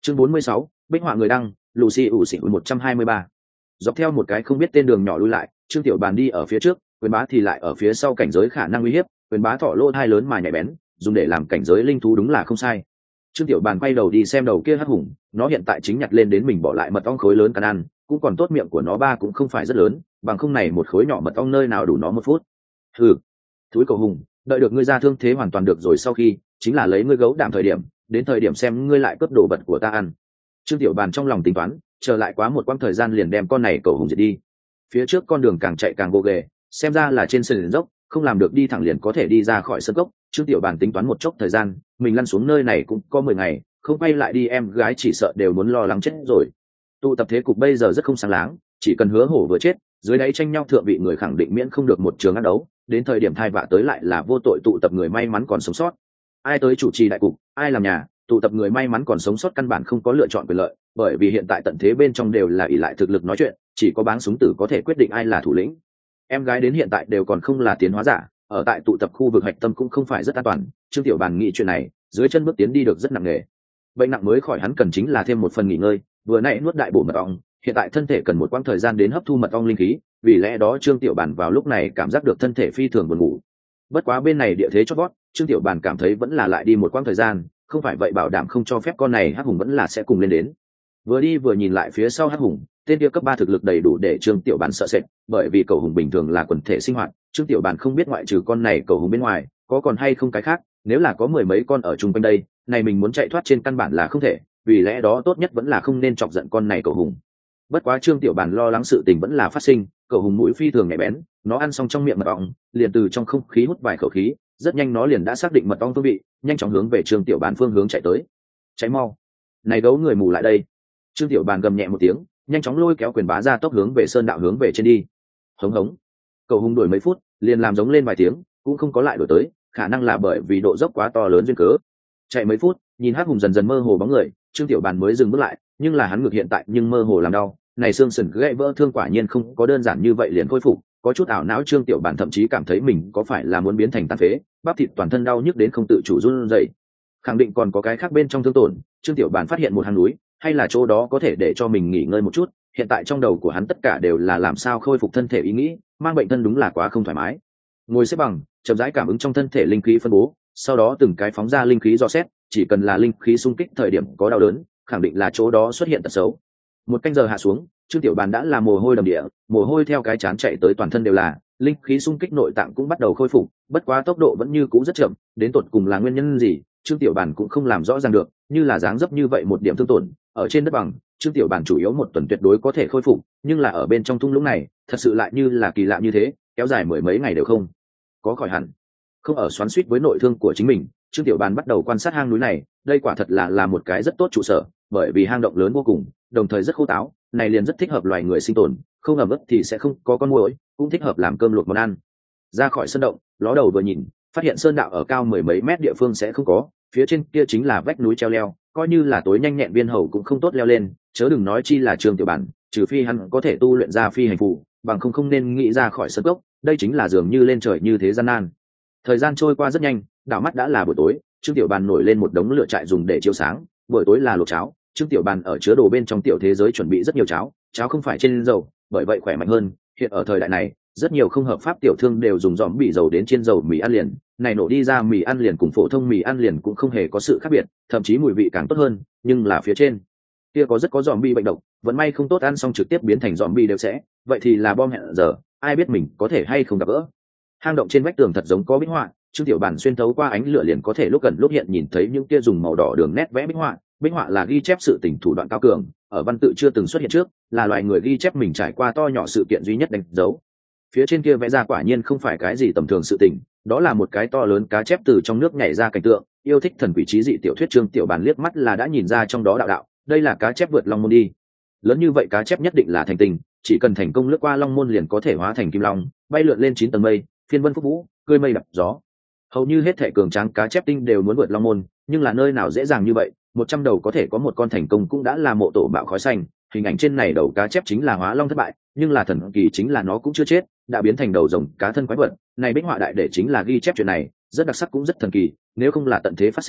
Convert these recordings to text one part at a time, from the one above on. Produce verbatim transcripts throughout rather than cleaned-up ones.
Chương bốn mươi sáu, bích họa người đăng, Lucy ủ xỉn một trăm hai mươi ba. Dọc theo một cái không biết tên đường nhỏ lui lại, Trương Tiểu Bàn đi ở phía trước, Quyền Bá thì lại ở phía sau, cảnh giới khả năng uy hiếp, Quyền Bá thọ lỗ hai lớn mà nhạy bén, dùng để làm cảnh giới linh thú đúng là không sai. Trương Tiểu Bàn quay đầu đi xem đầu kia hắc hùng, nó hiện tại chính nhặt lên đến mình bỏ lại mật ong khối lớn cắn ăn, cũng còn tốt miệng của nó ba cũng không phải rất lớn, bằng không này một khối nhỏ mật ong nơi nào đủ nó một phút. Hừ, thúi cầu hùng, đợi được ngươi ra thương thế hoàn toàn được rồi sau khi, chính là lấy ngươi gấu đạm thời điểm, đến thời điểm xem ngươi lại cướp đồ vật của ta ăn. Trương Tiểu Bàn trong lòng tính toán, chờ lại quá một quãng thời gian liền đem con này cầu hùng diệt đi. Phía trước con đường càng chạy càng gồ ghề, xem ra là trên sườn dốc, không làm được đi thẳng liền có thể đi ra khỏi sân cốc. Trương Tiểu Bàn tính toán một chốc thời gian, mình lăn xuống nơi này cũng có mười ngày, không quay lại đi em gái chỉ sợ đều muốn lo lắng chết rồi. Tụ tập thế cục bây giờ rất không sáng láng, chỉ cần Hứa Hổ vừa chết, dưới đáy tranh nhau thượng vị người khẳng định miễn không được một trường ác đấu, đến thời điểm thai vạ tới lại là vô tội tụ tập người may mắn còn sống sót. Ai tới chủ trì đại cục, ai làm nhà, tụ tập người may mắn còn sống sót căn bản không có lựa chọn quyền lợi, bởi vì hiện tại tận thế bên trong đều là ỷ lại thực lực nói chuyện, chỉ có báng súng tử có thể quyết định ai là thủ lĩnh. Em gái đến hiện tại đều còn không là tiến hóa giả, ở tại tụ tập khu vực hạch tâm cũng không phải rất an toàn. Trương Tiểu Bàn nghĩ chuyện này, dưới chân bước tiến đi được rất nặng nề. Bệnh nặng mới khỏi hắn cần chính là thêm một phần nghỉ ngơi, vừa nãy nuốt đại bổ mật ong, hiện tại thân thể cần một quãng thời gian đến hấp thu mật ong linh khí, vì lẽ đó Trương Tiểu Bàn vào lúc này cảm giác được thân thể phi thường buồn ngủ. Bất quá bên này địa thế chót vót, Trương Tiểu Bàn cảm thấy vẫn là lại đi một quãng thời gian, không phải vậy bảo đảm không cho phép con này hắc hùng vẫn là sẽ cùng lên đến. Vừa đi vừa nhìn lại phía sau hắc hùng, tên kia cấp ba thực lực đầy đủ để Trương Tiểu Bàn sợ sệt, bởi vì cầu hùng bình thường là quần thể sinh hoạt, Trương Tiểu Bàn không biết ngoại trừ con này cầu hùng bên ngoài, có còn hay không cái khác, nếu là có mười mấy con ở chung quanh đây, này mình muốn chạy thoát trên căn bản là không thể, vì lẽ đó tốt nhất vẫn là không nên chọc giận con này cầu hùng. Bất quá Trương Tiểu Bàn lo lắng sự tình vẫn là phát sinh, cầu hùng mũi phi thường nhạy bén, nó ăn xong trong miệng mật ong, liền từ trong không khí hút vài khẩu khí, rất nhanh nó liền đã xác định mật ong phương vị, nhanh chóng hướng về Trương Tiểu Bàn phương hướng chạy tới. Cháy mau, này gấu người mù lại đây. Trương Tiểu Bàn gầm nhẹ một tiếng, nhanh chóng lôi kéo Quyền Bá ra tốc hướng về sơn đạo hướng về trên đi. Hống hống, cầu hùng đuổi mấy phút, liền làm giống lên vài tiếng, cũng không có lại đuổi tới, khả năng là bởi vì độ dốc quá to lớn duyên cớ. Chạy mấy phút, nhìn hắc hùng dần dần mơ hồ bóng người, Trương Tiểu Bàn mới dừng bước lại, nhưng là hắn ngược hiện tại nhưng mơ hồ làm đau, này xương sườn gãy vỡ thương quả nhiên không có đơn giản như vậy liền khôi phục, có chút ảo não. Trương Tiểu Bàn thậm chí cảm thấy mình có phải là muốn biến thành tàn phế, bắp thịt toàn thân đau nhức đến không tự chủ run rẩy. Khẳng định còn có cái khác bên trong thương tổn, Trương Tiểu Bàn phát hiện một hang núi, hay là chỗ đó có thể để cho mình nghỉ ngơi một chút. Hiện tại trong đầu của hắn tất cả đều là làm sao khôi phục thân thể ý nghĩ, mang bệnh thân đúng là quá không thoải mái. Ngồi xếp bằng, chậm rãi cảm ứng trong thân thể linh khí phân bố, sau đó từng cái phóng ra linh khí dò xét, chỉ cần là linh khí xung kích thời điểm có đau đớn, khẳng định là chỗ đó xuất hiện tật xấu. Một canh giờ hạ xuống, Trương Tiểu Bàn đã là mồ hôi đầm địa, mồ hôi theo cái chán chạy tới toàn thân đều là, linh khí xung kích nội tạng cũng bắt đầu khôi phục, bất quá tốc độ vẫn như cũ rất chậm, đến tột cùng là nguyên nhân gì, Trương Tiểu Bàn cũng không làm rõ ràng được, như là dáng dấp như vậy một điểm thương tổn, ở trên đất bằng, Trương Tiểu Bàn chủ yếu một tuần tuyệt đối có thể khôi phục, nhưng là ở bên trong thung lũng này, thật sự lại như là kỳ lạ như thế, kéo dài mười mấy ngày đều không có khỏi hẳn. Không ở xoắn xuýt với nội thương của chính mình, Trương Tiểu Bàn bắt đầu quan sát hang núi này, đây quả thật là là một cái rất tốt trụ sở, bởi vì hang động lớn vô cùng, đồng thời rất khô táo, này liền rất thích hợp loài người sinh tồn, không ẩm ướt thì sẽ không có con muỗi, cũng thích hợp làm cơm luộc món ăn. Ra khỏi sân động, ló đầu vừa nhìn, phát hiện sơn đạo ở cao mười mấy mét địa phương sẽ không có, phía trên kia chính là vách núi treo leo, coi như là tối nhanh nhẹn viên hầu cũng không tốt leo lên, chớ đừng nói chi là Trương Tiểu Bàn, trừ phi hắn có thể tu luyện ra phi hành phù, bằng không không nên nghĩ ra khỏi sân gốc, đây chính là dường như lên trời như thế gian nan. Thời gian trôi qua rất nhanh, đảo mắt đã là buổi tối, Trương Tiểu Bàn nổi lên một đống lửa trại dùng để chiếu sáng, buổi tối là luộc cháo, Trương Tiểu Bàn ở chứa đồ bên trong tiểu thế giới chuẩn bị rất nhiều cháo, cháo không phải trên dầu, bởi vậy khỏe mạnh hơn, hiện ở thời đại này, rất nhiều không hợp pháp tiểu thương đều dùng giòm bị dầu đến chiên dầu mì ăn liền, này nổ đi ra mì ăn liền cùng phổ thông mì ăn liền cũng không hề có sự khác biệt, thậm chí mùi vị càng tốt hơn, nhưng là phía trên kia có rất có giòm bị bệnh độc, vẫn may không tốt ăn xong trực tiếp biến thành giòm bị đều sẽ, vậy thì là bom hẹn giờ, ai biết mình có thể hay không gặp gỡ. Hang động trên vách tường thật giống có bích họa, Trương Tiểu Bàn xuyên thấu qua ánh lửa liền có thể lúc gần lúc hiện nhìn thấy những kia dùng màu đỏ đường nét vẽ bích họa, bích họa là ghi chép sự tình thủ đoạn cao cường, ở văn tự chưa từng xuất hiện trước, là loài người ghi chép mình trải qua to nhỏ sự kiện duy nhất đánh dấu. Phía trên kia vẽ ra quả nhiên không phải cái gì tầm thường sự tình, đó là một cái to lớn cá chép từ trong nước nhảy ra cảnh tượng, yêu thích thần quỷ trí dị tiểu thuyết Trương Tiểu Bàn liếc mắt là đã nhìn ra trong đó đạo đạo, đây là cá chép vượt long môn đi. Lớn như vậy cá chép nhất định là thành tình, chỉ cần thành công lướt qua long môn liền có thể hóa thành kim long, bay lượn lên chín tầng mây, phiên vân phúc vũ, cưỡi mây đập gió. Hầu như hết thể cường tráng cá chép tinh đều muốn vượt long môn, nhưng là nơi nào dễ dàng như vậy, một trăm đầu có thể có một con thành công cũng đã là mộ tổ bạo khói xanh. Hình ảnh trên này đầu cá chép chính là hóa long thất bại, nhưng là thần kỳ chính là nó cũng chưa chết, đã biến thành đầu rồng cá thân quái vật. Này bích họa đại để chính là ghi chép chuyện này, rất đặc sắc cũng rất thần kỳ, nếu không là tận thế phát sinh,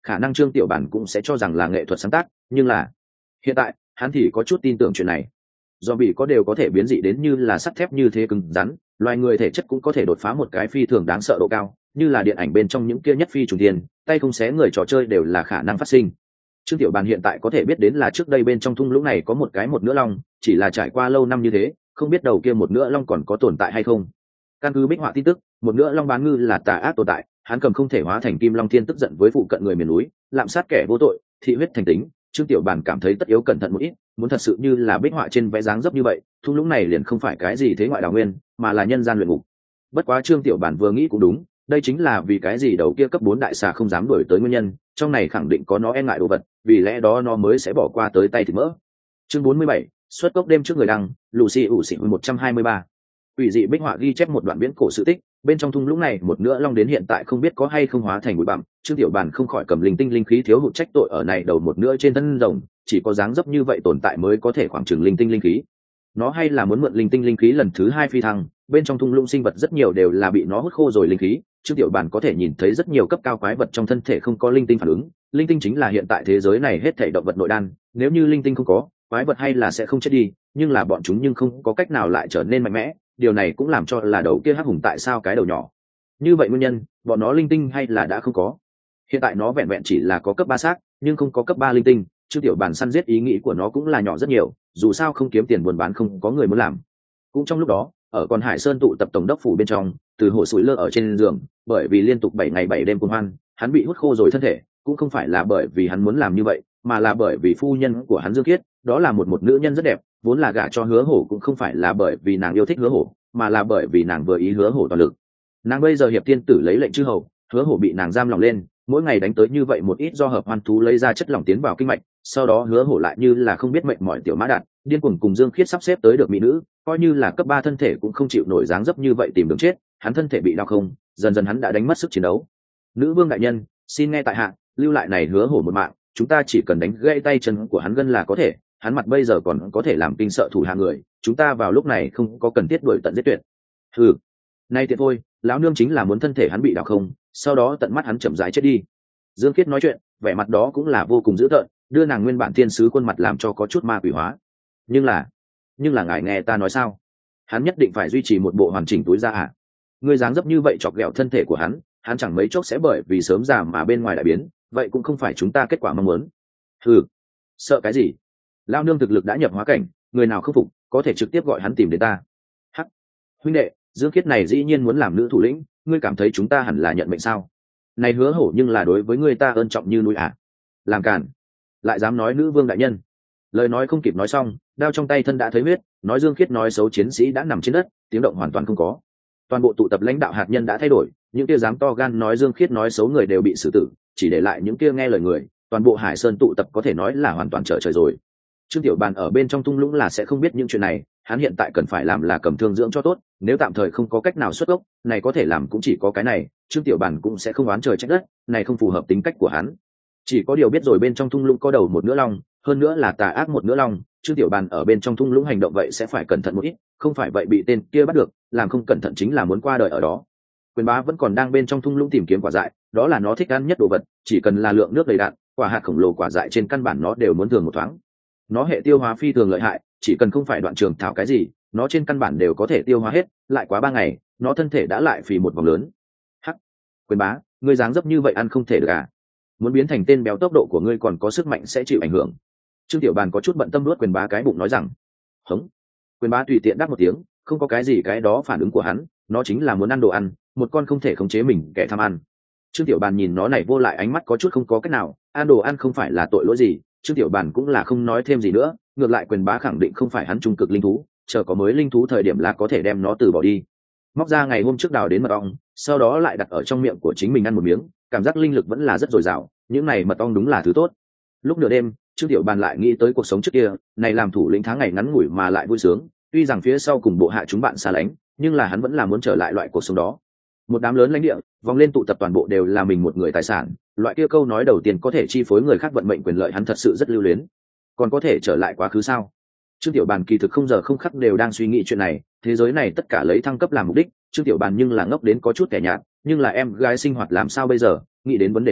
khả năng Trương Tiểu Bản cũng sẽ cho rằng là nghệ thuật sáng tác, nhưng là hiện tại hắn thì có chút tin tưởng chuyện này. Do bị có đều có thể biến dị đến như là sắt thép như thế cứng rắn, loài người thể chất cũng có thể đột phá một cái phi thường đáng sợ độ cao, như là điện ảnh bên trong những kia nhất phi trùng thiên, tay không xé người trò chơi đều là khả năng phát sinh. Trương Tiểu Bàn hiện tại có thể biết đến là trước đây bên trong thung lũng này có một cái một nữa long, chỉ là trải qua lâu năm như thế, không biết đầu kia một nữa long còn có tồn tại hay không. Căn cứ bích họa tin tức, một nữa long bán ngư là tà ác tồn tại, hắn cầm không thể hóa thành kim long thiên tức giận với phụ cận người miền núi, lạm sát kẻ vô tội, thị huyết thành tính. Trương Tiểu Bàn cảm thấy tất yếu cẩn thận một ít, muốn thật sự như là bích họa trên vẽ dáng dấp như vậy, thung lũng này liền không phải cái gì thế ngoại đào nguyên, mà là nhân gian luyện ngục. Bất quá Trương Tiểu Bàn vừa nghĩ cũng đúng, đây chính là vì cái gì đầu kia cấp bốn đại xà không dám đuổi tới nguyên nhân, trong này khẳng định có nó e ngại đồ vật, vì lẽ đó nó mới sẽ bỏ qua tới tay thịt mỡ. Chương bốn mươi bảy, xuất cốc đêm trước người đăng, Lucy ủ xỉn một trăm hai mươi ba. Ủy dị bích họa ghi chép một đoạn viễn cổ sự tích, bên trong thung lũng này một nữa long đến hiện tại không biết có hay không hóa thành bụi bặm. Trương Tiểu Bàn không khỏi cầm linh tinh linh khí thiếu hụt trách tội ở này đầu một nữa trên thân rồng, chỉ có dáng dấp như vậy tồn tại mới có thể khoảng chừng linh tinh linh khí. Nó hay là muốn mượn linh tinh linh khí lần thứ hai phi thăng, bên trong thung lũng sinh vật rất nhiều đều là bị nó hút khô rồi linh khí. Trương Tiểu Bàn có thể nhìn thấy rất nhiều cấp cao quái vật trong thân thể không có linh tinh phản ứng, linh tinh chính là hiện tại thế giới này hết thảy động vật nội đan, nếu như linh tinh không có, quái vật hay là sẽ không chết đi, nhưng là bọn chúng nhưng không có cách nào lại trở nên mạnh mẽ, điều này cũng làm cho là đầu kia hắc hùng tại sao cái đầu nhỏ. Như vậy nguyên nhân, bọn nó linh tinh hay là đã không có. Hiện tại nó vẹn vẹn chỉ là có cấp ba xác, nhưng không có cấp ba linh tinh, Trương Tiểu Bàn săn giết ý nghĩ của nó cũng là nhỏ rất nhiều, dù sao không kiếm tiền buôn bán không có người muốn làm. Cũng trong lúc đó, ở Còn Hải Sơn tụ tập tổng đốc phủ bên trong, Từ Hổ sủi lơ ở trên giường, bởi vì liên tục bảy ngày bảy đêm cuồng hoan, hắn bị hút khô rồi thân thể, cũng không phải là bởi vì hắn muốn làm như vậy, mà là bởi vì phu nhân của hắn Dương Kiết, đó là một một nữ nhân rất đẹp, vốn là gả cho Hứa Hổ cũng không phải là bởi vì nàng yêu thích Hứa Hổ, mà là bởi vì nàng vừa ý Hứa Hổ toàn lực. Nàng bây giờ hiệp tiên tử lấy lệnh chư hầu, Hứa Hổ bị nàng giam lòng lên, mỗi ngày đánh tới như vậy một ít do hợp hoan thú lấy ra chất lỏng tiến vào kinh mạch, sau đó Hứa Hổ lại như là không biết mệnh mỏi tiểu mã đạt, điên cuồng cùng Dương Khiết sắp xếp tới được mỹ nữ, coi như là cấp ba thân thể cũng không chịu nổi dáng dấp như vậy tìm đường chết, hắn thân thể bị đau không, dần dần hắn đã đánh mất sức chiến đấu. Nữ vương đại nhân, xin nghe tại hạ, lưu lại này Hứa Hổ một mạng, chúng ta chỉ cần đánh gãy tay chân của hắn gân là có thể, hắn mặt bây giờ còn có thể làm kinh sợ thủ hạ người, chúng ta vào lúc này không có cần thiết đuổi tận giết tuyệt. Hừ, nay tiện thôi, lão nương chính là muốn thân thể hắn bị đau không, sau đó tận mắt hắn chậm rãi chết đi. Dương Khiết nói chuyện, vẻ mặt đó cũng là vô cùng dữ tợn, đưa nàng nguyên bản thiên sứ khuôn mặt làm cho có chút ma quỷ hóa. Nhưng là, nhưng là ngài nghe ta nói sao? Hắn nhất định phải duy trì một bộ hoàn chỉnh túi da à? Ngươi dáng dấp như vậy chọc ghẹo thân thể của hắn, hắn chẳng mấy chốc sẽ bởi vì sớm già mà bên ngoài đại biến, vậy cũng không phải chúng ta kết quả mong muốn. Hừ, sợ cái gì? Lão nương thực lực đã nhập hóa cảnh, người nào không phục, có thể trực tiếp gọi hắn tìm đến ta. Hắc, huynh đệ, Dương Khiết này dĩ nhiên muốn làm nữ thủ lĩnh, ngươi cảm thấy chúng ta hẳn là nhận mệnh sao? Này Hứa Hổ nhưng là đối với ngươi ta ơn trọng như núi à? Làm cản, lại dám nói nữ vương đại nhân. Lời nói không kịp nói xong, đao trong tay thân đã thấy huyết, nói Dương Khiết nói xấu chiến sĩ đã nằm trên đất, tiếng động hoàn toàn không có. Toàn bộ tụ tập lãnh đạo hạt nhân đã thay đổi, những kia dám to gan nói Dương Khiết nói xấu người đều bị xử tử, chỉ để lại những kia nghe lời người, toàn bộ Hải Sơn tụ tập có thể nói là hoàn toàn trở trời rồi. Trương Tiểu Bàn ở bên trong thung lũng là sẽ không biết những chuyện này, hắn hiện tại cần phải làm là cầm thương dưỡng cho tốt, nếu tạm thời không có cách nào xuất gốc, này có thể làm cũng chỉ có cái này, Trương Tiểu Bàn cũng sẽ không oán trời trách đất, này không phù hợp tính cách của hắn. Chỉ có điều biết rồi bên trong thung lũng có đầu một nữa long, hơn nữa là tà ác một nữa long, Trương Tiểu Bàn ở bên trong thung lũng hành động vậy sẽ phải cẩn thận một ít, không phải vậy bị tên kia bắt được, làm không cẩn thận chính là muốn qua đời ở đó. Quyền Bá vẫn còn đang bên trong thung lũng tìm kiếm quả dại, đó là nó thích ăn nhất đồ vật, chỉ cần là lượng nước đầy đặn, quả hạt khổng lồ quả dại trên căn bản nó đều muốn thường một thoáng. Nó hệ tiêu hóa phi thường lợi hại, chỉ cần không phải đoạn trường thảo cái gì, nó trên căn bản đều có thể tiêu hóa hết, lại quá ba ngày, nó thân thể đã lại phì một vòng lớn. Hắc, Quyền Bá, ngươi dáng dấp như vậy ăn không thể được à? Muốn biến thành tên béo tốc độ của ngươi còn có sức mạnh sẽ chịu ảnh hưởng. Trương Tiểu Bàn có chút bận tâm nuốt Quyền Bá cái bụng nói rằng, hống. Quyền Bá tùy tiện đáp một tiếng, không có cái gì cái đó phản ứng của hắn, nó chính là muốn ăn đồ ăn, một con không thể khống chế mình kẻ tham ăn. Trương Tiểu Bàn nhìn nó này vô lại ánh mắt có chút không có cách nào, ăn đồ ăn không phải là tội lỗi gì, Trương Tiểu Bàn cũng là không nói thêm gì nữa, ngược lại Quyền Bá khẳng định không phải hắn trung cực linh thú, chờ có mới linh thú thời điểm là có thể đem nó từ bỏ đi. Móc ra ngày hôm trước đào đến mật ong, sau đó lại đặt ở trong miệng của chính mình ăn một miếng, cảm giác linh lực vẫn là rất dồi dào, những này mật ong đúng là thứ tốt. Lúc nửa đêm, Trương Tiểu Bàn lại nghĩ tới cuộc sống trước kia, này làm thủ lĩnh tháng ngày ngắn ngủi mà lại vui sướng, tuy rằng phía sau cùng bộ hạ chúng bạn xa lánh, nhưng là hắn vẫn là muốn trở lại loại cuộc sống đó. Một đám lớn lãnh địa, vòng lên tụ tập toàn bộ đều là mình một người tài sản, loại kia câu nói đầu tiên có thể chi phối người khác vận mệnh quyền lợi hắn thật sự rất lưu luyến. Còn có thể trở lại quá khứ sao? Trương Tiểu Bàn kỳ thực không giờ không khắc đều đang suy nghĩ chuyện này, thế giới này tất cả lấy thăng cấp làm mục đích, Trương Tiểu Bàn nhưng là ngốc đến có chút kẻ nhạt, nhưng là em gái sinh hoạt làm sao bây giờ, nghĩ đến vấn đề này,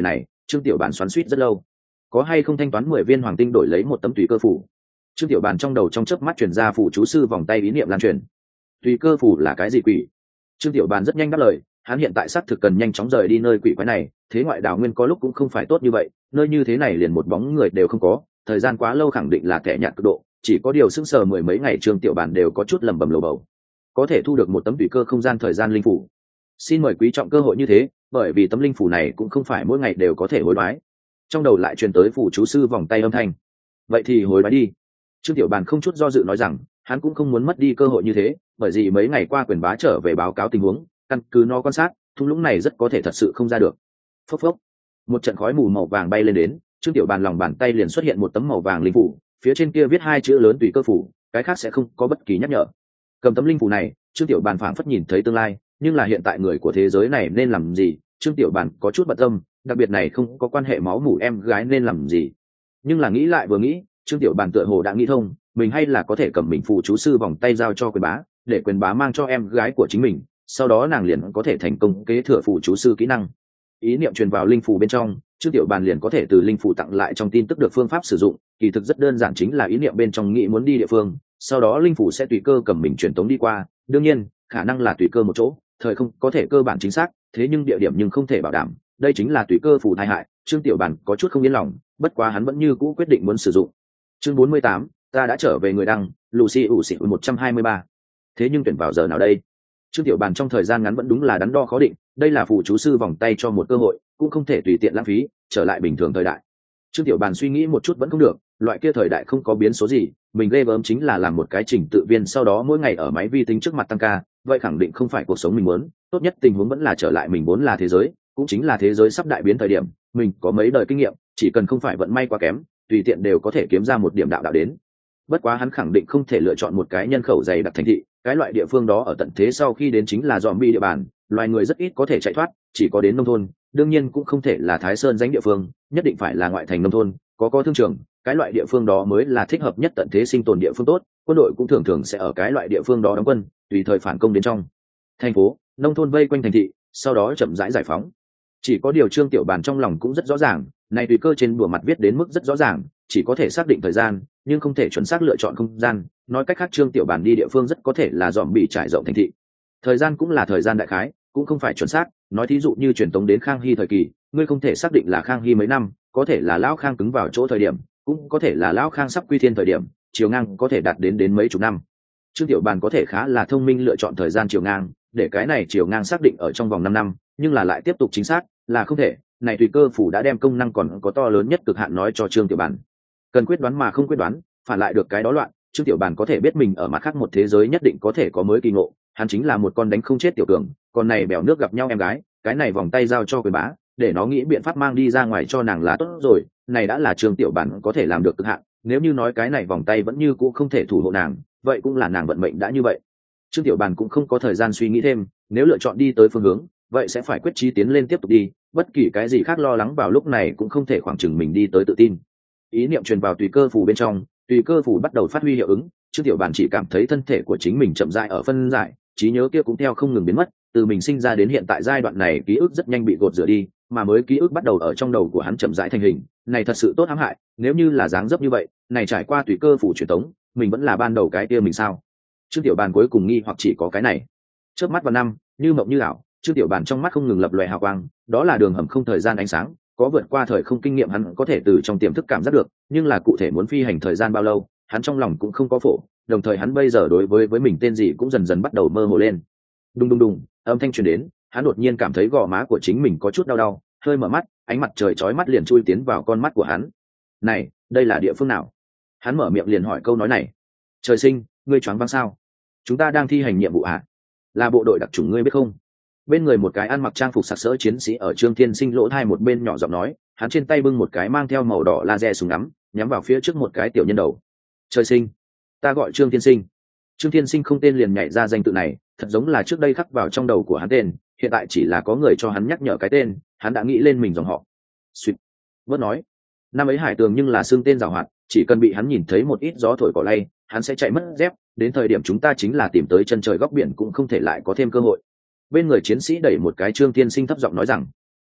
Trương Tiểu Bàn xoắn xuýt rất lâu, có hay không thanh toán mười viên hoàng tinh đổi lấy một tấm tùy cơ phủ. Trương Tiểu Bàn trong đầu trong chớp mắt truyền ra phủ chú sư vòng tay ý niệm lan truyền. Tùy cơ phủ là cái gì quỷ? Trương Tiểu Bàn rất nhanh đáp lời, hắn hiện tại xác thực cần nhanh chóng rời đi nơi quỷ quái này, thế ngoại đảo nguyên có lúc cũng không phải tốt như vậy, nơi như thế này liền một bóng người đều không có, thời gian quá lâu khẳng định là kẻ nhạt cực độ, chỉ có điều sững sờ mười mấy ngày Trương Tiểu Bàn đều có chút lẩm bẩm lầu bầu. Có thể thu được một tấm tùy cơ không gian thời gian linh phủ. Xin mời quý trọng cơ hội như thế, bởi vì tấm linh phủ này cũng không phải mỗi ngày đều có thể hối đoái. Trong đầu lại truyền tới phủ chú sư vòng tay âm thanh. Vậy thì hối đoái đi. Trương Tiểu Bàn không chút do dự nói rằng, hắn cũng không muốn mất đi cơ hội như thế, bởi vì mấy ngày qua quyền bá trở về báo cáo tình huống, căn cứ nó quan sát, thung lũng này rất có thể thật sự không ra được. Phốc phốc, một trận khói mù màu vàng bay lên đến, Trương Tiểu Bàn lòng bàn tay liền xuất hiện một tấm màu vàng linh phủ, phía trên kia viết hai chữ lớn tùy cơ phủ, cái khác sẽ không có bất kỳ nhắc nhở. Cầm tấm linh phủ này, Trương Tiểu Bàn phảng phất nhìn thấy tương lai, nhưng là hiện tại người của thế giới này nên làm gì, Trương Tiểu Bàn có chút bận tâm, đặc biệt này không có quan hệ máu mủ em gái nên làm gì. Nhưng là nghĩ lại vừa nghĩ, Trương Tiểu Bàn tựa hồ đã nghĩ thông, mình hay là có thể cầm mình phụ chú sư vòng tay giao cho quyền bá, để quyền bá mang cho em gái của chính mình, sau đó nàng liền có thể thành công kế thừa phụ chú sư kỹ năng. Ý niệm truyền vào linh phù bên trong, Trương Tiểu Bàn liền có thể từ linh phù tặng lại trong tin tức được phương pháp sử dụng, kỳ thực rất đơn giản, chính là ý niệm bên trong nghĩ muốn đi địa phương, sau đó linh phù sẽ tùy cơ cầm mình truyền tống đi qua, đương nhiên, khả năng là tùy cơ một chỗ, thời không có thể cơ bản chính xác, thế nhưng địa điểm nhưng không thể bảo đảm, đây chính là tùy cơ phù tai hại. Trương Tiểu Bàn có chút không yên lòng, bất quá hắn vẫn như cũ quyết định muốn sử dụng. Chương bốn mươi tám, ta đã trở về người đăng, Lucy ủ xỉ một trăm hai mươi ba. Thế nhưng tuyển vào giờ nào đây? Trương Tiểu Bàn trong thời gian ngắn vẫn đúng là đắn đo khó định, đây là phù chú sư vòng tay cho một cơ hội, cũng không thể tùy tiện lãng phí, trở lại bình thường thời đại. Trương Tiểu Bàn suy nghĩ một chút vẫn không được, loại kia thời đại không có biến số gì, mình ghê gớm chính là làm một cái trình tự viên, sau đó mỗi ngày ở máy vi tính trước mặt tăng ca, vậy khẳng định không phải cuộc sống mình muốn, tốt nhất tình huống vẫn là trở lại mình muốn là thế giới, cũng chính là thế giới sắp đại biến thời điểm, mình có mấy đời kinh nghiệm, chỉ cần không phải vận may quá kém, tùy tiện đều có thể kiếm ra một điểm đạo đạo đến. Bất quá hắn khẳng định không thể lựa chọn một cái nhân khẩu dày đặc thành thị, cái loại địa phương đó ở tận thế sau khi đến chính là zombie địa bàn, loài người rất ít có thể chạy thoát, chỉ có đến nông thôn, đương nhiên cũng không thể là Thái Sơn danh địa phương, nhất định phải là ngoại thành nông thôn, có có thương trường, cái loại địa phương đó mới là thích hợp nhất tận thế sinh tồn địa phương tốt, quân đội cũng thường thường sẽ ở cái loại địa phương đó đóng quân, tùy thời phản công đến trong thành phố, nông thôn vây quanh thành thị, sau đó chậm rãi giải phóng. Chỉ có điều Trương Tiểu Bàn trong lòng cũng rất rõ ràng, này tùy cơ trên bùa mặt viết đến mức rất rõ ràng, chỉ có thể xác định thời gian, nhưng không thể chuẩn xác lựa chọn không gian, nói cách khác Trương Tiểu Bàn đi địa phương rất có thể là dòm bị trải rộng thành thị. Thời gian cũng là thời gian đại khái, cũng không phải chuẩn xác, nói thí dụ như truyền tống đến Khang Hy thời kỳ, ngươi không thể xác định là Khang Hy mấy năm, có thể là lão Khang cứng vào chỗ thời điểm, cũng có thể là lão Khang sắp quy thiên thời điểm, chiều ngang có thể đạt đến đến mấy chục năm. Trương Tiểu Bàn có thể khá là thông minh lựa chọn thời gian chiều ngang, để cái này chiều ngang xác định ở trong vòng năm năm, nhưng là lại tiếp tục chính xác là không thể, này tùy cơ phủ đã đem công năng còn có to lớn nhất cực hạn nói cho Trương Tiểu Bàn. Cần quyết đoán mà không quyết đoán, phản lại được cái đó loạn, Trương Tiểu Bàn có thể biết mình ở mặt khác một thế giới nhất định có thể có mới kỳ ngộ, hắn chính là một con đánh không chết tiểu cường, còn này bèo nước gặp nhau em gái, cái này vòng tay giao cho quyền bá, để nó nghĩ biện pháp mang đi ra ngoài cho nàng là tốt rồi, này đã là Trương Tiểu Bàn có thể làm được cực hạn, nếu như nói cái này vòng tay vẫn như cũ không thể thủ hộ nàng, vậy cũng là nàng vận mệnh đã như vậy. Trương Tiểu Bàn cũng không có thời gian suy nghĩ thêm, nếu lựa chọn đi tới phương hướng, vậy sẽ phải quyết chí tiến lên tiếp tục đi, bất kỳ cái gì khác lo lắng vào lúc này cũng không thể khoảng chừng mình đi tới tự tin. Ý niệm truyền vào tùy cơ phủ bên trong, tùy cơ phủ bắt đầu phát huy hiệu ứng, Trương Tiểu Bàn chỉ cảm thấy thân thể của chính mình chậm rãi ở phân giải, trí nhớ kia cũng theo không ngừng biến mất, từ mình sinh ra đến hiện tại giai đoạn này ký ức rất nhanh bị gột rửa đi, mà mới ký ức bắt đầu ở trong đầu của hắn chậm rãi thành hình, này thật sự tốt hãm hại, nếu như là dáng dấp như vậy, này trải qua tùy cơ phủ truyền tống, mình vẫn là ban đầu cái kia mình sao? Trương Tiểu Bàn cuối cùng nghi hoặc chỉ có cái này. Chớp mắt vào năm, như mộng như ảo, Trương Tiểu Bàn trong mắt không ngừng lập lòe hào quang, đó là đường hầm không thời gian ánh sáng, có vượt qua thời không kinh nghiệm hắn có thể từ trong tiềm thức cảm giác được, nhưng là cụ thể muốn phi hành thời gian bao lâu, hắn trong lòng cũng không có phổ, đồng thời hắn bây giờ đối với với mình tên gì cũng dần dần bắt đầu mơ hồ lên. Đùng đùng đùng, âm thanh truyền đến, hắn đột nhiên cảm thấy gò má của chính mình có chút đau đau, hơi mở mắt, ánh mặt trời chói mắt liền chui tiến vào con mắt của hắn. Này, đây là địa phương nào? Hắn mở miệng liền hỏi câu nói này. Trời sinh, ngươi choáng váng sao? Chúng ta đang thi hành nhiệm vụ à? Là bộ đội đặc chủng ngươi biết không? Bên người một cái ăn mặc trang phục sặc sỡ chiến sĩ ở Trương Thiên Sinh lỗ thai một bên nhỏ giọng nói, hắn trên tay bưng một cái mang theo màu đỏ laser súng ngắm, nhắm vào phía trước một cái tiểu nhân đầu. Trời sinh, ta gọi Trương Thiên Sinh. Trương Thiên Sinh không tên liền nhảy ra danh tự này, thật giống là trước đây khắc vào trong đầu của hắn tên, hiện tại chỉ là có người cho hắn nhắc nhở cái tên, hắn đã nghĩ lên mình dòng họ. Xuyệt. Vớt nói, năm ấy Hải Tường nhưng là xương tên giàu hoạt, chỉ cần bị hắn nhìn thấy một ít gió thổi cỏ lay, hắn sẽ chạy mất dép, đến thời điểm chúng ta chính là tìm tới chân trời góc biển cũng không thể lại có thêm cơ hội. Bên người chiến sĩ đẩy một cái Trương Thiên Sinh thấp giọng nói rằng,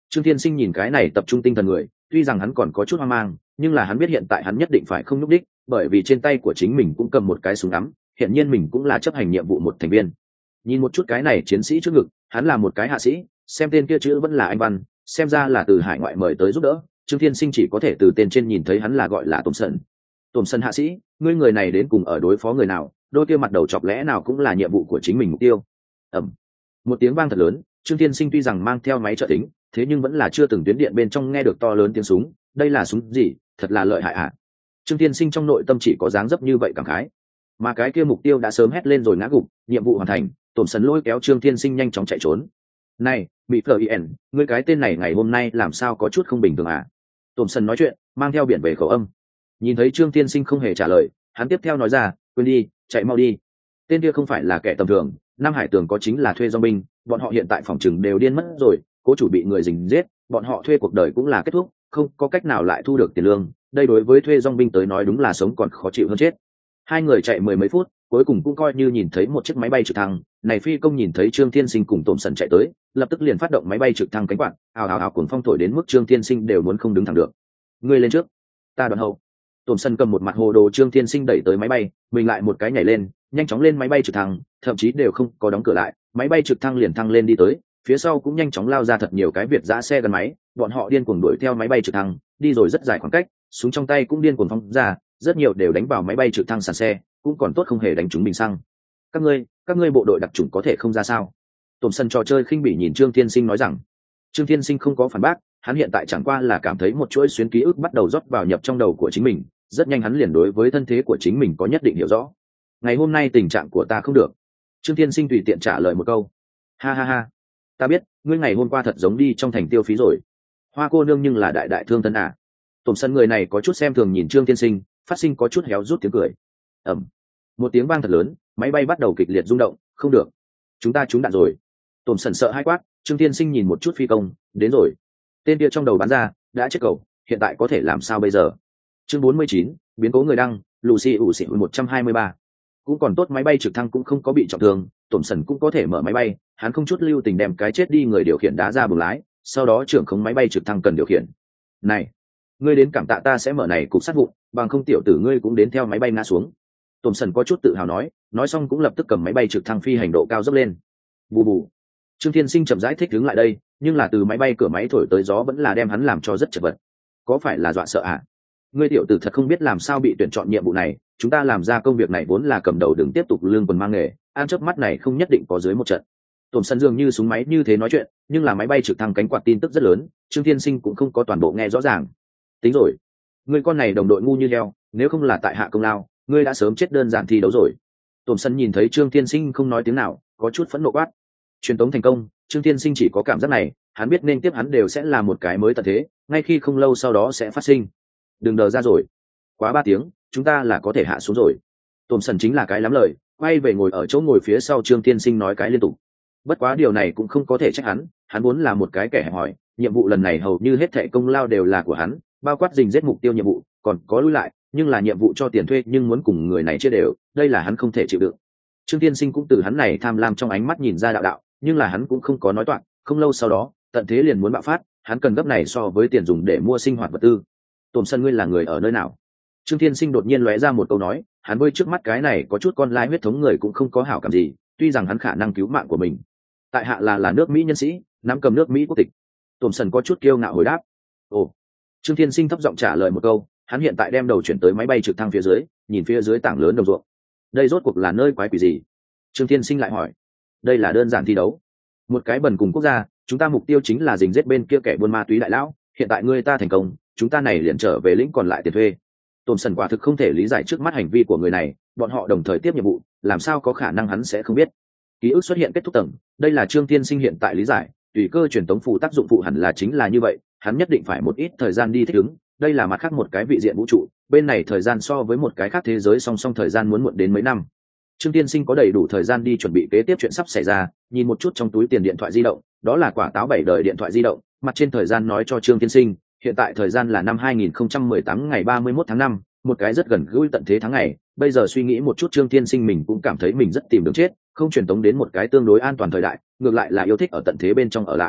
Trương Thiên Sinh nhìn cái này tập trung tinh thần người, tuy rằng hắn còn có chút hoang mang, nhưng là hắn biết hiện tại hắn nhất định phải không nhúc đích, bởi vì trên tay của chính mình cũng cầm một cái súng ngắm, hiện nhiên mình cũng là chấp hành nhiệm vụ một thành viên. Nhìn một chút cái này chiến sĩ trước ngực, hắn là một cái hạ sĩ, xem tên kia chữ vẫn là anh văn, xem ra là từ hải ngoại mời tới giúp đỡ. Trương Thiên Sinh chỉ có thể từ tên trên nhìn thấy hắn là gọi là Tổm Sần. Tổm Sần hạ sĩ, ngươi người này đến cùng ở đối phó người nào? Đôi kia mặt đầu chọc lẽ nào cũng là nhiệm vụ của chính mình mục tiêu? Ầm. Một tiếng vang thật lớn, Trương Thiên Sinh tuy rằng mang theo máy trợ tính, thế nhưng vẫn là chưa từng tuyến điện bên trong nghe được to lớn tiếng súng. Đây là súng gì? Thật là lợi hại ạ. À? Trương Thiên Sinh trong nội tâm chỉ có dáng dấp như vậy cảm khái. Mà cái kia mục tiêu đã sớm hét lên rồi ngã gục, nhiệm vụ hoàn thành. Tổm Sần lôi kéo Trương Thiên Sinh nhanh chóng chạy trốn. Này, bị phờ ien, ngươi cái tên này ngày hôm nay làm sao có chút không bình thường à? Tổm Sần nói chuyện, mang theo biển về khẩu âm. Nhìn thấy Trương Thiên Sinh không hề trả lời, hắn tiếp theo nói ra, quên đi, chạy mau đi. Tên kia không phải là kẻ tầm thường, Nam Hải Tường có chính là thuê do binh, bọn họ hiện tại phòng trừng đều điên mất rồi, cố chủ bị người dình giết, bọn họ thuê cuộc đời cũng là kết thúc, không có cách nào lại thu được tiền lương. Đây đối với thuê dong binh tới nói đúng là sống còn khó chịu hơn chết. Hai người chạy mười mấy phút, cuối cùng cũng coi như nhìn thấy một chiếc máy bay trực thăng. Này phi công nhìn thấy Trương Thiên Sinh cùng Tổm Sần chạy tới, lập tức liền phát động máy bay trực thăng cánh quạt, ào ào ào cuồng phong thổi đến mức Trương Thiên Sinh đều muốn không đứng thẳng được. Ngươi lên trước, ta đoạn hậu. Tổm Sần cầm một mặt hồ đồ Trương Thiên Sinh đẩy tới máy bay, mình lại một cái nhảy lên, nhanh chóng lên máy bay trực thăng, thậm chí đều không có đóng cửa lại, máy bay trực thăng liền thăng lên đi tới, phía sau cũng nhanh chóng lao ra thật nhiều cái Việt giã xe gắn máy, bọn họ điên cuồng đuổi theo máy bay trực thăng, đi rồi rất dài khoảng cách, súng trong tay cũng điên cuồng phóng ra, rất nhiều đều đánh vào máy bay trực thăng sàn xe, cũng còn tốt không hề đánh trúng bình xăng. Các ngươi, các ngươi bộ đội đặc chủng có thể không ra sao? Tổm Sần trò chơi khinh bỉ nhìn Trương Thiên Sinh nói rằng. Trương Thiên Sinh không có phản bác, hắn hiện tại chẳng qua là cảm thấy một chuỗi xuyến ký ức bắt đầu rót vào nhập trong đầu của chính mình, rất nhanh hắn liền đối với thân thế của chính mình có nhất định hiểu rõ. Ngày hôm nay tình trạng của ta không được. Trương Thiên Sinh tùy tiện trả lời một câu. Ha ha ha, ta biết, ngươi ngày hôm qua thật giống đi trong thành tiêu phí rồi. Hoa cô nương nhưng là đại đại thương thân à? Tổm Sần người này có chút xem thường nhìn Trương Thiên Sinh, phát sinh có chút héo rút tiếng cười. Ầm. Một tiếng vang thật lớn, máy bay bắt đầu kịch liệt rung động. Không được, chúng ta trúng đạn rồi. Tổm Sần sợ hãi quát. Trương Thiên Sinh nhìn một chút phi công, đến rồi. Tên kia trong đầu bắn ra, đã chết cầu, hiện tại có thể làm sao bây giờ? Chương bốn mươi chín, biến cố người đăng, Lucy ủ xỉ một trăm hai mươi ba. Cũng còn tốt máy bay trực thăng cũng không có bị trọng thương, Tổm Sần cũng có thể mở máy bay, hắn không chút lưu tình đem cái chết đi người điều khiển đá ra buồng lái, sau đó trưởng khống máy bay trực thăng cần điều khiển. Này, ngươi đến cảm tạ ta sẽ mở này cục sát vụn, bằng không tiểu tử ngươi cũng đến theo máy bay ngã xuống. Tổm Sần có chút tự hào nói, nói xong cũng lập tức cầm máy bay trực thăng phi hành độ cao dốc lên. Bù bù. Trương Thiên Sinh chậm rãi thích đứng lại đây, nhưng là từ máy bay cửa máy thổi tới gió vẫn là đem hắn làm cho rất chật vật. Có phải là dọa sợ à? Ngươi tiểu tử thật không biết làm sao bị tuyển chọn nhiệm vụ này, chúng ta làm ra công việc này vốn là cầm đầu đừng tiếp tục lương quần mang nghề, ăn chớp mắt này không nhất định có dưới một trận. Tổm Sần dường như súng máy như thế nói chuyện, nhưng là máy bay trực thăng cánh quạt tin tức rất lớn, Trương Thiên Sinh cũng không có toàn bộ nghe rõ ràng. Tính rồi, ngươi con này đồng đội ngu như heo, nếu không là tại hạ công lao, ngươi đã sớm chết đơn giản thi đấu rồi. Tổm Sần nhìn thấy Trương Thiên Sinh không nói tiếng nào, có chút phẫn nộ quát. Truyền tống thành công, Trương Thiên Sinh chỉ có cảm giác này, hắn biết nên tiếp hắn đều sẽ là một cái mới tận thế, ngay khi không lâu sau đó sẽ phát sinh. Đừng đờ ra rồi, quá ba tiếng, chúng ta là có thể hạ xuống rồi. Tổm Sần chính là cái lắm lời, quay về ngồi ở chỗ ngồi phía sau Trương Thiên Sinh nói cái liên tục. Bất quá điều này cũng không có thể trách hắn, hắn vốn là một cái kẻ hẹp hòi, nhiệm vụ lần này hầu như hết thảy công lao đều là của hắn, bao quát dình giết mục tiêu nhiệm vụ, còn có lui lại, nhưng là nhiệm vụ cho tiền thuê nhưng muốn cùng người này chia đều, đây là hắn không thể chịu đựng. Trương Thiên Sinh cũng từ hắn này tham lam trong ánh mắt nhìn ra đạo đạo, nhưng là hắn cũng không có nói toạc, không lâu sau đó, tận thế liền muốn bạo phát, hắn cần gấp này so với tiền dùng để mua sinh hoạt vật tư. Tổm Sần ngươi là người ở nơi nào? Trương Thiên Sinh đột nhiên lóe ra một câu nói, hắn với trước mắt cái này có chút con lai huyết thống người cũng không có hảo cảm gì, tuy rằng hắn khả năng cứu mạng của mình. Tại hạ là là nước Mỹ nhân sĩ, nắm cầm nước Mỹ quốc tịch. Tổm Sần có chút kiêu ngạo hồi đáp. Ồ. Trương Thiên Sinh thấp giọng trả lời một câu, hắn hiện tại đem đầu chuyển tới máy bay trực thăng phía dưới, nhìn phía dưới tảng lớn đồng ruộng. Đây rốt cuộc là nơi quái quỷ gì? Trương Thiên Sinh lại hỏi. Đây là đơn giản thi đấu, một cái bần cùng quốc gia, chúng ta mục tiêu chính là dình giết bên kia kẻ buôn ma túy đại lão, hiện tại ngươi ta thành công, chúng ta này liền trở về lĩnh còn lại tiền thuê. Tổm Sần quả thực không thể lý giải trước mắt hành vi của người này, bọn họ đồng thời tiếp nhiệm vụ, làm sao có khả năng hắn sẽ không biết. Ký ức xuất hiện kết thúc tầng, đây là Trương Thiên Sinh hiện tại lý giải, tùy cơ truyền tống phụ tác dụng phụ hẳn là chính là như vậy, hắn nhất định phải một ít thời gian đi thích ứng, đây là mặt khác một cái vị diện vũ trụ, bên này thời gian so với một cái khác thế giới song song thời gian muốn muộn đến mấy năm. Trương Thiên Sinh có đầy đủ thời gian đi chuẩn bị kế tiếp chuyện sắp xảy ra, nhìn một chút trong túi tiền điện thoại di động, đó là quả táo bảy đời điện thoại di động, mặt trên thời gian nói cho Trương Thiên Sinh, hiện tại thời gian là năm hai nghìn không trăm mười tám ngày ba mươi mốt tháng năm, một cái rất gần gũi tận thế tháng ngày, bây giờ suy nghĩ một chút Trương Thiên Sinh mình cũng cảm thấy mình rất tìm đường chết, không truyền tống đến một cái tương đối an toàn thời đại, ngược lại là yêu thích ở tận thế bên trong ở lại.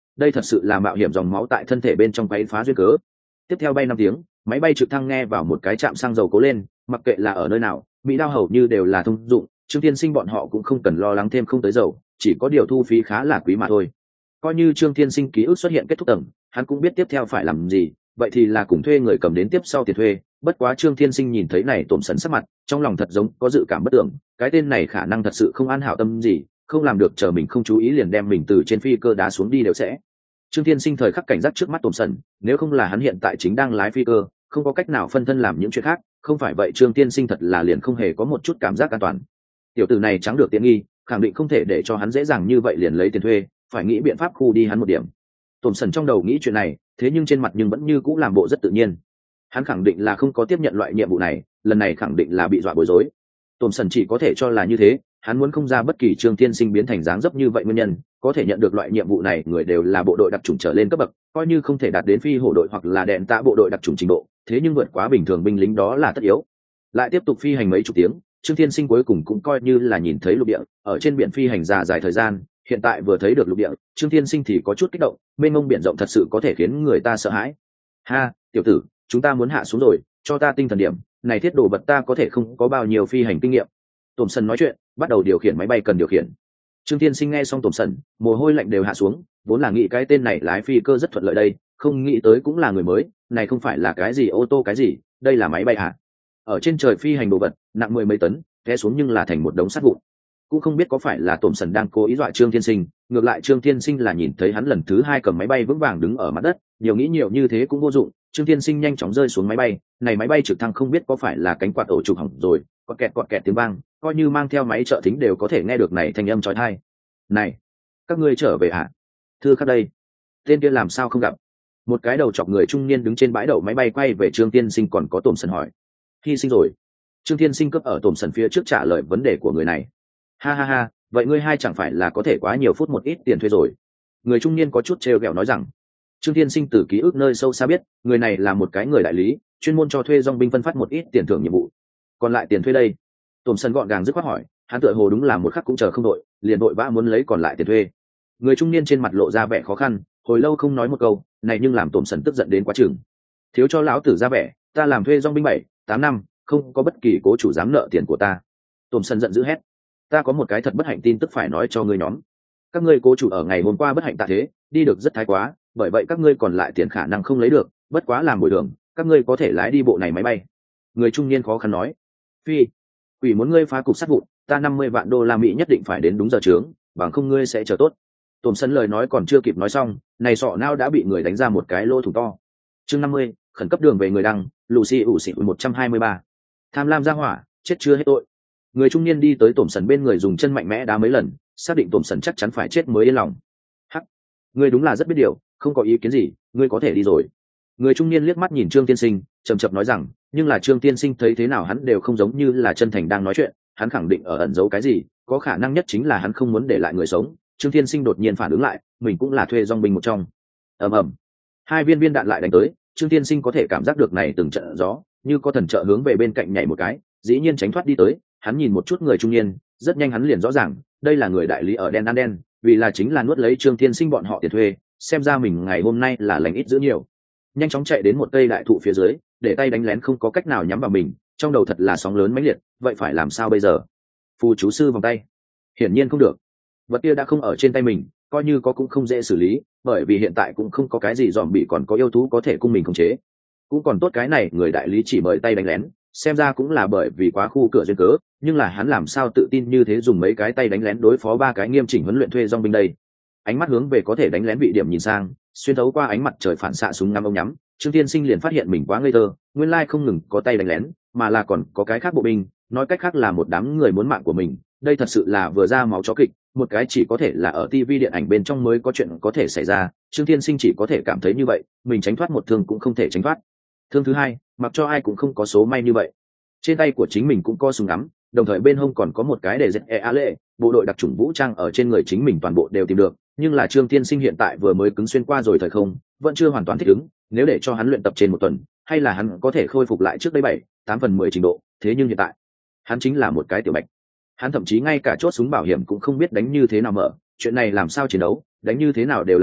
đây thật sự là mạo hiểm dòng máu tại thân thể bên trong quấy phá duyên cớ. Tiếp theo bay năm tiếng, máy bay trực thăng nghe vào một cái trạm xăng dầu cố lên, mặc kệ là ở nơi nào, mỹ đao hầu như đều là thông dụng, Trương Thiên Sinh bọn họ cũng không cần lo lắng thêm không tới dầu, chỉ có điều thu phí khá là quý mà thôi. Coi như Trương Thiên Sinh ký ức xuất hiện kết thúc tầng, hắn cũng biết tiếp theo phải làm gì, vậy thì là cùng thuê người cầm đến tiếp sau tiền thuê. Bất quá Trương Thiên Sinh nhìn thấy này tổm sần sắc mặt, trong lòng thật giống có dự cảm bất tưởng, cái tên này khả năng thật sự không an hảo tâm gì, không làm được chờ mình không chú ý liền đem mình từ trên phi cơ đá xuống đi đều sẽ. Trương Thiên Sinh thời khắc cảnh giác trước mắt tổm sần, nếu không là hắn hiện tại chính đang lái phi cơ, không có cách nào phân thân làm những chuyện khác, không phải vậy Trương Thiên Sinh thật là liền không hề có một chút cảm giác an toàn. Tiểu tử này trắng được tiện nghi, khẳng định không thể để cho hắn dễ dàng như vậy liền lấy tiền thuê, phải nghĩ biện pháp khu đi hắn một điểm. Tổm sần trong đầu nghĩ chuyện này, thế nhưng trên mặt nhưng vẫn như cũ làm bộ rất tự nhiên. Hắn khẳng định là không có tiếp nhận loại nhiệm vụ này, lần này khẳng định là bị dọa bối rối. Tổm sần chỉ có thể cho là như thế, hắn muốn không ra bất kỳ Trương Thiên Sinh biến thành dáng dấp như vậy nguyên nhân, có thể nhận được loại nhiệm vụ này người đều là bộ đội đặc chủng trở lên cấp bậc, coi như không thể đạt đến phi hổ đội hoặc là đèn tạ bộ đội đặc chủng trình độ, thế nhưng vượt quá bình thường binh lính đó là tất yếu. Lại tiếp tục phi hành mấy chục tiếng, Trương Thiên Sinh cuối cùng cũng coi như là nhìn thấy lục địa, ở trên biển phi hành dài dài thời gian, hiện tại vừa thấy được lục địa, Trương Thiên Sinh thì có chút kích động, mênh mông biển rộng thật sự có thể khiến người ta sợ hãi. Ha, tiểu tử, chúng ta muốn hạ xuống rồi, cho ta tinh thần điểm, này thiết đồ vật ta có thể không có bao nhiêu phi hành kinh nghiệm. Tổm sần nói chuyện, bắt đầu điều khiển máy bay cần điều khiển. Trương Thiên Sinh nghe xong Tổm sần, mồ hôi lạnh đều hạ xuống, vốn là nghĩ cái tên này lái phi cơ rất thuận lợi đây, không nghĩ tới cũng là người mới, này không phải là cái gì ô tô cái gì, đây là máy bay hả? Ở trên trời phi hành đồ vật, nặng mười mấy tấn, té xuống nhưng là thành một đống sắt vụn. Cũng không biết có phải là Tổm sần đang cố ý dọa Trương Thiên Sinh, ngược lại Trương Thiên Sinh là nhìn thấy hắn lần thứ hai cầm máy bay vững vàng đứng ở mặt đất, nhiều nghĩ nhiều như thế cũng vô dụng. Trương Thiên Sinh nhanh chóng rơi xuống máy bay, này máy bay trực thăng không biết có phải là cánh quạt ổ trục hỏng rồi, quạt kẹt quạt kẹt tiếng vang, coi như mang theo máy trợ thính đều có thể nghe được này thanh âm chói tai. Này, các ngươi trở về hả? Thưa khắc đây, tên kia làm sao không gặp? Một cái đầu chọc người trung niên đứng trên bãi đậu máy bay quay về Trương Thiên Sinh còn có Tổm sần hỏi. Hy sinh rồi. Trương Thiên Sinh cấp ở Tổm sần phía trước trả lời vấn đề của người này. Ha ha ha, vậy ngươi hai chẳng phải là có thể quá nhiều phút một ít tiền thuê rồi? Người trung niên có chút trêu ghẹo nói rằng. Trương Thiên Sinh từ ký ức nơi sâu xa biết, người này là một cái người đại lý, chuyên môn cho thuê dong binh phân phát một ít tiền thưởng nhiệm vụ. Còn lại tiền thuê đây? Tổm sần gọn gàng dứt khoát hỏi, hắn tựa hồ đúng là một khắc cũng chờ không đội, liền đội vã muốn lấy còn lại tiền thuê. Người trung niên trên mặt lộ ra vẻ khó khăn, hồi lâu không nói một câu, này nhưng làm Tổm sần tức giận đến quá chừng. Thiếu cho lão tử ra vẻ, ta làm thuê dong binh bảy, tám năm, không có bất kỳ cố chủ dám nợ tiền của ta. Tổm sần giận dữ hét, ta có một cái thật bất hạnh tin tức phải nói cho ngươi nhóm. Các ngươi cố chủ ở ngày hôm qua bất hạnh tạ thế, đi được rất thái quá, bởi vậy các ngươi còn lại tiền khả năng không lấy được, bất quá làm bồi thường, các ngươi có thể lái đi bộ này máy bay. Người trung niên khó khăn nói, phi, quỷ muốn ngươi phá cục sát vụn, ta năm mươi vạn đô la Mỹ nhất định phải đến đúng giờ trướng, bằng không ngươi sẽ chờ tốt. Tổm sần lời nói còn chưa kịp nói xong, này sọ não đã bị người đánh ra một cái lỗ thủng to. Chương năm mươi, khẩn cấp đường về người đăng, Lucy ủ xịt một trăm hai mươi ba. Tham lam ra hỏa, chết chưa hết tội. Người trung niên đi tới Tổm sần bên người dùng chân mạnh mẽ đá mấy lần, xác định Tổm sần chắc chắn phải chết mới yên lòng. Hắc, ngươi đúng là rất biết điều, không có ý kiến gì, ngươi có thể đi rồi. Người trung niên liếc mắt nhìn Trương Tiên Sinh, chậm chậm nói rằng, nhưng là Trương Tiên Sinh thấy thế nào hắn đều không giống như là chân thành đang nói chuyện, hắn khẳng định ở ẩn giấu cái gì, có khả năng nhất chính là hắn không muốn để lại người sống. Trương Tiên Sinh đột nhiên phản ứng lại, mình cũng là thuê dong binh một trong. Ầm ầm, hai viên viên đạn lại đánh tới, Trương Tiên Sinh có thể cảm giác được này từng trận gió, như có thần trợ hướng về bên cạnh nhảy một cái, dĩ nhiên tránh thoát đi tới. Hắn nhìn một chút người trung niên, rất nhanh hắn liền rõ ràng, đây là người đại lý ở đen ăn đen, vì là chính là nuốt lấy Trương Tiên Sinh bọn họ tiền thuê, xem ra mình ngày hôm nay là lành ít giữ nhiều. Nhanh chóng chạy đến một cây đại thụ phía dưới, để tay đánh lén không có cách nào nhắm vào mình, trong đầu thật là sóng lớn mãnh liệt, vậy phải làm sao bây giờ? Phù chú sư vòng tay, hiển nhiên không được, vật kia đã không ở trên tay mình, coi như có cũng không dễ xử lý, bởi vì hiện tại cũng không có cái gì dòm bị còn có yêu thú có thể cung mình khống chế. Cũng còn tốt cái này người đại lý chỉ mời tay đánh lén, xem ra cũng là bởi vì quá khu cửa duyên cớ, nhưng là hắn làm sao tự tin như thế dùng mấy cái tay đánh lén đối phó ba cái nghiêm chỉnh huấn luyện thuê dong binh đây? Ánh mắt hướng về có thể đánh lén vị điểm nhìn sang, xuyên thấu qua ánh mặt trời phản xạ súng ngắm ống nhắm, Trương Tiên Sinh liền phát hiện mình quá ngây thơ, nguyên lai không ngừng có tay đánh lén, mà là còn có cái khác bộ binh, nói cách khác là một đám người muốn mạng của mình. Đây thật sự là vừa ra máu chó kịch, một cái chỉ có thể là ở ti vi điện ảnh bên trong mới có chuyện có thể xảy ra. Trương Tiên Sinh chỉ có thể cảm thấy như vậy, mình tránh thoát một thương cũng không thể tránh thoát thương thứ hai, mặc cho ai cũng không có số may như vậy. Trên tay của chính mình cũng có súng ngắm, đồng thời bên hông còn có một cái để dệt e a lệ, bộ đội đặc chủng vũ trang ở trên người chính mình toàn bộ đều tìm được, nhưng là Trương Tiên Sinh hiện tại vừa mới cứng xuyên qua rồi thời không, vẫn chưa hoàn toàn thích ứng, nếu để cho hắn luyện tập trên một tuần, hay là hắn có thể khôi phục lại trước đây bảy, tám phần mười trình độ, thế nhưng hiện tại, hắn chính là một cái tiểu bạch. Hắn thậm chí ngay cả chốt súng bảo hiểm cũng không biết đánh như thế nào mở, chuyện này làm sao chiến đấu, đánh như thế nào đều là chết,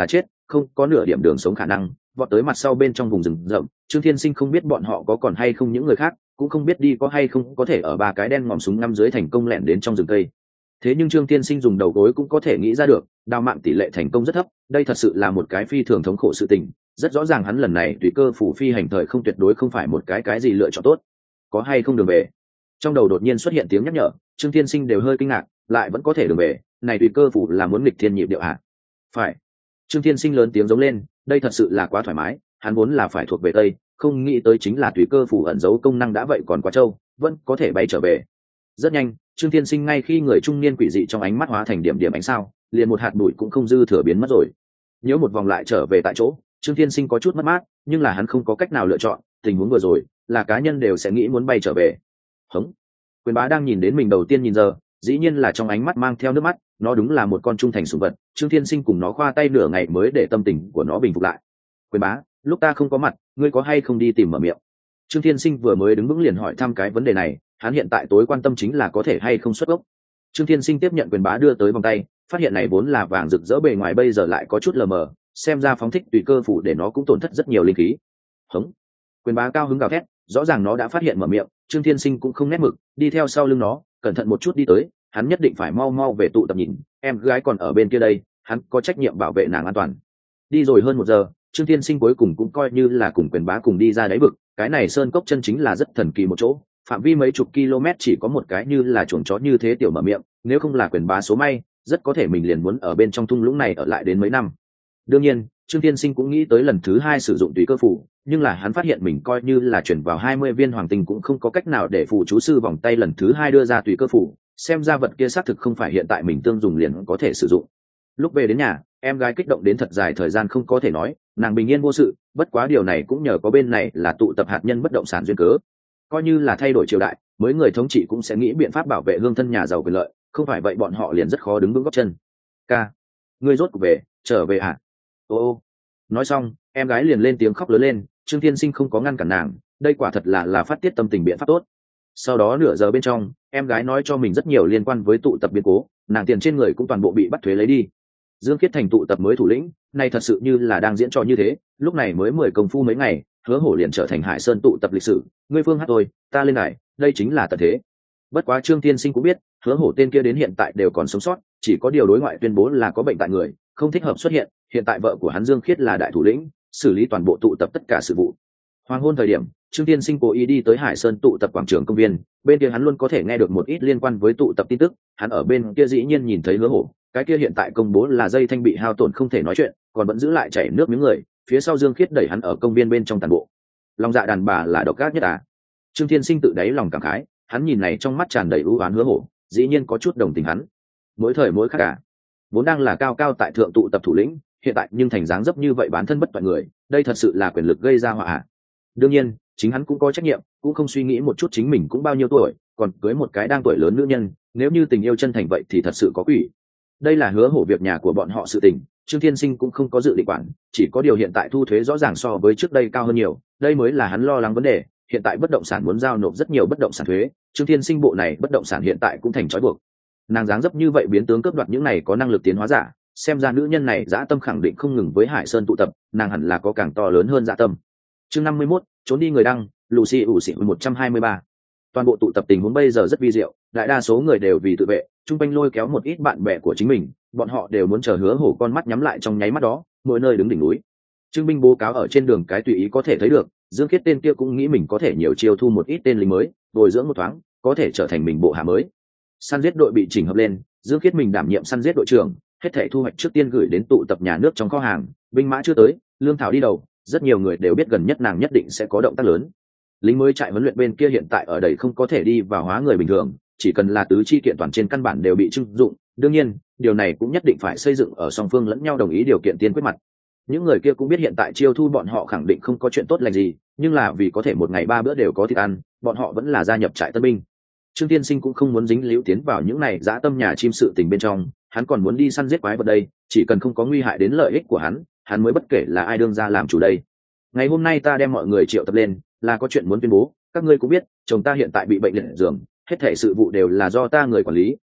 không có nửa điểm đường sống khả năng. Vọt tới mặt sau bên trong vùng rừng rậm, Trương Thiên Sinh không biết bọn họ có còn hay không những người khác, cũng không biết đi có hay không có thể ở ba cái đen ngòm súng ngắm dưới thành công lẻn đến trong rừng cây. Thế nhưng Trương Thiên Sinh dùng đầu gối cũng có thể nghĩ ra được, đào mạng tỷ lệ thành công rất thấp, đây thật sự là một cái phi thường thống khổ sự tình. Rất rõ ràng hắn lần này tùy cơ phủ phi hành thời không tuyệt đối không phải một cái cái gì lựa chọn tốt. Có hay không đường về? Trong đầu đột nhiên xuất hiện tiếng nhắc nhở, Trương Thiên Sinh đều hơi kinh ngạc, lại vẫn có thể đường về, này tùy cơ phủ là muốn nghịch thiên nhịp điệu hả? Phải. Trương Thiên Sinh lớn tiếng giống lên, đây thật sự là quá thoải mái, hắn vốn là phải thuộc về Tây, không nghĩ tới chính là tùy cơ phủ ẩn giấu công năng đã vậy còn quá trâu, vẫn có thể bay trở về. Rất nhanh, Trương Thiên Sinh ngay khi người trung niên quỷ dị trong ánh mắt hóa thành điểm điểm ánh sao, liền một hạt bụi cũng không dư thừa biến mất rồi. Nhớ một vòng lại trở về tại chỗ, Trương Thiên Sinh có chút mất mát, nhưng là hắn không có cách nào lựa chọn, tình huống vừa rồi, là cá nhân đều sẽ nghĩ muốn bay trở về. Hống. Quyền bá đang nhìn đến mình đầu tiên nhìn giờ, dĩ nhiên là trong ánh mắt mang theo nước mắt, nó đúng là một con trung thành sủng vật, Trương Thiên Sinh cùng nó khoa tay nửa ngày mới để tâm tình của nó bình phục lại. Quyền bá, lúc ta không có mặt, ngươi có hay không đi tìm mở miệng? Trương Thiên Sinh vừa mới đứng vững liền hỏi thăm cái vấn đề này, hắn hiện tại tối quan tâm chính là có thể hay không xuất gốc. Trương Thiên Sinh tiếp nhận quyền bá đưa tới vòng tay, phát hiện này vốn là vàng rực rỡ bề ngoài bây giờ lại có chút lờ mờ, xem ra phóng thích tùy cơ phủ để nó cũng tổn thất rất nhiều linh khí. Hống. Quyền bá cao hứng gào thét, rõ ràng nó đã phát hiện mở miệng, Trương Thiên Sinh cũng không nét mực, đi theo sau lưng nó, cẩn thận một chút đi tới, hắn nhất định phải mau mau về tụ tập nhìn, em gái còn ở bên kia đây, hắn có trách nhiệm bảo vệ nàng an toàn. Đi rồi hơn một giờ, Trương Thiên Sinh cuối cùng cũng coi như là cùng quyền bá cùng đi ra đáy vực, cái này sơn cốc chân chính là rất thần kỳ một chỗ, phạm vi mấy chục km chỉ có một cái như là chuồng chó như thế tiểu mở miệng, nếu không là quyền bá số may, rất có thể mình liền muốn ở bên trong thung lũng này ở lại đến mấy năm. Đương nhiên, Trương Thiên Sinh cũng nghĩ tới lần thứ hai sử dụng tùy cơ phủ, nhưng là hắn phát hiện mình coi như là chuyển vào hai mươi viên hoàng tinh cũng không có cách nào để phù chú sư vòng tay lần thứ hai đưa ra tùy cơ phủ, xem ra vật kia xác thực không phải hiện tại mình tương dùng liền có thể sử dụng. Lúc về đến nhà, em gái kích động đến thật dài thời gian không có thể nói, nàng bình yên vô sự, bất quá điều này cũng nhờ có bên này là tụ tập hạt nhân bất động sản duyên cớ. Coi như là thay đổi triều đại, mới người thống trị cũng sẽ nghĩ biện pháp bảo vệ hương thân nhà giàu quyền lợi, không phải vậy bọn họ liền rất khó đứng vững gót chân. Ca, ngươi rốt cuộc về, trở về à? Ô ô. Nói xong, em gái liền lên tiếng khóc lớn lên, Trương Thiên Sinh không có ngăn cản nàng, đây quả thật là là phát tiết tâm tình biện pháp tốt. Sau đó nửa giờ bên trong, em gái nói cho mình rất nhiều liên quan với tụ tập biến cố, nàng tiền trên người cũng toàn bộ bị bắt thuế lấy đi. Dương Khiết thành tụ tập mới thủ lĩnh, này thật sự như là đang diễn trò như thế, lúc này mới mười công phu mấy ngày, Hứa Hổ liền trở thành Hải Sơn tụ tập lịch sử, ngươi phương hát tôi, ta lên này, đây chính là tật thế. Bất quá Trương Thiên Sinh cũng biết, Hứa Hổ tên kia đến hiện tại đều còn sống sót, chỉ có điều đối ngoại tuyên bố là có bệnh tại người, không thích hợp xuất hiện, hiện tại vợ của hắn Dương Khiết là đại thủ lĩnh, xử lý toàn bộ tụ tập tất cả sự vụ. Hoàng hôn thời điểm, Trương Thiên Sinh cố ý đi tới Hải Sơn tụ tập quảng trường công viên, bên kia hắn luôn có thể nghe được một ít liên quan với tụ tập tin tức, hắn ở bên kia dĩ nhiên nhìn thấy Hứa Hổ, cái kia hiện tại công bố là dây thanh bị hao tổn không thể nói chuyện, còn vẫn giữ lại chảy nước miếng người, phía sau Dương Khiết đẩy hắn ở công viên bên trong tàn bộ. Lòng dạ đàn bà là độc ác nhất à? Trương Thiên Sinh tự đáy lòng cảm khái, hắn nhìn này trong mắt tràn đầy ưu oán Hứa Hổ, dĩ nhiên có chút đồng tình hắn. Mỗi thời mỗi khác cả, vốn đang là cao cao tại thượng tụ tập thủ lĩnh, hiện tại nhưng thành dáng dấp như vậy bán thân bất toại người, đây thật sự là quyền lực gây ra họa. Đương nhiên, chính hắn cũng có trách nhiệm, cũng không suy nghĩ một chút chính mình cũng bao nhiêu tuổi, còn cưới một cái đang tuổi lớn nữ nhân, nếu như tình yêu chân thành vậy thì thật sự có quỷ. Đây là Hứa Hổ việc nhà của bọn họ sự tình, Trương Thiên Sinh cũng không có dự định quản, chỉ có điều hiện tại thu thuế rõ ràng so với trước đây cao hơn nhiều, đây mới là hắn lo lắng vấn đề, hiện tại bất động sản muốn giao nộp rất nhiều bất động sản thuế, Trương Thiên Sinh bộ này bất động sản hiện tại cũng thành trói buộc. Nàng dáng dấp như vậy biến tướng cướp đoạt những này có năng lực tiến hóa giả, xem ra nữ nhân này dã tâm khẳng định không ngừng với Hải Sơn tụ tập, nàng hẳn là có càng to lớn hơn dã tâm. Chương năm mươi mốt, trốn đi người đăng, Lucy ủ xỉ một trăm hai mươi ba. Toàn bộ tụ tập tình huống bây giờ rất vi diệu, đại đa số người đều vì tự vệ, trung quanh lôi kéo một ít bạn bè của chính mình, bọn họ đều muốn chờ Hứa Hổ con mắt nhắm lại trong nháy mắt đó, mỗi nơi đứng đỉnh núi. Trương binh bố cáo ở trên đường cái tùy ý có thể thấy được, Dương Khiết tên kia cũng nghĩ mình có thể nhiều chiêu thu một ít tên lính mới, bồi dưỡng một thoáng, có thể trở thành mình bộ hạ mới. Săn giết đội bị chỉnh hợp lên, Dương Khiết mình đảm nhiệm săn giết đội trưởng, hết thảy thu hoạch trước tiên gửi đến tụ tập nhà nước trong kho hàng, binh mã chưa tới, lương thảo đi đầu, rất nhiều người đều biết gần nhất nàng nhất định sẽ có động tác lớn. Lính mới trại huấn luyện bên kia hiện tại ở đây không có thể đi vào hóa người bình thường, chỉ cần là tứ chi kiện toàn trên căn bản đều bị trưng dụng, đương nhiên, điều này cũng nhất định phải xây dựng ở song phương lẫn nhau đồng ý điều kiện tiên quyết mặt. Những người kia cũng biết hiện tại chiêu thu bọn họ khẳng định không có chuyện tốt lành gì, nhưng là vì có thể một ngày ba bữa đều có thịt ăn, bọn họ vẫn là gia nhập trại tân binh. Trương Tiên Sinh cũng không muốn dính líu tiến vào những này dã tâm nhà chim sự tình bên trong, hắn còn muốn đi săn giết quái vật đây, chỉ cần không có nguy hại đến lợi ích của hắn, hắn mới bất kể là ai đương ra làm chủ đây. Ngày hôm nay ta đem mọi người triệu tập lên, là có chuyện muốn tuyên bố, các ngươi cũng biết, chồng ta hiện tại bị bệnh liệt giường, hết thảy sự vụ đều là do ta người quản lý,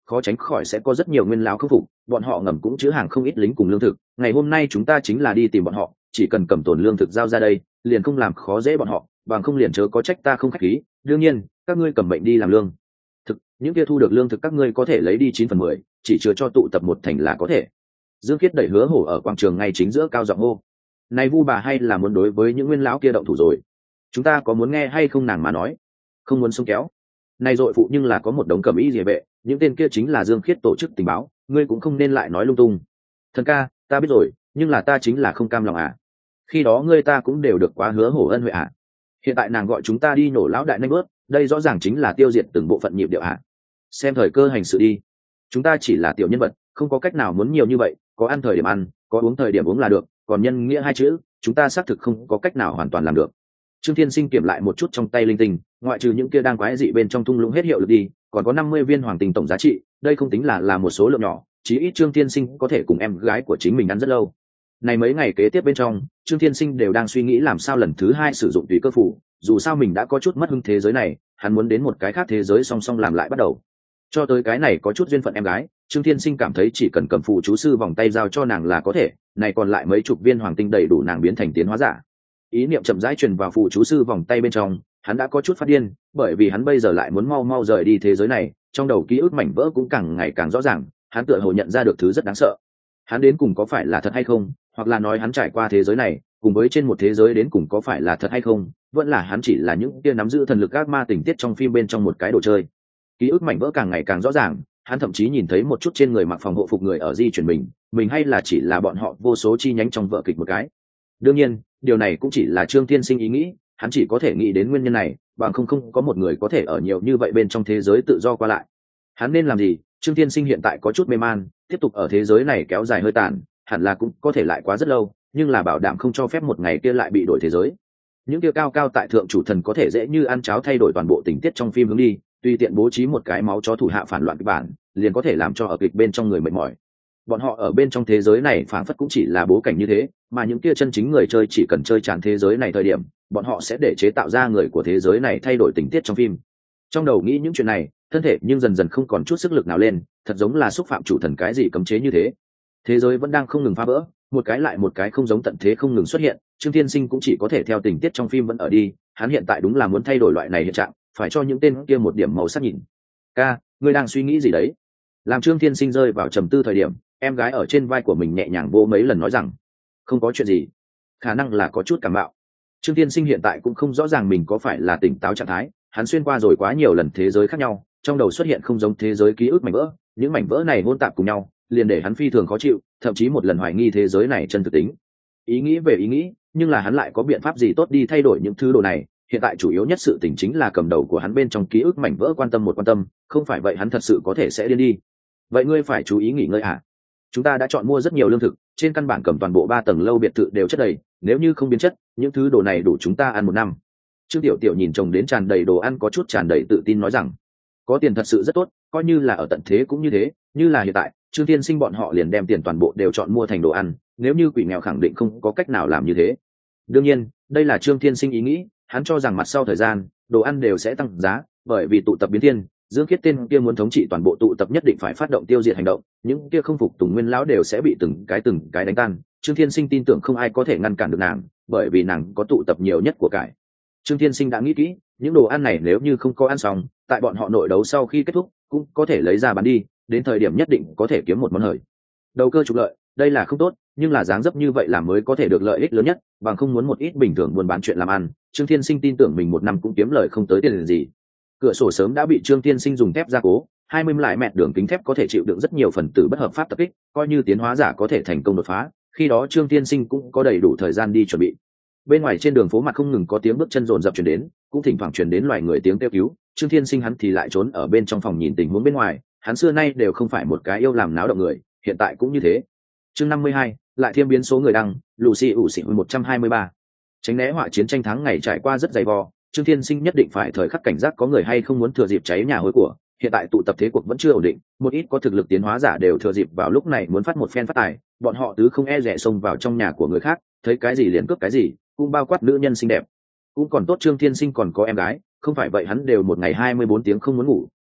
khó tránh khỏi sẽ có rất nhiều nguyên lão khâm phục, bọn họ ngầm cũng chứa hàng không ít lính cùng lương thực, ngày hôm nay chúng ta chính là đi tìm bọn họ, chỉ cần cầm tồn lương thực giao ra đây, liền không làm khó dễ bọn họ, bằng không liền chớ có trách ta không khách khí, đương nhiên, các ngươi cầm mệnh đi làm lương thực, những kia thu được lương thực các ngươi có thể lấy đi chín phần mười, chỉ chứa cho tụ tập một thành là có thể. Dương Khiết đẩy Hứa Hổ ở quảng trường ngay chính giữa cao giọng hô. Này Vu bà hay là muốn đối với những nguyên lão kia động thủ rồi? Chúng ta có muốn nghe hay không nàng mà nói? Không muốn xông kéo. Này dội phụ nhưng là có một đống cẩm y rìa vệ, những tên kia chính là Dương Khiết tổ chức tình báo, ngươi cũng không nên lại nói lung tung. Thần ca, ta biết rồi, nhưng là ta chính là không cam lòng à. Khi đó ngươi ta cũng đều được quá Hứa Hổ ân huệ à. Hiện tại nàng gọi chúng ta đi nổ lão đại nanh bớt, đây rõ ràng chính là tiêu diệt từng bộ phận nhịp điệu à. Xem thời cơ hành sự đi. Chúng ta chỉ là tiểu nhân vật, không có cách nào muốn nhiều như vậy, có ăn thời điểm ăn, có uống thời điểm uống là được, còn nhân nghĩa hai chữ, chúng ta xác thực không có cách nào hoàn toàn làm được. Trương Thiên Sinh kiểm lại một chút trong tay linh tinh, ngoại trừ những kia đang quái dị bên trong thung lũng hết hiệu lực đi, còn có năm mươi viên hoàng tinh tổng giá trị, đây không tính là là một số lượng nhỏ, chí ít Trương Thiên Sinh có thể cùng em gái của chính mình ăn rất lâu. Này mấy ngày kế tiếp bên trong, Trương Thiên Sinh đều đang suy nghĩ làm sao lần thứ hai sử dụng tùy cơ phủ, dù sao mình đã có chút mất hứng thế giới này, hắn muốn đến một cái khác thế giới song song làm lại bắt đầu. Cho tới cái này có chút duyên phận em gái, Trương Thiên Sinh cảm thấy chỉ cần cầm phù chú sư vòng tay giao cho nàng là có thể, này còn lại mấy chục viên hoàng tinh đầy đủ nàng biến thành tiến hóa giả. Ý niệm chậm rãi truyền vào phù chú sư vòng tay bên trong, hắn đã có chút phát điên, bởi vì hắn bây giờ lại muốn mau mau rời đi thế giới này, trong đầu ký ức mảnh vỡ cũng càng ngày càng rõ ràng, hắn tựa hồ nhận ra được thứ rất đáng sợ. Hắn đến cùng có phải là thật hay không, hoặc là nói hắn trải qua thế giới này, cùng với trên một thế giới đến cùng có phải là thật hay không, vẫn là hắn chỉ là những kia nắm giữ thần lực ác ma tình tiết trong phim bên trong một cái đồ chơi. Ký ức mảnh vỡ càng ngày càng rõ ràng, hắn thậm chí nhìn thấy một chút trên người mặc phòng hộ phục người ở di chuyển mình, mình hay là chỉ là bọn họ vô số chi nhánh trong vở kịch một cái. Đương nhiên, điều này cũng chỉ là Trương Thiên Sinh ý nghĩ, hắn chỉ có thể nghĩ đến nguyên nhân này, bằng không không có một người có thể ở nhiều như vậy bên trong thế giới tự do qua lại. Hắn nên làm gì? Trương Thiên Sinh hiện tại có chút mê man, tiếp tục ở thế giới này kéo dài hơi tàn, hẳn là cũng có thể lại quá rất lâu, nhưng là bảo đảm không cho phép một ngày kia lại bị đổi thế giới. Những kia cao cao tại thượng chủ thần có thể dễ như ăn cháo thay đổi toàn bộ tình tiết trong phim hướng đi, tùy tiện bố trí một cái máu chó thủ hạ phản loạn kịch bản, liền có thể làm cho ở kịch bên trong người mệt mỏi. Bọn họ ở bên trong thế giới này phảng phất cũng chỉ là bố cảnh như thế, mà những kia chân chính người chơi chỉ cần chơi tràn thế giới này thời điểm, bọn họ sẽ để chế tạo ra người của thế giới này thay đổi tình tiết trong phim. Trong đầu nghĩ những chuyện này, thân thể nhưng dần dần không còn chút sức lực nào lên, thật giống là xúc phạm chủ thần cái gì cấm chế như thế. Thế giới vẫn đang không ngừng phá vỡ, một cái lại một cái không giống tận thế không ngừng xuất hiện, Trương Thiên Sinh cũng chỉ có thể theo tình tiết trong phim vẫn ở đi, hắn hiện tại đúng là muốn thay đổi loại này hiện trạng, phải cho những tên kia một điểm màu sắc nhìn. Ca, ngươi đang suy nghĩ gì đấy? Làm Trương Thiên Sinh rơi vào trầm tư thời điểm, em gái ở trên vai của mình nhẹ nhàng vỗ mấy lần nói rằng, không có chuyện gì, khả năng là có chút cảm mạo. Trương Thiên Sinh hiện tại cũng không rõ ràng mình có phải là tỉnh táo trạng thái, hắn xuyên qua rồi quá nhiều lần thế giới khác nhau, trong đầu xuất hiện không giống thế giới ký ức mảnh vỡ, những mảnh vỡ này hỗn tạp cùng nhau, liền để hắn phi thường khó chịu, thậm chí một lần hoài nghi thế giới này chân thực tính. Ý nghĩ về ý nghĩ, nhưng là hắn lại có biện pháp gì tốt đi thay đổi những thứ đồ này, hiện tại chủ yếu nhất sự tình chính là cầm đầu của hắn bên trong ký ức mảnh vỡ quan tâm một quan tâm, không phải vậy hắn thật sự có thể sẽ điên đi. Vậy ngươi phải chú ý nghỉ ngơi à? Chúng ta đã chọn mua rất nhiều lương thực, trên căn bản cầm toàn bộ ba tầng lâu biệt thự đều chất đầy, nếu như không biến chất, những thứ đồ này đủ chúng ta ăn một năm. Trương Tiểu Tiểu nhìn chồng đến tràn đầy đồ ăn có chút tràn đầy tự tin nói rằng, có tiền thật sự rất tốt, coi như là ở tận thế cũng như thế, như là hiện tại, Trương Thiên Sinh bọn họ liền đem tiền toàn bộ đều chọn mua thành đồ ăn, nếu như quỷ nghèo khẳng định không có cách nào làm như thế. Đương nhiên, đây là Trương Thiên Sinh ý nghĩ, hắn cho rằng mặt sau thời gian, đồ ăn đều sẽ tăng giá, bởi vì tụ tập biến thiên, Dương Khiết tên kia muốn thống trị toàn bộ tụ tập nhất định phải phát động tiêu diệt hành động, những kia không phục tùng nguyên lão đều sẽ bị từng cái từng cái đánh tan. Trương Thiên Sinh tin tưởng không ai có thể ngăn cản được nàng, bởi vì nàng có tụ tập nhiều nhất của cải. Trương Thiên Sinh đã nghĩ kỹ, những đồ ăn này nếu như không có ăn xong, tại bọn họ nội đấu sau khi kết thúc, cũng có thể lấy ra bán đi, đến thời điểm nhất định có thể kiếm một món hời. Đầu cơ trục lợi, đây là không tốt, nhưng là dáng dấp như vậy là mới có thể được lợi ích lớn nhất, bằng không muốn một ít bình thường buôn bán chuyện làm ăn, Trương Thiên Sinh tin tưởng mình một năm cũng kiếm lời không tới tiền gì. Cửa sổ sớm đã bị Trương Thiên Sinh dùng thép gia cố, hai mươi lại mẹt đường kính thép có thể chịu đựng rất nhiều phần tử bất hợp pháp tập kích, coi như tiến hóa giả có thể thành công đột phá, khi đó Trương Thiên Sinh cũng có đầy đủ thời gian đi chuẩn bị. Bên ngoài trên đường phố mặt không ngừng có tiếng bước chân rồn rập truyền đến, cũng thỉnh thoảng truyền đến loài người tiếng kêu cứu. Trương Thiên Sinh hắn thì lại trốn ở bên trong phòng nhìn tình huống bên ngoài, hắn xưa nay đều không phải một cái yêu làm náo động người, hiện tại cũng như thế. Chương năm mươi hai, lại thêm biến số người đăng, Lucy ủ xị một trăm hai mươi ba. Tránh né họa chiến tranh thắng ngày trải qua rất dày vò, Trương Thiên Sinh nhất định phải thời khắc cảnh giác có người hay không muốn thừa dịp cháy nhà hối của. Hiện tại tụ tập thế cuộc vẫn chưa ổn định, một ít có thực lực tiến hóa giả đều thừa dịp vào lúc này muốn phát một phen phát tài, bọn họ tứ không e dè xông vào trong nhà của người khác, thấy cái gì liền cướp cái gì, cũng bao quát nữ nhân xinh đẹp. Cũng còn tốt Trương Thiên Sinh còn có em gái, không phải vậy hắn đều một ngày hai mươi bốn tiếng không muốn ngủ,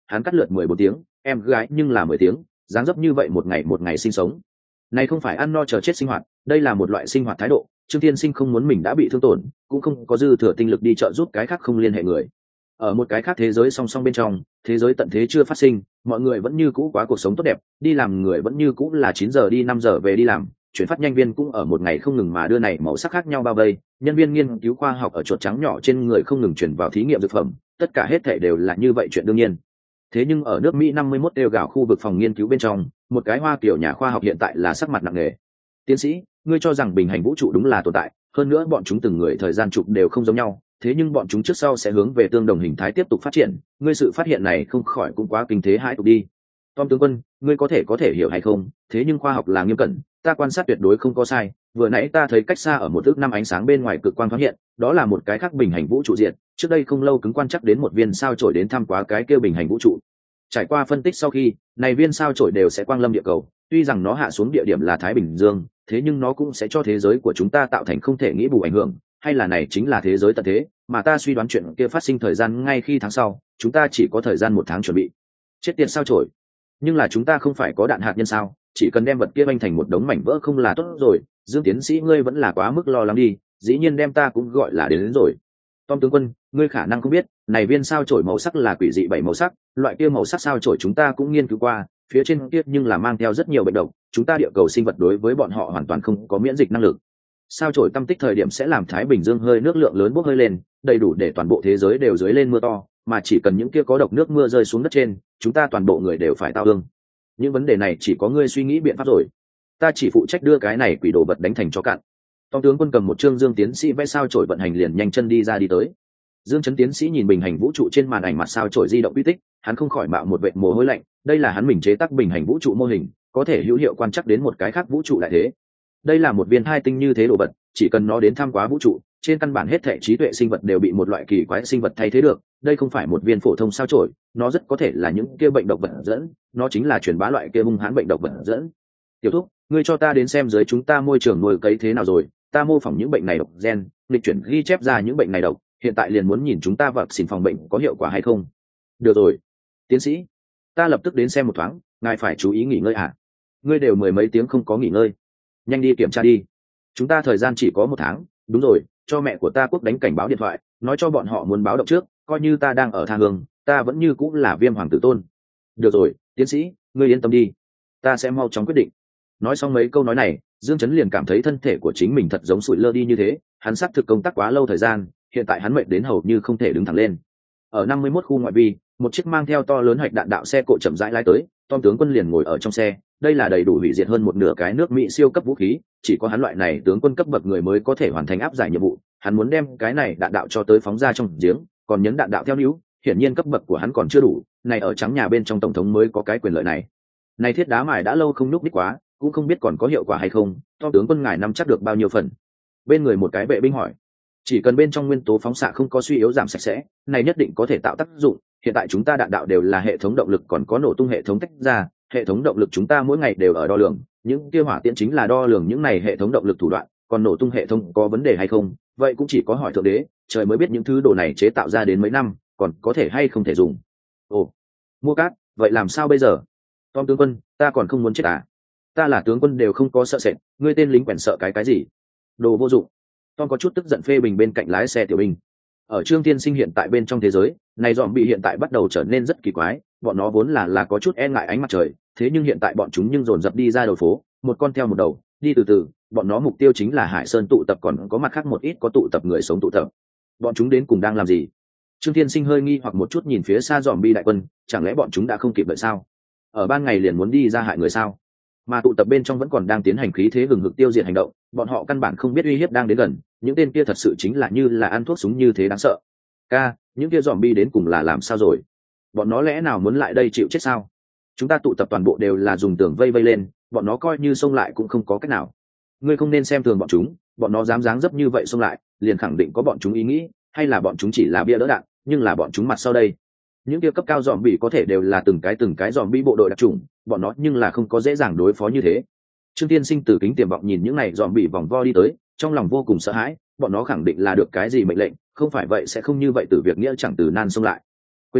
hắn cắt lượt mười bốn tiếng, em gái nhưng là mười tiếng, dáng dấp như vậy một ngày một ngày sinh sống. Này không phải ăn no chờ chết sinh hoạt, đây là một loại sinh hoạt thái độ. Trương Thiên Sinh không muốn mình đã bị thương tổn, cũng không có dư thừa tinh lực đi trợ giúp cái khác không liên hệ người. Ở một cái khác thế giới song song bên trong, thế giới tận thế chưa phát sinh, mọi người vẫn như cũ quá cuộc sống tốt đẹp, đi làm người vẫn như cũ là chín giờ đi năm giờ về đi làm, chuyển phát nhanh viên cũng ở một ngày không ngừng mà đưa này màu sắc khác nhau bao vây, nhân viên nghiên cứu khoa học ở chuột trắng nhỏ trên người không ngừng chuyển vào thí nghiệm dược phẩm, tất cả hết thảy đều là như vậy chuyện đương nhiên. Thế nhưng ở nước Mỹ năm mươi mốt đều gạo khu vực phòng nghiên cứu bên trong, một cái Hoa Kiều nhà khoa học hiện tại là sắc mặt nặng nề. Tiến sĩ, ngươi cho rằng bình hành vũ trụ đúng là tồn tại, hơn nữa bọn chúng từng người thời gian trục đều không giống nhau, thế nhưng bọn chúng trước sau sẽ hướng về tương đồng hình thái tiếp tục phát triển, ngươi sự phát hiện này không khỏi cũng quá kinh thế hãi tục đi. Tom tướng quân, ngươi có thể có thể hiểu hay không, thế nhưng khoa học là nghiêm cẩn, ta quan sát tuyệt đối không có sai, vừa nãy ta thấy cách xa ở một ước năm ánh sáng bên ngoài cực quang thoáng hiện, đó là một cái khác bình hành vũ trụ diện, trước đây không lâu cứng quan chắc đến một viên sao chổi đến thăm quá cái kia bình hành vũ trụ. Trải qua phân tích sau khi, này viên sao chổi đều sẽ quang lâm địa cầu, tuy rằng nó hạ xuống địa điểm là Thái Bình Dương, thế nhưng nó cũng sẽ cho thế giới của chúng ta tạo thành không thể nghĩ bù ảnh hưởng, hay là này chính là thế giới tận thế, mà ta suy đoán chuyện kia phát sinh thời gian ngay khi tháng sau, chúng ta chỉ có thời gian một tháng chuẩn bị. Chết tiệt sao chổi. Nhưng là chúng ta không phải có đạn hạt nhân sao, chỉ cần đem vật kia banh thành một đống mảnh vỡ không là tốt rồi. Dương tiến sĩ ngươi vẫn là quá mức lo lắng đi, dĩ nhiên đem ta cũng gọi là đến, đến rồi. Tom tướng quân, ngươi khả năng không biết, này viên sao chổi màu sắc là quỷ dị bảy màu sắc, loại kia màu sắc sao chổi chúng ta cũng nghiên cứu qua, phía trên kia nhưng là mang theo rất nhiều bệnh độc, chúng ta địa cầu sinh vật đối với bọn họ hoàn toàn không có miễn dịch năng lực. Sao chổi tâm tích thời điểm sẽ làm Thái Bình Dương hơi nước lượng lớn bốc hơi lên, đầy đủ để toàn bộ thế giới đều dưới lên mưa to, mà chỉ cần những kia có độc nước mưa rơi xuống đất trên, chúng ta toàn bộ người đều phải tao ương. Những vấn đề này chỉ có ngươi suy nghĩ biện pháp rồi. Ta chỉ phụ trách đưa cái này quỷ đồ vật đánh thành cho cạn. Tom tướng quân cầm một chương Dương tiến sĩ vẽ sao chổi vận hành liền nhanh chân đi ra đi tới. Dương Chấn tiến sĩ nhìn bình hành vũ trụ trên màn ảnh mặt sao chổi di động quy tích, hắn không khỏi mạo một vệt mồ hôi lạnh, đây là hắn mình chế tác bình hành vũ trụ mô hình, có thể hữu hiệu quan trắc đến một cái khác vũ trụ lại thế. Đây là một viên hai tinh như thế đồ vật, chỉ cần nó đến thăm quá vũ trụ, trên căn bản hết thể trí tuệ sinh vật đều bị một loại kỳ quái sinh vật thay thế được, đây không phải một viên phổ thông sao chổi, nó rất có thể là những kia bệnh độc vật dẫn, nó chính là truyền bá loại kia hung hãn bệnh độc vật dẫn. Tiểu thúc, ngươi cho ta đến xem dưới chúng ta môi trường nuôi cấy thế nào rồi, ta mô phỏng những bệnh này độc gen, lịch chuyển ghi chép ra những bệnh này độc, hiện tại liền muốn nhìn chúng ta vật xin phòng bệnh có hiệu quả hay không. Được rồi, tiến sĩ, ta lập tức đến xem một thoáng, ngài phải chú ý nghỉ ngơi à? Ngươi đều mười mấy tiếng không có nghỉ ngơi, nhanh đi kiểm tra đi. Chúng ta thời gian chỉ có một tháng. Đúng rồi, cho mẹ của ta Quốc đánh cảnh báo điện thoại, nói cho bọn họ muốn báo động trước, coi như ta đang ở tha hương, ta vẫn như cũng là Viêm hoàng tử tôn. Được rồi, tiến sĩ, ngươi yên tâm đi, ta sẽ mau chóng quyết định. Nói xong mấy câu nói này, Dương Chấn liền cảm thấy thân thể của chính mình thật giống sụi lơ đi như thế, hắn xác thực công tác quá lâu thời gian, hiện tại hắn mệt đến hầu như không thể đứng thẳng lên. Ở năm mươi mốt khu ngoại vi, một chiếc mang theo to lớn hạch đạn đạo xe cộ chậm rãi lái tới, Tom tướng quân liền ngồi ở trong xe, đây là đầy đủ hủy diệt hơn một nửa cái nước Mỹ siêu cấp vũ khí, chỉ có hắn loại này tướng quân cấp bậc người mới có thể hoàn thành áp giải nhiệm vụ, hắn muốn đem cái này đạn đạo cho tới phóng ra trong giếng, còn nhấn đạn đạo theo níu, hiển nhiên cấp bậc của hắn còn chưa đủ, này ở trắng nhà bên trong tổng thống mới có cái quyền lợi này. Này thiết đá mài đã lâu không núc đích quá, cũng không biết còn có hiệu quả hay không, Tom tướng quân ngài nắm chắc được bao nhiêu phần? Bên người một cái vệ binh hỏi. Chỉ cần bên trong nguyên tố phóng xạ không có suy yếu giảm sạch sẽ, này nhất định có thể tạo tác dụng. Hiện tại chúng ta đạn đạo đều là hệ thống động lực còn có nổ tung hệ thống tách ra, hệ thống động lực chúng ta mỗi ngày đều ở đo lường, những kia hỏa tiễn chính là đo lường những này hệ thống động lực thủ đoạn, còn nổ tung hệ thống có vấn đề hay không, vậy cũng chỉ có hỏi thượng đế, trời mới biết những thứ đồ này chế tạo ra đến mấy năm, còn có thể hay không thể dùng. Ồ, mua cát, vậy làm sao bây giờ? Tom tướng quân, ta còn không muốn chết à? Ta là tướng quân đều không có sợ sệt, ngươi tên lính quèn sợ cái cái gì? Đồ vô dụng. Tom có chút tức giận phê bình bên cạnh lái xe tiểu binh. Ở Trương Tiên Sinh hiện tại bên trong thế giới này, dòm bị hiện tại bắt đầu trở nên rất kỳ quái, bọn nó vốn là là có chút e ngại ánh mặt trời, thế nhưng hiện tại bọn chúng nhưng dồn dập đi ra đầu phố, một con theo một đầu, đi từ từ, bọn nó mục tiêu chính là Hải Sơn tụ tập, còn có mặt khác một ít có tụ tập người sống tụ tập. Bọn chúng đến cùng đang làm gì? Trương Tiên Sinh hơi nghi hoặc một chút nhìn phía xa dòm bi đại quân, chẳng lẽ bọn chúng đã không kịp đợi sao? Ở ban ngày liền muốn đi ra hại người sao? Mà tụ tập bên trong vẫn còn đang tiến hành khí thế hừng hực tiêu diệt hành động, bọn họ căn bản không biết uy hiếp đang đến gần, những tên kia thật sự chính là như là ăn thuốc súng như thế đáng sợ. Ca, những kia zombie đến cùng là làm sao rồi? Bọn nó lẽ nào muốn lại đây chịu chết sao? Chúng ta tụ tập toàn bộ đều là dùng tường vây vây lên, bọn nó coi như xông lại cũng không có cách nào. Ngươi không nên xem thường bọn chúng, bọn nó dám dáng dấp như vậy xông lại, liền khẳng định có bọn chúng ý nghĩ, hay là bọn chúng chỉ là bia đỡ đạn, nhưng là bọn chúng mặt sau đây. Những kia cấp cao zombie có thể đều là từng cái từng cái zombie bộ đội đặc chủng, bọn nó nhưng là không có dễ dàng đối phó như thế. Trương Tiên Sinh từ kính tiềm vọng nhìn những này zombie vòng vo đi tới, trong lòng vô cùng sợ hãi, bọn nó khẳng định là được cái gì mệnh lệnh, không phải vậy sẽ không như vậy từ việc nghĩa chẳng từ nan xông lại. Quên đi,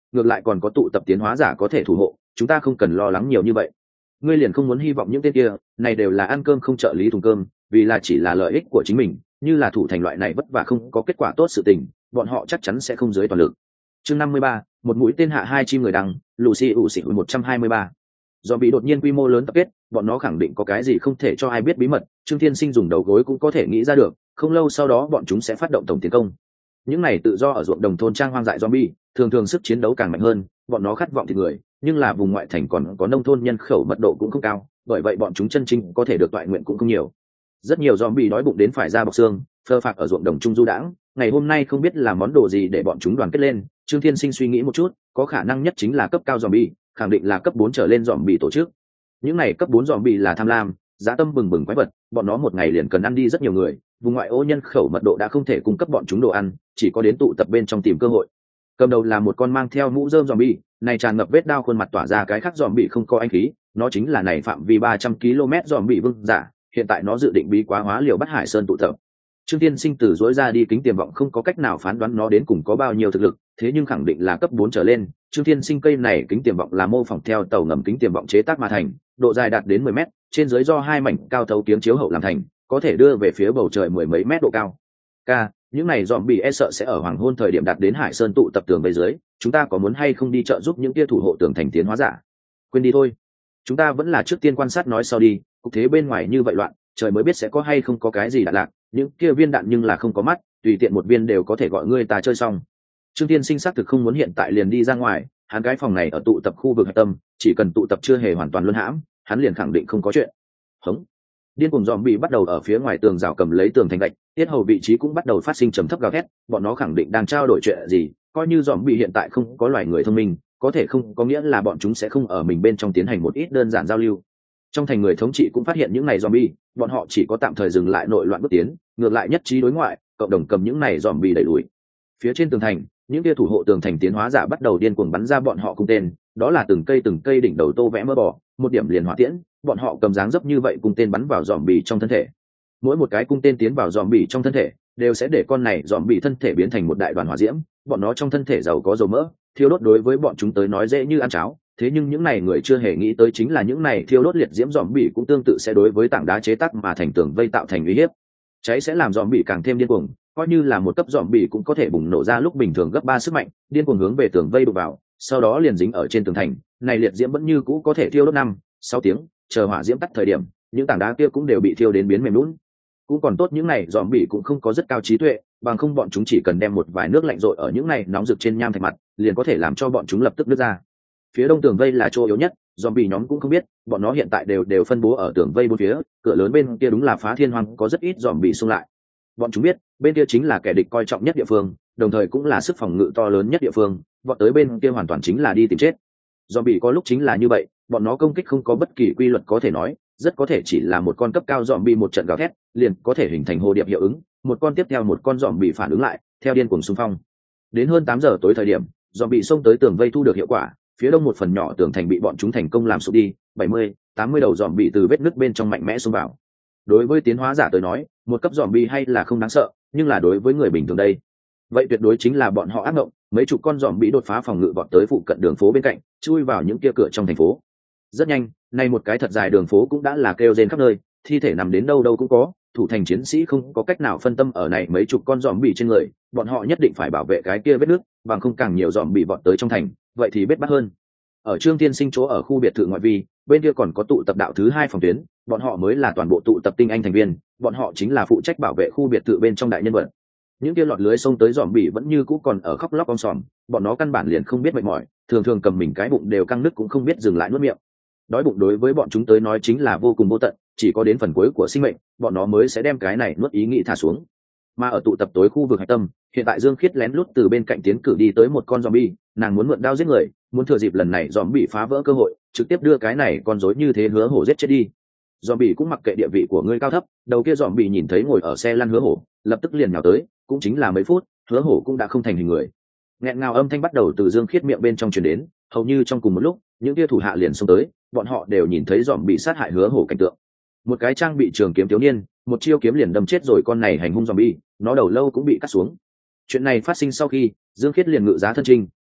ngược lại còn có tụ tập tiến hóa giả có thể thủ hộ, chúng ta không cần lo lắng nhiều như vậy. Ngươi liền không muốn hy vọng những tên kia, này đều là ăn cơm không trợ lý thùng cơm, vì là chỉ là lợi ích của chính mình, như là thủ thành loại này vất vả không có kết quả tốt sự tình, bọn họ chắc chắn sẽ không dưới toàn lực. Chương năm mươi ba, một mũi tên hạ hai chim người đằng, Lucy ủ xỉn một trăm hai mươi ba. Do bị đột nhiên quy mô lớn tập kết, bọn nó khẳng định có cái gì không thể cho ai biết bí mật, Trương Thiên Sinh dùng đầu gối cũng có thể nghĩ ra được, không lâu sau đó bọn chúng sẽ phát động tổng tiến công. Những này tự do ở ruộng đồng thôn trang hoang dại zombie, thường thường sức chiến đấu càng mạnh hơn, bọn nó khát vọng thịt người, nhưng là vùng ngoại thành còn có nông thôn nhân khẩu mật độ cũng không cao, bởi vậy bọn chúng chân chính có thể được toại nguyện cũng không nhiều. Rất nhiều zombie đói bụng đến phải ra bọc xương, phơ phạc ở ruộng đồng trung du đãng, ngày hôm nay không biết là món đồ gì để bọn chúng đoàn kết lên. Trương Thiên Sinh suy nghĩ một chút, có khả năng nhất chính là cấp cao zombie, khẳng định là cấp bốn trở lên zombie tổ chức. Những này cấp bốn zombie là tham lam, dã tâm bừng bừng quái vật, bọn nó một ngày liền cần ăn đi rất nhiều người, vùng ngoại ô nhân khẩu mật độ đã không thể cung cấp bọn chúng đồ ăn, chỉ có đến tụ tập bên trong tìm cơ hội. Cầm đầu là một con mang theo mũ rơm zombie, này tràn ngập vết đao khuôn mặt tỏa ra cái khác zombie không có anh khí, nó chính là này phạm vi ba trăm ki lô mét zombie vương giả, hiện tại nó dự định bí quá hóa liều bắt Hải Sơn tụ tập. Trương Tiên Sinh từ dối ra đi kính tiềm vọng không có cách nào phán đoán nó đến cùng có bao nhiêu thực lực, thế nhưng khẳng định là cấp bốn trở lên. Trương Tiên Sinh cây này kính tiềm vọng là mô phỏng theo tàu ngầm kính tiềm vọng chế tác mà thành, độ dài đạt đến mười mét, trên dưới do hai mảnh cao thấu kiếng chiếu hậu làm thành, có thể đưa về phía bầu trời mười mấy mét độ cao. K, những này zombie e sợ sẽ ở hoàng hôn thời điểm đạt đến Hải Sơn tụ tập tường bên dưới, chúng ta có muốn hay không đi trợ giúp những kia thủ hộ tường thành tiến hóa giả? Quên đi thôi, chúng ta vẫn là trước tiên quan sát nói sau đi, cục thế bên ngoài như vậy loạn, trời mới biết sẽ có hay không có cái gì đạn lạc, những kia viên đạn nhưng là không có mắt, tùy tiện một viên đều có thể gọi ngươi ta chơi xong. Trương Tiên Sinh xác thực không muốn hiện tại liền đi ra ngoài, hắn cái phòng này ở tụ tập khu vực hạch tâm, chỉ cần tụ tập chưa hề hoàn toàn luân hãm, hắn liền khẳng định không có chuyện. Hống. Điên cuồng zombie bắt đầu ở phía ngoài tường rào cầm lấy tường thành gạch, tiết hầu vị trí cũng bắt đầu phát sinh trầm thấp gào thét, bọn nó khẳng định đang trao đổi chuyện gì, coi như zombie hiện tại không có loài người thông minh, có thể không có nghĩa là bọn chúng sẽ không ở mình bên trong tiến hành một ít đơn giản giao lưu. Trong thành người thống trị cũng phát hiện những này zombie, bọn họ chỉ có tạm thời dừng lại nội loạn bước tiến, ngược lại nhất trí đối ngoại, cộng đồng cầm những này zombie đẩy đuổi. Phía trên tường thành, những kia thủ hộ tường thành tiến hóa giả bắt đầu điên cuồng bắn ra bọn họ cung tên, đó là từng cây từng cây đỉnh đầu tô vẽ mỡ bò, một điểm liền hỏa tiễn, bọn họ cầm dáng dấp như vậy cung tên bắn vào zombie trong thân thể. Mỗi một cái cung tên tiến vào zombie trong thân thể, đều sẽ để con này zombie thân thể biến thành một đại đoàn hỏa diễm, bọn nó trong thân thể giàu có dầu mỡ, thiêu đốt đối với bọn chúng tới nói dễ như ăn cháo, thế nhưng những này người chưa hề nghĩ tới chính là những này thiêu đốt liệt diễm zombie cũng tương tự sẽ đối với tảng đá chế tác mà thành tường vây tạo thành uy hiếp. Cháy sẽ làm zombie càng thêm điên cuồng, coi như là một cấp zombie cũng có thể bùng nổ ra lúc bình thường gấp ba sức mạnh, điên cuồng hướng về tường vây đụng vào, sau đó liền dính ở trên tường thành, này liệt diễm vẫn như cũ có thể thiêu đốt năm, sáu tiếng, chờ hỏa diễm tắt thời điểm, những tảng đá kia cũng đều bị thiêu đến biến mềm nhũn. Cũng còn tốt những này zombie cũng không có rất cao trí tuệ, bằng không bọn chúng chỉ cần đem một vài nước lạnh rội ở những này nóng rực trên nham thạch mặt, liền có thể làm cho bọn chúng lập tức nứt ra. Phía đông tường vây là chỗ yếu nhất, zombie nhóm cũng không biết, bọn nó hiện tại đều đều phân bố ở tường vây bốn phía, cửa lớn bên kia đúng là phá thiên hoang, có rất ít zombie xung lại. Bọn chúng biết, bên kia chính là kẻ địch coi trọng nhất địa phương, đồng thời cũng là sức phòng ngự to lớn nhất địa phương, vọt tới bên kia hoàn toàn chính là đi tìm chết. Zombie có lúc chính là như vậy, bọn nó công kích không có bất kỳ quy luật có thể nói, rất có thể chỉ là một con cấp cao zombie một trận gào thét, liền có thể hình thành hồ điệp hiệu ứng, một con tiếp theo một con zombie phản ứng lại, theo điên cuồng xung phong. Đến hơn tám giờ tối thời điểm, zombie xông tới tường vây thu được hiệu quả, phía đông một phần nhỏ tường thành bị bọn chúng thành công làm sụp đi, bảy mươi, tám mươi đầu zombie từ vết nứt bên trong mạnh mẽ xông vào. Đối với tiến hóa giả tới nói, một cấp zombie hay là không đáng sợ, nhưng là đối với người bình thường đây, vậy tuyệt đối chính là bọn họ ác mộng. Mấy chục con zombie đột phá phòng ngự vọt tới phụ cận đường phố bên cạnh, chui vào những kia cửa trong thành phố. Rất nhanh, nay một cái thật dài đường phố cũng đã là kêu rên khắp nơi, thi thể nằm đến đâu đâu cũng có, thủ thành chiến sĩ không có cách nào phân tâm ở này mấy chục con zombie trên người, bọn họ nhất định phải bảo vệ cái kia vết nước, bằng không càng nhiều zombie vọt tới trong thành, vậy thì bết bát hơn. Ở Trương Tiên Sinh chỗ ở khu biệt thự ngoại vi, bên kia còn có tụ tập đạo thứ hai phòng tuyến, bọn họ mới là toàn bộ tụ tập tinh anh thành viên, bọn họ chính là phụ trách bảo vệ khu biệt thự bên trong đại nhân vật. Những kia lọt lưới xông tới zombie vẫn như cũ còn ở khóc lóc om sòm, bọn nó căn bản liền không biết mệt mỏi, thường thường cầm mình cái bụng đều căng nứt cũng không biết dừng lại nuốt miệng. Đói bụng đối với bọn chúng tới nói chính là vô cùng vô tận, chỉ có đến phần cuối của sinh mệnh, bọn nó mới sẽ đem cái này nuốt ý nghĩ thả xuống. Mà ở tụ tập tối khu vực hạch tâm, hiện tại Dương Khiết lén lút từ bên cạnh tiến cử đi tới một con zombie, nàng muốn mượn đao giết người, muốn thừa dịp lần này zombie phá vỡ cơ hội, trực tiếp đưa cái này con rối như thế hứa hổ giết chết đi. Zombie cũng mặc kệ địa vị của ngươi cao thấp, đầu kia zombie nhìn thấy ngồi ở xe lăn hứa hổ, lập tức liền nhào tới, cũng chính là mấy phút, hứa hổ cũng đã không thành hình người. Nghẹn ngào âm thanh bắt đầu từ Dương Khiết miệng bên trong truyền đến, hầu như trong cùng một lúc, những kia thủ hạ liền xông tới, bọn họ đều nhìn thấy zombie sát hại hứa hổ cảnh tượng. Một cái trang bị trường kiếm thiếu niên, một chiêu kiếm liền đâm chết rồi con này hành hung zombie, nó đầu lâu cũng bị cắt xuống. Chuyện này phát sinh sau khi Dương Khiết liền ngự giá thân trinh,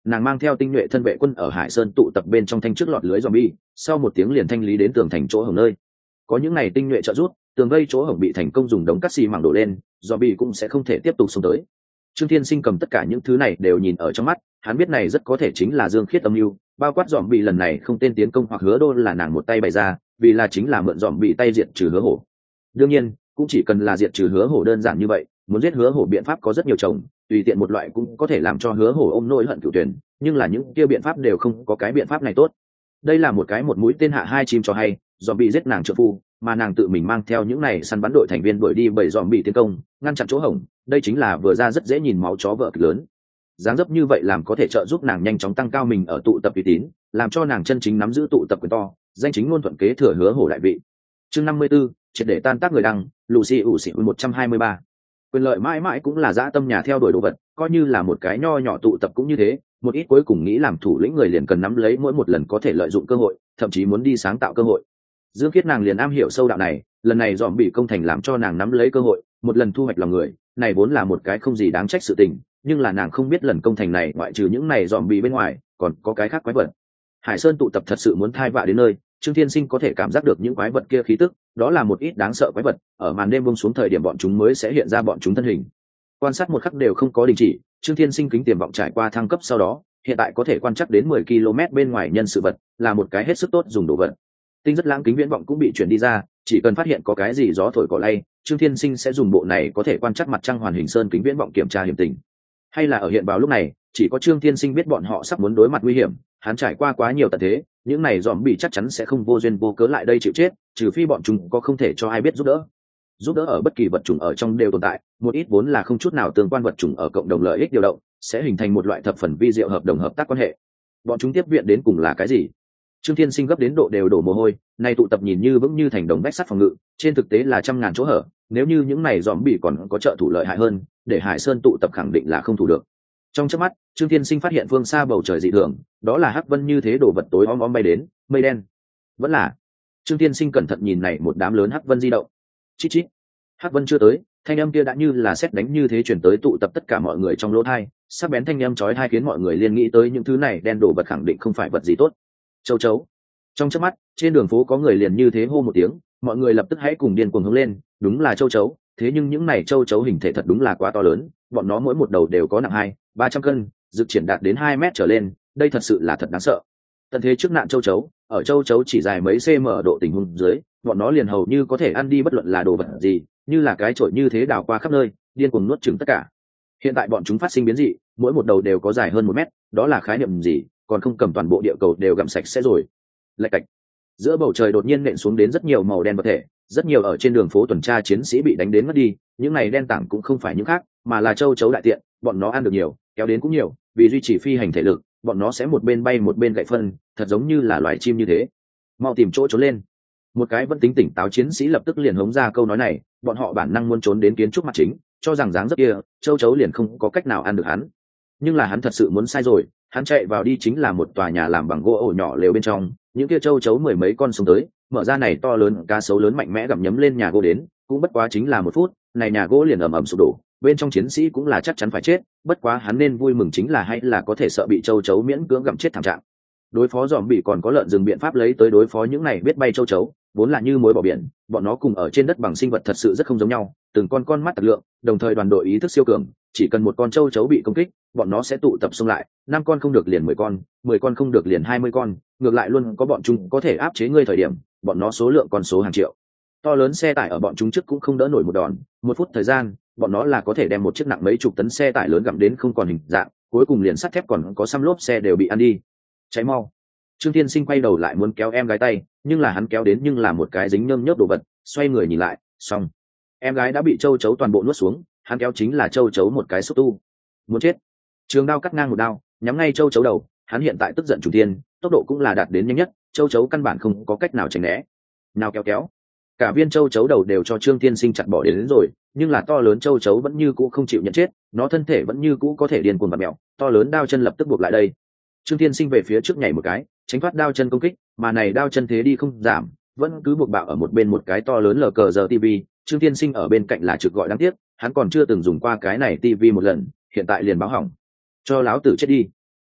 nàng mang theo tinh nhuệ thân vệ quân ở Hải Sơn tụ tập bên trong thanh trước lọt lưới zombie, sau một tiếng liền thanh lý đến tường thành chỗ hổng nơi. Có những này tinh nhuệ trợ giúp, tường vây chỗ hổng bị thành công dùng đống cát xi mảng đổ lên, zombie cũng sẽ không thể tiếp tục xông tới. Trương Thiên Sinh cầm tất cả những thứ này đều nhìn ở trong mắt, hắn biết này rất có thể chính là Dương Khiết âm mưu, bao quát zombie lần này không tên tiến công hoặc Hứa Đô là nàng một tay bày ra, vì là chính là mượn zombie tay diệt trừ Hứa Hổ. Đương nhiên, cũng chỉ cần là diệt trừ Hứa Hổ đơn giản như vậy, muốn giết Hứa Hổ biện pháp có rất nhiều chồng, tùy tiện một loại cũng có thể làm cho Hứa Hổ ôm nỗi hận cửu tuyển, nhưng là những kia biện pháp đều không có cái biện pháp này tốt. Đây là một cái một mũi tên hạ hai chim cho hay, zombie giết nàng trợ phu, mà nàng tự mình mang theo những này săn bắn đội thành viên đuổi đi bảy zombie tiến công, ngăn chặn chỗ hổng, đây chính là vừa ra rất dễ nhìn máu chó vợ kịch lớn. Dáng dấp như vậy làm có thể trợ giúp nàng nhanh chóng tăng cao mình ở tụ tập uy tín, làm cho nàng chân chính nắm giữ tụ tập quyền to, danh chính ngôn thuận kế thừa Hứa Hổ đại vị. Chương năm mươi 54, triệt để tan tác người đăng, Lucy ủ xỉ một trăm hai mươi ba. Quyền lợi mãi mãi cũng là dã tâm nhà theo đuổi đồ vật, coi như là một cái nho nhỏ tụ tập cũng như thế, một ít cuối cùng nghĩ làm thủ lĩnh người liền cần nắm lấy mỗi một lần có thể lợi dụng cơ hội, thậm chí muốn đi sáng tạo cơ hội. Dương Khiết nàng liền am hiểu sâu đạo này, lần này dòm bị công thành làm cho nàng nắm lấy cơ hội, một lần thu hoạch lòng người, này vốn là một cái không gì đáng trách sự tình, nhưng là nàng không biết lần công thành này ngoại trừ những này dòm bị bên ngoài, còn có cái khác quái vật. Hải Sơn tụ tập thật sự muốn thai vạ đến nơi, Trương Thiên Sinh có thể cảm giác được những quái vật kia khí tức, đó là một ít đáng sợ quái vật, ở màn đêm buông xuống thời điểm bọn chúng mới sẽ hiện ra bọn chúng thân hình. Quan sát một khắc đều không có đình chỉ, Trương Thiên Sinh kính tiềm vọng trải qua thăng cấp sau đó, hiện tại có thể quan trắc đến mười ki lô mét bên ngoài nhân sự vật, là một cái hết sức tốt dùng đồ vật. Tinh rất lãng kính viễn vọng cũng bị chuyển đi ra, chỉ cần phát hiện có cái gì gió thổi cỏ lay, Trương Thiên Sinh sẽ dùng bộ này có thể quan trắc mặt trăng hoàn hình sơn kính viễn vọng kiểm tra hiểm tình. Hay là ở hiện vào lúc này, chỉ có Trương Thiên Sinh biết bọn họ sắp muốn đối mặt nguy hiểm, hắn trải qua quá nhiều tận thế, những này dòm bị chắc chắn sẽ không vô duyên vô cớ lại đây chịu chết, trừ phi bọn chúng có không thể cho ai biết giúp đỡ. Giúp đỡ ở bất kỳ vật chủng ở trong đều tồn tại, một ít vốn là không chút nào tương quan vật chủng ở cộng đồng lợi ích điều động, sẽ hình thành một loại thập phần vi diệu hợp đồng hợp tác quan hệ. Bọn chúng tiếp viện đến cùng là cái gì? Trương Thiên Sinh gấp đến độ đều đổ mồ hôi, nay tụ tập nhìn như vững như thành đồng bách sắt phòng ngự, trên thực tế là trăm ngàn chỗ hở, nếu như những này dòm bị còn có trợ thủ lợi hại hơn, để Hải Sơn tụ tập khẳng định là không thủ được. Trong chớp mắt, Trương Thiên Sinh phát hiện phương xa bầu trời dị thường, đó là hắc vân như thế đổ vật tối om om bay đến, mây đen. Vẫn là. Trương Thiên Sinh cẩn thận nhìn này một đám lớn hắc vân di động. Chít chít. Hắc vân chưa tới, thanh âm kia đã như là sét đánh như thế chuyển tới tụ tập tất cả mọi người trong lỗ tai, sắc bén thanh âm chói tai khiến mọi người liên nghĩ tới những thứ này đen đổ vật khẳng định không phải vật gì tốt. Châu chấu. Trong chớp mắt, trên đường phố có người liền như thế hô một tiếng, mọi người lập tức hãy cùng điên cuồng hướng lên, đúng là châu chấu, thế nhưng những này châu chấu hình thể thật đúng là quá to lớn, bọn nó mỗi một đầu đều có nặng hai, ba trăm cân, dực triển đạt đến hai mét trở lên, đây thật sự là thật đáng sợ. Tận thế trước nạn châu chấu, ở châu chấu chỉ dài mấy cm độ tình huống dưới, bọn nó liền hầu như có thể ăn đi bất luận là đồ vật gì, như là cái chổi như thế đào qua khắp nơi, điên cuồng nuốt chửng tất cả. Hiện tại bọn chúng phát sinh biến dị, mỗi một đầu đều có dài hơn một mét, đó là khái niệm gì, còn không cầm toàn bộ địa cầu đều gặm sạch sẽ rồi. Lạch cạch. Giữa bầu trời đột nhiên nện xuống đến rất nhiều màu đen vật thể, rất nhiều ở trên đường phố tuần tra chiến sĩ bị đánh đến mất đi, những này đen tảng cũng không phải những khác, mà là châu chấu đại tiện, bọn nó ăn được nhiều, kéo đến cũng nhiều, vì duy trì phi hành thể lực, bọn nó sẽ một bên bay một bên gậy phân, thật giống như là loài chim như thế. Mau tìm chỗ trốn lên. Một cái vẫn tính tỉnh táo chiến sĩ lập tức liền hống ra câu nói này, bọn họ bản năng muốn trốn đến kiến trúc mặt chính, cho rằng dáng dấp kia, châu chấu liền không có cách nào ăn được hắn. Nhưng là hắn thật sự muốn sai rồi, hắn chạy vào đi chính là một tòa nhà làm bằng gỗ ổ nhỏ lều bên trong, những kia châu chấu mười mấy con xuống tới, mở ra này to lớn cá sấu lớn mạnh mẽ gặm nhấm lên nhà gỗ đến, cũng bất quá chính là một phút, này nhà gỗ liền ầm ầm sụp đổ, bên trong chiến sĩ cũng là chắc chắn phải chết, bất quá hắn nên vui mừng chính là hay là có thể sợ bị châu chấu miễn cưỡng gặm chết thảm trạng. Đối phó dòm bị còn có lợn rừng biện pháp lấy tới đối phó những này biết bay châu chấu, vốn là như mối bỏ biển, bọn nó cùng ở trên đất bằng sinh vật thật sự rất không giống nhau, từng con con mắt tặc lượng, đồng thời đoàn đội ý thức siêu cường, chỉ cần một con châu chấu bị công kích, bọn nó sẽ tụ tập xông lại, năm con không được liền mười con, mười con không được liền hai mươi con, ngược lại luôn có bọn chúng có thể áp chế ngươi thời điểm, bọn nó số lượng con số hàng triệu. To lớn xe tải ở bọn chúng trước cũng không đỡ nổi một đòn, một phút thời gian, bọn nó là có thể đem một chiếc nặng mấy chục tấn xe tải lớn gặm đến không còn hình dạng, cuối cùng liền sắt thép còn có xăm lốp xe đều bị ăn đi. Cháy mau. Trương Thiên Sinh quay đầu lại muốn kéo em gái tay, nhưng là hắn kéo đến nhưng là một cái dính nhơm nhớp đồ vật, xoay người nhìn lại, xong. Em gái đã bị châu chấu toàn bộ nuốt xuống, hắn kéo chính là châu chấu một cái xúc tu. Muốn chết. Trường đao cắt ngang một đao, nhắm ngay châu chấu đầu, hắn hiện tại tức giận chủ tiên, tốc độ cũng là đạt đến nhanh nhất, châu chấu căn bản không có cách nào tránh né. Nào kéo kéo. Cả viên châu chấu đầu đều cho Trương Thiên Sinh chặt bỏ đến, đến rồi, nhưng là to lớn châu chấu vẫn như cũ không chịu nhận chết, nó thân thể vẫn như cũ có thể điên cuồng vặn mèo, to lớn đao chân lập tức buộc lại đây. Trương Thiên Sinh về phía trước nhảy một cái, tránh thoát đao chân công kích, mà này đao chân thế đi không giảm, vẫn cứ buộc bạo ở một bên một cái to lớn lờ cờ giờ tivi. Trương Thiên Sinh ở bên cạnh là trực gọi đáng tiếc, hắn còn chưa từng dùng qua cái này tivi một lần, hiện tại liền báo hỏng. Cho láo tử chết đi.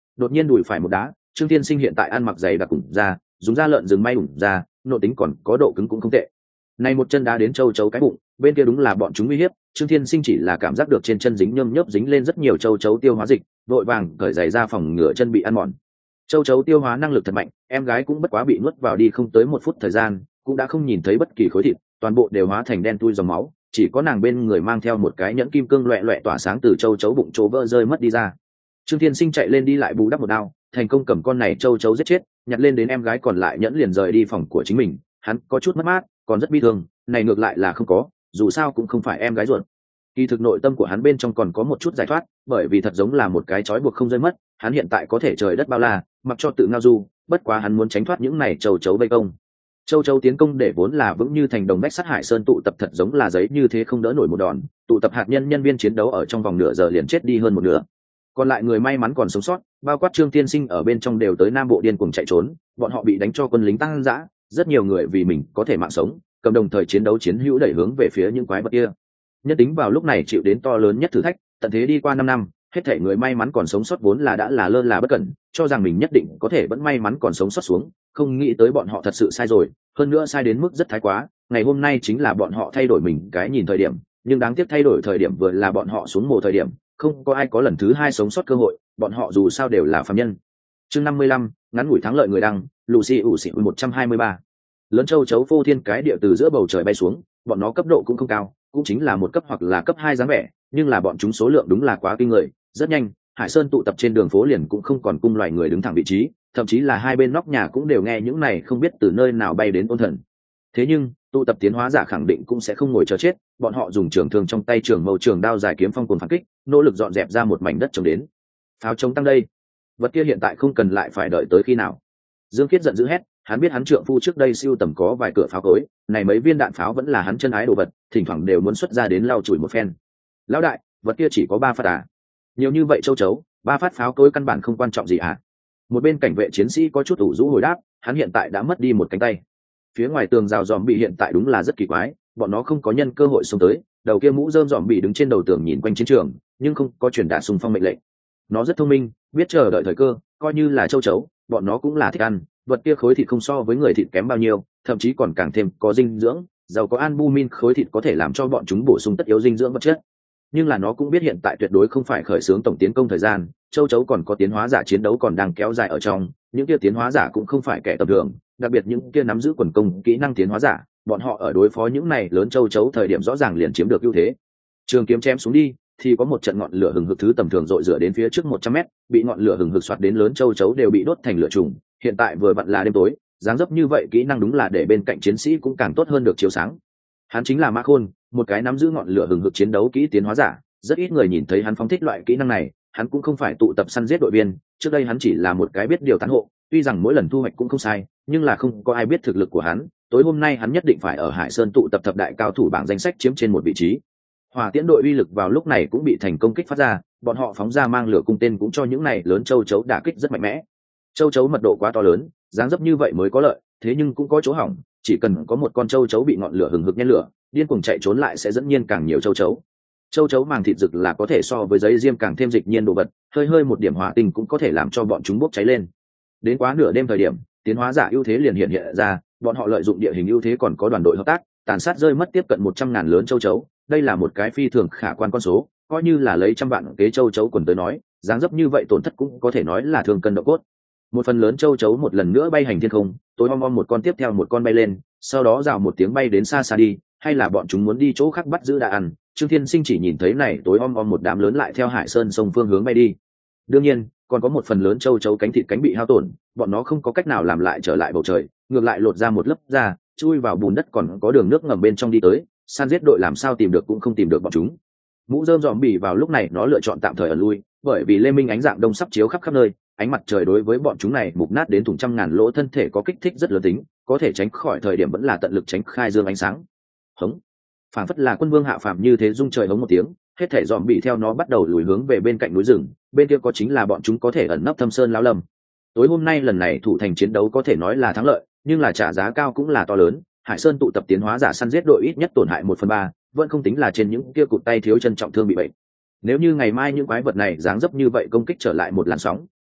đột nhiên đùi phải một đá, Trương Thiên Sinh hiện tại ăn mặc giày đặc ủng ra, dùng da lợn rừng may ủng ra, nội tính còn có độ cứng cũng không tệ. Này một chân đá đến châu chấu cái bụng, bên kia đúng là bọn chúng uy hiếp, Trương Thiên Sinh chỉ là cảm giác được trên chân dính nhâm nhớp dính lên rất nhiều châu chấu tiêu hóa dịch, vội vàng cởi giày ra phòng ngừa chân bị ăn mòn. Châu chấu tiêu hóa năng lực thật mạnh, em gái cũng bất quá bị nuốt vào đi không tới một phút thời gian, cũng đã không nhìn thấy bất kỳ khối thịt, toàn bộ đều hóa thành đen tui dòng máu, chỉ có nàng bên người mang theo một cái nhẫn kim cương loẹt loẹt tỏa sáng từ châu chấu bụng chỗ vỡ rơi mất đi ra. Trương Thiên Sinh chạy lên đi lại bù đắp một đao, thành công cầm con này châu chấu giết chết, nhặt lên đến em gái còn lại nhẫn liền rời đi phòng của chính mình. Hắn có chút mất mát, còn rất bi thương, này ngược lại là không có, dù sao cũng không phải em gái ruột. Kỳ thực nội tâm của hắn bên trong còn có một chút giải thoát, bởi vì thật giống là một cái trói buộc không rơi mất, hắn hiện tại có thể trời đất bao la, mặc cho tự ngao du, bất quá hắn muốn tránh thoát những này châu chấu vây công. Châu chấu tiến công để vốn là vững như thành đồng bách sát hải sơn tụ tập thật giống là giấy như thế không đỡ nổi một đòn, tụ tập hạt nhân nhân viên chiến đấu ở trong vòng nửa giờ liền chết đi hơn một nửa. Còn lại người may mắn còn sống sót, bao quát Trương Tiên Sinh ở bên trong đều tới Nam Bộ điên cuồng chạy trốn, bọn họ bị đánh cho quân lính tăng dã, rất nhiều người vì mình có thể mạng sống, cầm đồng thời chiến đấu chiến hữu đẩy hướng về phía những quái vật kia. Nhân tính vào lúc này chịu đến to lớn nhất thử thách, tận thế đi qua năm năm, hết thảy người may mắn còn sống sót vốn là đã là lơ là bất cẩn, cho rằng mình nhất định có thể vẫn may mắn còn sống sót xuống, không nghĩ tới bọn họ thật sự sai rồi, hơn nữa sai đến mức rất thái quá, ngày hôm nay chính là bọn họ thay đổi mình cái nhìn thời điểm, nhưng đáng tiếc thay đổi thời điểm vừa là bọn họ xuống mồ thời điểm, không có ai có lần thứ hai sống sót cơ hội, bọn họ dù sao đều là phàm nhân. Chương năm mươi lăm, ngắn ngủi thắng lợi người đăng, Lucy ủ xỉ một trăm hai mươi ba. Lớn châu chấu phô thiên cái địa từ giữa bầu trời bay xuống, bọn nó cấp độ cũng không cao, cũng chính là một cấp hoặc là cấp hai dáng vẻ, nhưng là bọn chúng số lượng đúng là quá kinh người, rất nhanh, Hải Sơn tụ tập trên đường phố liền cũng không còn cung loài người đứng thẳng vị trí, thậm chí là hai bên nóc nhà cũng đều nghe những này không biết từ nơi nào bay đến ôn thần. Thế nhưng, tụ tập tiến hóa giả khẳng định cũng sẽ không ngồi chờ chết, bọn họ dùng trường thương trong tay trường mâu trường đao dài kiếm phong cuồng phản kích, nỗ lực dọn dẹp ra một mảnh đất trồng đến. Pháo chống tăng đây, vật kia hiện tại không cần lại phải đợi tới khi nào. Dương Khiết giận dữ hét, hắn biết hắn trượng phu trước đây siêu tầm có vài cửa pháo cối, này mấy viên đạn pháo vẫn là hắn chân ái đồ vật, thỉnh thoảng đều muốn xuất ra đến lau chùi một phen. Lão đại, vật kia chỉ có ba phát à? Nhiều như vậy châu chấu, ba phát pháo cối căn bản không quan trọng gì à? Một bên cảnh vệ chiến sĩ có chút ủ rũ hồi đáp, hắn hiện tại đã mất đi một cánh tay. Phía ngoài tường rào dòm bị hiện tại đúng là rất kỳ quái, bọn nó không có nhân cơ hội xông tới, đầu kia mũ rơm dòm bị đứng trên đầu tường nhìn quanh chiến trường, nhưng không có truyền đạt xung phong mệnh lệnh. Nó rất thông minh, biết chờ đợi thời cơ, coi như là châu chấu, bọn nó cũng là thích ăn, vật kia khối thịt không so với người thịt kém bao nhiêu, thậm chí còn càng thêm có dinh dưỡng, giàu có albumin, khối thịt có thể làm cho bọn chúng bổ sung tất yếu dinh dưỡng vật chất. Nhưng là nó cũng biết hiện tại tuyệt đối không phải khởi xướng tổng tiến công thời gian, châu chấu còn có tiến hóa giả chiến đấu còn đang kéo dài ở trong, những kia tiến hóa giả cũng không phải kẻ tầm thường, đặc biệt những kia nắm giữ quần công kỹ năng tiến hóa giả, bọn họ ở đối phó những này lớn châu chấu thời điểm rõ ràng liền chiếm được ưu thế. Trường kiếm chém xuống đi, thì có một trận ngọn lửa hừng hực thứ tầm thường dội rửa đến phía trước một trăm mét, bị ngọn lửa hừng hực xoạt đến lớn châu chấu đều bị đốt thành lửa trùng. Hiện tại vừa vặn là đêm tối, dáng dấp như vậy kỹ năng đúng là để bên cạnh chiến sĩ cũng càng tốt hơn được chiếu sáng. Hắn chính là Mã Khôn, một cái nắm giữ ngọn lửa hừng hực chiến đấu kỹ tiến hóa giả, rất ít người nhìn thấy hắn phóng thích loại kỹ năng này. Hắn cũng không phải tụ tập săn giết đội viên, trước đây hắn chỉ là một cái biết điều tán hộ, tuy rằng mỗi lần thu hoạch cũng không sai, nhưng là không có ai biết thực lực của hắn. Tối hôm nay hắn nhất định phải ở Hải Sơn tụ tập thập đại cao thủ bảng danh sách chiếm trên một vị trí. Hỏa tiễn đội uy lực vào lúc này cũng bị thành công kích phát ra, bọn họ phóng ra mang lửa cung tên cũng cho những này lớn châu chấu đả kích rất mạnh mẽ. Châu chấu mật độ quá to lớn, dáng dấp như vậy mới có lợi, thế nhưng cũng có chỗ hỏng, chỉ cần có một con châu chấu bị ngọn lửa hừng hực nhen lửa, điên cuồng chạy trốn lại sẽ dẫn nhiên càng nhiều châu chấu. Châu chấu màng thịt rực là có thể so với giấy diêm càng thêm dịch nhiên đồ vật, hơi hơi một điểm hỏa tinh cũng có thể làm cho bọn chúng bốc cháy lên. Đến quá nửa đêm thời điểm, tiến hóa giả ưu thế liền hiện hiện ra, bọn họ lợi dụng địa hình ưu thế còn có đoàn đội hợp tác, tàn sát rơi mất tiếp cận một trăm ngàn lớn châu chấu, đây là một cái phi thường khả quan con số, coi như là lấy trăm vạn kế châu chấu quần tới nói, dáng dấp như vậy tổn thất cũng có thể nói là thường cân độ cốt. Một phần lớn châu chấu một lần nữa bay hành thiên không, tối om om một con tiếp theo một con bay lên, sau đó rào một tiếng bay đến xa xa đi, hay là bọn chúng muốn đi chỗ khác bắt giữ đã ăn. Trương Thiên Sinh chỉ nhìn thấy này tối om om một đám lớn lại theo Hải Sơn sông phương hướng bay đi. Đương nhiên, còn có một phần lớn châu chấu cánh thịt cánh bị hao tổn, bọn nó không có cách nào làm lại trở lại bầu trời, ngược lại lột ra một lớp da, chui vào bùn đất còn có đường nước ngầm bên trong đi tới, săn giết đội làm sao tìm được cũng không tìm được bọn chúng. Mũ rơm dòm bỉ vào lúc này nó lựa chọn tạm thời ở lui, bởi vì lê minh ánh dạng đông sắp chiếu khắp khắp nơi, ánh mặt trời đối với bọn chúng này mục nát đến thủng trăm ngàn lỗ thân thể có kích thích rất lớn tính, có thể tránh khỏi thời điểm vẫn là tận lực tránh khai dương ánh sáng. Hống, phảng phất là quân vương hạ phàm như thế rung trời hống một tiếng, hết thể dòm bị theo nó bắt đầu lùi hướng về bên cạnh núi rừng, bên kia có chính là bọn chúng có thể ẩn nấp thâm sơn lão lâm. Tối hôm nay lần này thủ thành chiến đấu có thể nói là thắng lợi, nhưng là trả giá cao cũng là to lớn. Hải Sơn tụ tập tiến hóa giả săn giết đội ít nhất tổn hại một phần ba, vẫn không tính là trên những kia cụt tay thiếu chân trọng thương bị bệnh. Nếu như ngày mai những quái vật này dáng dấp như vậy công kích trở lại một làn sóng,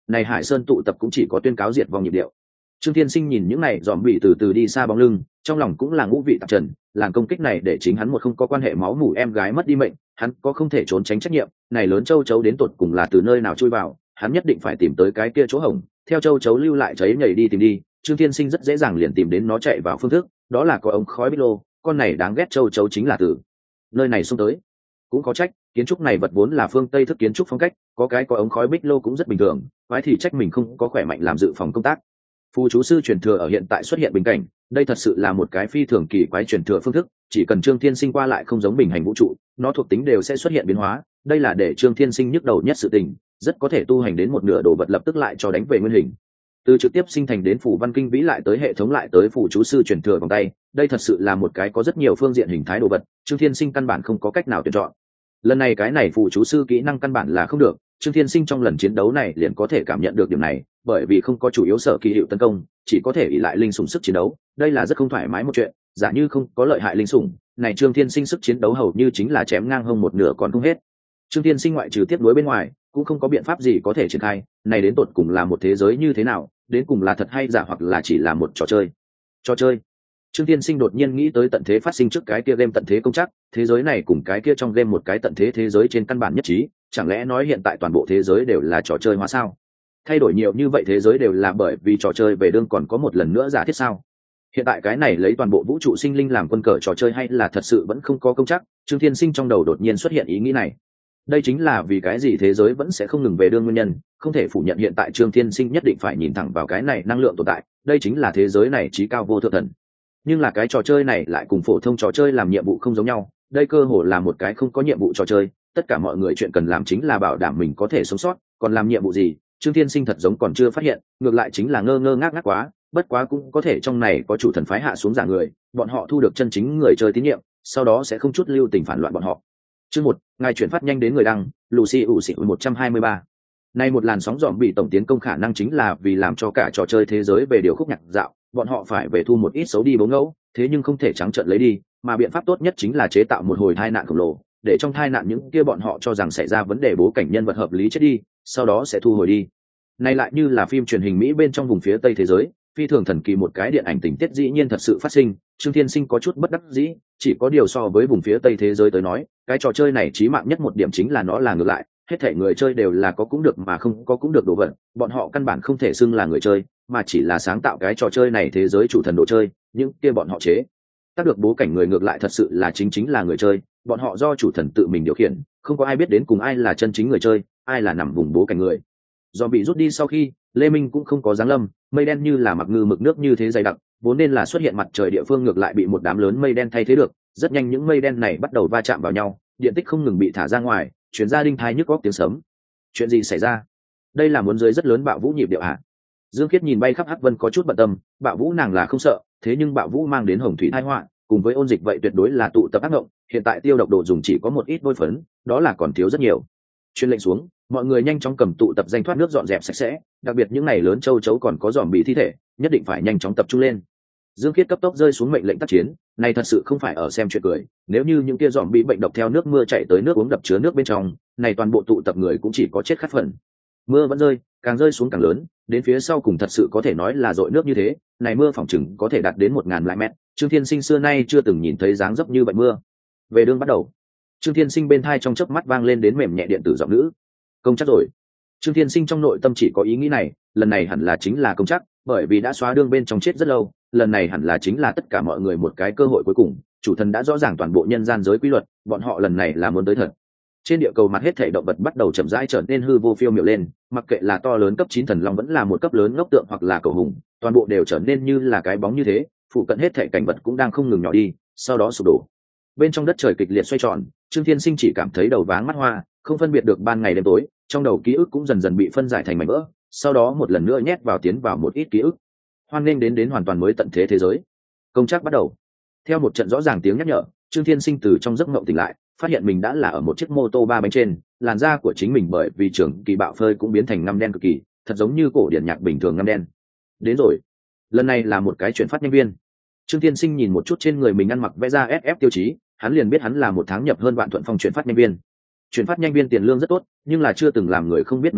này Hải Sơn tụ tập cũng chỉ có tuyên cáo diệt vong nhịp điệu. Trương Thiên Sinh nhìn những này dòm bị từ từ đi xa bóng lưng, trong lòng cũng là ngũ vị tạp trần. Làm công kích này để chính hắn một không có quan hệ máu mủ em gái mất đi mệnh, hắn có không thể trốn tránh trách nhiệm. Này lớn châu chấu đến tột cùng là từ nơi nào chui vào, hắn nhất định phải tìm tới cái kia chỗ hổng, theo châu chấu lưu lại cháy nhảy đi tìm đi. Trương Thiên Sinh rất dễ dàng liền tìm đến nó chạy vào phương thức, đó là có ống khói bích lô, con này đáng ghét châu chấu chính là từ nơi này xông tới. Cũng có trách, kiến trúc này vật vốn là phương Tây thức kiến trúc phong cách, có cái có ống khói bích lô cũng rất bình thường, quái thì trách mình không có khỏe mạnh làm dự phòng công tác. Phù chú sư truyền thừa ở hiện tại xuất hiện bình cảnh, đây thật sự là một cái phi thường kỳ quái truyền thừa phương thức, chỉ cần Trương Thiên Sinh qua lại không giống bình hành vũ trụ, nó thuộc tính đều sẽ xuất hiện biến hóa, đây là để Trương Thiên Sinh nhức đầu nhất sự tình, rất có thể tu hành đến một nửa đồ vật lập tức lại cho đánh về nguyên hình. Từ trực tiếp sinh thành đến phù văn kinh vĩ lại tới hệ thống lại tới phù chú sư truyền thừa vòng tay, đây thật sự là một cái có rất nhiều phương diện hình thái đồ vật, Trương Thiên Sinh căn bản không có cách nào tuyển chọn. Lần này cái này phù chú sư kỹ năng căn bản là không được, Trương Thiên Sinh trong lần chiến đấu này liền có thể cảm nhận được điểm này, bởi vì không có chủ yếu sở kỳ hiệu tấn công, chỉ có thể ỷ lại linh sủng sức chiến đấu, đây là rất không thoải mái một chuyện, giả như không có lợi hại linh sủng, này Trương Thiên Sinh sức chiến đấu hầu như chính là chém ngang hông một nửa còn không hết. Trương Thiên Sinh ngoại trừ tiếp nối bên ngoài, cũng không có biện pháp gì có thể triển khai, này đến tột cùng là một thế giới như thế nào, đến cùng là thật hay giả hoặc là chỉ là một trò chơi. Trò chơi. Trương Thiên Sinh đột nhiên nghĩ tới tận thế phát sinh trước cái kia game tận thế công chắc, thế giới này cùng cái kia trong game một cái tận thế thế giới trên căn bản nhất trí, chẳng lẽ nói hiện tại toàn bộ thế giới đều là trò chơi hóa sao? Thay đổi nhiều như vậy thế giới đều là bởi vì trò chơi về đương còn có một lần nữa giả thiết sao? Hiện tại cái này lấy toàn bộ vũ trụ sinh linh làm quân cờ trò chơi hay là thật sự vẫn không có công chắc, Trương Thiên Sinh trong đầu đột nhiên xuất hiện ý nghĩ này. Đây chính là vì cái gì thế giới vẫn sẽ không ngừng về đương nguyên nhân, không thể phủ nhận hiện tại Trương Thiên Sinh nhất định phải nhìn thẳng vào cái này năng lượng tồn tại, đây chính là thế giới này trí cao vô thượng thần. Nhưng là cái trò chơi này lại cùng phổ thông trò chơi làm nhiệm vụ không giống nhau, đây cơ hồ là một cái không có nhiệm vụ trò chơi, tất cả mọi người chuyện cần làm chính là bảo đảm mình có thể sống sót, còn làm nhiệm vụ gì, Trương Thiên Sinh thật giống còn chưa phát hiện, ngược lại chính là ngơ ngơ ngác ngác quá, bất quá cũng có thể trong này có chủ thần phái hạ xuống giả người, bọn họ thu được chân chính người chơi tín nhiệm, sau đó sẽ không chút lưu tình phản loạn bọn họ. Chương một, ngài chuyển phát nhanh đến người đăng, Lucy ủ xỉ một trăm hai mươi ba. Nay một làn sóng dòm bị tổng tiến công khả năng chính là vì làm cho cả trò chơi thế giới về điều khúc nhạc dạo, bọn họ phải về thu một ít xấu đi bố ngẫu, thế nhưng không thể trắng trợn lấy đi, mà biện pháp tốt nhất chính là chế tạo một hồi tai nạn khổng lồ, để trong tai nạn những kia bọn họ cho rằng xảy ra vấn đề bố cảnh nhân vật hợp lý chết đi, sau đó sẽ thu hồi đi. Này lại như là phim truyền hình Mỹ bên trong vùng phía Tây thế giới, phi thường thần kỳ một cái điện ảnh tình tiết dĩ nhiên thật sự phát sinh, Trương Thiên Sinh có chút bất đắc dĩ, chỉ có điều so với vùng phía Tây thế giới tới nói, cái trò chơi này chí mạng nhất một điểm chính là nó là ngược lại, hết thảy người chơi đều là có cũng được mà không có cũng được đồ vật, bọn họ căn bản không thể xưng là người chơi, mà chỉ là sáng tạo cái trò chơi này thế giới chủ thần đồ chơi, những kia bọn họ chế tác được bố cảnh người ngược lại thật sự là chính chính là người chơi, bọn họ do chủ thần tự mình điều khiển, không có ai biết đến cùng ai là chân chính người chơi, ai là nằm vùng bố cảnh người. Do bị rút đi sau khi, Lê Minh cũng không có giáng lâm, mây đen như là mặc ngư mực nước như thế dày đặc, vốn nên là xuất hiện mặt trời địa phương ngược lại bị một đám lớn mây đen thay thế được, rất nhanh những mây đen này bắt đầu va chạm vào nhau, điện tích không ngừng bị thả ra ngoài, chuyển ra đinh thai nhức góc tiếng sấm. Chuyện gì xảy ra? Đây là muốn dưới rất lớn bạo vũ nhịp điệu hả? Dương Khiết nhìn bay khắp hắc vân có chút bận tâm, bạo vũ nàng là không sợ, thế nhưng bạo vũ mang đến hồng thủy tai họa, cùng với ôn dịch vậy tuyệt đối là tụ tập ác ngộng, hiện tại tiêu độc đồ dùng chỉ có một ít vôi phấn, đó là còn thiếu rất nhiều. Truyền lệnh xuống, mọi người nhanh chóng cầm tụ tập danh thoát nước dọn dẹp sạch sẽ, đặc biệt những này lớn châu chấu còn có dòm bị thi thể, nhất định phải nhanh chóng tập trung lên. Dương Khiết cấp tốc rơi xuống mệnh lệnh tác chiến, này thật sự không phải ở xem chuyện cười, nếu như những kia dòm bị bệnh độc theo nước mưa chạy tới nước uống đập chứa nước bên trong, này toàn bộ tụ tập người cũng chỉ có chết khát phần. Mưa vẫn rơi, càng rơi xuống càng lớn, đến phía sau cùng thật sự có thể nói là dội nước như thế, này mưa phỏng chừng có thể đạt đến một ngàn lại mét, Trương Thiên Sinh xưa nay chưa từng nhìn thấy dáng dấp như vậy mưa. Về đường bắt đầu. Trương Thiên Sinh bên thai trong chớp mắt vang lên đến mềm nhẹ điện tử giọng nữ. Công chắc rồi. Trương Thiên Sinh trong nội tâm chỉ có ý nghĩ này, lần này hẳn là chính là công chắc, bởi vì đã xóa đương bên trong chết rất lâu, lần này hẳn là chính là tất cả mọi người một cái cơ hội cuối cùng, chủ thần đã rõ ràng toàn bộ nhân gian giới quy luật, bọn họ lần này là muốn tới thật. Trên địa cầu mặt hết thảy động vật bắt đầu chậm rãi trở nên hư vô phiêu miểu lên, mặc kệ là to lớn cấp chín thần long vẫn là một cấp lớn ngốc tượng hoặc là cầu hùng, toàn bộ đều trở nên như là cái bóng như thế, phụ cận hết thảy cảnh vật cũng đang không ngừng nhỏ đi, sau đó sụp đổ. Bên trong đất trời kịch liệt xoay tròn, Trương Thiên Sinh chỉ cảm thấy đầu váng mắt hoa, không phân biệt được ban ngày đêm tối, trong đầu ký ức cũng dần dần bị phân giải thành mảnh vỡ, sau đó một lần nữa nhét vào tiến vào một ít ký ức. Hoan nghênh đến đến hoàn toàn mới tận thế thế giới. Công chắc bắt đầu. Theo một trận rõ ràng tiếng nhắc nhở, Trương Thiên Sinh từ trong giấc mộng tỉnh lại, phát hiện mình đã là ở một chiếc mô tô ba bánh trên, làn da của chính mình bởi vì trường kỳ bạo phơi cũng biến thành ngăm đen cực kỳ, thật giống như cổ điển nhạc bình thường ngăm đen. Đến rồi. Lần này là một cái chuyển phát nhân viên. Trương Thiên Sinh nhìn một chút trên người mình ăn mặc vẽ ra ét ép tiêu chí, hắn liền biết hắn là một tháng nhập hơn vạn thuận phong chuyển phát nhân viên. Chuyển phát nhân viên tiền lương rất tốt, nhưng là chưa từng làm người không biết nó đắng,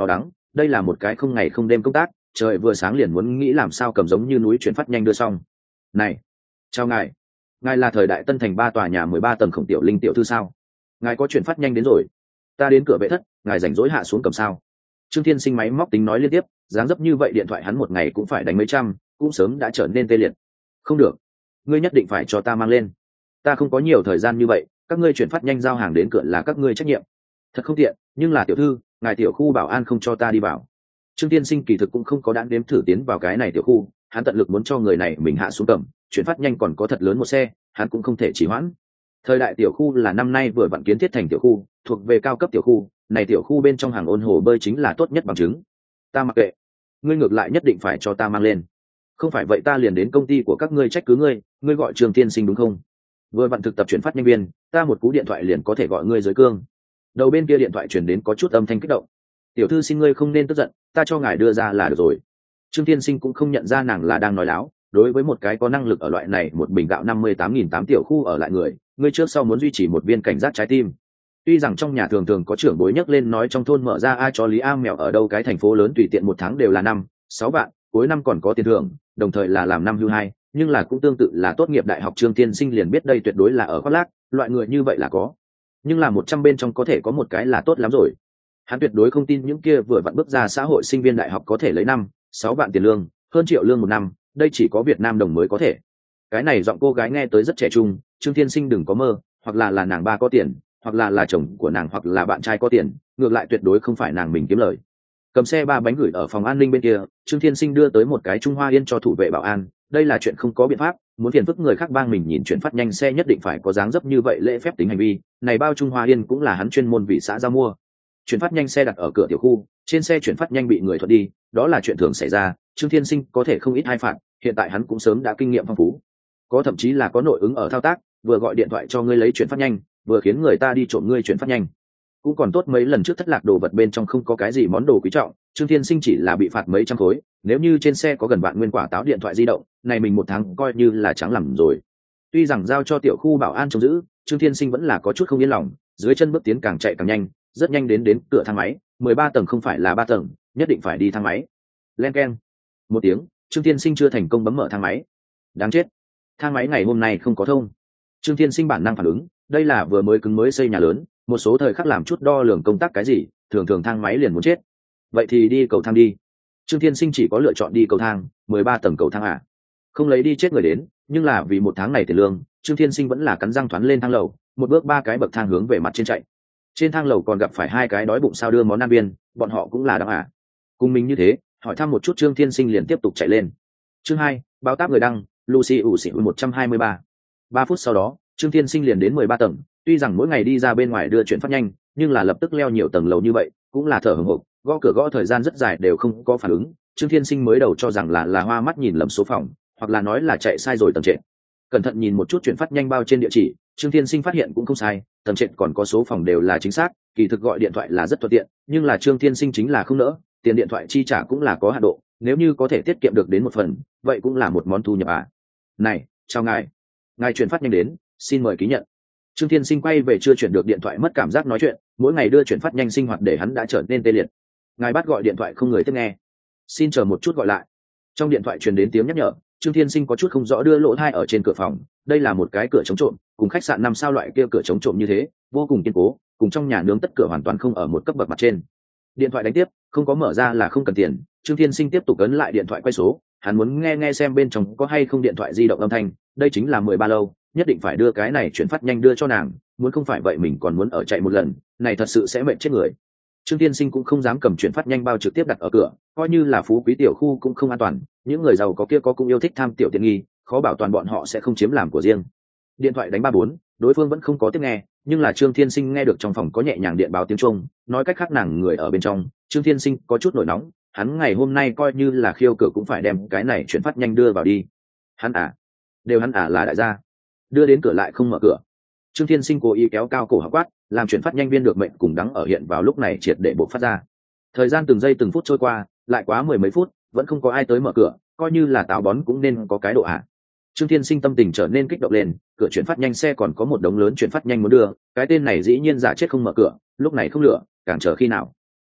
đây là một cái không ngày không đêm công tác, trời vừa sáng liền muốn nghĩ làm sao cầm giống như núi chuyển phát nhanh đưa xong. Này, chào ngài, ngài là thời đại Tân Thành ba tòa nhà mười ba tầng Khổng Tiểu Linh tiểu thư sao? Ngài có chuyển phát nhanh đến rồi. Ta đến cửa vệ thất, ngài rảnh rỗi hạ xuống cầm sao? Trương Thiên Sinh máy móc tính nói liên tiếp, dáng dấp như vậy điện thoại hắn một ngày cũng phải đánh mấy trăm, cũng sớm đã trở nên tê liệt. Không được, ngươi nhất định phải cho ta mang lên. Ta không có nhiều thời gian như vậy, các ngươi chuyển phát nhanh giao hàng đến cửa là các ngươi trách nhiệm. Thật không tiện, nhưng là tiểu thư, ngài tiểu khu bảo an không cho ta đi vào. Trương Thiên Sinh kỳ thực cũng không có đáng đếm thử tiến vào cái này tiểu khu, hắn tận lực muốn cho người này mình hạ xuống cầm, chuyển phát nhanh còn có thật lớn một xe, hắn cũng không thể trì hoãn. Thời đại tiểu khu là năm nay vừa vặn kiến thiết thành tiểu khu, thuộc về cao cấp tiểu khu, này tiểu khu bên trong hàng ôn hồ bơi chính là tốt nhất bằng chứng. Ta mặc kệ, ngươi ngược lại nhất định phải cho ta mang lên. Không phải vậy ta liền đến công ty của các ngươi trách cứ ngươi, ngươi gọi Trương Thiên Sinh đúng không? Vừa vặn thực tập chuyển phát nhân viên, ta một cú điện thoại liền có thể gọi ngươi dưới cương. Đầu bên kia điện thoại truyền đến có chút âm thanh kích động. Tiểu thư xin ngươi không nên tức giận, ta cho ngài đưa ra là được rồi. Trương Thiên Sinh cũng không nhận ra nàng là đang nói láo, đối với một cái có năng lực ở loại này một bình gạo năm mươi tám nghìn tám tiểu khu ở lại người, ngươi trước sau muốn duy trì một viên cảnh giác trái tim. Tuy rằng trong nhà thường thường có trưởng bối nhắc lên nói trong thôn mở ra ai cho lý a mèo ở đâu cái thành phố lớn tùy tiện một tháng đều là năm sáu vạn, cuối năm còn có tiền thưởng, đồng thời là làm năm hưu hai, nhưng là cũng tương tự là tốt nghiệp đại học. Trương Thiên Sinh liền biết đây tuyệt đối là ở khoác lác, loại người như vậy là có, nhưng là một trăm bên trong có thể có một cái là tốt lắm rồi. Hắn tuyệt đối không tin những kia vừa vặn bước ra xã hội sinh viên đại học có thể lấy năm sáu vạn tiền lương, hơn triệu lương một năm, đây chỉ có Việt Nam đồng mới có thể. Cái này giọng cô gái nghe tới rất trẻ trung, Trương Thiên Sinh đừng có mơ, hoặc là là nàng ba có tiền, hoặc là là chồng của nàng, hoặc là bạn trai có tiền, ngược lại tuyệt đối không phải nàng mình kiếm lời. Cầm xe ba bánh gửi ở phòng an ninh bên kia, Trương Thiên Sinh đưa tới một cái Trung Hoa Yên cho thủ vệ bảo an, đây là chuyện không có biện pháp, muốn phiền phức người khác bang mình nhìn chuyển phát nhanh xe nhất định phải có dáng dấp như vậy lễ phép tính hành vi, này bao Trung Hoa Yên cũng là hắn chuyên môn vì xã giao mua. Chuyển phát nhanh xe đặt ở cửa tiểu khu, trên xe chuyển phát nhanh bị người thuận đi, đó là chuyện thường xảy ra, Trương Thiên Sinh có thể không ít hai phạt, hiện tại hắn cũng sớm đã kinh nghiệm phong phú, có thậm chí là có nội ứng ở thao tác, vừa gọi điện thoại cho ngươi lấy chuyển phát nhanh, vừa khiến người ta đi trộm ngươi chuyển phát nhanh. Cũng còn tốt mấy lần trước thất lạc đồ vật bên trong không có cái gì món đồ quý trọng, Trương Thiên Sinh chỉ là bị phạt mấy trăm khối, nếu như trên xe có gần vạn nguyên quả táo điện thoại di động, này mình một tháng coi như là trắng lầm rồi. Tuy rằng giao cho tiểu khu bảo an trông giữ, Trương Thiên Sinh vẫn là có chút không yên lòng, dưới chân bước tiến càng chạy càng nhanh, rất nhanh đến đến cửa thang máy, mười ba tầng không phải là ba tầng, nhất định phải đi thang máy. Len keng. Một tiếng, Trương Thiên Sinh chưa thành công bấm mở thang máy. Đáng chết, thang máy ngày hôm nay không có thông. Trương Thiên Sinh bản năng phản ứng, đây là vừa mới cứng mới xây nhà lớn, một số thời khắc làm chút đo lường công tác cái gì, thường thường thang máy liền muốn chết. Vậy thì đi cầu thang đi. Trương Thiên Sinh chỉ có lựa chọn đi cầu thang, mười ba tầng cầu thang à? Không lấy đi chết người đến, nhưng là vì một tháng này tiền lương, Trương Thiên Sinh vẫn là cắn răng thoán lên thang lầu, một bước ba cái bậc thang hướng về mặt trên chạy. Trên thang lầu còn gặp phải hai cái đói bụng sao đưa món ăn viên, bọn họ cũng là đăng à? Cùng mình như thế, hỏi thăm một chút Trương Thiên Sinh liền tiếp tục chạy lên. Chương hai, báo táp người đăng, Lucy ủ xỉu một trăm hai mươi ba. Ba phút sau đó, Trương Thiên Sinh liền đến mười ba tầng, tuy rằng mỗi ngày đi ra bên ngoài đưa chuyển phát nhanh, nhưng là lập tức leo nhiều tầng lầu như vậy, cũng là thở hổn hộc, gõ cửa gõ thời gian rất dài đều không có phản ứng. Trương Thiên Sinh mới đầu cho rằng là là hoa mắt nhìn lầm số phòng, hoặc là nói là chạy sai rồi tầng trệt. Cẩn thận nhìn một chút chuyển phát nhanh bao trên địa chỉ, Trương Thiên Sinh phát hiện cũng không sai, tầng trệt còn có số phòng đều là chính xác, kỳ thực gọi điện thoại là rất thuận tiện, nhưng là Trương Thiên Sinh chính là không nỡ, tiền điện thoại chi trả cũng là có hạn độ, nếu như có thể tiết kiệm được đến một phần, vậy cũng là một món thu nhập à. Này, chào ngài, ngài chuyển phát nhanh đến, xin mời ký nhận. Trương Thiên Sinh quay về chưa chuyển được điện thoại mất cảm giác nói chuyện, mỗi ngày đưa chuyển phát nhanh sinh hoạt để hắn đã trở nên tê liệt. Ngài bắt gọi điện thoại không người tiếp nghe, xin chờ một chút gọi lại. Trong điện thoại truyền đến tiếng nhắc nhở, Trương Thiên Sinh có chút không rõ đưa lỗ thai ở trên cửa phòng, đây là một cái cửa chống trộm, cùng khách sạn năm sao loại kia cửa chống trộm như thế, vô cùng kiên cố, cùng trong nhà nướng tất cửa hoàn toàn không ở một cấp bậc mặt trên. Điện thoại đánh tiếp, không có mở ra là không cần tiền, Trương Thiên Sinh tiếp tục ấn lại điện thoại quay số, hắn muốn nghe nghe xem bên trong có hay không điện thoại di động âm thanh, đây chính là mười ba lâu, nhất định phải đưa cái này chuyển phát nhanh đưa cho nàng, muốn không phải vậy mình còn muốn ở chạy một lần, này thật sự sẽ mệt chết người. Trương Thiên Sinh cũng không dám cầm chuyển phát nhanh bao trực tiếp đặt ở cửa, coi như là phú quý tiểu khu cũng không an toàn, những người giàu có kia có cũng yêu thích tham tiểu tiện nghi, khó bảo toàn bọn họ sẽ không chiếm làm của riêng. Điện thoại đánh ba bốn, đối phương vẫn không có tiếp nghe, nhưng là Trương Thiên Sinh nghe được trong phòng có nhẹ nhàng điện báo tiếng chuông, nói cách khác nàng người ở bên trong. Trương Thiên Sinh có chút nổi nóng, hắn ngày hôm nay coi như là khiêu cửa cũng phải đem cái này chuyển phát nhanh đưa vào đi. Hắn à, đều hắn à là đại gia, đưa đến cửa lại không mở cửa. Trương Thiên Sinh cố ý kéo cao cổ họng quát, làm chuyển phát nhanh viên được mệnh cùng đắng ở hiện vào lúc này triệt để bộc phát ra. Thời gian từng giây từng phút trôi qua, lại quá mười mấy phút, vẫn không có ai tới mở cửa, coi như là táo bón cũng nên có cái độ hạ. Trương Thiên Sinh tâm tình trở nên kích động lên, cửa chuyển phát nhanh xe còn có một đống lớn chuyển phát nhanh muốn đưa, cái tên này dĩ nhiên giả chết không mở cửa, lúc này không lựa, càng chờ khi nào.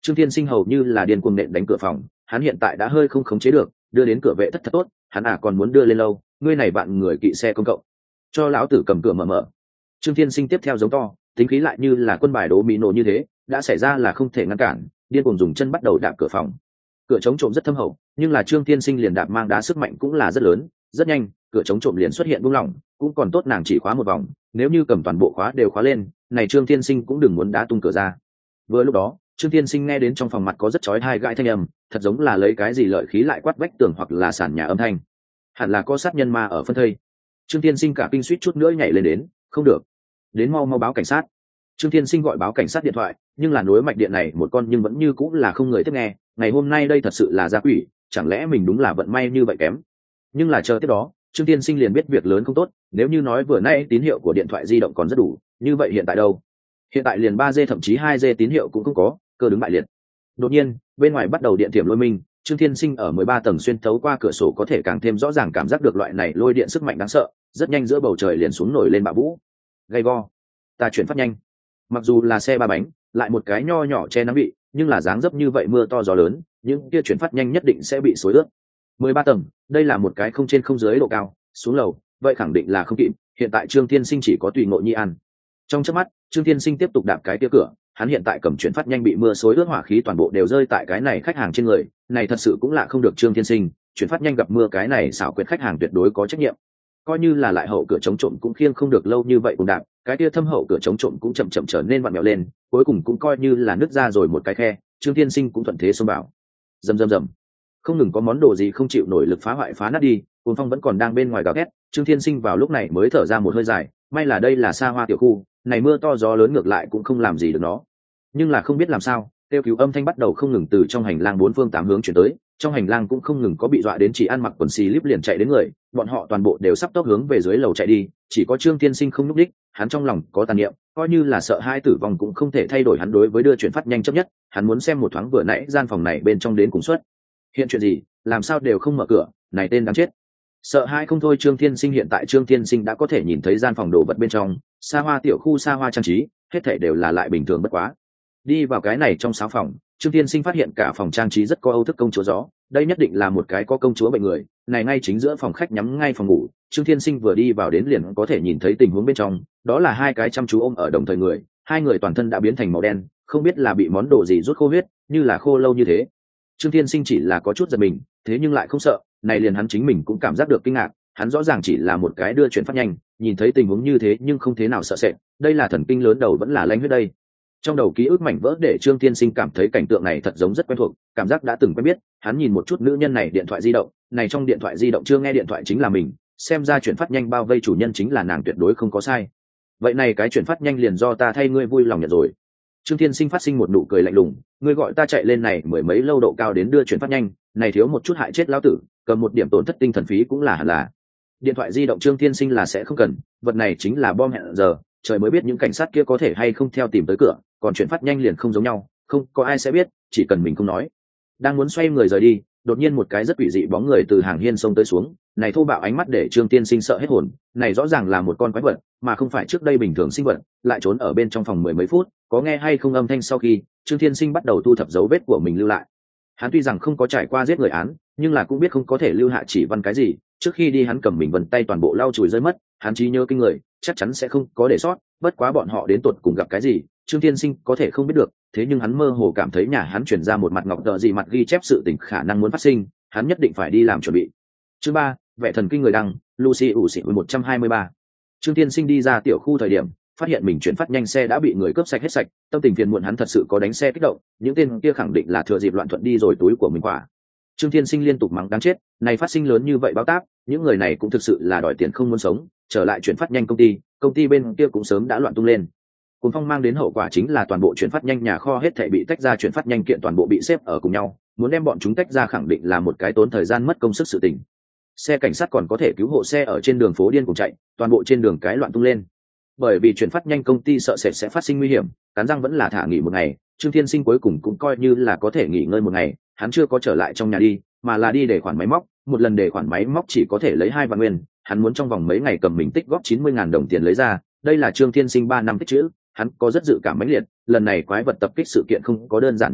Trương Thiên Sinh hầu như là điên cuồng nện đánh cửa phòng, hắn hiện tại đã hơi không khống chế được, đưa đến cửa vệ thất thật tốt, hắn à còn muốn đưa lên lâu, ngươi này bạn người kỵ xe công cộng, cho lão tử cầm cửa mở mở. Trương Thiên Sinh tiếp theo giống to, tính khí lại như là quân bài đố mỹ nổ như thế, đã xảy ra là không thể ngăn cản, điên cuồng dùng chân bắt đầu đạp cửa phòng. Cửa chống trộm rất thâm hậu, nhưng là Trương Thiên Sinh liền đạp mang đá sức mạnh cũng là rất lớn, rất nhanh, cửa chống trộm liền xuất hiện buông lỏng, cũng còn tốt nàng chỉ khóa một vòng, nếu như cầm toàn bộ khóa đều khóa lên, này Trương Thiên Sinh cũng đừng muốn đá tung cửa ra. Vừa lúc đó, Trương Thiên Sinh nghe đến trong phòng mặt có rất chói tai gãi thanh âm, thật giống là lấy cái gì lợi khí lại quát vách tường hoặc là sàn nhà âm thanh. Hẳn là có sát nhân ma ở phân thây. Trương Thiên Sinh cả kinh suýt chút nữa nhảy lên đến, không được, đến mau mau báo cảnh sát. Trương Thiên Sinh gọi báo cảnh sát điện thoại, nhưng là nối mạch điện này một con nhưng vẫn như cũng là không người tiếp nghe. Ngày hôm nay đây thật sự là gia quỷ, chẳng lẽ mình đúng là vận may như vậy kém? Nhưng là chờ tiếp đó, Trương Thiên Sinh liền biết việc lớn không tốt. Nếu như nói vừa nãy tín hiệu của điện thoại di động còn rất đủ, như vậy hiện tại đâu? Hiện tại liền ba G thậm chí hai G tín hiệu cũng không có, cơ đứng bại liệt. Đột nhiên, bên ngoài bắt đầu điện tiềm lôi minh. Trương Thiên Sinh ở mười ba tầng xuyên thấu qua cửa sổ có thể càng thêm rõ ràng cảm giác được loại này lôi điện sức mạnh đáng sợ. Rất nhanh giữa bầu trời liền xuống nổi lên bão vũ. Gay go, ta chuyển phát nhanh. Mặc dù là xe ba bánh, lại một cái nho nhỏ che nắng bị, nhưng là dáng dấp như vậy mưa to gió lớn, những kia chuyển phát nhanh nhất định sẽ bị xối ướt. mười ba tầng, đây là một cái không trên không dưới độ cao, xuống lầu, vậy khẳng định là không kịp. Hiện tại Trương Thiên Sinh chỉ có tùy ngộ nhi ăn. Trong chớp mắt, Trương Thiên Sinh tiếp tục đạp cái kia cửa, hắn hiện tại cầm chuyển phát nhanh bị mưa xối ướt, hỏa khí toàn bộ đều rơi tại cái này khách hàng trên người, này thật sự cũng lạ không được Trương Thiên Sinh, chuyển phát nhanh gặp mưa cái này xảo quyệt khách hàng tuyệt đối có trách nhiệm. Coi như là lại hậu cửa chống trộm cũng khiêng không được lâu như vậy cùng đạp, cái kia thâm hậu cửa chống trộm cũng chậm chậm trở nên vặn vẹo lên, cuối cùng cũng coi như là nứt ra rồi một cái khe, Trương Thiên Sinh cũng thuận thế xông vào. Rầm rầm rầm. Không ngừng có món đồ gì không chịu nổi lực phá hoại phá nát đi, cuồng phong vẫn còn đang bên ngoài gào thét, Trương Thiên Sinh vào lúc này mới thở ra một hơi dài, may là đây là xa hoa tiểu khu, này mưa to gió lớn ngược lại cũng không làm gì được nó. Nhưng là không biết làm sao, kêu cứu âm thanh bắt đầu không ngừng từ trong hành lang bốn phương tám hướng chuyển tới, trong hành lang cũng không ngừng có bị dọa đến chỉ ăn mặc quần xì líp liền chạy đến người, bọn họ toàn bộ đều sắp tốc hướng về dưới lầu chạy đi, chỉ có Trương Thiên Sinh không nhúc đích, hắn trong lòng có tàn niệm, coi như là sợ hai tử vong cũng không thể thay đổi hắn đối với đưa chuyển phát nhanh chấp nhất, hắn muốn xem một thoáng vừa nãy gian phòng này bên trong đến cùng suất hiện chuyện gì, làm sao đều không mở cửa, này tên đáng chết. Sợ hai không thôi, Trương Thiên Sinh hiện tại Trương Thiên Sinh đã có thể nhìn thấy gian phòng đồ vật bên trong, xa hoa tiểu khu xa hoa trang trí, hết thảy đều là lại bình thường bất quá. Đi vào cái này trong sáu phòng, Trương Thiên Sinh phát hiện cả phòng trang trí rất có Âu thức công chúa gió, đây nhất định là một cái có công chúa bệnh người, này ngay chính giữa phòng khách nhắm ngay phòng ngủ, Trương Thiên Sinh vừa đi vào đến liền có thể nhìn thấy tình huống bên trong, đó là hai cái chăm chú ôm ở đồng thời người, hai người toàn thân đã biến thành màu đen, không biết là bị món đồ gì rút khô huyết, như là khô lâu như thế. Trương Thiên Sinh chỉ là có chút giật mình, thế nhưng lại không sợ, này liền hắn chính mình cũng cảm giác được kinh ngạc, hắn rõ ràng chỉ là một cái đưa chuyển phát nhanh, nhìn thấy tình huống như thế nhưng không thế nào sợ sệt, đây là thần kinh lớn đầu vẫn là lãnh huyết đây. Trong đầu ký ức mảnh vỡ để Trương Thiên Sinh cảm thấy cảnh tượng này thật giống rất quen thuộc, cảm giác đã từng quen biết, hắn nhìn một chút nữ nhân này điện thoại di động, này trong điện thoại di động chưa nghe điện thoại chính là mình, xem ra chuyển phát nhanh bao vây chủ nhân chính là nàng tuyệt đối không có sai. Vậy này cái chuyển phát nhanh liền do ta thay ngươi vui lòng nhận rồi. Trương Thiên Sinh phát sinh một nụ cười lạnh lùng, ngươi gọi ta chạy lên này mười mấy lâu độ cao đến đưa chuyển phát nhanh, này thiếu một chút hại chết lão tử, cầm một điểm tổn thất tinh thần phí cũng là hẳn là. Điện thoại di động Trương Thiên Sinh là sẽ không cần, vật này chính là bom hẹn giờ, trời mới biết những cảnh sát kia có thể hay không theo tìm tới cửa, còn chuyển phát nhanh liền không giống nhau, không có ai sẽ biết, chỉ cần mình không nói. Đang muốn xoay người rời đi, đột nhiên một cái rất quỷ dị bóng người từ hàng hiên sông tới xuống, này thô bạo ánh mắt để Trương Thiên Sinh sợ hết hồn, này rõ ràng là một con quái vật, mà không phải trước đây bình thường sinh vật, lại trốn ở bên trong phòng mười mấy phút, có nghe hay không âm thanh sau khi, Trương Thiên Sinh bắt đầu thu thập dấu vết của mình lưu lại. Hắn tuy rằng không có trải qua giết người án, nhưng là cũng biết không có thể lưu hạ chỉ văn cái gì, trước khi đi hắn cầm mình vân tay toàn bộ lau chùi rơi mất, hắn trí nhớ kinh người, chắc chắn sẽ không có để sót, bất quá bọn họ đến tột cùng gặp cái gì, Trương Thiên Sinh có thể không biết được, thế nhưng hắn mơ hồ cảm thấy nhà hắn chuyển ra một mặt ngọc tờ gì mặt ghi chép sự tình khả năng muốn phát sinh, hắn nhất định phải đi làm chuẩn bị. Chương ba, vẻ thần kinh người đăng, Lucy ủ xỉ một trăm hai mươi ba. Trương Thiên Sinh đi ra tiểu khu thời điểm, phát hiện mình chuyển phát nhanh xe đã bị người cướp sạch hết sạch, tâm tình phiền muộn hắn thật sự có đánh xe kích động, những tên kia khẳng định là thừa dịp loạn thuận đi rồi túi của mình quả. Trương Thiên Sinh liên tục mắng đáng chết, này phát sinh lớn như vậy báo táp, những người này cũng thực sự là đòi tiền không muốn sống, trở lại chuyển phát nhanh công ty, công ty bên kia cũng sớm đã loạn tung lên. Cuồng phong mang đến hậu quả chính là toàn bộ chuyển phát nhanh nhà kho hết thảy bị tách ra, chuyển phát nhanh kiện toàn bộ bị xếp ở cùng nhau, muốn đem bọn chúng tách ra khẳng định là một cái tốn thời gian mất công sức sự tình. Xe cảnh sát còn có thể cứu hộ xe ở trên đường phố điên cùng chạy, toàn bộ trên đường cái loạn tung lên. Bởi vì chuyển phát nhanh công ty sợ sệt sẽ phát sinh nguy hiểm, cắn răng vẫn là thả nghỉ một ngày, Trương Thiên Sinh cuối cùng cũng coi như là có thể nghỉ ngơi một ngày, hắn chưa có trở lại trong nhà đi, mà là đi để khoản máy móc, một lần để khoản máy móc chỉ có thể lấy hai vạn nguyên, hắn muốn trong vòng mấy ngày cầm mình tích góp chín mươi ngàn đồng tiền lấy ra, đây là Trương Thiên Sinh ba năm tích trữ, hắn có rất dự cảm mãnh liệt, lần này quái vật tập kích sự kiện không có đơn giản như vậy,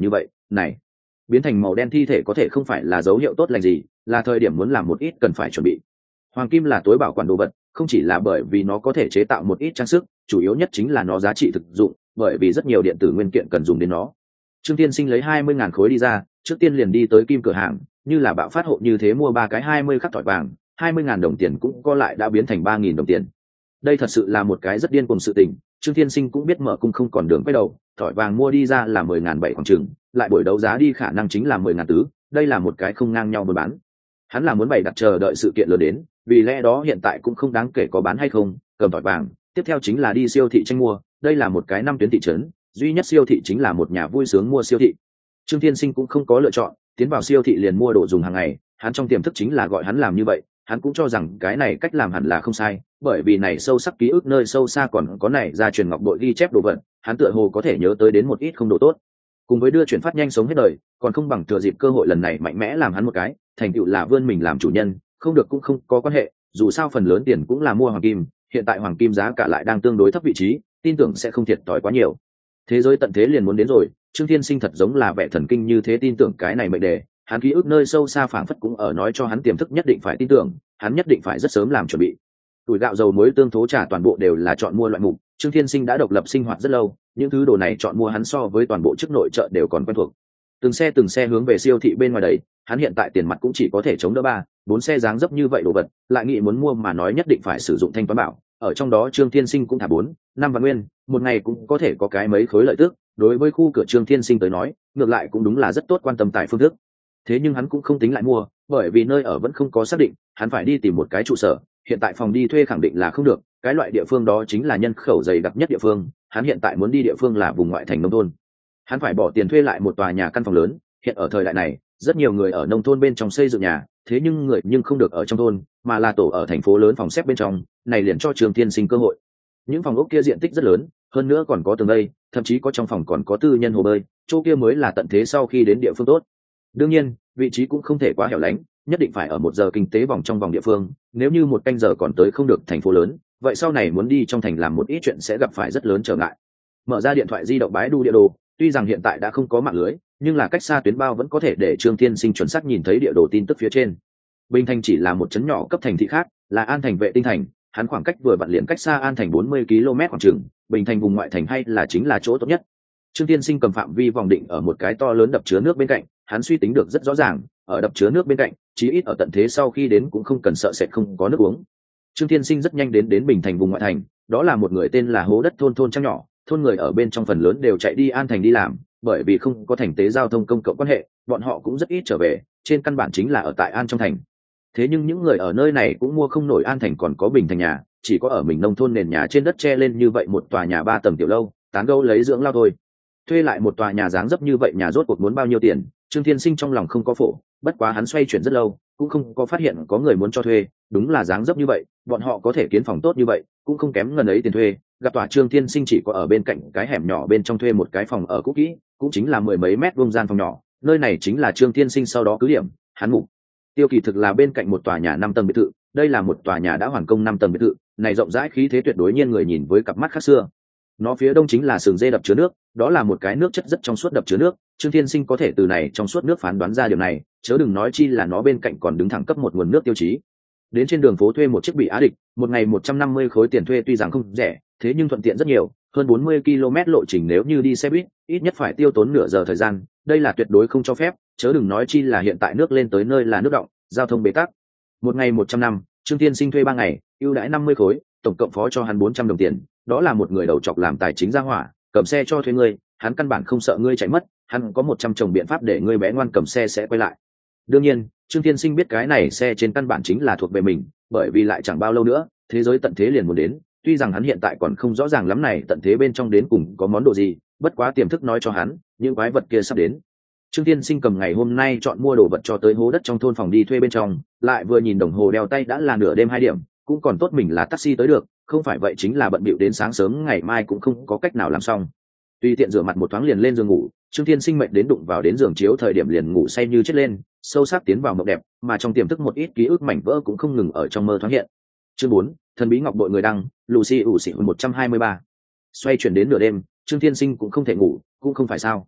này biến thành màu đen thi thể có thể không phải là dấu hiệu tốt lành gì, là thời điểm muốn làm một ít cần phải chuẩn bị. Hoàng kim là tối bảo quản đồ vật, không chỉ là bởi vì nó có thể chế tạo một ít trang sức, chủ yếu nhất chính là nó giá trị thực dụng, bởi vì rất nhiều điện tử nguyên kiện cần dùng đến nó. Trương Tiên Sinh lấy hai mươi ngàn khối đi ra, trước tiên liền đi tới kim cửa hàng, như là bạo phát hộ như thế mua ba cái hai mươi khắc thỏi vàng, hai mươi ngàn đồng tiền cũng có lại đã biến thành ba nghìn đồng tiền. Đây thật sự là một cái rất điên cuồng sự tình, Trương Tiên Sinh cũng biết mở cung không còn đường quay đầu, thỏi vàng mua đi ra là mười ngàn bảy khoảng chừng, lại buổi đấu giá đi khả năng chính là mười ngàn tứ, đây là một cái không ngang nhau buôn bán. Hắn là muốn bày đặt chờ đợi sự kiện lớn đến, vì lẽ đó hiện tại cũng không đáng kể có bán hay không, cầm thỏi vàng, tiếp theo chính là đi siêu thị tranh mua, đây là một cái năm tuyến thị trấn, duy nhất siêu thị chính là một nhà vui sướng mua siêu thị. Trương Tiên Sinh cũng không có lựa chọn, tiến vào siêu thị liền mua đồ dùng hàng ngày, hắn trong tiềm thức chính là gọi hắn làm như vậy, hắn cũng cho rằng cái này cách làm hẳn là không sai, bởi vì này sâu sắc ký ức nơi sâu xa còn có này gia truyền ngọc bội ghi chép đồ vật, hắn tựa hồ có thể nhớ tới đến một ít không đồ tốt. Cùng với đưa chuyển phát nhanh sống hết đời, còn không bằng thừa dịp cơ hội lần này mạnh mẽ làm hắn một cái, thành tựu là vươn mình làm chủ nhân, không được cũng không có quan hệ, dù sao phần lớn tiền cũng là mua hoàng kim, hiện tại hoàng kim giá cả lại đang tương đối thấp vị trí, tin tưởng sẽ không thiệt thòi quá nhiều. Thế giới tận thế liền muốn đến rồi, Trương Thiên Sinh thật giống là vẻ thần kinh như thế tin tưởng cái này mệnh đề, hắn ký ức nơi sâu xa phảng phất cũng ở nói cho hắn tiềm thức nhất định phải tin tưởng, hắn nhất định phải rất sớm làm chuẩn bị. Tuổi gạo dầu muối tương thố trà toàn bộ đều là chọn mua loại mục, Trương Thiên Sinh đã độc lập sinh hoạt rất lâu, những thứ đồ này chọn mua hắn so với toàn bộ chức nội chợ đều còn quen thuộc. Từng xe từng xe hướng về siêu thị bên ngoài đấy, hắn hiện tại tiền mặt cũng chỉ có thể chống đỡ ba, bốn xe dáng dấp như vậy đồ vật, lại nghĩ muốn mua mà nói nhất định phải sử dụng thanh toán bảo, ở trong đó Trương Thiên Sinh cũng thả bốn, năm vạn nguyên, một ngày cũng có thể có cái mấy khối lợi tức, đối với khu cửa Trương Thiên Sinh tới nói, ngược lại cũng đúng là rất tốt quan tâm tài phương thức. Thế nhưng hắn cũng không tính lại mua, bởi vì nơi ở vẫn không có xác định, hắn phải đi tìm một cái trụ sở, hiện tại phòng đi thuê khẳng định là không được, cái loại địa phương đó chính là nhân khẩu dày đặc nhất địa phương, hắn hiện tại muốn đi địa phương là vùng ngoại thành nông thôn. Hắn phải bỏ tiền thuê lại một tòa nhà căn phòng lớn, hiện ở thời đại này, rất nhiều người ở nông thôn bên trong xây dựng nhà, thế nhưng người nhưng không được ở trong thôn, mà là tổ ở thành phố lớn phòng xếp bên trong, này liền cho Trương Thiên Sinh cơ hội. Những phòng ốc kia diện tích rất lớn, hơn nữa còn có tường vây, thậm chí có trong phòng còn có tư nhân hồ bơi, chỗ kia mới là tận thế sau khi đến địa phương tốt. Đương nhiên, vị trí cũng không thể quá hẻo lánh, nhất định phải ở một giờ kinh tế vòng trong vòng địa phương, nếu như một canh giờ còn tới không được thành phố lớn, vậy sau này muốn đi trong thành làm một ít chuyện sẽ gặp phải rất lớn trở ngại. Mở ra điện thoại di động bái đu địa đồ, tuy rằng hiện tại đã không có mạng lưới, nhưng là cách xa tuyến bao vẫn có thể để Trương Thiên Sinh chuẩn xác nhìn thấy địa đồ tin tức phía trên. Bình Thành chỉ là một trấn nhỏ cấp thành thị khác, là An Thành vệ tinh thành, hắn khoảng cách vừa vặn liền cách xa An Thành bốn mươi ki lô mét khoảng chừng, Bình Thành vùng ngoại thành hay là chính là chỗ tốt nhất. Trương Thiên Sinh cầm phạm vi vòng định ở một cái to lớn đập chứa nước bên cạnh, hắn suy tính được rất rõ ràng, ở đập chứa nước bên cạnh, chí ít ở tận thế sau khi đến cũng không cần sợ sệt không có nước uống. Trương Thiên Sinh rất nhanh đến đến Bình Thành vùng ngoại thành, đó là một người tên là Hố Đất thôn thôn trang nhỏ, thôn người ở bên trong phần lớn đều chạy đi An Thành đi làm, bởi vì không có thành tế giao thông công cộng quan hệ, bọn họ cũng rất ít trở về, trên căn bản chính là ở tại An trong thành. Thế nhưng những người ở nơi này cũng mua không nổi An Thành còn có Bình Thành nhà, chỉ có ở mình nông thôn nền nhà trên đất che lên như vậy một tòa nhà ba tầng tiểu lâu, tán gẫu lấy dưỡng lao thôi. Thuê lại một tòa nhà dáng dấp như vậy nhà rốt cuộc muốn bao nhiêu tiền, Trương Thiên Sinh trong lòng không có phổ, bất quá hắn xoay chuyển rất lâu, cũng không có phát hiện có người muốn cho thuê, đúng là dáng dấp như vậy, bọn họ có thể kiến phòng tốt như vậy, cũng không kém ngần ấy tiền thuê, gặp tòa Trương Thiên Sinh chỉ có ở bên cạnh cái hẻm nhỏ bên trong thuê một cái phòng ở cũ kỹ, cũng chính là mười mấy mét vuông gian phòng nhỏ, nơi này chính là Trương Thiên Sinh sau đó cứ điểm, hắn mục tiêu kỳ thực là bên cạnh một tòa nhà năm tầng biệt thự, đây là một tòa nhà đã hoàn công năm tầng biệt thự, này rộng rãi khí thế tuyệt đối nhiên người nhìn với cặp mắt khác xưa. Nó phía đông chính là sừng dê đập chứa nước, đó là một cái nước chất rất trong suốt đập chứa nước, Trương Thiên Sinh có thể từ này trong suốt nước phán đoán ra điều này, chớ đừng nói chi là nó bên cạnh còn đứng thẳng cấp một nguồn nước tiêu chí. Đến trên đường phố thuê một chiếc bị Á Địch, một ngày một trăm năm mươi khối tiền thuê tuy rằng không rẻ, thế nhưng thuận tiện rất nhiều, hơn bốn mươi ki lô mét lộ trình nếu như đi xe buýt, ít nhất phải tiêu tốn nửa giờ thời gian, đây là tuyệt đối không cho phép, chớ đừng nói chi là hiện tại nước lên tới nơi là nước đọng, giao thông bế tắc. Một ngày một trăm năm, Trương Thiên Sinh thuê ba ngày, ưu đãi năm mươi khối, tổng cộng phó cho hắn bốn trăm đồng tiền, đó là một người đầu chọc làm tài chính ra hỏa, cầm xe cho thuê ngươi, hắn căn bản không sợ ngươi chạy mất, hắn có một trăm chồng biện pháp để ngươi bé ngoan cầm xe sẽ quay lại. Đương nhiên, Trương Thiên Sinh biết cái này xe trên căn bản chính là thuộc về mình, bởi vì lại chẳng bao lâu nữa, thế giới tận thế liền muốn đến, tuy rằng hắn hiện tại còn không rõ ràng lắm này tận thế bên trong đến cùng có món đồ gì, bất quá tiềm thức nói cho hắn, những quái vật kia sắp đến. Trương Thiên Sinh cầm ngày hôm nay chọn mua đồ vật cho tới Hố Đất trong thôn phòng đi thuê bên trong, lại vừa nhìn đồng hồ đeo tay đã là nửa đêm hai điểm, cũng còn tốt mình là taxi tới được, không phải vậy chính là bận bịu đến sáng sớm ngày mai cũng không có cách nào làm xong. Tùy tiện rửa mặt một thoáng liền lên giường ngủ, Trương Thiên Sinh mệt đến đụng vào đến giường chiếu thời điểm liền ngủ say như chết lên, sâu sắc tiến vào mộng đẹp, mà trong tiềm thức một ít ký ức mảnh vỡ cũng không ngừng ở trong mơ thoáng hiện. Chương bốn, thần bí ngọc bội người đăng, Lucy ủ xỉ một trăm hai mươi ba. Xoay chuyển đến nửa đêm, Trương Thiên Sinh cũng không thể ngủ, cũng không phải sao.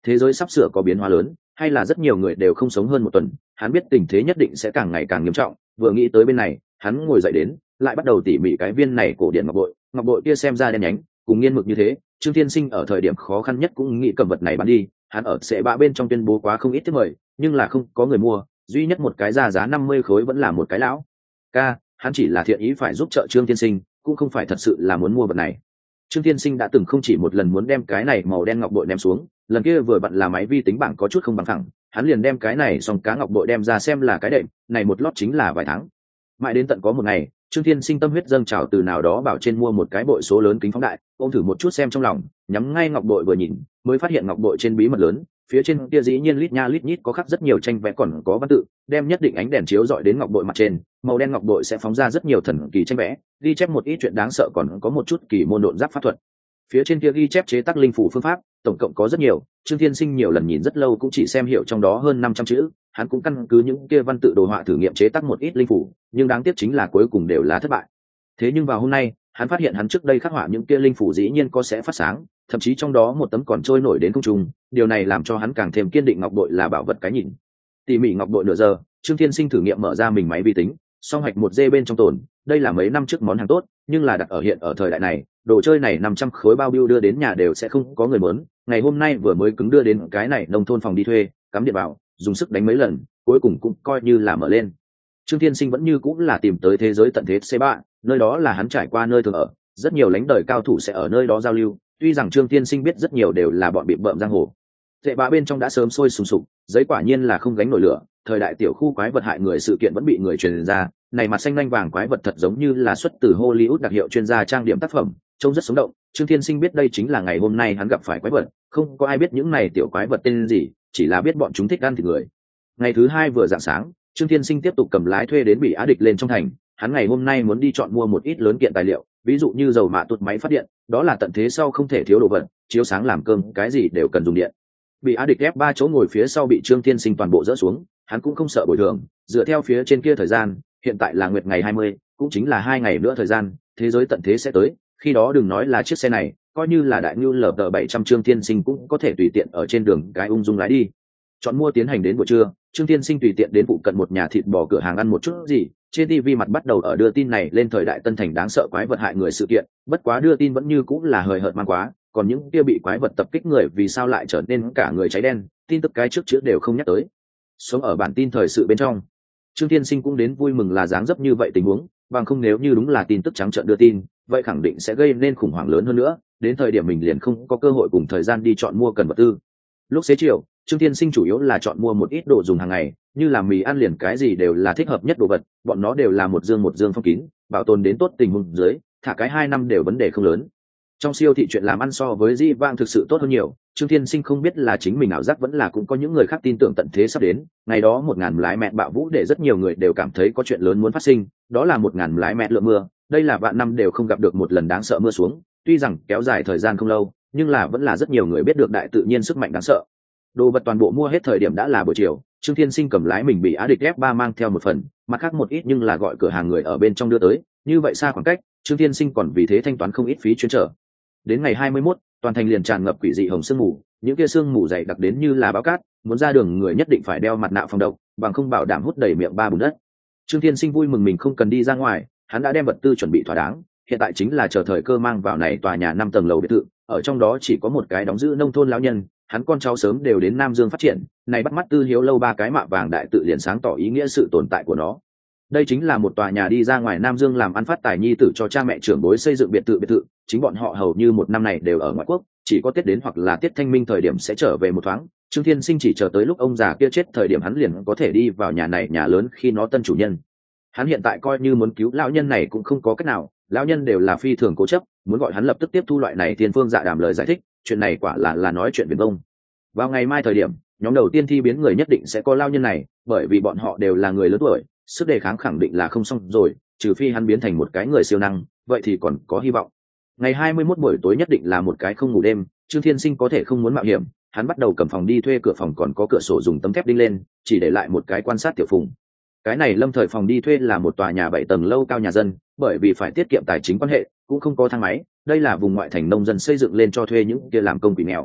thế giới sắp sửa có biến hóa lớn, hay là rất nhiều người đều không sống hơn một tuần. Hắn biết tình thế nhất định sẽ càng ngày càng nghiêm trọng, vừa nghĩ tới bên này hắn ngồi dậy đến, lại bắt đầu tỉ mỉ cái viên này cổ điển ngọc bội. Ngọc bội kia xem ra đen nhánh cùng nghiên mực như thế, Trương Thiên Sinh ở thời điểm khó khăn nhất cũng nghĩ cầm vật này bán đi. Hắn ở sẽ bạ bên trong tuyên bố quá không ít thứ mời, nhưng là không có người mua, duy nhất một cái ra giá năm mươi khối vẫn là một cái lão ca. Hắn chỉ là thiện ý phải giúp trợ Trương Thiên Sinh, cũng không phải thật sự là muốn mua vật này. Trương Thiên Sinh đã từng không chỉ một lần muốn đem cái này màu đen ngọc bội ném xuống, lần kia vừa vặn là máy vi tính bảng có chút không bằng phẳng, hắn liền đem cái này xong cá ngọc bội đem ra xem là cái đệm, này một lót chính là vài tháng. Mãi đến tận có một ngày, Trương Thiên Sinh tâm huyết dâng trào từ nào đó bảo trên mua một cái bội số lớn kính phóng đại, ôm thử một chút xem trong lòng, nhắm ngay ngọc bội vừa nhìn, mới phát hiện ngọc bội trên bí mật lớn, phía trên kia dĩ nhiên lít nha lít nhít có khắc rất nhiều tranh vẽ còn có văn tự, đem nhất định ánh đèn chiếu dọi đến ngọc bội mặt trên, màu đen ngọc bội sẽ phóng ra rất nhiều thần kỳ tranh vẽ, ghi chép một ít chuyện đáng sợ, còn có một chút kỳ môn độn giáp pháp thuật. Phía trên kia ghi chép chế tác linh phủ phương pháp, tổng cộng có rất nhiều, Trương Thiên Sinh nhiều lần nhìn rất lâu cũng chỉ xem hiểu trong đó hơn năm trăm chữ, hắn cũng căn cứ những kia văn tự đồ họa thử nghiệm chế tác một ít linh phủ, nhưng đáng tiếc chính là cuối cùng đều là thất bại. Thế nhưng vào hôm nay, hắn phát hiện hắn trước đây khắc họa những kia linh phủ dĩ nhiên có sẽ phát sáng, thậm chí trong đó một tấm còn trôi nổi đến không trung, điều này làm cho hắn càng thêm kiên định ngọc bội là bảo vật cái nhìn. Tỉ mỉ ngọc bội nửa giờ, Trương Thiên Sinh thử nghiệm mở ra mình máy vi tính, song hạch một giê bên trong tồn, đây là mấy năm trước món hàng tốt, nhưng là đặt ở hiện ở thời đại này, đồ chơi này năm trăm khối bao bill đưa đến nhà đều sẽ không có người muốn. Ngày hôm nay vừa mới cứng đưa đến cái này nông thôn phòng đi thuê, cắm điện vào, dùng sức đánh mấy lần, cuối cùng cũng coi như là mở lên. Trương Thiên Sinh vẫn như cũng là tìm tới thế giới tận thế xê ba, nơi đó là hắn trải qua nơi thường ở, rất nhiều lãnh đời cao thủ sẽ ở nơi đó giao lưu, tuy rằng Trương Thiên Sinh biết rất nhiều đều là bọn bị bợm giang hồ. Tệ bạ bên trong đã sớm sôi sùng sục, giấy quả nhiên là không gánh nổi lửa, thời đại tiểu khu quái vật hại người sự kiện vẫn bị người truyền ra, này mặt xanh lanh vàng quái vật thật giống như là xuất từ Hollywood đặc hiệu chuyên gia trang điểm tác phẩm, trông rất sống động. Trương Thiên Sinh biết đây chính là ngày hôm nay hắn gặp phải quái vật, không có ai biết những này tiểu quái vật tên gì, chỉ là biết bọn chúng thích ăn thịt người. Ngày thứ hai vừa rạng sáng, Trương Thiên Sinh tiếp tục cầm lái thuê đến Bỉ Á Địch lên trong thành, hắn ngày hôm nay muốn đi chọn mua một ít lớn kiện tài liệu, ví dụ như dầu mạ tụt máy phát điện, đó là tận thế sau không thể thiếu đồ vật, chiếu sáng làm cơm, cái gì đều cần dùng điện. Bị Á Địch ép ba chỗ ngồi phía sau bị Trương Thiên Sinh toàn bộ dỡ xuống, hắn cũng không sợ bồi thường, dựa theo phía trên kia thời gian, hiện tại là nguyệt ngày hai mươi, cũng chính là hai ngày nữa thời gian, thế giới tận thế sẽ tới, khi đó đừng nói là chiếc xe này, coi như là đại nhu lờ tờ bảy trăm Trương Thiên Sinh cũng có thể tùy tiện ở trên đường cái ung dung lái đi. Chọn mua tiến hành đến buổi trưa, Trương Thiên Sinh tùy tiện đến phụ cận một nhà thịt bò cửa hàng ăn một chút gì, trên ti vi mặt bắt đầu ở đưa tin này lên thời đại Tân Thành đáng sợ quái vật hại người sự kiện, bất quá đưa tin vẫn như cũng là hời hợt mang quá, còn những kia bị quái vật tập kích người vì sao lại trở nên cả người cháy đen, tin tức cái trước chữ đều không nhắc tới. Sống ở bản tin thời sự bên trong, Trương Thiên Sinh cũng đến vui mừng là dáng dấp như vậy tình huống, bằng không nếu như đúng là tin tức trắng trợn đưa tin, vậy khẳng định sẽ gây nên khủng hoảng lớn hơn nữa, đến thời điểm mình liền không có cơ hội cùng thời gian đi chọn mua cần vật tư. Lúc xế chiều, Trương Thiên Sinh chủ yếu là chọn mua một ít đồ dùng hàng ngày, như là mì ăn liền cái gì đều là thích hợp nhất đồ vật, bọn nó đều là một dương một dương phong kín, bảo tồn đến tốt tình huống dưới, thả cái hai năm đều vấn đề không lớn. Trong siêu thị chuyện làm ăn so với Di Vang thực sự tốt hơn nhiều, Trương Thiên Sinh không biết là chính mình ảo giác vẫn là cũng có những người khác tin tưởng tận thế sắp đến. Ngày đó một ngàn lái mẹ bạo vũ để rất nhiều người đều cảm thấy có chuyện lớn muốn phát sinh, đó là một ngàn lái mẹ lượng mưa, đây là vạn năm đều không gặp được một lần đáng sợ mưa xuống, tuy rằng kéo dài thời gian không lâu, nhưng là vẫn là rất nhiều người biết được đại tự nhiên sức mạnh đáng sợ. Đồ vật toàn bộ mua hết thời điểm đã là buổi chiều, Trương Thiên Sinh cầm lái mình bị Á Địch ép ba mang theo một phần, mặt khác một ít nhưng là gọi cửa hàng người ở bên trong đưa tới, như vậy xa khoảng cách, Trương Thiên Sinh còn vì thế thanh toán không ít phí chuyên trở. Đến ngày hai mươi mốt, toàn thành liền tràn ngập quỷ dị hồng sương mù, những kia sương mù dày đặc đến như là bão cát, muốn ra đường người nhất định phải đeo mặt nạ phòng độc, bằng không bảo đảm hút đầy miệng ba bùn đất. Trương Thiên Sinh vui mừng mình không cần đi ra ngoài, hắn đã đem vật tư chuẩn bị thỏa đáng, hiện tại chính là chờ thời cơ mang vào này tòa nhà năm tầng lầu biệt thự, ở trong đó chỉ có một cái đóng giữ nông thôn lão nhân, hắn con cháu sớm đều đến Nam Dương phát triển, này bắt mắt tư hiếu lâu ba cái mạ vàng đại tự liền sáng tỏ ý nghĩa sự tồn tại của nó. Đây chính là một tòa nhà đi ra ngoài Nam Dương làm ăn phát tài nhi tử cho cha mẹ trưởng bối xây dựng biệt thự biệt thự, chính bọn họ hầu như một năm này đều ở ngoại quốc, chỉ có Tết đến hoặc là Tết Thanh Minh thời điểm sẽ trở về một thoáng. Trương Thiên Sinh chỉ chờ tới lúc ông già kia chết thời điểm hắn liền có thể đi vào nhà này nhà lớn khi nó tân chủ nhân. Hắn hiện tại coi như muốn cứu lão nhân này cũng không có cách nào, lão nhân đều là phi thường cố chấp, muốn gọi hắn lập tức tiếp thu loại này thiên phương dạ đàm lời giải thích, chuyện này quả là là nói chuyện viển vông. Vào ngày mai thời điểm, nhóm đầu tiên thi biến người nhất định sẽ có lão nhân này, bởi vì bọn họ đều là người lớn tuổi, sức đề kháng khẳng định là không xong rồi, trừ phi hắn biến thành một cái người siêu năng, vậy thì còn có hy vọng. Ngày hai mươi mốt buổi tối nhất định là một cái không ngủ đêm, Trương Thiên Sinh có thể không muốn mạo hiểm, hắn bắt đầu cầm phòng đi thuê, cửa phòng còn có cửa sổ dùng tấm thép đinh lên, chỉ để lại một cái quan sát tiểu phùng. Cái này lâm thời phòng đi thuê là một tòa nhà bảy tầng lâu cao nhà dân, bởi vì phải tiết kiệm tài chính quan hệ, cũng không có thang máy, đây là vùng ngoại thành nông dân xây dựng lên cho thuê những kia làm công quỷ nghèo.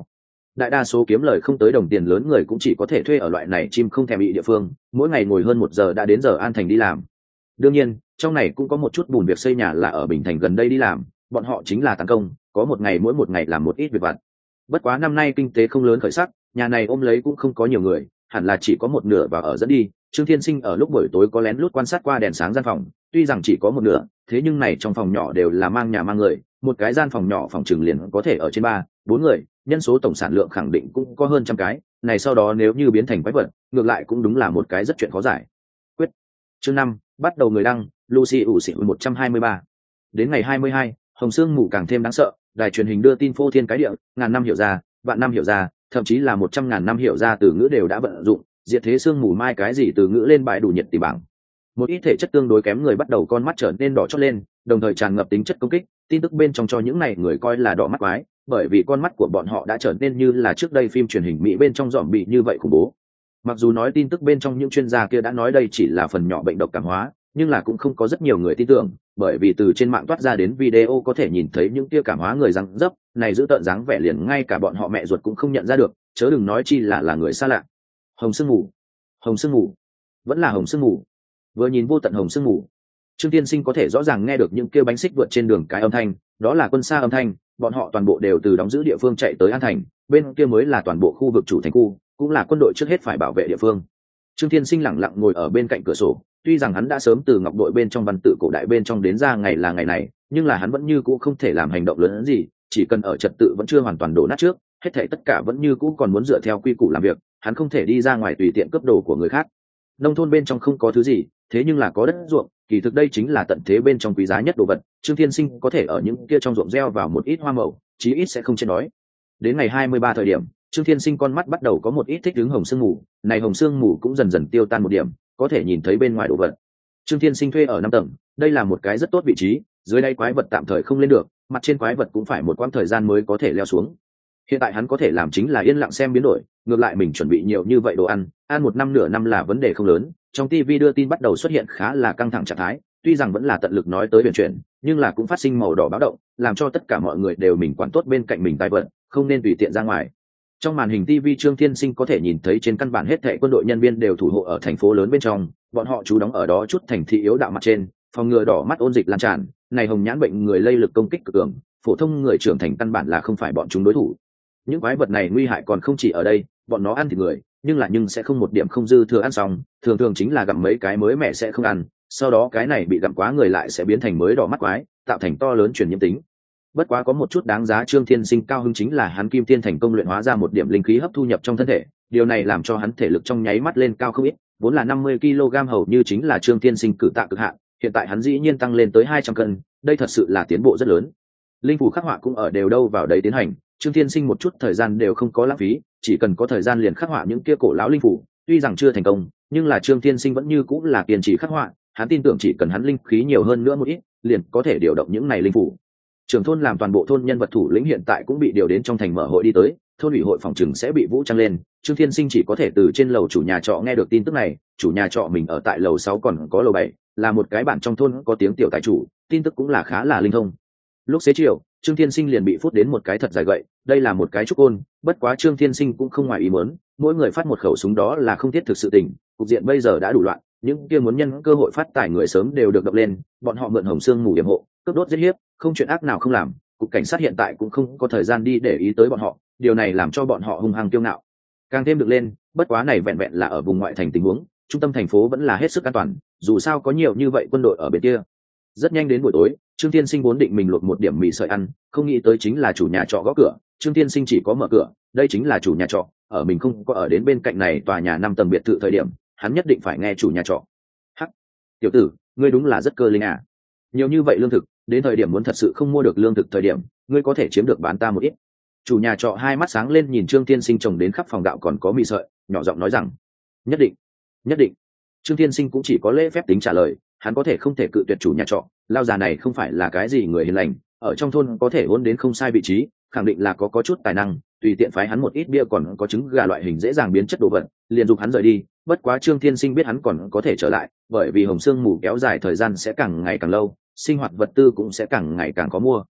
đại đa số kiếm lời không tới đồng tiền lớn người cũng chỉ có thể thuê ở loại này chim không thèm bị địa phương, mỗi ngày ngồi hơn một giờ đã đến giờ An Thành đi làm. Đương nhiên trong này cũng có một chút bùn việc xây nhà là ở Bình Thành gần đây đi làm, bọn họ chính là tán công, có một ngày mỗi một ngày làm một ít việc vặt. Bất quá năm nay kinh tế không lớn khởi sắc, nhà này ôm lấy cũng không có nhiều người, hẳn là chỉ có một nửa vào ở dẫn đi. Trương Thiên Sinh ở lúc buổi tối có lén lút quan sát qua đèn sáng gian phòng, tuy rằng chỉ có một nửa, thế nhưng này trong phòng nhỏ đều là mang nhà mang người, một cái gian phòng nhỏ phòng trừng liền có thể ở trên ba bốn người, nhân số tổng sản lượng khẳng định cũng có hơn trăm cái, này sau đó nếu như biến thành quái vật, ngược lại cũng đúng là một cái rất chuyện khó giải quyết. Chương năm, bắt đầu người đăng, Lucy ủ xỉn một trăm hai mươi ba. Đến ngày hai mươi hai, Hồng Sương Mù càng thêm đáng sợ, đài truyền hình đưa tin phô thiên cái địa, ngàn năm hiểu ra, vạn năm hiểu ra, thậm chí là một trăm ngàn năm hiểu ra từ ngữ đều đã vận dụng, diệt thế sương mù mai cái gì từ ngữ lên bãi đủ nhiệt tỷ bảng. Một ít thể chất tương đối kém người bắt đầu con mắt trở nên đỏ chót lên, đồng thời tràn ngập tính chất công kích, tin tức bên trong cho những này người coi là đỏ mắt quái, bởi vì con mắt của bọn họ đã trở nên như là trước đây phim truyền hình Mỹ bên trong dòm bị như vậy khủng bố. Mặc dù nói tin tức bên trong những chuyên gia kia đã nói đây chỉ là phần nhỏ bệnh độc cảm hóa, nhưng là cũng không có rất nhiều người tin tưởng, bởi vì từ trên mạng toát ra đến video có thể nhìn thấy những kia cảm hóa người răng dấp, này giữ tợn dáng vẻ liền ngay cả bọn họ mẹ ruột cũng không nhận ra được, chớ đừng nói chi là là người xa lạ. Hồng sương mù, hồng sương mù, vẫn là hồng sương mù. Vừa nhìn vô tận hồng sương mù, Trương Tiên Sinh có thể rõ ràng nghe được những kia bánh xích vượt trên đường cái âm thanh, đó là quân xa âm thanh, bọn họ toàn bộ đều từ đóng giữ địa phương chạy tới An Thành, bên kia mới là toàn bộ khu vực chủ thành khu, cũng là quân đội trước hết phải bảo vệ địa phương. Trương Thiên Sinh lặng lặng ngồi ở bên cạnh cửa sổ, tuy rằng hắn đã sớm từ ngọc đội bên trong văn tự cổ đại bên trong đến ra ngày là ngày này, nhưng là hắn vẫn như cũ không thể làm hành động lớn hơn gì, chỉ cần ở trật tự vẫn chưa hoàn toàn đổ nát trước, hết thảy tất cả vẫn như cũ còn muốn dựa theo quy củ làm việc, hắn không thể đi ra ngoài tùy tiện cướp đồ của người khác. Nông thôn bên trong không có thứ gì, thế nhưng là có đất ruộng, kỳ thực đây chính là tận thế bên trong quý giá nhất đồ vật. Trương Thiên Sinh có thể ở những kia trong ruộng gieo vào một ít hoa màu, chí ít sẽ không chết đói. Đến ngày hai mươi ba thời điểm, Trương Thiên Sinh con mắt bắt đầu có một ít thích ứng hồng sương mù, này hồng sương mù cũng dần dần tiêu tan một điểm, có thể nhìn thấy bên ngoài đồ vật. Trương Thiên Sinh thuê ở năm tầng, đây là một cái rất tốt vị trí, dưới đây quái vật tạm thời không lên được, mặt trên quái vật cũng phải một quãng thời gian mới có thể leo xuống. Hiện tại hắn có thể làm chính là yên lặng xem biến đổi, ngược lại mình chuẩn bị nhiều như vậy đồ ăn, ăn một năm nửa năm là vấn đề không lớn. Trong ti vi đưa tin bắt đầu xuất hiện khá là căng thẳng trạng thái, tuy rằng vẫn là tận lực nói tới huyền chuyển, nhưng là cũng phát sinh màu đỏ báo động, làm cho tất cả mọi người đều mình quản tốt bên cạnh mình tài vận, không nên tùy tiện ra ngoài. Trong màn hình ti vi Trương Thiên Sinh có thể nhìn thấy trên căn bản hết thảy quân đội nhân viên đều thủ hộ ở thành phố lớn bên trong, bọn họ trú đóng ở đó chút thành thị yếu đạo mặt trên, phòng ngừa đỏ mắt ôn dịch lan tràn, này hồng nhãn bệnh người lây lực công kích cực cường, phổ thông người trưởng thành căn bản là không phải bọn chúng đối thủ. Những quái vật này nguy hại còn không chỉ ở đây, bọn nó ăn thịt người, nhưng là nhưng sẽ không một điểm không dư thừa ăn xong, thường thường chính là gặm mấy cái mới mẻ sẽ không ăn, sau đó cái này bị gặm quá người lại sẽ biến thành mới đỏ mắt quái, tạo thành to lớn truyền nhiễm tính. Bất quá có một chút đáng giá Trương Thiên Sinh cao hứng chính là hắn kim tiên thành công luyện hóa ra một điểm linh khí hấp thu nhập trong thân thể, điều này làm cho hắn thể lực trong nháy mắt lên cao không ít, vốn là năm mươi ki lô gam hầu như chính là Trương Thiên Sinh cử tạ cực hạn, hiện tại hắn dĩ nhiên tăng lên tới hai trăm cân, đây thật sự là tiến bộ rất lớn. Linh phủ khắc họa cũng ở đều đâu vào đấy tiến hành, Trương Thiên Sinh một chút thời gian đều không có lãng phí, chỉ cần có thời gian liền khắc họa những kia cổ lão linh phủ, tuy rằng chưa thành công, nhưng là Trương Thiên Sinh vẫn như cũng là kiên trì khắc họa, hắn tin tưởng chỉ cần hắn linh khí nhiều hơn nữa một ít, liền có thể điều động những này linh phủ. Trưởng thôn làm toàn bộ thôn nhân vật thủ lĩnh hiện tại cũng bị điều đến trong thành mở hội đi tới, thôn ủy hội phòng trừng sẽ bị vũ trang lên. Trương Thiên Sinh chỉ có thể từ trên lầu chủ nhà trọ nghe được tin tức này, chủ nhà trọ mình ở tại lầu sáu còn có lầu bảy, là một cái bản trong thôn có tiếng tiểu tài chủ, tin tức cũng là khá là linh thông. Lúc xế chiều, Trương Thiên Sinh liền bị phút đến một cái thật dài gậy, đây là một cái trúc côn, bất quá Trương Thiên Sinh cũng không ngoài ý muốn, mỗi người phát một khẩu súng đó là không thiết thực sự tình, cục diện bây giờ đã đủ loạn, những kia muốn nhân cơ hội phát tài người sớm đều được động lên, bọn họ mượn hồng xương ngủ yểm hộ, cướp đốt giết hiếp, không chuyện ác nào không làm, cục cảnh sát hiện tại cũng không có thời gian đi để ý tới bọn họ, điều này làm cho bọn họ hung hăng kiêu ngạo, càng thêm được lên. Bất quá này vẹn vẹn là ở vùng ngoại thành tình huống, trung tâm thành phố vẫn là hết sức an toàn, dù sao có nhiều như vậy quân đội ở bên kia. Rất nhanh đến buổi tối, Trương Thiên Sinh vốn định mình luộc một điểm mì sợi ăn, không nghĩ tới chính là chủ nhà trọ gõ cửa. Trương Thiên Sinh chỉ có mở cửa, đây chính là chủ nhà trọ, ở mình không có ở đến bên cạnh này tòa nhà năm tầng biệt thự thời điểm, hắn nhất định phải nghe chủ nhà trọ. Hắc, tiểu tử, ngươi đúng là rất cơ linh à? Nhiều như vậy lương thực, đến thời điểm muốn thật sự không mua được lương thực thời điểm, ngươi có thể chiếm được bán ta một ít. Chủ nhà trọ hai mắt sáng lên nhìn Trương Thiên Sinh trồng đến khắp phòng gạo còn có mì sợi, nhỏ giọng nói rằng, nhất định, nhất định. Trương Thiên Sinh cũng chỉ có lễ phép tính trả lời, hắn có thể không thể cự tuyệt chủ nhà trọ, lao già này không phải là cái gì người hiền lành, ở trong thôn có thể hôn đến không sai vị trí, khẳng định là có có chút tài năng, tùy tiện phái hắn một ít bia còn có trứng gà loại hình dễ dàng biến chất đồ vật, liền dục hắn rời đi. Bất quá Trương Thiên Sinh biết hắn còn có thể trở lại, bởi vì hồng sương mù kéo dài thời gian sẽ càng ngày càng lâu, sinh hoạt vật tư cũng sẽ càng ngày càng có mua.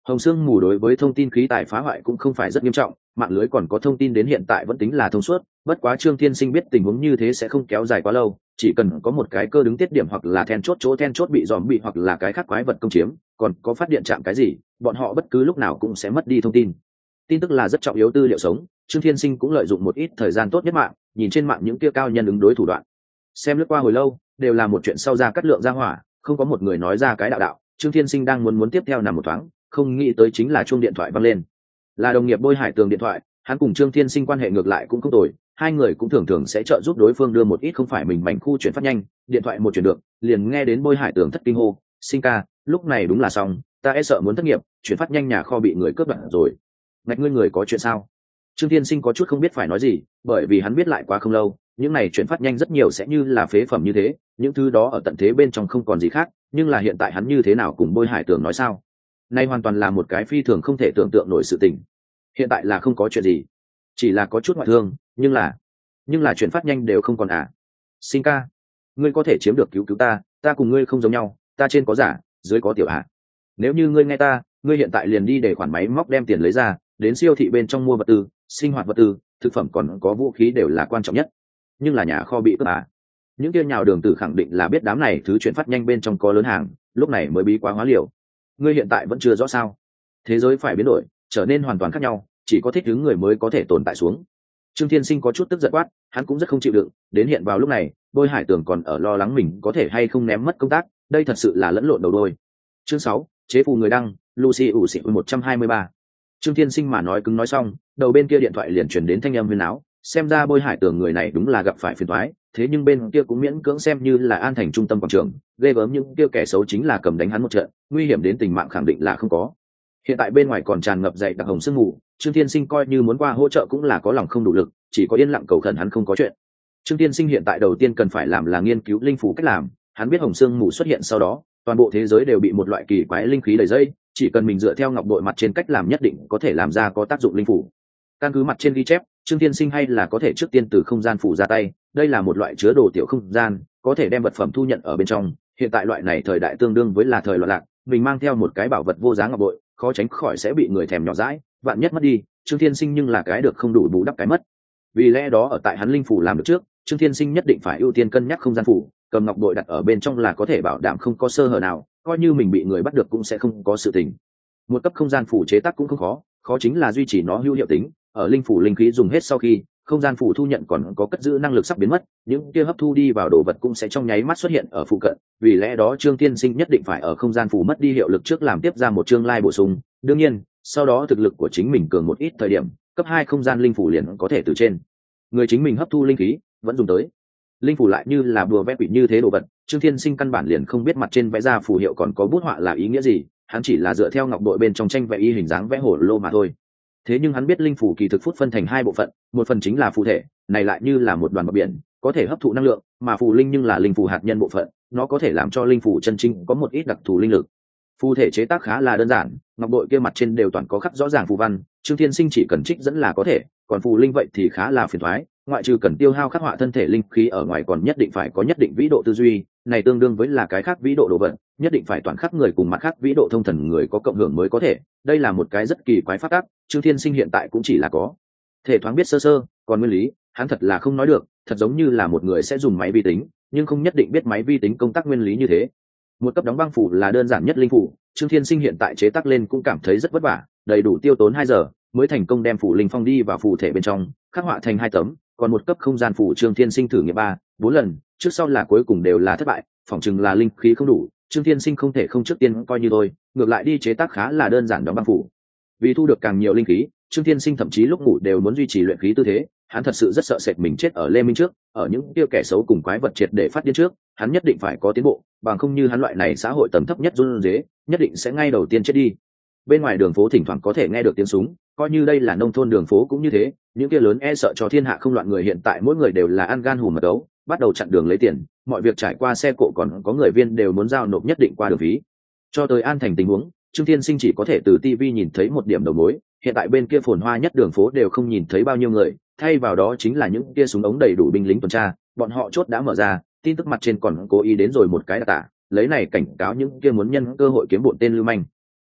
Hồng Sương Mù đối với thông tin khí tài phá hoại cũng không phải rất nghiêm trọng, mạng lưới còn có thông tin đến hiện tại vẫn tính là thông suốt, bất quá Trương Thiên Sinh biết tình huống như thế sẽ không kéo dài quá lâu, chỉ cần có một cái cơ đứng tiết điểm hoặc là then chốt chỗ then chốt bị dòm bị hoặc là cái khác quái vật công chiếm, còn có phát điện trạm cái gì, bọn họ bất cứ lúc nào cũng sẽ mất đi thông tin. Tin tức là rất trọng yếu tư liệu sống, Trương Thiên Sinh cũng lợi dụng một ít thời gian tốt nhất mạng, nhìn trên mạng những kia cao nhân ứng đối thủ đoạn. Xem lướt qua hồi lâu, đều là một chuyện sau ra cắt lượng ra hỏa, không có một người nói ra cái đạo đạo. Trương Thiên Sinh đang muốn muốn tiếp theo nằm một thoáng, không nghĩ tới chính là chuông điện thoại vang lên. Là đồng nghiệp Bôi Hải Tường điện thoại, hắn cùng Trương Thiên Sinh quan hệ ngược lại cũng không tồi, hai người cũng thường thường sẽ trợ giúp đối phương đưa một ít không phải mình mảnh khu chuyển phát nhanh, điện thoại một chuyển được, liền nghe đến Bôi Hải Tường thất kinh hô, "Sinh ca, lúc này đúng là xong, ta e sợ muốn thất nghiệp, chuyển phát nhanh nhà kho bị người cướp đoạt rồi." "Ngạch ngươi người có chuyện sao?" Trương Thiên Sinh có chút không biết phải nói gì, bởi vì hắn biết lại quá không lâu, những này chuyển phát nhanh rất nhiều sẽ như là phế phẩm như thế, những thứ đó ở tận thế bên trong không còn gì khác, nhưng là hiện tại hắn như thế nào cùng Bôi Hải Tường nói sao? Nay hoàn toàn là một cái phi thường không thể tưởng tượng nổi sự tình. Hiện tại là không có chuyện gì, chỉ là có chút ngoại thương, nhưng là nhưng là chuyển phát nhanh đều không còn à? Sinh ca, ngươi có thể chiếm được cứu cứu ta, ta cùng ngươi không giống nhau, ta trên có giả, dưới có tiểu hạ. Nếu như ngươi nghe ta, ngươi hiện tại liền đi để khoản máy móc đem tiền lấy ra, đến siêu thị bên trong mua vật tư, sinh hoạt vật tư, thực phẩm còn có vũ khí đều là quan trọng nhất. Nhưng là nhà kho bị cướp à? Những kia nhào đường tử khẳng định là biết đám này thứ chuyển phát nhanh bên trong có lớn hàng, lúc này mới bí quá hóa liều. Ngươi hiện tại vẫn chưa rõ sao? Thế giới phải biến đổi, trở nên hoàn toàn khác nhau, chỉ có thích ứng người mới có thể tồn tại xuống. Trương Thiên Sinh có chút tức giận quát, hắn cũng rất không chịu đựng, đến hiện vào lúc này, Bôi Hải Tường còn ở lo lắng mình có thể hay không ném mất công tác, đây thật sự là lẫn lộn đầu đôi. Chương sáu, chế phù người đăng, Lucy ủ xị một trăm hai mươi ba. Trương Thiên Sinh mà nói cứng nói xong, đầu bên kia điện thoại liền truyền đến thanh âm huyền áo, xem ra Bôi Hải Tường người này đúng là gặp phải phiền toái, thế nhưng bên kia cũng miễn cưỡng xem như là an thành trung tâm quảng trường, ghê gớm những kia kẻ xấu chính là cầm đánh hắn một trận, nguy hiểm đến tính mạng khẳng định là không có. Hiện tại bên ngoài còn tràn ngập dậy đặc hồng sương mù, Trương Thiên Sinh coi như muốn qua hỗ trợ cũng là có lòng không đủ lực, chỉ có yên lặng cầu khẩn hắn không có chuyện. Trương Thiên Sinh hiện tại đầu tiên cần phải làm là nghiên cứu linh phủ cách làm, hắn biết hồng sương mù xuất hiện sau đó, toàn bộ thế giới đều bị một loại kỳ quái linh khí đầy dây, chỉ cần mình dựa theo ngọc bội mặt trên cách làm nhất định có thể làm ra có tác dụng linh phủ. Căn cứ mặt trên ghi chép, Trương Thiên Sinh hay là có thể trước tiên từ không gian phủ ra tay, đây là một loại chứa đồ tiểu không gian, có thể đem vật phẩm thu nhận ở bên trong. Hiện tại loại này thời đại tương đương với là thời loạn lạc, mình mang theo một cái bảo vật vô giá ngọc bội, khó tránh khỏi sẽ bị người thèm nhỏ dãi, vạn nhất mất đi, Trương Thiên Sinh nhưng là cái được không đủ bù đắp cái mất. Vì lẽ đó ở tại hắn linh phủ làm được trước, Trương Thiên Sinh nhất định phải ưu tiên cân nhắc không gian phủ, cầm ngọc bội đặt ở bên trong là có thể bảo đảm không có sơ hở nào, coi như mình bị người bắt được cũng sẽ không có sự tình. Một cấp không gian phủ chế tác cũng không khó, khó chính là duy trì nó hữu hiệu tính, ở linh phủ linh khí dùng hết sau khi, không gian phủ thu nhận còn có cất giữ năng lực sắp biến mất, những kia hấp thu đi vào đồ vật cũng sẽ trong nháy mắt xuất hiện ở phụ cận, vì lẽ đó Trương Thiên Sinh nhất định phải ở không gian phủ mất đi hiệu lực trước làm tiếp ra một chương lai bổ sung, đương nhiên, sau đó thực lực của chính mình cường một ít thời điểm, cấp hai không gian linh phủ liền có thể từ trên người chính mình hấp thu linh khí, vẫn dùng tới. Linh phủ lại như là bùa vẽ quỷ như thế đồ vật, Trương Thiên Sinh căn bản liền không biết mặt trên vẽ ra phù hiệu còn có bút họa là ý nghĩa gì, hắn chỉ là dựa theo ngọc bội bên trong tranh vẽ y hình dáng vẽ hồ lô mà thôi. Thế nhưng hắn biết linh phủ kỳ thực phút phân thành hai bộ phận, một phần chính là phù thể, này lại như là một đoàn bọt biển, có thể hấp thụ năng lượng, mà phù linh nhưng là linh phủ hạt nhân bộ phận, nó có thể làm cho linh phủ chân chính có một ít đặc thù linh lực. Phù thể chế tác khá là đơn giản, ngọc bội kia mặt trên đều toàn có khắc rõ ràng phù văn, Trương Thiên Sinh chỉ cần trích dẫn là có thể, còn phù linh vậy thì khá là phiền toái, ngoại trừ cần tiêu hao khắc họa thân thể linh khí ở ngoài còn nhất định phải có nhất định vĩ độ tư duy, này tương đương với là cái khác vĩ độ đồ vật, nhất định phải toàn khắc người cùng mặt khác vĩ độ thông thần người có cộng hưởng mới có thể, đây là một cái rất kỳ quái phát tác, Trương Thiên Sinh hiện tại cũng chỉ là có thể thoáng biết sơ sơ, còn nguyên lý, hắn thật là không nói được, thật giống như là một người sẽ dùng máy vi tính, nhưng không nhất định biết máy vi tính công tác nguyên lý như thế. Một cấp đóng băng phủ là đơn giản nhất linh phủ, Trương Thiên Sinh hiện tại chế tác lên cũng cảm thấy rất vất vả, đầy đủ tiêu tốn hai giờ mới thành công đem phủ linh phong đi vào phù thể bên trong, khắc họa thành hai tấm, còn một cấp không gian phủ Trương Thiên Sinh thử nghiệm ba, bốn lần, trước sau là cuối cùng đều là thất bại, phỏng chừng là linh khí không đủ, Trương Thiên Sinh không thể không trước tiên coi như thôi, ngược lại đi chế tác khá là đơn giản đóng băng phủ. Vì thu được càng nhiều linh khí, Trương Thiên Sinh thậm chí lúc ngủ đều muốn duy trì luyện khí tư thế, hắn thật sự rất sợ sệt mình chết ở Lê Minh trước, ở những kia kẻ xấu cùng quái vật triệt để phát điên trước, hắn nhất định phải có tiến bộ, bằng không như hắn loại này xã hội tầm thấp nhất run rế, nhất định sẽ ngay đầu tiên chết đi. Bên ngoài đường phố thỉnh thoảng có thể nghe được tiếng súng, coi như đây là nông thôn đường phố cũng như thế, những kia lớn e sợ cho thiên hạ không loạn người hiện tại mỗi người đều là ăn gan hùm mật gấu, bắt đầu chặn đường lấy tiền, mọi việc trải qua xe cộ còn có người viên đều muốn giao nộp nhất định qua đường phí. Cho tới An Thành tình huống, Trương Thiên Sinh chỉ có thể từ ti vi nhìn thấy một điểm đầu mối, hiện tại bên kia phồn hoa nhất đường phố đều không nhìn thấy bao nhiêu người, thay vào đó chính là những kia súng ống đầy đủ binh lính tuần tra, bọn họ chốt đã mở ra, tin tức mặt trên còn cố ý đến rồi một cái đặc tả, lấy này cảnh cáo những kia muốn nhân cơ hội kiếm bộn tên lưu manh.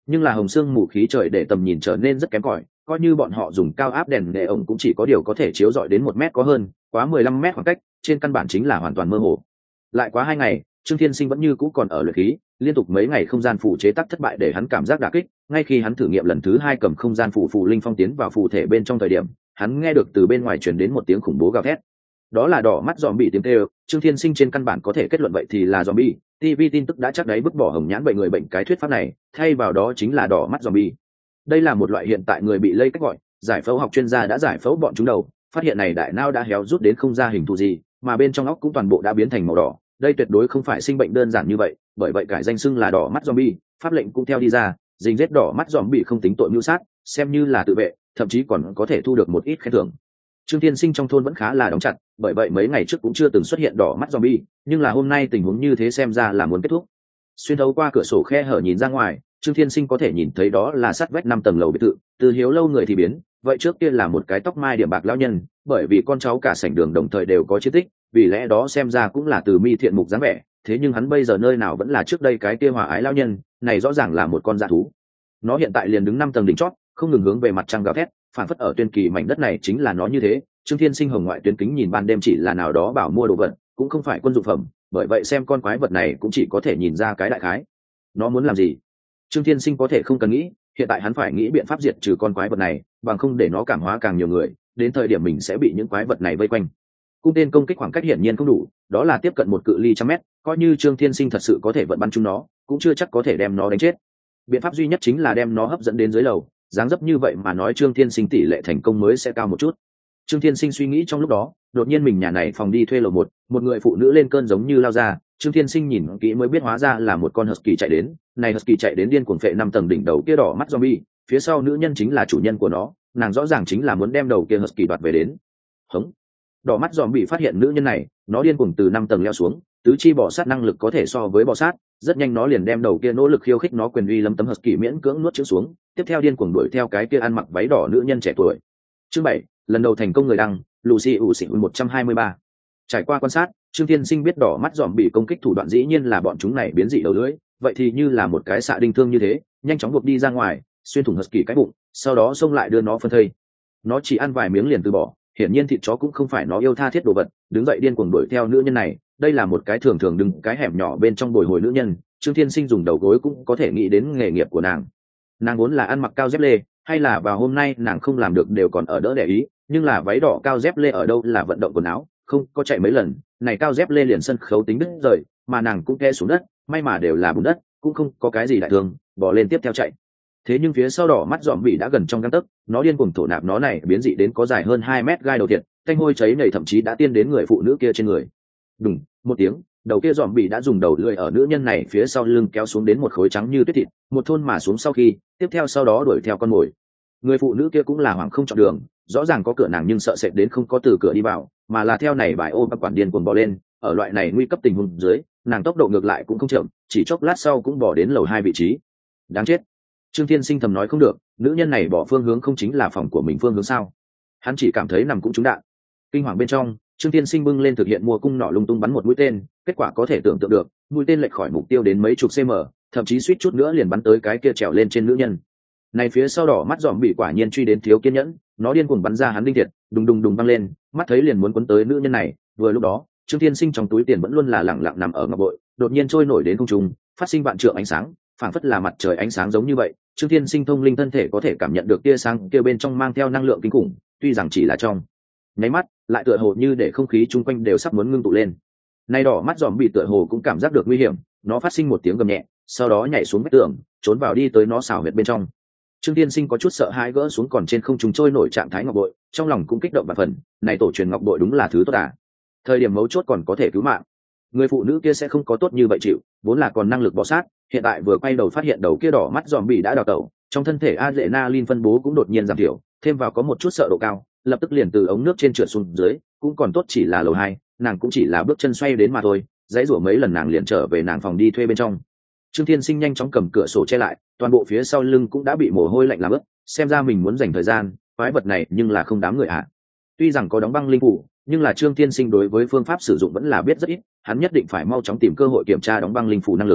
nhưng là hồng sương mù khí trời để tầm nhìn trở nên rất kém cỏi, coi như bọn họ dùng cao áp đèn để ổng cũng chỉ có điều có thể chiếu rọi đến một mét có hơn, quá mười lăm mét khoảng cách, trên căn bản chính là hoàn toàn mơ hồ. Lại quá hai ngày, Trương Thiên Sinh vẫn như cũ còn ở luyện khí, liên tục mấy ngày không gian phù chế tác thất bại để hắn cảm giác đả kích. Ngay khi hắn thử nghiệm lần thứ hai cầm không gian phù phù linh phong tiến vào phù thể bên trong thời điểm, hắn nghe được từ bên ngoài truyền đến một tiếng khủng bố gào thét. Đó là đỏ mắt zombie tiếng kêu. Trương Thiên Sinh trên căn bản có thể kết luận vậy thì là zombie. ti vi tin tức đã chắc đáy vứt bỏ hồng nhãn bệnh người bệnh cái thuyết pháp này, thay vào đó chính là đỏ mắt zombie. Đây là một loại hiện tại người bị lây cách gọi, giải phẫu học chuyên gia đã giải phẫu bọn chúng đầu, phát hiện này đại não đã héo rút đến không ra hình thù gì, mà bên trong óc cũng toàn bộ đã biến thành màu đỏ. Đây tuyệt đối không phải sinh bệnh đơn giản như vậy, bởi vậy cải danh xưng là đỏ mắt zombie, pháp lệnh cũng theo đi ra, dính giết đỏ mắt zombie không tính tội mưu sát, xem như là tự vệ, thậm chí còn có thể thu được một ít khen thưởng. Trương Thiên Sinh trong thôn vẫn khá là đóng chặt, bởi vậy mấy ngày trước cũng chưa từng xuất hiện đỏ mắt zombie, nhưng là hôm nay tình huống như thế xem ra là muốn kết thúc. Xuyên thấu qua cửa sổ khe hở nhìn ra ngoài, Trương Thiên Sinh có thể nhìn thấy đó là sát vách năm tầng lầu biệt thự, từ hiếu lâu người thì biến, vậy trước kia là một cái tóc mai điểm bạc lão nhân, bởi vì con cháu cả sảnh đường đồng thời đều có chiến tích, vì lẽ đó xem ra cũng là từ mi thiện mục dáng vẻ, thế nhưng hắn bây giờ nơi nào vẫn là trước đây cái kia hòa ái lão nhân, này rõ ràng là một con dã thú. Nó hiện tại liền đứng năm tầng đỉnh chót, không ngừng hướng về mặt trăng gào thét, phản phất ở tuyên kỳ mảnh đất này chính là nó như thế. Trương Thiên Sinh hồng ngoại tuyến kính nhìn ban đêm chỉ là nào đó bảo mua đồ vật, cũng không phải quân dụng phẩm, bởi vậy xem con quái vật này cũng chỉ có thể nhìn ra cái đại khái. Nó muốn làm gì? Trương Thiên Sinh có thể không cần nghĩ, hiện tại hắn phải nghĩ biện pháp diệt trừ con quái vật này, bằng không để nó cảm hóa càng nhiều người, đến thời điểm mình sẽ bị những quái vật này vây quanh. Cung tên công kích khoảng cách hiển nhiên không đủ, đó là tiếp cận một cự ly trăm mét, coi như Trương Thiên Sinh thật sự có thể vận bắn chúng nó, cũng chưa chắc có thể đem nó đánh chết. Biện pháp duy nhất chính là đem nó hấp dẫn đến dưới lầu, dáng dấp như vậy mà nói Trương Thiên Sinh tỷ lệ thành công mới sẽ cao một chút. Trương Thiên Sinh suy nghĩ trong lúc đó, đột nhiên mình nhà này phòng đi thuê lầu một, một người phụ nữ lên cơn giống như lao ra. Trương Thiên Sinh nhìn kỹ mới biết hóa ra là một con husky chạy đến, này husky chạy đến điên cuồng phệ năm tầng đỉnh đầu kia đỏ mắt zombie, phía sau nữ nhân chính là chủ nhân của nó, nàng rõ ràng chính là muốn đem đầu kia husky đoạt về đến. Hống. Đỏ mắt zombie phát hiện nữ nhân này, nó điên cuồng từ năm tầng leo xuống, tứ chi bò sát năng lực có thể so với bò sát, rất nhanh nó liền đem đầu kia nỗ lực khiêu khích nó quyền uy lâm tấm husky miễn cưỡng nuốt chửng xuống, tiếp theo điên cuồng đuổi theo cái kia ăn mặc váy đỏ nữ nhân trẻ tuổi. Chương bảy, lần đầu thành công người đăng, Lucy ủ xỉn một trăm hai mươi ba. Trải qua quan sát, Trương Thiên Sinh biết đỏ mắt dòm bị công kích thủ đoạn dĩ nhiên là bọn chúng này biến dị đầu lưỡi, vậy thì như là một cái xạ đinh thương như thế, nhanh chóng buộc đi ra ngoài, xuyên thủng husky cái bụng, sau đó xông lại đưa nó phân thây. Nó chỉ ăn vài miếng liền từ bỏ, hiển nhiên thịt chó cũng không phải nó yêu tha thiết đồ vật, đứng dậy điên cuồng đuổi theo nữ nhân này, đây là một cái thường thường đứng cái hẻm nhỏ bên trong bồi hồi nữ nhân, Trương Thiên Sinh dùng đầu gối cũng có thể nghĩ đến nghề nghiệp của nàng. Nàng vốn là ăn mặc cao dép lê, hay là vào hôm nay nàng không làm được đều còn ở đỡ để ý, nhưng là váy đỏ cao dép lê ở đâu là vận động quần áo, không có chạy mấy lần, này cao dép lê liền sân khấu tính đứt rời, mà nàng cũng té xuống đất, may mà đều là bùn đất, cũng không có cái gì đại thương, bỏ lên tiếp theo chạy. Thế nhưng phía sau đỏ mắt dòm bị đã gần trong gang tấc, nó điên cuồng thổ nạp nó này biến dị đến có dài hơn hai mét gai đầu thiệt, thanh hôi cháy nảy thậm chí đã tiên đến người phụ nữ kia trên người. Đùng, một tiếng, đầu kia dòm bị đã dùng đầu lưỡi ở nữ nhân này phía sau lưng kéo xuống đến một khối trắng như tuyết thịt, một thôn mà xuống sau khi, tiếp theo sau đó đuổi theo con mồi. Người phụ nữ kia cũng là hoảng không chọn đường, rõ ràng có cửa nàng nhưng sợ sệt đến không có từ cửa đi vào, mà là theo này bài ô các quản điên cuồng bò lên, ở loại này nguy cấp tình huống dưới, nàng tốc độ ngược lại cũng không chậm, chỉ chốc lát sau cũng bò đến lầu hai vị trí. Đáng chết. Trương Thiên Sinh thầm nói không được, nữ nhân này bỏ phương hướng không chính là phòng của mình phương hướng sao? Hắn chỉ cảm thấy nằm cũng trúng đạn. Kinh hoàng bên trong, Trương Thiên Sinh bưng lên thực hiện mua cung nỏ lung tung bắn một mũi tên, kết quả có thể tưởng tượng được, mũi tên lệch khỏi mục tiêu đến mấy chục cm, thậm chí suýt chút nữa liền bắn tới cái kia trèo lên trên nữ nhân. Này phía sau đỏ mắt dòm bị quả nhiên truy đến thiếu kiên nhẫn, nó điên cuồng bắn ra hắn đinh thiệt, đùng đùng đùng văng lên, mắt thấy liền muốn quấn tới nữ nhân này. Vừa lúc đó, Trương Thiên Sinh trong túi tiền vẫn luôn là lẳng lặng nằm ở ngọc bội, đột nhiên trôi nổi đến không trung, phát sinh vạn trượng ánh sáng, phảng phất là mặt trời ánh sáng giống như vậy. Trương Thiên Sinh thông linh thân thể có thể cảm nhận được tia sáng kia bên trong mang theo năng lượng kinh khủng, tuy rằng chỉ là trong nháy mắt, lại tựa hồ như để không khí chung quanh đều sắp muốn ngưng tụ lên. Nay đỏ mắt dòm bị tựa hồ cũng cảm giác được nguy hiểm, nó phát sinh một tiếng gầm nhẹ, sau đó nhảy xuống vách tường, trốn vào đi tới nó xào huyệt bên trong. Trương Thiên Sinh có chút sợ hãi gỡ xuống còn trên không trung trôi nổi trạng thái ngọc bội, trong lòng cũng kích động và phần, này tổ truyền ngọc bội đúng là thứ tốt à? Thời điểm mấu chốt còn có thể cứu mạng. Người phụ nữ kia sẽ không có tốt như vậy chịu, vốn là còn năng lực bò sát, hiện tại vừa quay đầu phát hiện đầu kia đỏ mắt dòm bị đã đào tẩu, trong thân thể adrenaline phân bố cũng đột nhiên giảm thiểu, thêm vào có một chút sợ độ cao, lập tức liền từ ống nước trên trượt xuống dưới, cũng còn tốt chỉ là lầu hai, nàng cũng chỉ là bước chân xoay đến mà thôi, dãy rủa mấy lần nàng liền trở về nàng phòng đi thuê bên trong. Trương Thiên Sinh nhanh chóng cầm cửa sổ che lại, toàn bộ phía sau lưng cũng đã bị mồ hôi lạnh làm ướt, xem ra mình muốn dành thời gian, quái vật này nhưng là không đám người ạ. À. Tuy rằng có đóng băng linh phủ, nhưng là Trương Thiên Sinh đối với phương pháp sử dụng vẫn là biết rất ít, hắn nhất định phải mau chóng tìm cơ hội kiểm tra đóng băng linh phủ năng lực.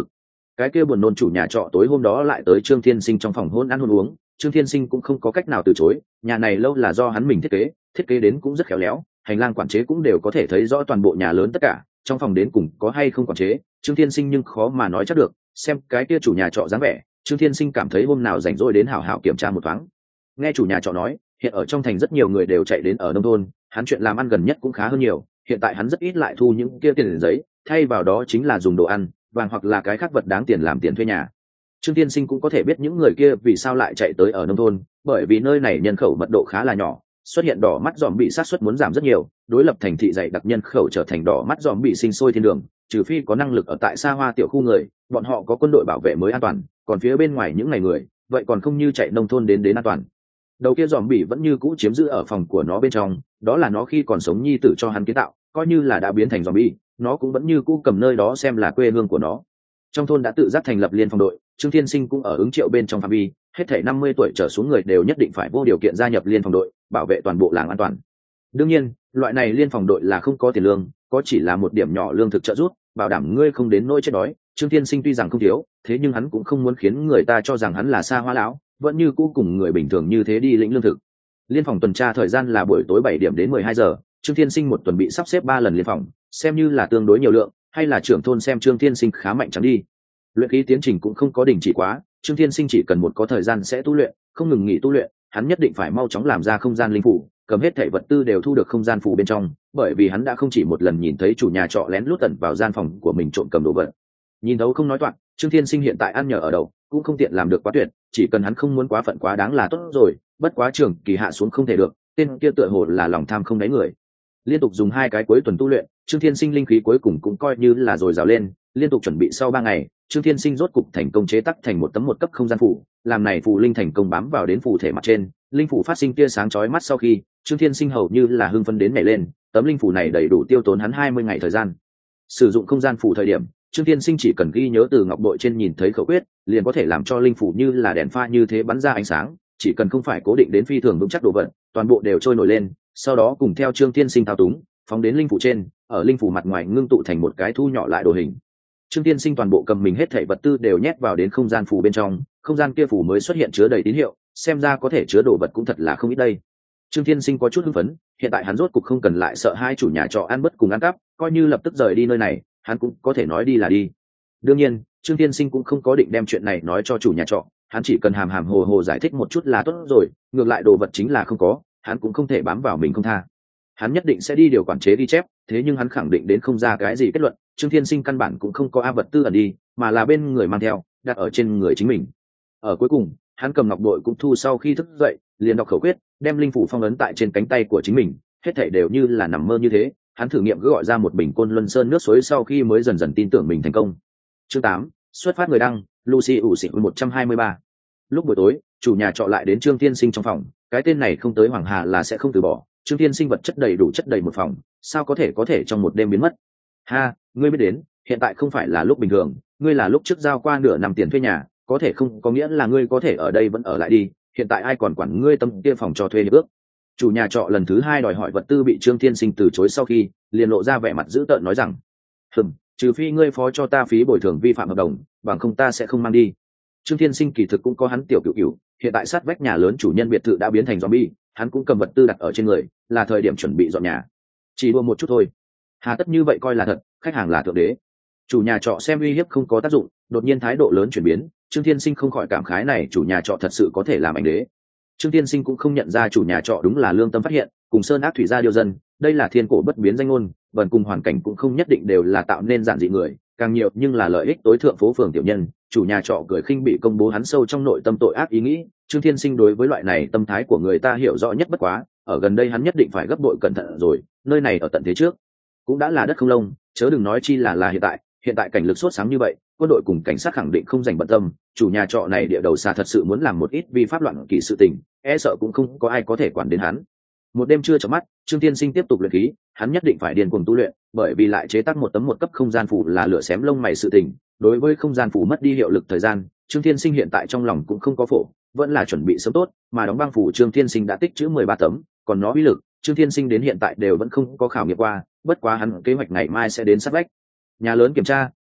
cái kia buồn nôn chủ nhà trọ tối hôm đó lại tới Trương Thiên Sinh trong phòng hôn ăn hôn uống. Trương Thiên Sinh cũng không có cách nào từ chối, nhà này lâu là do hắn mình thiết kế, thiết kế đến cũng rất khéo léo, hành lang quản chế cũng đều có thể thấy rõ toàn bộ nhà lớn tất cả, trong phòng đến cùng có hay không quản chế, Trương Thiên Sinh nhưng khó mà nói chắc được. Xem cái kia chủ nhà trọ dáng vẻ, Trương Thiên Sinh cảm thấy hôm nào rảnh rỗi đến hảo hảo kiểm tra một thoáng. Nghe chủ nhà trọ nói, hiện ở trong thành rất nhiều người đều chạy đến ở nông thôn, hắn chuyện làm ăn gần nhất cũng khá hơn nhiều, hiện tại hắn rất ít lại thu những kia tiền giấy, thay vào đó chính là dùng đồ ăn, vàng hoặc là cái khác vật đáng tiền làm tiền thuê nhà. Trương Tiên Sinh cũng có thể biết những người kia vì sao lại chạy tới ở nông thôn, bởi vì nơi này nhân khẩu mật độ khá là nhỏ, xuất hiện đỏ mắt dòm bị sát suất muốn giảm rất nhiều, đối lập thành thị dày đặc nhân khẩu trở thành đỏ mắt dòm bị sinh sôi thiên đường, trừ phi có năng lực ở tại xa hoa tiểu khu người, bọn họ có quân đội bảo vệ mới an toàn, còn phía bên ngoài những ngày người, vậy còn không như chạy nông thôn đến đến an toàn. Đầu kia dòm bị vẫn như cũ chiếm giữ ở phòng của nó bên trong, đó là nó khi còn sống nhi tử cho hắn kiến tạo, coi như là đã biến thành dòm bị, nó cũng vẫn như cũ cầm nơi đó xem là quê hương của nó. Trong thôn đã tự giác thành lập liên phòng đội, Trương Thiên Sinh cũng ở ứng triệu bên trong phạm vi, hết thảy năm mươi tuổi trở xuống người đều nhất định phải vô điều kiện gia nhập liên phòng đội, bảo vệ toàn bộ làng an toàn. Đương nhiên, loại này liên phòng đội là không có tiền lương, có chỉ là một điểm nhỏ lương thực trợ giúp, bảo đảm ngươi không đến nỗi chết đói. Trương Thiên Sinh tuy rằng không thiếu, thế nhưng hắn cũng không muốn khiến người ta cho rằng hắn là xa hoa lão, vẫn như cũ cùng người bình thường như thế đi lĩnh lương thực. Liên phòng tuần tra thời gian là buổi tối bảy điểm đến mười hai giờ, Trương Thiên Sinh một tuần bị sắp xếp ba lần liên phòng, xem như là tương đối nhiều lượng, hay là trưởng thôn xem Trương Thiên Sinh khá mạnh chẳng đi. Luyện khí tiến trình cũng không có đình chỉ quá, Trương Thiên Sinh chỉ cần một có thời gian sẽ tu luyện, không ngừng nghỉ tu luyện, hắn nhất định phải mau chóng làm ra không gian linh phủ, cầm hết thảy vật tư đều thu được không gian phủ bên trong, bởi vì hắn đã không chỉ một lần nhìn thấy chủ nhà trọ lén lút tận vào gian phòng của mình trộm cầm đồ vật. Nhìn thấu không nói toạc, Trương Thiên Sinh hiện tại ăn nhờ ở đậu, cũng không tiện làm được quá tuyệt, chỉ cần hắn không muốn quá phận quá đáng là tốt rồi, bất quá trường kỳ hạ xuống không thể được, tên kia tựa hồ là lòng tham không đáy người. Liên tục dùng hai cái cuối tuần tu luyện, Trương Thiên Sinh linh khí cuối cùng cũng coi như là dồi dào lên, liên tục chuẩn bị sau ba ngày, Trương Thiên Sinh rốt cục thành công chế tác thành một tấm một cấp không gian phủ, làm này phù linh thành công bám vào đến phù thể mặt trên, linh phủ phát sinh tia sáng chói mắt sau khi, Trương Thiên Sinh hầu như là hưng phấn đến nhảy lên, tấm linh phủ này đầy đủ tiêu tốn hắn hai mươi ngày thời gian. Sử dụng không gian phủ thời điểm, Trương Thiên Sinh chỉ cần ghi nhớ từ ngọc bội trên nhìn thấy khẩu quyết, liền có thể làm cho linh phủ như là đèn pha như thế bắn ra ánh sáng, chỉ cần không phải cố định đến phi thường vững chắc đồ vật, toàn bộ đều trôi nổi lên, sau đó cùng theo Trương Thiên Sinh thao túng, phóng đến linh phủ trên, ở linh phủ mặt ngoài ngưng tụ thành một cái thu nhỏ lại đồ hình. Trương Thiên Sinh toàn bộ cầm mình hết thảy vật tư đều nhét vào đến không gian phủ bên trong, không gian kia phủ mới xuất hiện chứa đầy tín hiệu, xem ra có thể chứa đồ vật cũng thật là không ít đây. Trương Thiên Sinh có chút hưng phấn, hiện tại hắn rốt cục không cần lại sợ hai chủ nhà trọ ăn bất cùng ăn cắp, coi như lập tức rời đi nơi này, hắn cũng có thể nói đi là đi. Đương nhiên, Trương Thiên Sinh cũng không có định đem chuyện này nói cho chủ nhà trọ, hắn chỉ cần hàm hàm hồ hồ giải thích một chút là tốt rồi, ngược lại đồ vật chính là không có, hắn cũng không thể bám vào mình không tha. Hắn nhất định sẽ đi điều quản chế ghi chép, thế nhưng hắn khẳng định đến không ra cái gì kết luận, Trương Thiên Sinh căn bản cũng không có a vật tư ẩn đi, mà là bên người mang theo, đặt ở trên người chính mình. Ở cuối cùng, hắn cầm ngọc bội cũng thu sau khi thức dậy, liền đọc khẩu quyết, đem linh phủ phong ấn tại trên cánh tay của chính mình, hết thảy đều như là nằm mơ như thế, hắn thử nghiệm cứ gọi ra một bình Côn Luân Sơn nước suối sau khi mới dần dần tin tưởng mình thành công. Chương tám, xuất phát người đăng, Lucy ủ xỉ một trăm hai mươi ba. Lúc buổi tối, chủ nhà trọ lại đến Trương Thiên Sinh trong phòng, cái tên này không tới Hoàng Hà là sẽ không từ bỏ, Trương Thiên Sinh vật chất đầy đủ chất đầy một phòng, sao có thể có thể trong một đêm biến mất. Ha, ngươi biết đến, hiện tại không phải là lúc bình thường, ngươi là lúc trước giao qua nửa năm tiền thuê nhà, có thể không có nghĩa là ngươi có thể ở đây vẫn ở lại đi, hiện tại ai còn quản ngươi tâm kia phòng cho thuê hiệp ước. Chủ nhà trọ lần thứ hai đòi hỏi vật tư bị Trương Thiên Sinh từ chối sau khi, liền lộ ra vẻ mặt dữ tợn nói rằng: "Hừm, trừ phi ngươi phó cho ta phí bồi thường vi phạm hợp đồng, bằng không ta sẽ không mang đi." Trương Thiên Sinh kỳ thực cũng có hắn tiểu cửu cửu, hiện tại sát vách nhà lớn chủ nhân biệt thự đã biến thành zombie, hắn cũng cầm vật tư đặt ở trên người, là thời điểm chuẩn bị dọn nhà. Chỉ đua một chút thôi. Hà tất như vậy coi là thật, khách hàng là thượng đế. Chủ nhà trọ xem uy hiếp không có tác dụng, đột nhiên thái độ lớn chuyển biến, Trương Thiên Sinh không khỏi cảm khái này chủ nhà trọ thật sự có thể làm ảnh đế. Trương Thiên Sinh cũng không nhận ra chủ nhà trọ đúng là lương tâm phát hiện, cùng sơn ác thủy gia điều dân, đây là thiên cổ bất biến danh ngôn, bần cùng hoàn cảnh cũng không nhất định đều là tạo nên giản dị người, càng nhiều nhưng là lợi ích tối thượng phố phường tiểu nhân. Chủ nhà trọ cười khinh bị công bố hắn sâu trong nội tâm tội ác ý nghĩ, Trương Thiên Sinh đối với loại này tâm thái của người ta hiểu rõ nhất bất quá, ở gần đây hắn nhất định phải gấp bội cẩn thận rồi, nơi này ở tận thế trước cũng đã là đất không lông, chớ đừng nói chi là là hiện tại, hiện tại cảnh lực sốt sáng như vậy, quân đội cùng cảnh sát khẳng định không dành bận tâm, chủ nhà trọ này địa đầu xa thật sự muốn làm một ít vi pháp loạn kỷ sự tình, e sợ cũng không có ai có thể quản đến hắn. Một đêm chưa chợp mắt, Trương Thiên Sinh tiếp tục luyện khí, hắn nhất định phải điên cuồng tu luyện, bởi vì lại chế tác một tấm một cấp không gian phủ là lửa xém lông mày sự tình, đối với không gian phủ mất đi hiệu lực thời gian, Trương Thiên Sinh hiện tại trong lòng cũng không có phổ, vẫn là chuẩn bị sớm tốt, mà đóng băng phủ Trương Thiên Sinh đã tích trữ mười ba tấm, còn nó uy lực, Trương Thiên Sinh đến hiện tại đều vẫn không có khảo nghiệm qua, bất quá hắn kế hoạch ngày mai sẽ đến sát vách. Nhà lớn kiểm tra,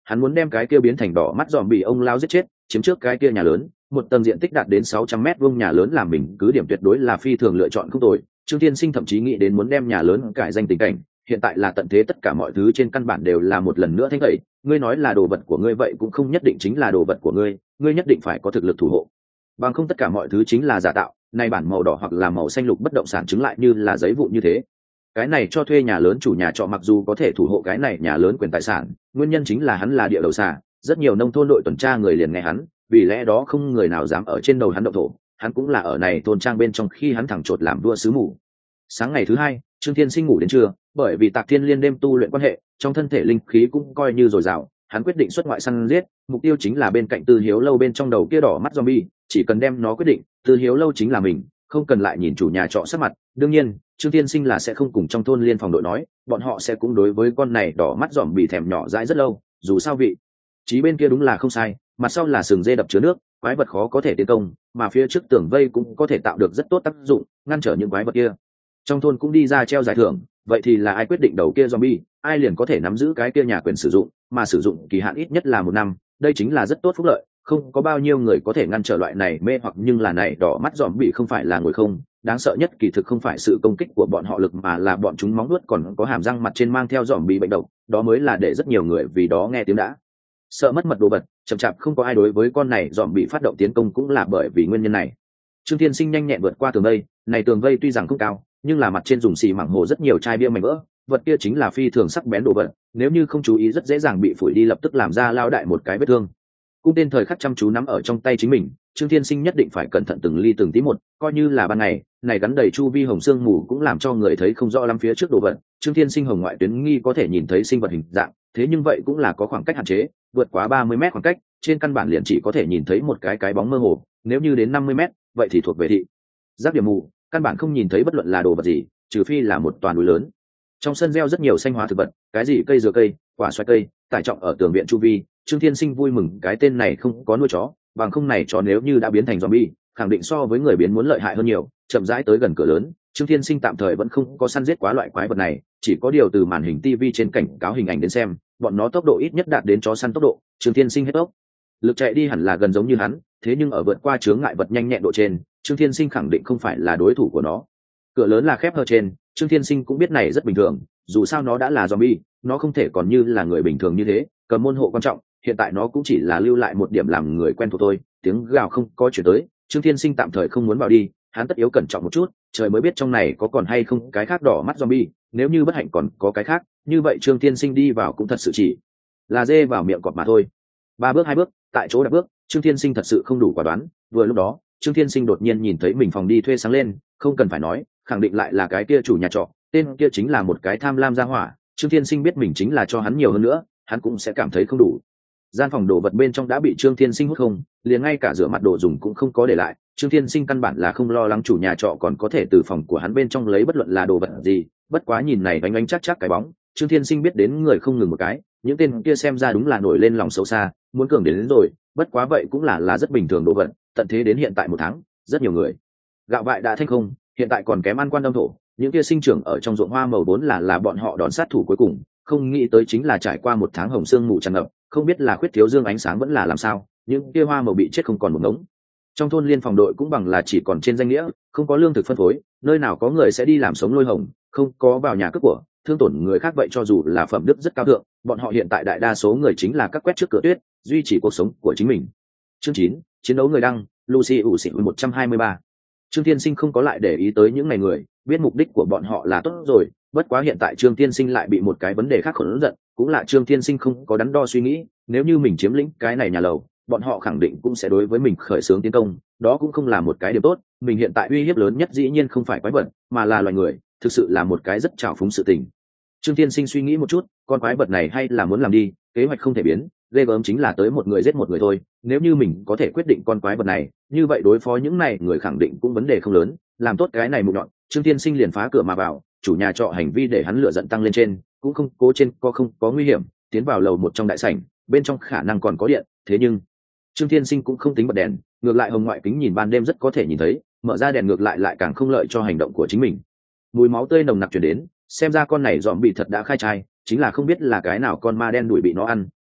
hắn muốn đem cái kia biến thành đỏ mắt dòm bị ông lao giết chết, chiếm trước cái kia nhà lớn, một tầng diện tích đạt đến sáu trăm mét vuông nhà lớn làm mình cứ điểm tuyệt đối là phi thường lựa chọn không tồi. Trương Thiên Sinh thậm chí nghĩ đến muốn đem nhà lớn cải danh tình cảnh, hiện tại là tận thế, tất cả mọi thứ trên căn bản đều là một lần nữa thanh tẩy, ngươi nói là đồ vật của ngươi vậy cũng không nhất định chính là đồ vật của ngươi, ngươi nhất định phải có thực lực thủ hộ, bằng không tất cả mọi thứ chính là giả tạo. Này bản màu đỏ hoặc là màu xanh lục bất động sản chứng lại như là giấy vụn như thế. Cái này cho thuê nhà lớn chủ nhà trọ mặc dù có thể thủ hộ cái này nhà lớn quyền tài sản, nguyên nhân chính là hắn là địa đầu xà, rất nhiều nông thôn đội tuần tra người liền nghe hắn, vì lẽ đó không người nào dám ở trên đầu hắn động thổ. Hắn cũng là ở này thôn trang bên trong khi hắn thẳng chột làm vua sứ mù. Sáng ngày thứ hai, Trương Thiên Sinh ngủ đến trưa, bởi vì Tạc Thiên Liên đêm tu luyện quan hệ, trong thân thể linh khí cũng coi như dồi dào, hắn quyết định xuất ngoại săn giết, mục tiêu chính là bên cạnh Tư Hiếu lâu bên trong đầu kia đỏ mắt zombie, chỉ cần đem nó quyết định, Tư Hiếu lâu chính là mình, không cần lại nhìn chủ nhà trọ sắc mặt. Đương nhiên, Trương Thiên Sinh là sẽ không cùng trong thôn liên phòng đội nói, bọn họ sẽ cũng đối với con này đỏ mắt dòm bị thèm nhỏ dãi rất lâu, dù sao vị trí bên kia đúng là không sai, mặt sau là sừng dê đập chứa nước, quái vật khó có thể tiến công, mà phía trước tường vây cũng có thể tạo được rất tốt tác dụng, ngăn trở những quái vật kia. Trong thôn cũng đi ra treo giải thưởng, vậy thì là ai quyết định đầu kia zombie, ai liền có thể nắm giữ cái kia nhà quyền sử dụng, mà sử dụng kỳ hạn ít nhất là một năm, đây chính là rất tốt phúc lợi, không có bao nhiêu người có thể ngăn trở loại này mê hoặc. Nhưng là này đỏ mắt dòm bị không phải là ngồi không, đáng sợ nhất kỳ thực không phải sự công kích của bọn họ lực, mà là bọn chúng móng vuốt còn có hàm răng mặt trên mang theo dòm bị bệnh độc, đó mới là để rất nhiều người vì đó nghe tiếng đã sợ mất mật đồ vật. Chậm chạp không có ai đối với con này dòm bị phát động tiến công cũng là bởi vì nguyên nhân này. Trương Thiên Sinh nhanh nhẹn vượt qua tường vây, này tường vây tuy rằng không cao, nhưng là mặt trên dùng xì mảng hồ rất nhiều chai bia mảnh vỡ, vật kia chính là phi thường sắc bén đồ vật, nếu như không chú ý rất dễ dàng bị phủi đi, lập tức làm ra lao đại một cái vết thương. Cung tên thời khắc chăm chú nắm ở trong tay chính mình, Trương Thiên Sinh nhất định phải cẩn thận từng ly từng tí một, coi như là ban ngày, này gắn đầy chu vi hồng xương mù cũng làm cho người thấy không rõ lắm phía trước đồ vật. Trương Thiên Sinh hồng ngoại tuyến nghi có thể nhìn thấy sinh vật hình dạng, thế nhưng vậy cũng là có khoảng cách hạn chế, vượt quá ba mươi mét khoảng cách, trên căn bản liền chỉ có thể nhìn thấy một cái cái bóng mơ hồ, nếu như đến năm mươi mét, vậy thì thuộc về thị giác điểm mù, căn bản không nhìn thấy bất luận là đồ vật gì, trừ phi là một toàn núi lớn. Trong sân gieo rất nhiều xanh hóa thực vật, cái gì cây dừa cây, quả xoài cây, tải trọng ở tường viện chu vi. Trương Thiên Sinh vui mừng cái tên này không có nuôi chó, bằng không này chó nếu như đã biến thành zombie, khẳng định so với người biến muốn lợi hại hơn nhiều. Chậm rãi tới gần cửa lớn, Trương Thiên Sinh tạm thời vẫn không có săn giết quá loại quái vật này, chỉ có điều từ màn hình ti vi trên cảnh cáo hình ảnh đến xem, bọn nó tốc độ ít nhất đạt đến chó săn tốc độ. Trương Thiên Sinh hết tốc lực chạy đi hẳn là gần giống như hắn, thế nhưng ở vượt qua chướng ngại vật nhanh nhẹn độ trên, Trương Thiên Sinh khẳng định không phải là đối thủ của nó. Cửa lớn là khép hờ trên, Trương Thiên Sinh cũng biết này rất bình thường, dù sao nó đã là zombie, nó không thể còn như là người bình thường như thế, cầm môn hộ quan trọng, hiện tại nó cũng chỉ là lưu lại một điểm làm người quen thuộc thôi. Tiếng gào không có chuyển tới, Trương Thiên Sinh tạm thời không muốn vào đi, hắn tất yếu cẩn trọng một chút, trời mới biết trong này có còn hay không cái khác đỏ mắt zombie, nếu như bất hạnh còn có cái khác, như vậy Trương Thiên Sinh đi vào cũng thật sự chỉ là dê vào miệng cọp mà thôi. Ba bước hai bước, tại chỗ đạp bước, Trương Thiên Sinh thật sự không đủ quả đoán, vừa lúc đó, Trương Thiên Sinh đột nhiên nhìn thấy mình phòng đi thuê sáng lên, không cần phải nói, khẳng định lại là cái kia chủ nhà trọ, tên kia chính là một cái tham lam gia hỏa. Trương Thiên Sinh biết mình chính là cho hắn nhiều hơn nữa, hắn cũng sẽ cảm thấy không đủ. Gian phòng đồ vật bên trong đã bị Trương Thiên Sinh hút không, liền ngay cả rửa mặt đồ dùng cũng không có để lại. Trương Thiên Sinh căn bản là không lo lắng chủ nhà trọ còn có thể từ phòng của hắn bên trong lấy bất luận là đồ vật gì, bất quá nhìn này đánh đánh chắc chắc cái bóng, Trương Thiên Sinh biết đến người không ngừng một cái, những tên kia xem ra đúng là nổi lên lòng xấu xa, muốn cường đến, đến rồi, bất quá vậy cũng là là rất bình thường đồ vật, tận thế đến hiện tại một tháng, rất nhiều người gạo bại đã thanh không, hiện tại còn kém ăn quan đông thổ, những kia sinh trưởng ở trong ruộng hoa màu vốn là là bọn họ đòn sát thủ cuối cùng, không nghĩ tới chính là trải qua một tháng hồng sương mù tràn ngập, không biết là khuyết thiếu dương ánh sáng vẫn là làm sao, những kia hoa màu bị chết không còn một ngống. Trong thôn liên phòng đội cũng bằng là chỉ còn trên danh nghĩa, không có lương thực phân phối, nơi nào có người sẽ đi làm sống lôi hồng, không có vào nhà cướp của thương tổn người khác, vậy cho dù là phẩm đức rất cao thượng, bọn họ hiện tại đại đa số người chính là các quét trước cửa tuyết, duy trì cuộc sống của chính mình. Chương chín, chiến đấu người đăng, Lucy ủ xỉn một trăm hai mươi ba. Trương Thiên Sinh không có lại để ý tới những ngày người, biết mục đích của bọn họ là tốt rồi, bất quá hiện tại Trương Thiên Sinh lại bị một cái vấn đề khác khốn giận, cũng là Trương Thiên Sinh không có đắn đo suy nghĩ, nếu như mình chiếm lĩnh cái này nhà lầu, bọn họ khẳng định cũng sẽ đối với mình khởi xướng tiến công, đó cũng không là một cái điều tốt. Mình hiện tại uy hiếp lớn nhất dĩ nhiên không phải quái vật, mà là loài người, thực sự là một cái rất trào phúng sự tình. Trương Thiên Sinh suy nghĩ một chút, con quái vật này hay là muốn làm đi, kế hoạch không thể biến, ghê gớm chính là tới một người giết một người thôi, nếu như mình có thể quyết định con quái vật này, như vậy đối phó những này người khẳng định cũng vấn đề không lớn, làm tốt cái này mục nhọn, Trương Thiên Sinh liền phá cửa mà vào, chủ nhà trọ hành vi để hắn lửa giận tăng lên trên, cũng không cố trên có không có nguy hiểm, tiến vào lầu một trong đại sảnh, bên trong khả năng còn có điện, thế nhưng Trương Thiên Sinh cũng không tính bật đèn, ngược lại hồng ngoại kính nhìn ban đêm rất có thể nhìn thấy, mở ra đèn ngược lại lại càng không lợi cho hành động của chính mình. Mùi máu tươi nồng nặc truyền đến, xem ra con này dòm bị thật đã khai trai, chính là không biết là cái nào con ma đen đuổi bị nó ăn,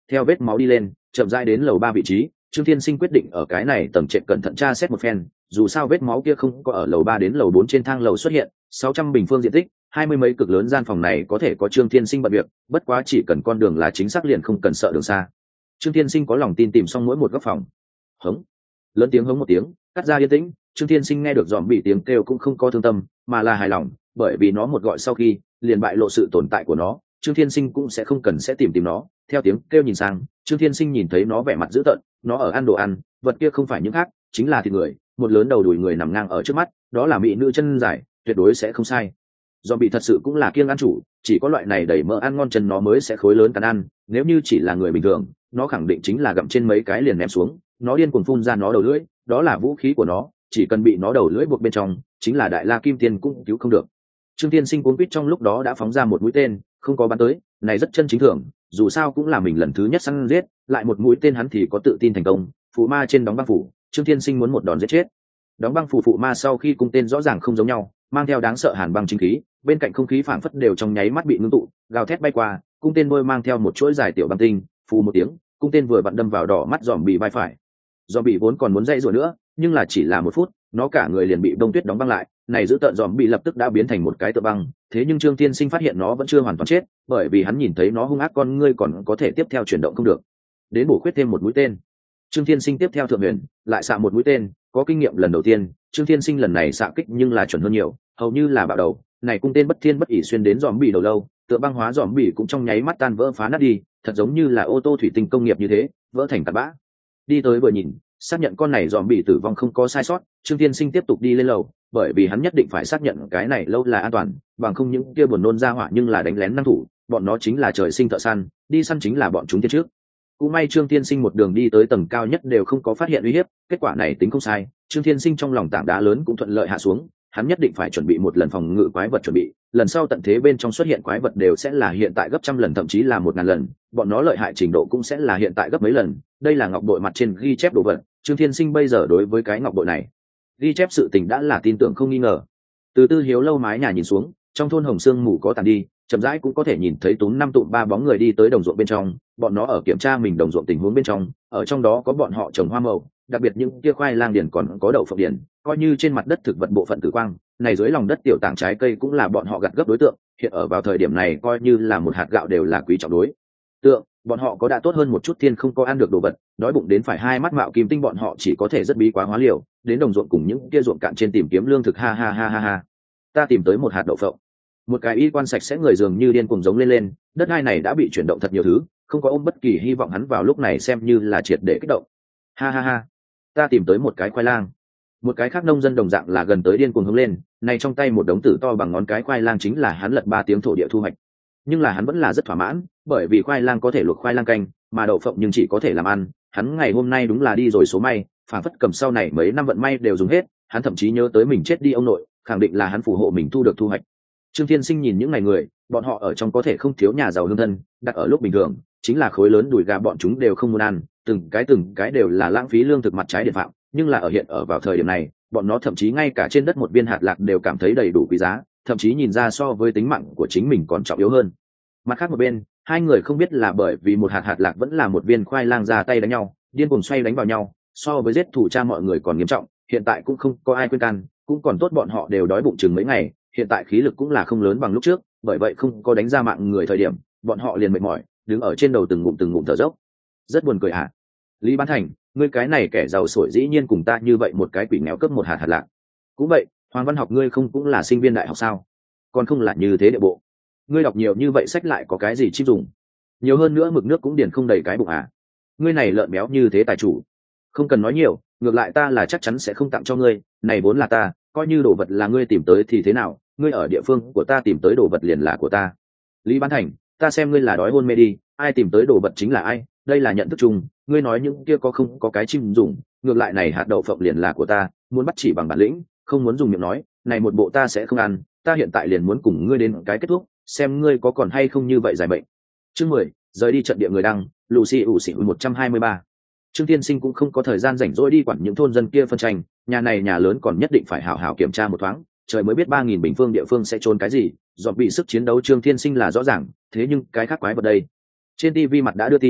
theo vết máu đi lên chậm rãi đến lầu ba vị trí. Trương Thiên Sinh quyết định ở cái này tầng trệt cẩn thận tra xét một phen, dù sao vết máu kia không có ở lầu ba đến lầu bốn trên thang lầu xuất hiện. Sáu trăm bình phương diện tích, hai mươi mấy cực lớn gian phòng này có thể có Trương Thiên Sinh bận việc, bất quá chỉ cần con đường là chính xác liền không cần sợ đường xa. Trương Thiên Sinh có lòng tin tìm xong mỗi một góc phòng. Hống, lớn tiếng hống một tiếng, cắt ra yên tĩnh. Trương Thiên Sinh nghe được dòm bị tiếng kêu cũng không có thương tâm, mà là hài lòng, bởi vì nó một gọi sau khi liền bại lộ sự tồn tại của nó. Trương Thiên Sinh cũng sẽ không cần sẽ tìm tìm nó. Theo tiếng kêu nhìn sang, Trương Thiên Sinh nhìn thấy nó vẻ mặt dữ tợn, nó ở ăn đồ ăn, vật kia không phải những khác, chính là thịt người, một lớn đầu đùi người nằm ngang ở trước mắt, đó là mỹ nữ chân dài, tuyệt đối sẽ không sai. Do bị thật sự cũng là kiêng ăn chủ, chỉ có loại này đẩy mỡ ăn ngon chân nó mới sẽ khối lớn cắn ăn, nếu như chỉ là người bình thường, nó khẳng định chính là gặm trên mấy cái liền ném xuống. Nó điên cuồng phun ra nó đầu lưỡi, đó là vũ khí của nó, chỉ cần bị nó đầu lưỡi buộc bên trong, chính là đại la kim tiên cũng cứu không được. Trương Thiên Sinh cuống quýt trong lúc đó đã phóng ra một mũi tên, không có bắn tới, này rất chân chính thường, dù sao cũng là mình lần thứ nhất săn giết, lại một mũi tên hắn thì có tự tin thành công. Phụ ma trên đóng băng phủ, Trương Thiên Sinh muốn một đòn giết chết. Đóng băng phủ phụ ma sau khi cung tên rõ ràng không giống nhau, mang theo đáng sợ hàn băng chính khí, bên cạnh không khí phảng phất đều trong nháy mắt bị ngưng tụ, gào thét bay qua, cung tên đôi mang theo một chuỗi dài tiểu băng tinh, phù một tiếng, cung tên vừa vặn đâm vào đỏ mắt dòm bị vai phải. Dòm bị vốn còn muốn dây rủa nữa, nhưng là chỉ là một phút, nó cả người liền bị đông tuyết đóng băng lại, này giữ tợn dòm bị lập tức đã biến thành một cái tựa băng. Thế nhưng Trương Thiên Sinh phát hiện nó vẫn chưa hoàn toàn chết, bởi vì hắn nhìn thấy nó hung ác con ngươi còn có thể tiếp theo chuyển động không được. Đến bổ khuyết thêm một mũi tên. Trương Thiên Sinh tiếp theo thượng huyền, lại xạ một mũi tên, có kinh nghiệm lần đầu tiên, Trương Thiên Sinh lần này xạ kích nhưng là chuẩn hơn nhiều, hầu như là bạo đầu, này cung tên bất thiên bất ỷ xuyên đến dòm bị đầu lâu, tựa băng hóa dòm bị cũng trong nháy mắt tan vỡ phá nát đi, thật giống như là ô tô thủy tinh công nghiệp như thế, vỡ thành tạt bã. Đi tới vừa nhìn, xác nhận con này dòm bị tử vong không có sai sót, Trương Thiên Sinh tiếp tục đi lên lầu, bởi vì hắn nhất định phải xác nhận cái này lâu là an toàn, bằng không những kia buồn nôn ra hỏa nhưng là đánh lén năng thủ, bọn nó chính là trời sinh thợ săn, đi săn chính là bọn chúng tiên trước. Cũng may Trương Thiên Sinh một đường đi tới tầng cao nhất đều không có phát hiện uy hiếp, kết quả này tính không sai, Trương Thiên Sinh trong lòng tảng đá lớn cũng thuận lợi hạ xuống, hắn nhất định phải chuẩn bị một lần phòng ngự quái vật chuẩn bị, lần sau tận thế bên trong xuất hiện quái vật đều sẽ là hiện tại gấp trăm lần thậm chí là một ngàn lần, bọn nó lợi hại trình độ cũng sẽ là hiện tại gấp mấy lần. Đây là ngọc bội mặt trên ghi chép đồ vật, Trương Thiên Sinh bây giờ đối với cái ngọc bội này ghi chép sự tình đã là tin tưởng không nghi ngờ. Từ Tư Hiếu lâu mái nhà nhìn xuống, trong thôn Hồng Sương mù có tàn đi, chậm rãi cũng có thể nhìn thấy túm năm tụm ba bóng người đi tới đồng ruộng bên trong, bọn nó ở kiểm tra mình đồng ruộng tình huống bên trong, ở trong đó có bọn họ trồng hoa màu, đặc biệt những kia khoai lang điển còn có đậu phộng điển, coi như trên mặt đất thực vật bộ phận tử quang, này dưới lòng đất tiểu tảng trái cây cũng là bọn họ gặt gấp đối tượng, hiện ở vào thời điểm này coi như là một hạt gạo đều là quý trọng đối tượng, bọn họ có đã tốt hơn một chút thiên không có ăn được đồ vật, đói bụng đến phải hai mắt mạo kim tinh bọn họ chỉ có thể rất bí quá hóa liều, đến đồng ruộng cùng những kia ruộng cạn trên tìm kiếm lương thực, ha ha ha ha ha. Ta tìm tới một hạt đậu phộng. Một cái y quan sạch sẽ người dường như điên cuồng giống lên lên, đất đai này đã bị chuyển động thật nhiều thứ, không có ôm bất kỳ hy vọng hắn vào lúc này xem như là triệt để kích động. Ha ha ha, ta tìm tới một cái khoai lang. Một cái khác nông dân đồng dạng là gần tới điên cuồng hướng lên, này trong tay một đống tử to bằng ngón cái khoai lang chính là hắn lật ba tiếng thổ địa thu hoạch. Nhưng là hắn vẫn là rất thỏa mãn, bởi vì khoai lang có thể luộc khoai lang canh, mà đậu phộng nhưng chỉ có thể làm ăn. Hắn ngày hôm nay đúng là đi rồi số may, phản phất cầm sau này mấy năm vận may đều dùng hết, hắn thậm chí nhớ tới mình chết đi ông nội, khẳng định là hắn phù hộ mình thu được thu hoạch. Trương Thiên Sinh nhìn những ngày người, bọn họ ở trong có thể không thiếu nhà giàu hương thân, đặt ở lúc bình thường, chính là khối lớn đùi gà bọn chúng đều không muốn ăn, từng cái từng cái đều là lãng phí lương thực mặt trái điện phạm, nhưng là ở hiện ở vào thời điểm này, bọn nó thậm chí ngay cả trên đất một viên hạt lạc đều cảm thấy đầy đủ quý giá, thậm chí nhìn ra so với tính mạng của chính mình còn trọng yếu hơn. Mặt khác một bên, hai người không biết là bởi vì một hạt hạt lạc vẫn là một viên khoai lang ra tay đánh nhau, điên cuồng xoay đánh vào nhau, so với giết thủ cha mọi người còn nghiêm trọng, hiện tại cũng không có ai khuyên can, cũng còn tốt bọn họ đều đói bụng chừng mấy ngày, hiện tại khí lực cũng là không lớn bằng lúc trước, bởi vậy không có đánh ra mạng người thời điểm, bọn họ liền mệt mỏi, đứng ở trên đầu từng ngụm từng ngụm thở dốc. Rất buồn cười hả? Lý Bán Thành, ngươi cái này kẻ giàu sổi dĩ nhiên cùng ta như vậy một cái quỷ nghèo cướp một hạt hạt lạc. Cũng vậy, Hoàng Văn Học ngươi không cũng là sinh viên đại học sao? Còn không là như thế địa bộ. Ngươi đọc nhiều như vậy sách lại có cái gì chim dùng? Nhiều hơn nữa mực nước cũng điền không đầy cái bụng à? Ngươi này lợn béo như thế tài chủ. Không cần nói nhiều, ngược lại ta là chắc chắn sẽ không tặng cho ngươi, này vốn là ta, coi như đồ vật là ngươi tìm tới thì thế nào, ngươi ở địa phương của ta tìm tới đồ vật liền là của ta. Lý Bán Thành, ta xem ngươi là đói hôn mê đi, ai tìm tới đồ vật chính là ai, đây là nhận thức chung, ngươi nói những kia có không có cái chim dùng, ngược lại này hạt đậu phộng liền là của ta, muốn bắt chỉ bằng bản lĩnh, không muốn dùng miệng nói, này một bộ ta sẽ không ăn, ta hiện tại liền muốn cùng ngươi đến cái kết thúc, xem ngươi có còn hay không như vậy giải bệnh. Chương mười, rời đi trận địa người đăng, Lucy ủ xỉu một trăm hai mươi ba. Trương Tiên Sinh cũng không có thời gian rảnh rỗi đi quản những thôn dân kia phân tranh, nhà này nhà lớn còn nhất định phải hảo hảo kiểm tra một thoáng, trời mới biết ba nghìn bình phương địa phương sẽ trốn cái gì, dọn bị sức chiến đấu Trương Thiên Sinh là rõ ràng, thế nhưng cái khác quái vật đây. Trên ti vi mặt đã đưa tin,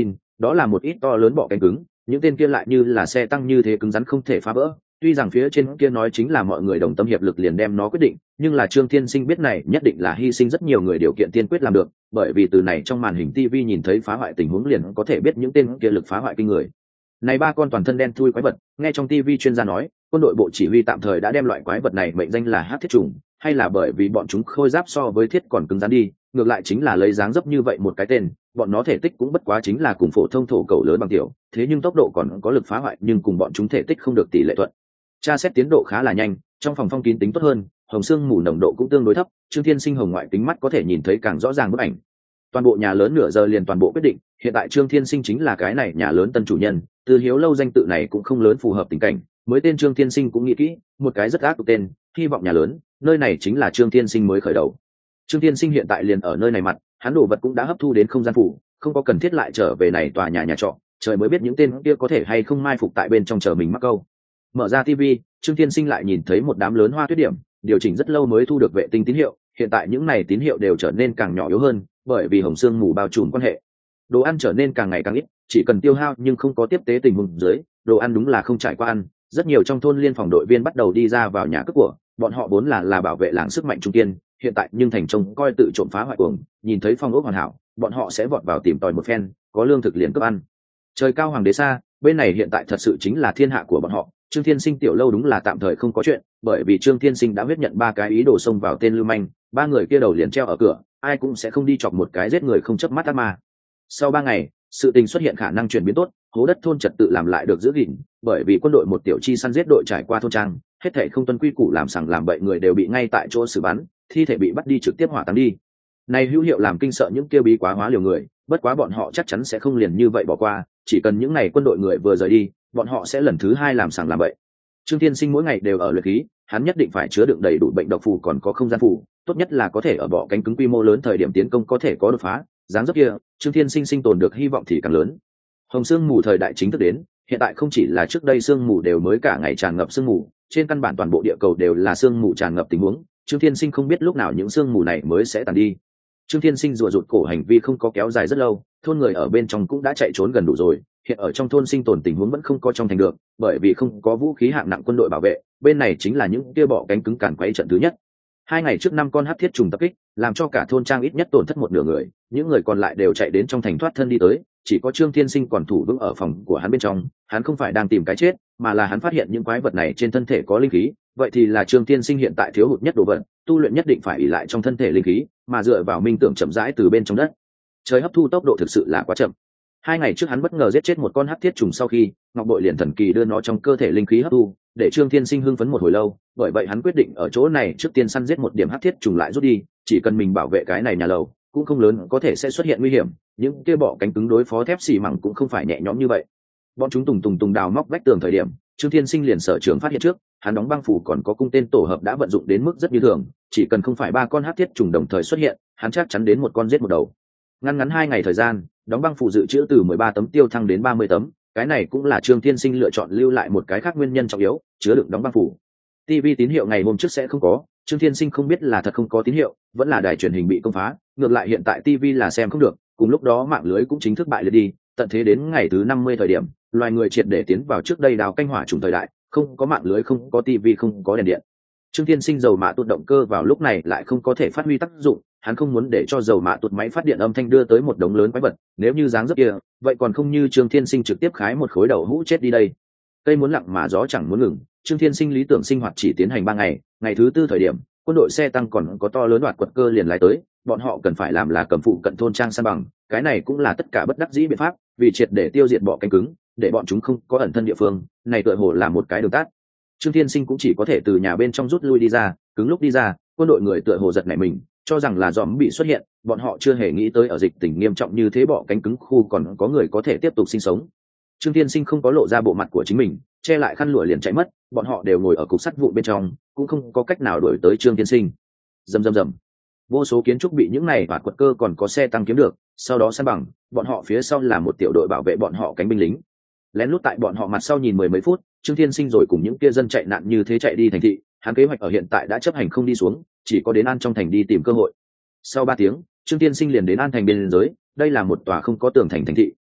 đó là một ít to lớn bọ cánh cứng, những tên kia lại như là xe tăng như thế cứng rắn không thể phá vỡ. Tuy rằng phía trên kia nói chính là mọi người đồng tâm hiệp lực liền đem nó quyết định, nhưng là Trương Thiên Sinh biết này nhất định là hy sinh rất nhiều người điều kiện tiên quyết làm được, bởi vì từ này trong màn hình ti vi nhìn thấy phá hoại tình huống liền có thể biết những tên kia lực phá hoại kinh người. Này ba con toàn thân đen thui quái vật, nghe trong ti vi chuyên gia nói, quân đội bộ chỉ huy tạm thời đã đem loại quái vật này mệnh danh là hắc thiết trùng, hay là bởi vì bọn chúng khôi giáp so với thiết còn cứng rắn đi, ngược lại chính là lấy dáng dấp như vậy một cái tên, bọn nó thể tích cũng bất quá chính là cùng phổ thông thổ cầu lớn bằng tiểu, thế nhưng tốc độ còn có lực phá hoại nhưng cùng bọn chúng thể tích không được tỷ lệ thuận. Tra xét tiến độ khá là nhanh, trong phòng phong kín tính tốt hơn, hồng xương mù nồng độ cũng tương đối thấp, Trương Thiên Sinh hồng ngoại kính mắt có thể nhìn thấy càng rõ ràng bức ảnh. Toàn bộ nhà lớn nửa giờ liền toàn bộ quyết định, hiện tại Trương Thiên Sinh chính là cái này nhà lớn tân chủ nhân, Từ Hiếu lâu danh tự này cũng không lớn phù hợp tình cảnh, mới tên Trương Thiên Sinh cũng nghĩ kỹ, một cái rất ác độc tên, hy vọng nhà lớn, nơi này chính là Trương Thiên Sinh mới khởi đầu. Trương Thiên Sinh hiện tại liền ở nơi này mặt, hắn đồ vật cũng đã hấp thu đến không gian phủ, không có cần thiết lại trở về này tòa nhà nhà trọ, trời mới biết những tên kia có thể hay không mai phục tại bên trong chờ mình mắc câu. Mở ra ti vi, Trương Thiên Sinh lại nhìn thấy một đám lớn hoa tuyết điểm, điều chỉnh rất lâu mới thu được vệ tinh tín hiệu, hiện tại những này tín hiệu đều trở nên càng nhỏ yếu hơn, bởi vì hồng xương mù bao trùm quan hệ. Đồ ăn trở nên càng ngày càng ít, chỉ cần tiêu hao nhưng không có tiếp tế tình huống dưới, đồ ăn đúng là không trải qua ăn, rất nhiều trong thôn liên phòng đội viên bắt đầu đi ra vào nhà cướp của, bọn họ vốn là là bảo vệ làng sức mạnh trung kiên, hiện tại nhưng thành trông coi tự trộm phá hoại cuồng, nhìn thấy phong ốc hoàn hảo, bọn họ sẽ vọt vào tìm tòi một phen, có lương thực liền cướp ăn. Trời cao hoàng đế xa, bên này hiện tại thật sự chính là thiên hạ của bọn họ. Trương Thiên Sinh tiểu lâu đúng là tạm thời không có chuyện, bởi vì Trương Thiên Sinh đã huyết nhận ba cái ý đồ xông vào tên lưu manh, ba người kia đầu liền treo ở cửa, ai cũng sẽ không đi chọc một cái giết người không chớp mắt ác ma. Sau ba ngày, sự tình xuất hiện khả năng chuyển biến tốt, hố đất thôn trật tự làm lại được giữ gìn, bởi vì quân đội một tiểu chi săn giết đội trải qua thôn trang, hết thảy không tuân quy củ làm sằng làm bậy người đều bị ngay tại chỗ xử bắn, thi thể bị bắt đi trực tiếp hỏa táng đi. Này hữu hiệu làm kinh sợ những kia bí quá hóa liều người, bất quá bọn họ chắc chắn sẽ không liền như vậy bỏ qua, chỉ cần những ngày quân đội người vừa rời đi, bọn họ sẽ lần thứ hai làm sằng làm bậy. Trương Thiên Sinh mỗi ngày đều ở luyện khí, hắn nhất định phải chứa đựng đầy đủ bệnh độc phù còn có không gian phù, tốt nhất là có thể ở bỏ cánh cứng quy mô lớn thời điểm tiến công có thể có đột phá, dáng dấp kia, Trương Thiên Sinh sinh tồn được hy vọng thì càng lớn. Hồng sương mù thời đại chính thức đến, hiện tại không chỉ là trước đây sương mù đều mới cả ngày tràn ngập sương mù, trên căn bản toàn bộ địa cầu đều là sương mù tràn ngập tình huống, Trương Thiên Sinh không biết lúc nào những sương mù này mới sẽ tàn đi. Trương Thiên Sinh rùa rụt cổ hành vi không có kéo dài rất lâu, thôn người ở bên trong cũng đã chạy trốn gần đủ rồi, hiện ở trong thôn sinh tồn tình huống vẫn không có trong thành được, bởi vì không có vũ khí hạng nặng quân đội bảo vệ, bên này chính là những kia bọ cánh cứng cản quấy trận thứ nhất. Hai ngày trước năm con hắc thiết trùng tập kích, làm cho cả thôn trang ít nhất tổn thất một nửa người, những người còn lại đều chạy đến trong thành thoát thân đi tới, chỉ có Trương Thiên Sinh còn thủ vững ở phòng của hắn bên trong, hắn không phải đang tìm cái chết, mà là hắn phát hiện những quái vật này trên thân thể có linh khí, vậy thì là Trương Thiên Sinh hiện tại thiếu hụt nhất đồ vật, tu luyện nhất định phải ỷ lại trong thân thể linh khí, mà dựa vào minh tưởng chậm rãi từ bên trong đất. Trời hấp thu tốc độ thực sự là quá chậm. Hai ngày trước hắn bất ngờ giết chết một con hắc thiết trùng sau khi, Ngọc Bội liền thần kỳ đưa nó trong cơ thể linh khí hấp thu, để Trương Thiên Sinh hưng phấn một hồi lâu, bởi vậy hắn quyết định ở chỗ này trước tiên săn giết một điểm hắc thiết trùng lại rút đi, chỉ cần mình bảo vệ cái này nhà lầu, cũng không lớn có thể sẽ xuất hiện nguy hiểm, những kia bọ cánh cứng đối phó thép xì mẳng cũng không phải nhẹ nhõm như vậy. Bọn chúng tùng tùng tùng đào móc vách tường thời điểm, Trương Thiên Sinh liền sở trường phát hiện trước, hắn đóng băng phủ còn có cung tên tổ hợp đã vận dụng đến mức rất như thường, chỉ cần không phải ba con hắc thiết trùng đồng thời xuất hiện, hắn chắc chắn đến một con giết một đầu. Ngắn ngắn hai ngày thời gian, đóng băng phủ dự trữ từ mười ba tấm tiêu thăng đến ba mươi tấm, cái này cũng là Trương Thiên Sinh lựa chọn lưu lại một cái khác nguyên nhân trọng yếu, chứa đựng đóng băng phủ. ti vi tín hiệu ngày hôm trước sẽ không có, Trương Thiên Sinh không biết là thật không có tín hiệu, vẫn là đài truyền hình bị công phá, ngược lại hiện tại ti vi là xem không được, cùng lúc đó mạng lưới cũng chính thức bại liệt đi, tận thế đến ngày thứ năm mươi thời điểm, loài người triệt để tiến vào trước đây đào canh hỏa trùng thời đại, không có mạng lưới, không có ti vi, không có đèn điện. Trương Thiên Sinh dầu mạ tụt động cơ vào lúc này lại không có thể phát huy tác dụng, hắn không muốn để cho dầu mạ tụt máy phát điện âm thanh đưa tới một đống lớn quái vật, nếu như dáng dấp kia, vậy còn không như Trương Thiên Sinh trực tiếp khái một khối đầu hũ chết đi đây. Cây muốn lặng mà gió chẳng muốn ngừng, Trương Thiên Sinh lý tưởng sinh hoạt chỉ tiến hành ba ngày, ngày thứ tư thời điểm, quân đội xe tăng còn có to lớn đoạt quật cơ liền lái tới, bọn họ cần phải làm là cầm phụ cận thôn trang san bằng, cái này cũng là tất cả bất đắc dĩ biện pháp, vì triệt để tiêu diệt bọ cánh cứng, để bọn chúng không có ẩn thân địa phương, này tựa hồ là một cái đường tắt. Trương Thiên Sinh cũng chỉ có thể từ nhà bên trong rút lui đi ra, cứng lúc đi ra, quân đội người tựa hồ giật nảy mình, cho rằng là giòm bị xuất hiện, bọn họ chưa hề nghĩ tới ở dịch tình nghiêm trọng như thế bọ cánh cứng khu còn có người có thể tiếp tục sinh sống. Trương Thiên Sinh không có lộ ra bộ mặt của chính mình, che lại khăn lụa liền chạy mất, bọn họ đều ngồi ở cục sắt vụn bên trong, cũng không có cách nào đuổi tới Trương Thiên Sinh. Rầm rầm rầm, vô số kiến trúc bị những này và quật cơ còn có xe tăng kiếm được, sau đó san bằng, bọn họ phía sau là một tiểu đội bảo vệ bọn họ cánh binh lính. Lén lút tại bọn họ mặt sau nhìn mười mấy phút, Trương Thiên Sinh rồi cùng những kia dân chạy nạn như thế chạy đi thành thị, hắn kế hoạch ở hiện tại đã chấp hành không đi xuống, chỉ có đến An trong thành đi tìm cơ hội. Sau ba tiếng, Trương Thiên Sinh liền đến An thành biên giới, đây là một tòa không có tường thành thành thị,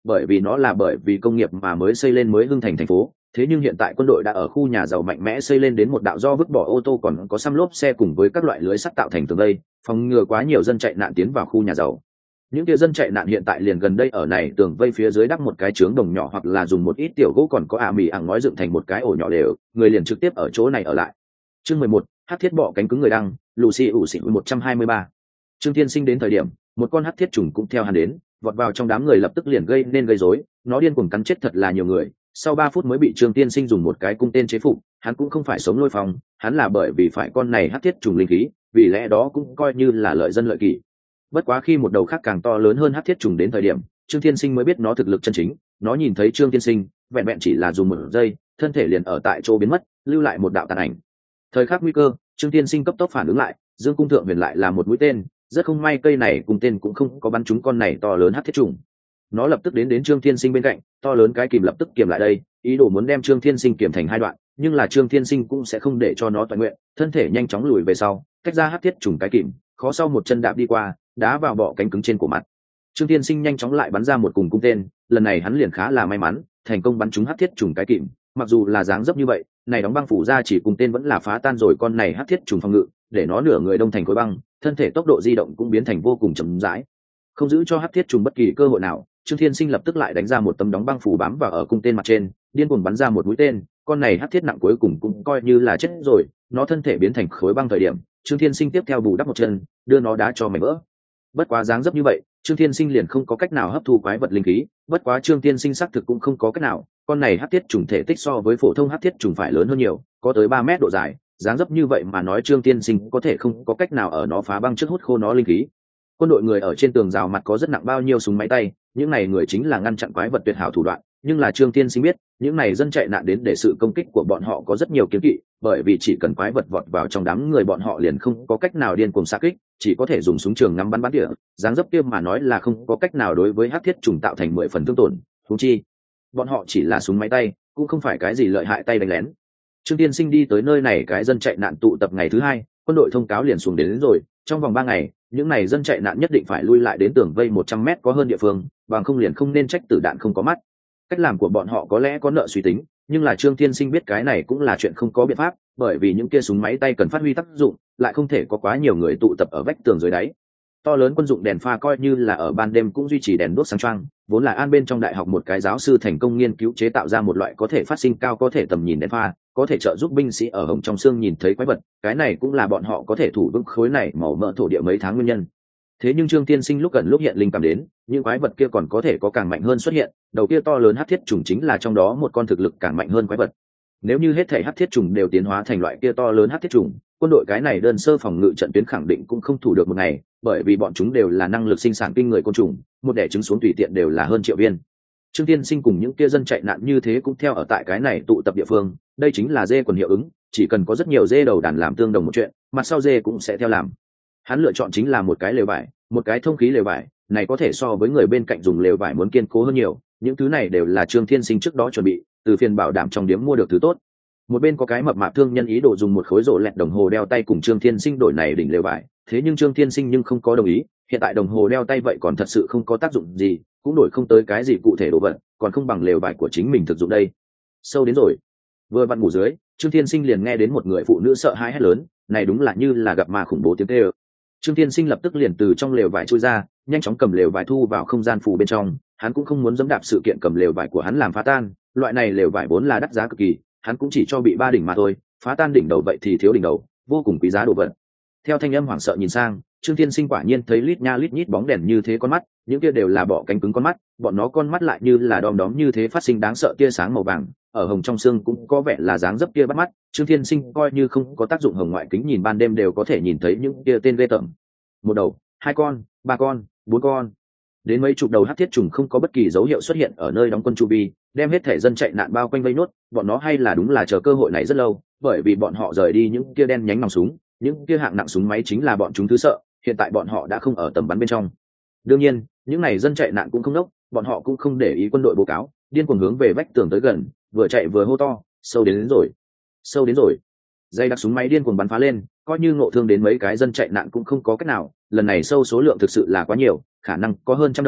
bởi vì nó là bởi vì công nghiệp mà mới xây lên mới hưng thành thành phố. Thế nhưng hiện tại quân đội đã ở khu nhà giàu mạnh mẽ xây lên đến một đạo do vứt bỏ ô tô còn có xăm lốp xe cùng với các loại lưới sắt tạo thành tường vây, phòng ngừa quá nhiều dân chạy nạn tiến vào khu nhà giàu. Những kia dân chạy nạn hiện tại liền gần đây ở này tường vây phía dưới đắp một cái trướng đồng nhỏ hoặc là dùng một ít tiểu gỗ còn có ả mì ảng ngói dựng thành một cái ổ nhỏ đều, người liền trực tiếp ở chỗ này ở lại. Chương mười một, hắc thiết bọ cánh cứng người đăng, Lucy ủ xỉ một trăm hai mươi ba. Trương Thiên Sinh đến thời điểm, một con hắc thiết trùng cũng theo hắn đến, vọt vào trong đám người lập tức liền gây nên gây rối, nó điên cuồng cắn chết thật là nhiều người. Sau ba phút mới bị Trương Tiên Sinh dùng một cái cung tên chế phục, hắn cũng không phải sống lôi phong, hắn là bởi vì phải con này hắc thiết trùng linh khí, vì lẽ đó cũng coi như là lợi dân lợi kỷ. Bất quá khi một đầu khác càng to lớn hơn hắc thiết trùng đến thời điểm, Trương Tiên Sinh mới biết nó thực lực chân chính, nó nhìn thấy Trương Tiên Sinh, vẹn vẹn chỉ là dùng một giây, thân thể liền ở tại chỗ biến mất, lưu lại một đạo tàn ảnh. Thời khắc nguy cơ, Trương Tiên Sinh cấp tốc phản ứng lại, Dương cung thượng huyền lại là một mũi tên, rất không may cây này cùng tên cũng không có bắn trúng con này to lớn hắc thiết trùng. Nó lập tức đến đến Trương Thiên Sinh bên cạnh, to lớn cái kìm lập tức kiềm lại đây, ý đồ muốn đem Trương Thiên Sinh kiềm thành hai đoạn, nhưng là Trương Thiên Sinh cũng sẽ không để cho nó toàn nguyện, thân thể nhanh chóng lùi về sau, cách ra hắc thiết trùng cái kìm, khó sau một chân đạp đi qua, đá vào bọ cánh cứng trên cổ mặt. Trương Thiên Sinh nhanh chóng lại bắn ra một cùng cung tên, lần này hắn liền khá là may mắn, thành công bắn trúng hắc thiết trùng cái kìm, mặc dù là dáng dấp như vậy, này đóng băng phủ ra chỉ cùng tên vẫn là phá tan rồi con này hắc thiết trùng phòng ngự, để nó nửa người đông thành khối băng, thân thể tốc độ di động cũng biến thành vô cùng chậm rãi, không giữ cho hắc thiết trùng bất kỳ cơ hội nào. Trương Thiên Sinh lập tức lại đánh ra một tấm đóng băng phủ bám vào ở cung tên mặt trên, điên cuồng bắn ra một mũi tên, con này hắc thiết nặng cuối cùng cũng coi như là chết rồi, nó thân thể biến thành khối băng thời điểm, Trương Thiên Sinh tiếp theo bù đắp một chân, đưa nó đá cho mảnh vỡ. Bất quá dáng dấp như vậy, Trương Thiên Sinh liền không có cách nào hấp thu quái vật linh khí, bất quá Trương Thiên Sinh xác thực cũng không có cách nào, con này hắc thiết trùng thể tích so với phổ thông hắc thiết trùng phải lớn hơn nhiều, có tới ba mét độ dài, dáng dấp như vậy mà nói Trương Thiên Sinh có thể không có cách nào ở nó phá băng trước hút khô nó linh khí. Quân đội người ở trên tường rào mặt có rất nặng bao nhiêu súng máy tay, những này người chính là ngăn chặn quái vật tuyệt hảo thủ đoạn, nhưng là Trương Thiên Sinh biết, những này dân chạy nạn đến để sự công kích của bọn họ có rất nhiều kiến kỵ, bởi vì chỉ cần quái vật vọt vào trong đám người bọn họ liền không có cách nào điên cuồng xạ kích, chỉ có thể dùng súng trường ngắm bắn bắn tỉa, dáng dấp kia mà nói là không có cách nào đối với hắc thiết trùng tạo thành mười phần thương tổn, huống chi bọn họ chỉ là súng máy tay, cũng không phải cái gì lợi hại tay đánh lén. Trương Thiên Sinh đi tới nơi này cái dân chạy nạn tụ tập ngày thứ hai, quân đội thông cáo liền xuống đến, đến rồi, trong vòng ba ngày, những này dân chạy nạn nhất định phải lui lại đến tường vây một trăm mét có hơn địa phương, bằng không liền không nên trách tử đạn không có mắt. Cách làm của bọn họ có lẽ có nợ suy tính, nhưng là Trương Thiên Sinh biết cái này cũng là chuyện không có biện pháp, bởi vì những kia súng máy tay cần phát huy tác dụng, lại không thể có quá nhiều người tụ tập ở vách tường dưới đáy. To lớn quân dụng đèn pha coi như là ở ban đêm cũng duy trì đèn đuốc sáng choang, vốn là an bên trong đại học một cái giáo sư thành công nghiên cứu chế tạo ra một loại có thể phát sinh cao có thể tầm nhìn đèn pha, có thể trợ giúp binh sĩ ở hồng trong xương nhìn thấy quái vật, cái này cũng là bọn họ có thể thủ vững khối này màu mỡ thổ địa mấy tháng nguyên nhân. Thế nhưng Trương Tiên Sinh lúc gần lúc hiện linh cảm đến, những quái vật kia còn có thể có càng mạnh hơn xuất hiện, đầu kia to lớn hắc thiết trùng chính là trong đó một con thực lực càng mạnh hơn quái vật. Nếu như hết thảy hắc thiết trùng đều tiến hóa thành loại kia to lớn hắc thiết trùng, quân đội cái này đơn sơ phòng ngự trận tuyến khẳng định cũng không thủ được một ngày, bởi vì bọn chúng đều là năng lực sinh sản kinh người côn trùng, một đẻ trứng xuống tùy tiện đều là hơn triệu viên. Trương Tiên Sinh cùng những kia dân chạy nạn như thế cũng theo ở tại cái này tụ tập địa phương, đây chính là dê quần hiệu ứng, chỉ cần có rất nhiều dê đầu đàn làm tương đồng một chuyện, mặt sau dê cũng sẽ theo làm. Hắn lựa chọn chính là một cái lều vải, một cái thông khí lều vải, này có thể so với người bên cạnh dùng lều vải muốn kiên cố hơn nhiều, những thứ này đều là Trương Thiên Sinh trước đó chuẩn bị, từ phiên bảo đảm trong điếm mua được thứ tốt. Một bên có cái mập mạp thương nhân ý đồ dùng một khối rổ lẹt đồng hồ đeo tay cùng Trương Thiên Sinh đổi này đỉnh lều vải, thế nhưng Trương Thiên Sinh nhưng không có đồng ý, hiện tại đồng hồ đeo tay vậy còn thật sự không có tác dụng gì, cũng đổi không tới cái gì cụ thể đồ vật, còn không bằng lều vải của chính mình thực dụng đây. Sâu đến rồi. Vừa vặn ngủ dưới, Trương Thiên Sinh liền nghe đến một người phụ nữ sợ hãi hét lớn, này đúng là như là gặp ma khủng bố tiếng kêu. Trương Thiên Sinh lập tức liền từ trong lều vải chui ra, nhanh chóng cầm lều vải thu vào không gian phủ bên trong, hắn cũng không muốn dẫm đạp sự kiện cầm lều vải của hắn làm phá tan, loại này lều vải vốn là đắt giá cực kỳ, hắn cũng chỉ cho bị ba đỉnh mà thôi, phá tan đỉnh đầu vậy thì thiếu đỉnh đầu, vô cùng quý giá đồ vật. Theo thanh âm hoảng sợ nhìn sang, Trương Thiên Sinh quả nhiên thấy lít nha lít nhít bóng đèn như thế con mắt, những kia đều là bọ cánh cứng con mắt, bọn nó con mắt lại như là đom đóm như thế phát sinh đáng sợ tia sáng màu vàng, ở hồng trong xương cũng có vẻ là dáng dấp kia bắt mắt. Trương Thiên Sinh coi như không có tác dụng hồng ngoại kính nhìn ban đêm đều có thể nhìn thấy những kia tên ghê tởm. Một đầu, hai con, ba con, bốn con, đến mấy chục đầu hắc thiết trùng không có bất kỳ dấu hiệu xuất hiện ở nơi đóng quân chu vi, đem hết thể dân chạy nạn bao quanh vây nốt. Bọn nó hay là đúng là chờ cơ hội này rất lâu, bởi vì bọn họ rời đi những kia đen nhánh nòng súng, những kia hạng nặng súng máy chính là bọn chúng thứ sợ, hiện tại bọn họ đã không ở tầm bắn bên trong. Đương nhiên, những này dân chạy nạn cũng không đốc, bọn họ cũng không để ý quân đội báo cáo, điên cuồng hướng về vách tường tới gần, vừa chạy vừa hô to, sâu đến, đến rồi, sâu đến rồi. Dây đặc súng máy điên cuồng bắn phá lên, coi như ngộ thương đến mấy cái dân chạy nạn cũng không có cách nào, lần này sâu số lượng thực sự là quá nhiều, khả năng có hơn trăm đầu,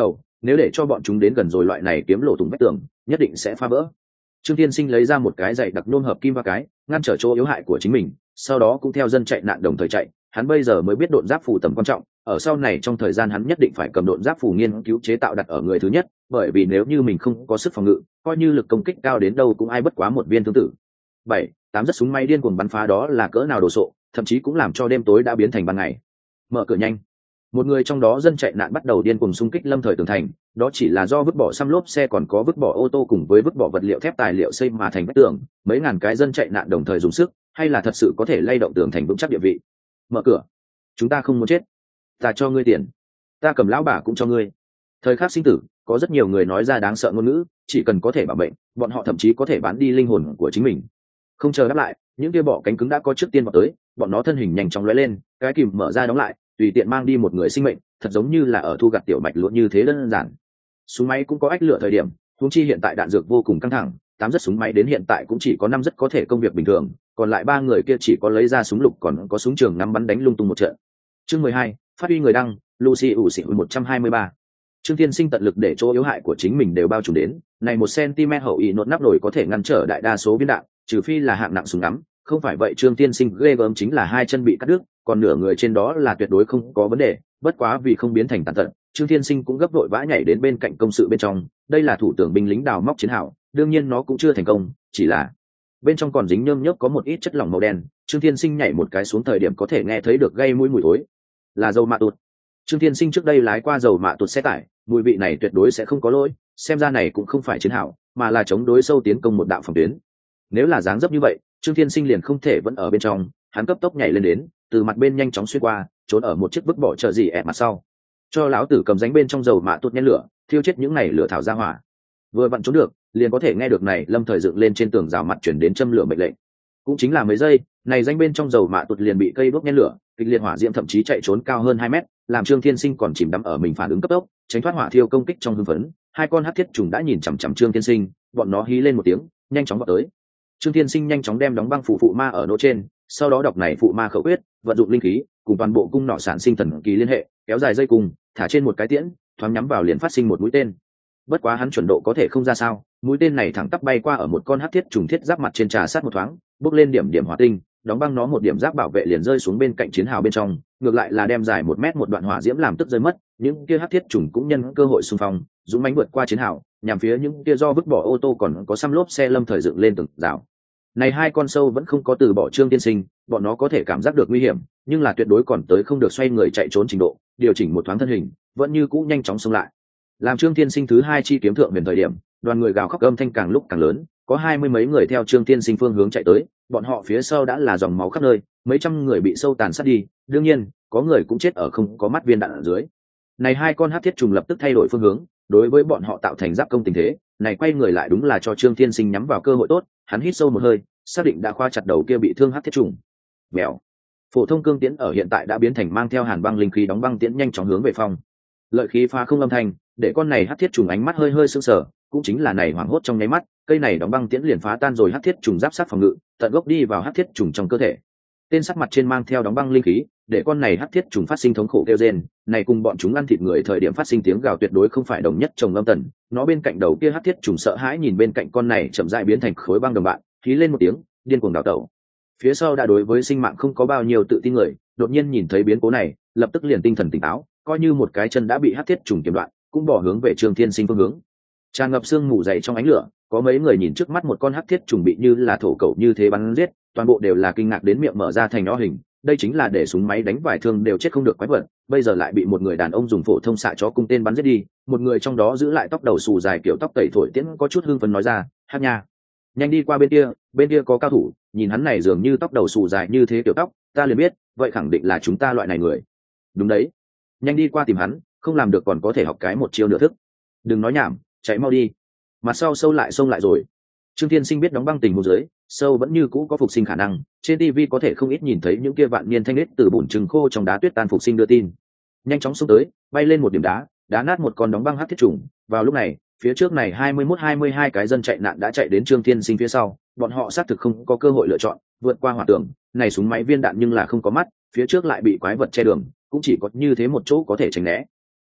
nếu để cho bọn chúng đến gần rồi loại này kiếm lỗ thủng vách tường nhất định sẽ phá vỡ. Trương Tiên Sinh lấy ra một cái dày đặc nôm hợp kim va cái ngăn trở chỗ yếu hại của chính mình, sau đó cũng theo dân chạy nạn đồng thời chạy. Hắn bây giờ mới biết độn giáp phù tầm quan trọng, ở sau này trong thời gian hắn nhất định phải cầm độn giáp phù nghiên cứu chế tạo đặt ở người thứ nhất, bởi vì nếu như mình không có sức phòng ngự, coi như lực công kích cao đến đâu cũng ai bất quá một viên tương tự. Bảy, tám rất súng máy điên cuồng bắn phá đó là cỡ nào đồ sộ, thậm chí cũng làm cho đêm tối đã biến thành ban ngày. Mở cửa nhanh. Một người trong đó dân chạy nạn bắt đầu điên cuồng xung kích lâm thời tường thành, đó chỉ là do vứt bỏ xăm lốp xe còn có vứt bỏ ô tô cùng với vứt bỏ vật liệu thép tài liệu xây mà thành vách tường, mấy ngàn cái dân chạy nạn đồng thời dùng sức, hay là thật sự có thể lay động tường thành vững chắc địa vị. Mở cửa. Chúng ta không muốn chết. Ta cho ngươi tiền. Ta cầm lão bà cũng cho ngươi. Thời khắc sinh tử, có rất nhiều người nói ra đáng sợ ngôn ngữ, chỉ cần có thể bảo mệnh, bọn họ thậm chí có thể bán đi linh hồn của chính mình. Không chờ đáp lại, những kia bọ cánh cứng đã có trước tiên vào tới, bọn nó thân hình nhanh chóng lóe lên, cái kìm mở ra đóng lại, tùy tiện mang đi một người sinh mệnh, thật giống như là ở thu gặt tiểu mạch lúa như thế đơn giản. Súng máy cũng có ách lửa thời điểm, huống chi hiện tại đạn dược vô cùng căng thẳng, tám rất súng máy đến hiện tại cũng chỉ có năm rất có thể công việc bình thường, còn lại ba người kia chỉ có lấy ra súng lục còn có súng trường ngắm bắn đánh lung tung một trận. Chương mười hai, phát huy người đăng, Lucy ủ xỉu một trăm hai mươi ba. Trương Tiên Sinh tận lực để chỗ yếu hại của chính mình đều bao trùm đến, này một cm hậu ý nốt nắp nổi có thể ngăn trở đại đa số viên đạn, trừ phi là hạng nặng súng ngắm, không phải vậy Trương Tiên Sinh ghê gớm chính là hai chân bị cắt đứt, còn nửa người trên đó là tuyệt đối không có vấn đề, bất quá vì không biến thành tàn tật, Trương Tiên Sinh cũng gấp đội vã nhảy đến bên cạnh công sự bên trong, đây là thủ tưởng binh lính đào móc chiến hào, đương nhiên nó cũng chưa thành công, chỉ là bên trong còn dính nhơm nhớp có một ít chất lỏng màu đen, Trương Tiên Sinh nhảy một cái xuống thời điểm có thể nghe thấy được gây mũi mùi thối, là dầu mạ tụt. Trương Tiên Sinh trước đây lái qua dầu mạ tụt xe tải, mùi vị này tuyệt đối sẽ không có lỗi, xem ra này cũng không phải chiến hào, mà là chống đối sâu tiến công một đạo phòng tuyến. Nếu là dáng dấp như vậy, Trương Tiên Sinh liền không thể vẫn ở bên trong, hắn cấp tốc nhảy lên đến, từ mặt bên nhanh chóng xuyên qua, trốn ở một chiếc vứt bỏ chờ gì ẹ mặt sau, cho lão tử cầm ránh bên trong dầu mạ tụt nhen lửa, thiêu chết những này lửa thảo ra hỏa. Vừa vặn trốn được, liền có thể nghe được này lâm thời dựng lên trên tường rào mặt chuyển đến châm lửa mệnh lệnh. Cũng chính là mấy giây, này danh bên trong dầu mạ tụt liền bị cây đốt nhen lửa, kịch liệt hỏa diễm thậm chí chạy trốn cao hơn hai mét, làm Trương Thiên Sinh còn chìm đắm ở mình phản ứng cấp tốc, tránh thoát hỏa thiêu công kích trong hưng phấn. Hai con hắc thiết trùng đã nhìn chằm chằm Trương Thiên Sinh, bọn nó hí lên một tiếng, nhanh chóng vọt tới. Trương Thiên Sinh nhanh chóng đem đóng băng phụ phụ ma ở nỗ trên, sau đó đọc này phụ ma khẩu quyết, vận dụng linh khí, cùng toàn bộ cung nỏ sản sinh thần kỳ liên hệ, kéo dài dây cung, thả trên một cái tiễn, thoáng nhắm vào liền phát sinh một mũi tên. Bất quá hắn chuẩn độ có thể không ra sao, mũi tên này thẳng tắp bay qua ở một con hắc thiết trùng thiết giáp mặt trên trà sát một thoáng, bốc lên điểm điểm hỏa tinh, đóng băng nó một điểm giáp bảo vệ liền rơi xuống bên cạnh chiến hào bên trong, ngược lại là đem dài một mét một đoạn hỏa diễm làm tức rơi mất. Những kia hắc thiết trùng cũng nhân cơ hội xung phong, dũng mãnh vượt qua chiến hào, nhằm phía những kia do vứt bỏ ô tô còn có xăm lốp xe lâm thời dựng lên từng rào. Này hai con sâu vẫn không có từ bỏ Trương Tiên Sinh, bọn nó có thể cảm giác được nguy hiểm, nhưng là tuyệt đối còn tới không được xoay người chạy trốn trình độ, điều chỉnh một thoáng thân hình, vẫn như cũ nhanh chóng xông lại. Làm Trương Tiên Sinh thứ hai chi kiếm thượng huyền thời điểm, đoàn người gào khóc âm thanh càng lúc càng lớn, có hai mươi mấy người theo Trương Tiên Sinh phương hướng chạy tới, bọn họ phía sau đã là dòng máu khắp nơi, mấy trăm người bị sâu tàn sát đi, đương nhiên, có người cũng chết ở không có mắt viên đạn ở dưới. Này hai con hắc thiết trùng lập tức thay đổi phương hướng, đối với bọn họ tạo thành giáp công tình thế, này quay người lại đúng là cho Trương Tiên Sinh nhắm vào cơ hội tốt, hắn hít sâu một hơi, xác định đã khoa chặt đầu kia bị thương hắc thiết trùng. Mèo. Phổ thông cương tiễn ở hiện tại đã biến thành mang theo hàn băng linh khí đóng băng tiễn nhanh chóng hướng về phong. Lợi khí phá không âm thanh, để con này hắc thiết trùng ánh mắt hơi hơi sưng sờ, cũng chính là này hoảng hốt trong nháy mắt, cây này đóng băng tiễn liền phá tan rồi hắc thiết trùng giáp sát phòng ngự, tận gốc đi vào hắc thiết trùng trong cơ thể. Tên sắc mặt trên mang theo đóng băng linh khí, để con này hắc thiết trùng phát sinh thống khổ kêu rên, này cùng bọn chúng ăn thịt người thời điểm phát sinh tiếng gào tuyệt đối không phải đồng nhất trồng âm tần. Nó bên cạnh đầu kia hắc thiết trùng sợ hãi nhìn bên cạnh con này chậm rãi biến thành khối băng đồng bạn, khí lên một tiếng, điên cuồng đảo tẩu. Phía sau đã đối với sinh mạng không có bao nhiêu tự tin người, đột nhiên nhìn thấy biến cố này, lập tức liền tinh thần tỉnh táo, coi như một cái chân đã bị hắc thiết trùng kiếm đoạn, cũng bỏ hướng về Trương Thiên Sinh phương hướng. Tràn ngập sương mù dày trong ánh lửa, có mấy người nhìn trước mắt một con hắc thiết trùng bị như là thổ cẩu như thế bắn giết, toàn bộ đều là kinh ngạc đến miệng mở ra thành nhỏ hình, đây chính là để súng máy đánh vài thương đều chết không được quái vật, bây giờ lại bị một người đàn ông dùng phổ thông xạ chó cung tên bắn giết đi. Một người trong đó giữ lại tóc đầu xù dài kiểu tóc tẩy thổi tiễn có chút hưng phấn nói ra, "Hát nha, nhanh đi qua bên kia, bên kia có cao thủ, nhìn hắn này dường như tóc đầu xù dài như thế kiểu tóc, ta liền biết, vậy khẳng định là chúng ta loại này người." "Đúng đấy, nhanh đi qua tìm hắn, không làm được còn có thể học cái một chiêu nửa thức." "Đừng nói nhảm, chạy mau đi." Mặt sau sâu lại xông lại rồi. Trương Thiên Sinh biết đóng băng tình huống dưới, sâu vẫn như cũ có phục sinh khả năng, trên ti vi có thể không ít nhìn thấy những kia vạn niên thanh nết từ bùn trừng khô trong đá tuyết tan phục sinh đưa tin. Nhanh chóng xông tới, bay lên một điểm đá, đá nát một con đóng băng hắc thiết trùng. Vào lúc này, phía trước này hai mươi mốt hai mươi hai cái dân chạy nạn đã chạy đến Trương Thiên Sinh phía sau, bọn họ xác thực không có cơ hội lựa chọn, vượt qua hỏa tường, này súng máy viên đạn nhưng là không có mắt, phía trước lại bị quái vật che đường, cũng chỉ có như thế một chỗ có thể tránh né.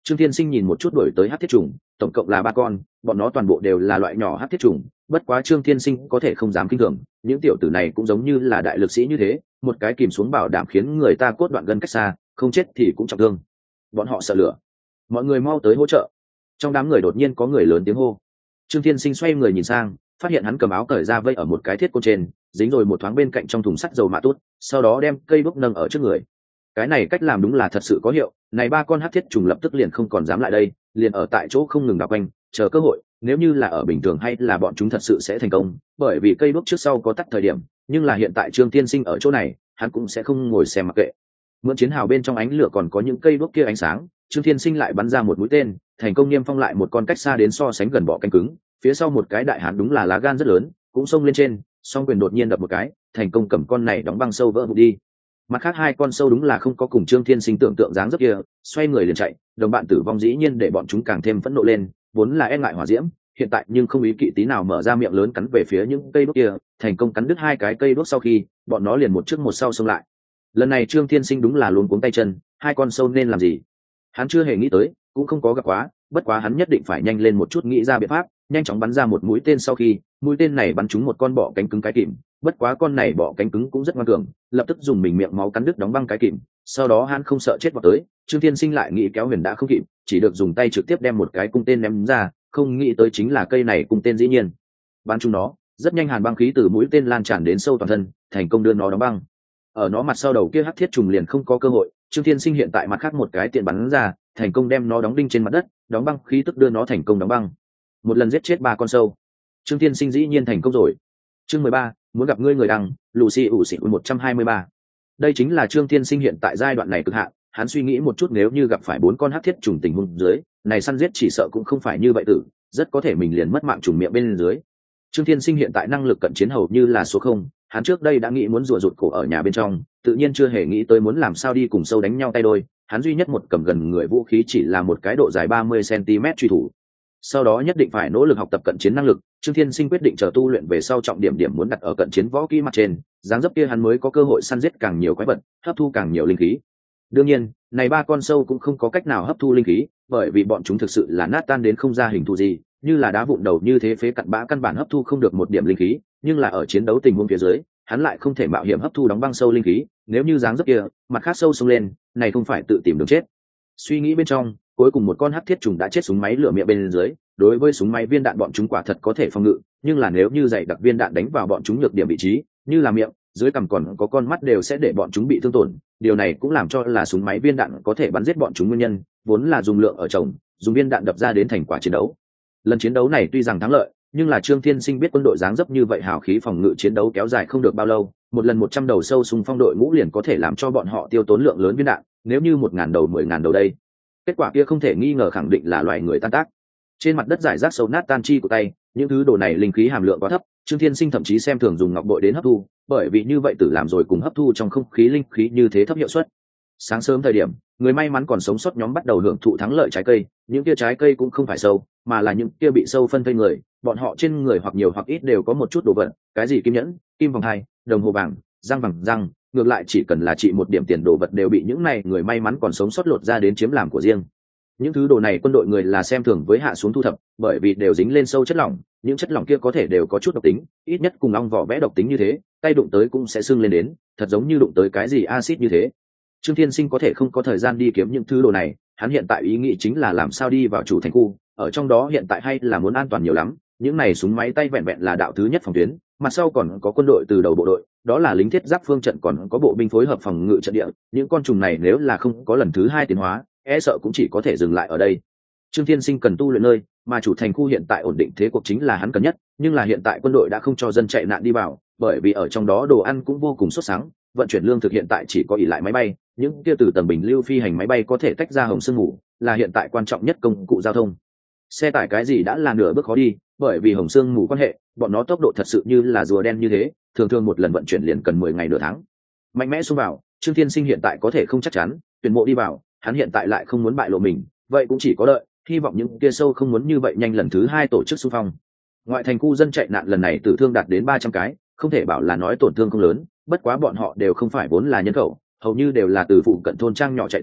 Trương Thiên Sinh nhìn một chút đuổi tới hắc thiết trùng, tổng cộng là ba con, bọn nó toàn bộ đều là loại nhỏ hắc thiết trùng, bất quá Trương Thiên Sinh có thể không dám kinh thường, những tiểu tử này cũng giống như là đại lực sĩ như thế, một cái kìm xuống bảo đảm khiến người ta cốt đoạn gân cách xa, không chết thì cũng trọng thương. Bọn họ sợ lửa. Mọi người mau tới hỗ trợ. Trong đám người đột nhiên có người lớn tiếng hô. Trương Thiên Sinh xoay người nhìn sang, phát hiện hắn cầm áo cởi ra vây ở một cái thiết côn trên, dính rồi một thoáng bên cạnh trong thùng sắt dầu mạ tốt, sau đó đem cây bốc nâng ở trước người. Cái này cách làm đúng là thật sự có hiệu, này ba con hắc thiết trùng lập tức liền không còn dám lại đây, liền ở tại chỗ không ngừng đảo quanh, chờ cơ hội. Nếu như là ở bình thường hay là bọn chúng thật sự sẽ thành công, bởi vì cây bốc trước sau có tắt thời điểm, nhưng là hiện tại Trương Tiên Sinh ở chỗ này, hắn cũng sẽ không ngồi xem mặc kệ. Mượn chiến hào bên trong ánh lửa còn có những cây đuốc kia ánh sáng, Trương Thiên Sinh lại bắn ra một mũi tên, thành công niêm phong lại một con cách xa đến so sánh gần bọ cánh cứng. Phía sau một cái đại hán đúng là lá gan rất lớn, cũng xông lên trên, song quyền đột nhiên đập một cái, thành công cầm con này đóng băng sâu vỡ vụn đi. Mặt khác hai con sâu đúng là không có cùng Trương Thiên Sinh tưởng tượng dáng dấp kia, xoay người liền chạy, đồng bạn tử vong dĩ nhiên để bọn chúng càng thêm phẫn nộ lên, vốn là e ngại hỏa diễm, hiện tại nhưng không ý kỵ tí nào mở ra miệng lớn cắn về phía những cây đuốc kia, thành công cắn đứt hai cái cây đuốc sau khi, bọn nó liền một trước một sau xông lại. Lần này Trương Thiên Sinh đúng là luống cuống tay chân, hai con sâu nên làm gì hắn chưa hề nghĩ tới, cũng không có gặp quá, bất quá hắn nhất định phải nhanh lên một chút nghĩ ra biện pháp, nhanh chóng bắn ra một mũi tên. Sau khi mũi tên này bắn trúng một con bọ cánh cứng cái kìm, bất quá con này bọ cánh cứng cũng rất ngoan cường, lập tức dùng mình miệng máu cắn đứt đóng băng cái kìm. Sau đó hắn không sợ chết vào tới, Trương Thiên Sinh lại nghĩ kéo Huyền đã không kịp, chỉ được dùng tay trực tiếp đem một cái cung tên ném ra, không nghĩ tới chính là cây này cung tên dĩ nhiên bắn trúng nó, rất nhanh hàn băng khí từ mũi tên lan tràn đến sâu toàn thân, thành công đưa nó đóng băng. Ở nó mặt sau đầu kia hắc thiết trùng liền không có cơ hội, Trương Thiên Sinh hiện tại mặt khác một cái tiện bắn ra, thành công đem nó đóng đinh trên mặt đất, đóng băng khí tức đưa nó thành công đóng băng. Một lần giết chết ba con sâu, Trương Thiên Sinh dĩ nhiên thành công rồi. Chương mười ba, muốn gặp ngươi người đăng, Lucy ủ xỉ một trăm hai mươi ba. Đây chính là Trương Thiên Sinh hiện tại giai đoạn này cực hạn, hắn suy nghĩ một chút nếu như gặp phải bốn con hắc thiết trùng tình huống dưới, này săn giết chỉ sợ cũng không phải như vậy tử, rất có thể mình liền mất mạng trùng miệng bên dưới. Trương Thiên Sinh hiện tại năng lực cận chiến hầu như là số không, hắn trước đây đã nghĩ muốn rùa rụt cổ ở nhà bên trong, tự nhiên chưa hề nghĩ tới muốn làm sao đi cùng sâu đánh nhau tay đôi, hắn duy nhất một cầm gần người vũ khí chỉ là một cái độ dài ba mươi xăng-ti-mét truy thủ. Sau đó nhất định phải nỗ lực học tập cận chiến năng lực, Trương Thiên Sinh quyết định chờ tu luyện về sau trọng điểm điểm muốn đặt ở cận chiến võ kỹ mặt trên, dáng dấp kia hắn mới có cơ hội săn giết càng nhiều quái vật, hấp thu càng nhiều linh khí. Đương nhiên, này ba con sâu cũng không có cách nào hấp thu linh khí, bởi vì bọn chúng thực sự là nát tan đến không ra hình thù gì, như là đá vụn đầu như thế phế cặn bã căn bản hấp thu không được một điểm linh khí, nhưng là ở chiến đấu tình huống phía dưới, hắn lại không thể mạo hiểm hấp thu đóng băng sâu linh khí, nếu như dáng dấp kia, mặt khác sâu xông lên, này không phải tự tìm đường chết. Suy nghĩ bên trong, cuối cùng một con hắc thiết trùng đã chết súng máy lửa miệng bên dưới, đối với súng máy viên đạn bọn chúng quả thật có thể phòng ngự, nhưng là nếu như dày đặc viên đạn đánh vào bọn chúng nhược điểm vị trí, như là miệng, dưới cằm còn có con mắt đều sẽ để bọn chúng bị thương tổn, điều này cũng làm cho là súng máy viên đạn có thể bắn giết bọn chúng nguyên nhân, vốn là dùng lượng ở chồng, dùng viên đạn đập ra đến thành quả chiến đấu. Lần chiến đấu này tuy rằng thắng lợi, nhưng là Trương Thiên Sinh biết quân đội dáng dấp như vậy hào khí phòng ngự chiến đấu kéo dài không được bao lâu, một lần một trăm đầu sâu xung phong đội ngũ liền có thể làm cho bọn họ tiêu tốn lượng lớn viên đạn, nếu như một ngàn đầu mười ngàn đầu đây, kết quả kia không thể nghi ngờ khẳng định là loài người tan tác. Trên mặt đất giải rác sâu nát tan chi của tay, những thứ đồ này linh khí hàm lượng quá thấp, Trương Thiên Sinh thậm chí xem thường dùng ngọc bội đến hấp thu, bởi vì như vậy tử làm rồi cùng hấp thu trong không khí linh khí như thế thấp hiệu suất. Sáng sớm thời điểm, người may mắn còn sống sót nhóm bắt đầu hưởng thụ thắng lợi trái cây, những kia trái cây cũng không phải sâu, mà là những kia bị sâu phân thây người, bọn họ trên người hoặc nhiều hoặc ít đều có một chút đồ vật, cái gì kim nhẫn, kim vòng hai, đồng hồ vàng, răng vàng răng, ngược lại chỉ cần là trị một điểm tiền đồ vật đều bị những này người may mắn còn sống sót lột ra đến chiếm làm của riêng. Những thứ đồ này quân đội người là xem thường với hạ xuống thu thập, bởi vì đều dính lên sâu chất lỏng, những chất lỏng kia có thể đều có chút độc tính, ít nhất cùng ong vỏ vẽ độc tính như thế, tay đụng tới cũng sẽ sưng lên đến, thật giống như đụng tới cái gì axit như thế. Trương Thiên Sinh có thể không có thời gian đi kiếm những thứ đồ này, hắn hiện tại ý nghĩ chính là làm sao đi vào chủ thành khu, ở trong đó hiện tại hay là muốn an toàn nhiều lắm, những này súng máy tay vẹn vẹn là đạo thứ nhất phòng tuyến, mặt sau còn có quân đội từ đầu bộ đội, đó là lính thiết giáp phương trận còn có bộ binh phối hợp phòng ngự trận địa, những con trùng này nếu là không có lần thứ hai tiến hóa, e sợ cũng chỉ có thể dừng lại ở đây. Trương Thiên Sinh cần tu luyện nơi, mà chủ thành khu hiện tại ổn định thế cuộc chính là hắn cần nhất, nhưng là hiện tại quân đội đã không cho dân chạy nạn đi vào, bởi vì ở trong đó đồ ăn cũng vô cùng sốt sáng, vận chuyển lương thực hiện tại chỉ có ỷ lại máy bay, những kia từ tầng bình lưu phi hành máy bay có thể tách ra hồng sương mù, là hiện tại quan trọng nhất công cụ giao thông. Xe tải cái gì đã là nửa bước khó đi, bởi vì hồng sương mù quan hệ, bọn nó tốc độ thật sự như là rùa đen như thế, thường thường một lần vận chuyển liền cần mười ngày nửa tháng. Mạnh mẽ xông vào, Trương Thiên Sinh hiện tại có thể không chắc chắn, tuyển mộ đi vào, hắn hiện tại lại không muốn bại lộ mình, vậy cũng chỉ có đợi, hy vọng những kia sâu không muốn như vậy nhanh lần thứ hai tổ chức xung phong. Ngoại thành khu dân chạy nạn lần này tử thương đạt đến ba trăm cái, không thể bảo là nói tổn thương không lớn, bất quá bọn họ đều không phải vốn là nhân khẩu, hầu như đều là từ phụ cận thôn trang nhỏ chạy tới,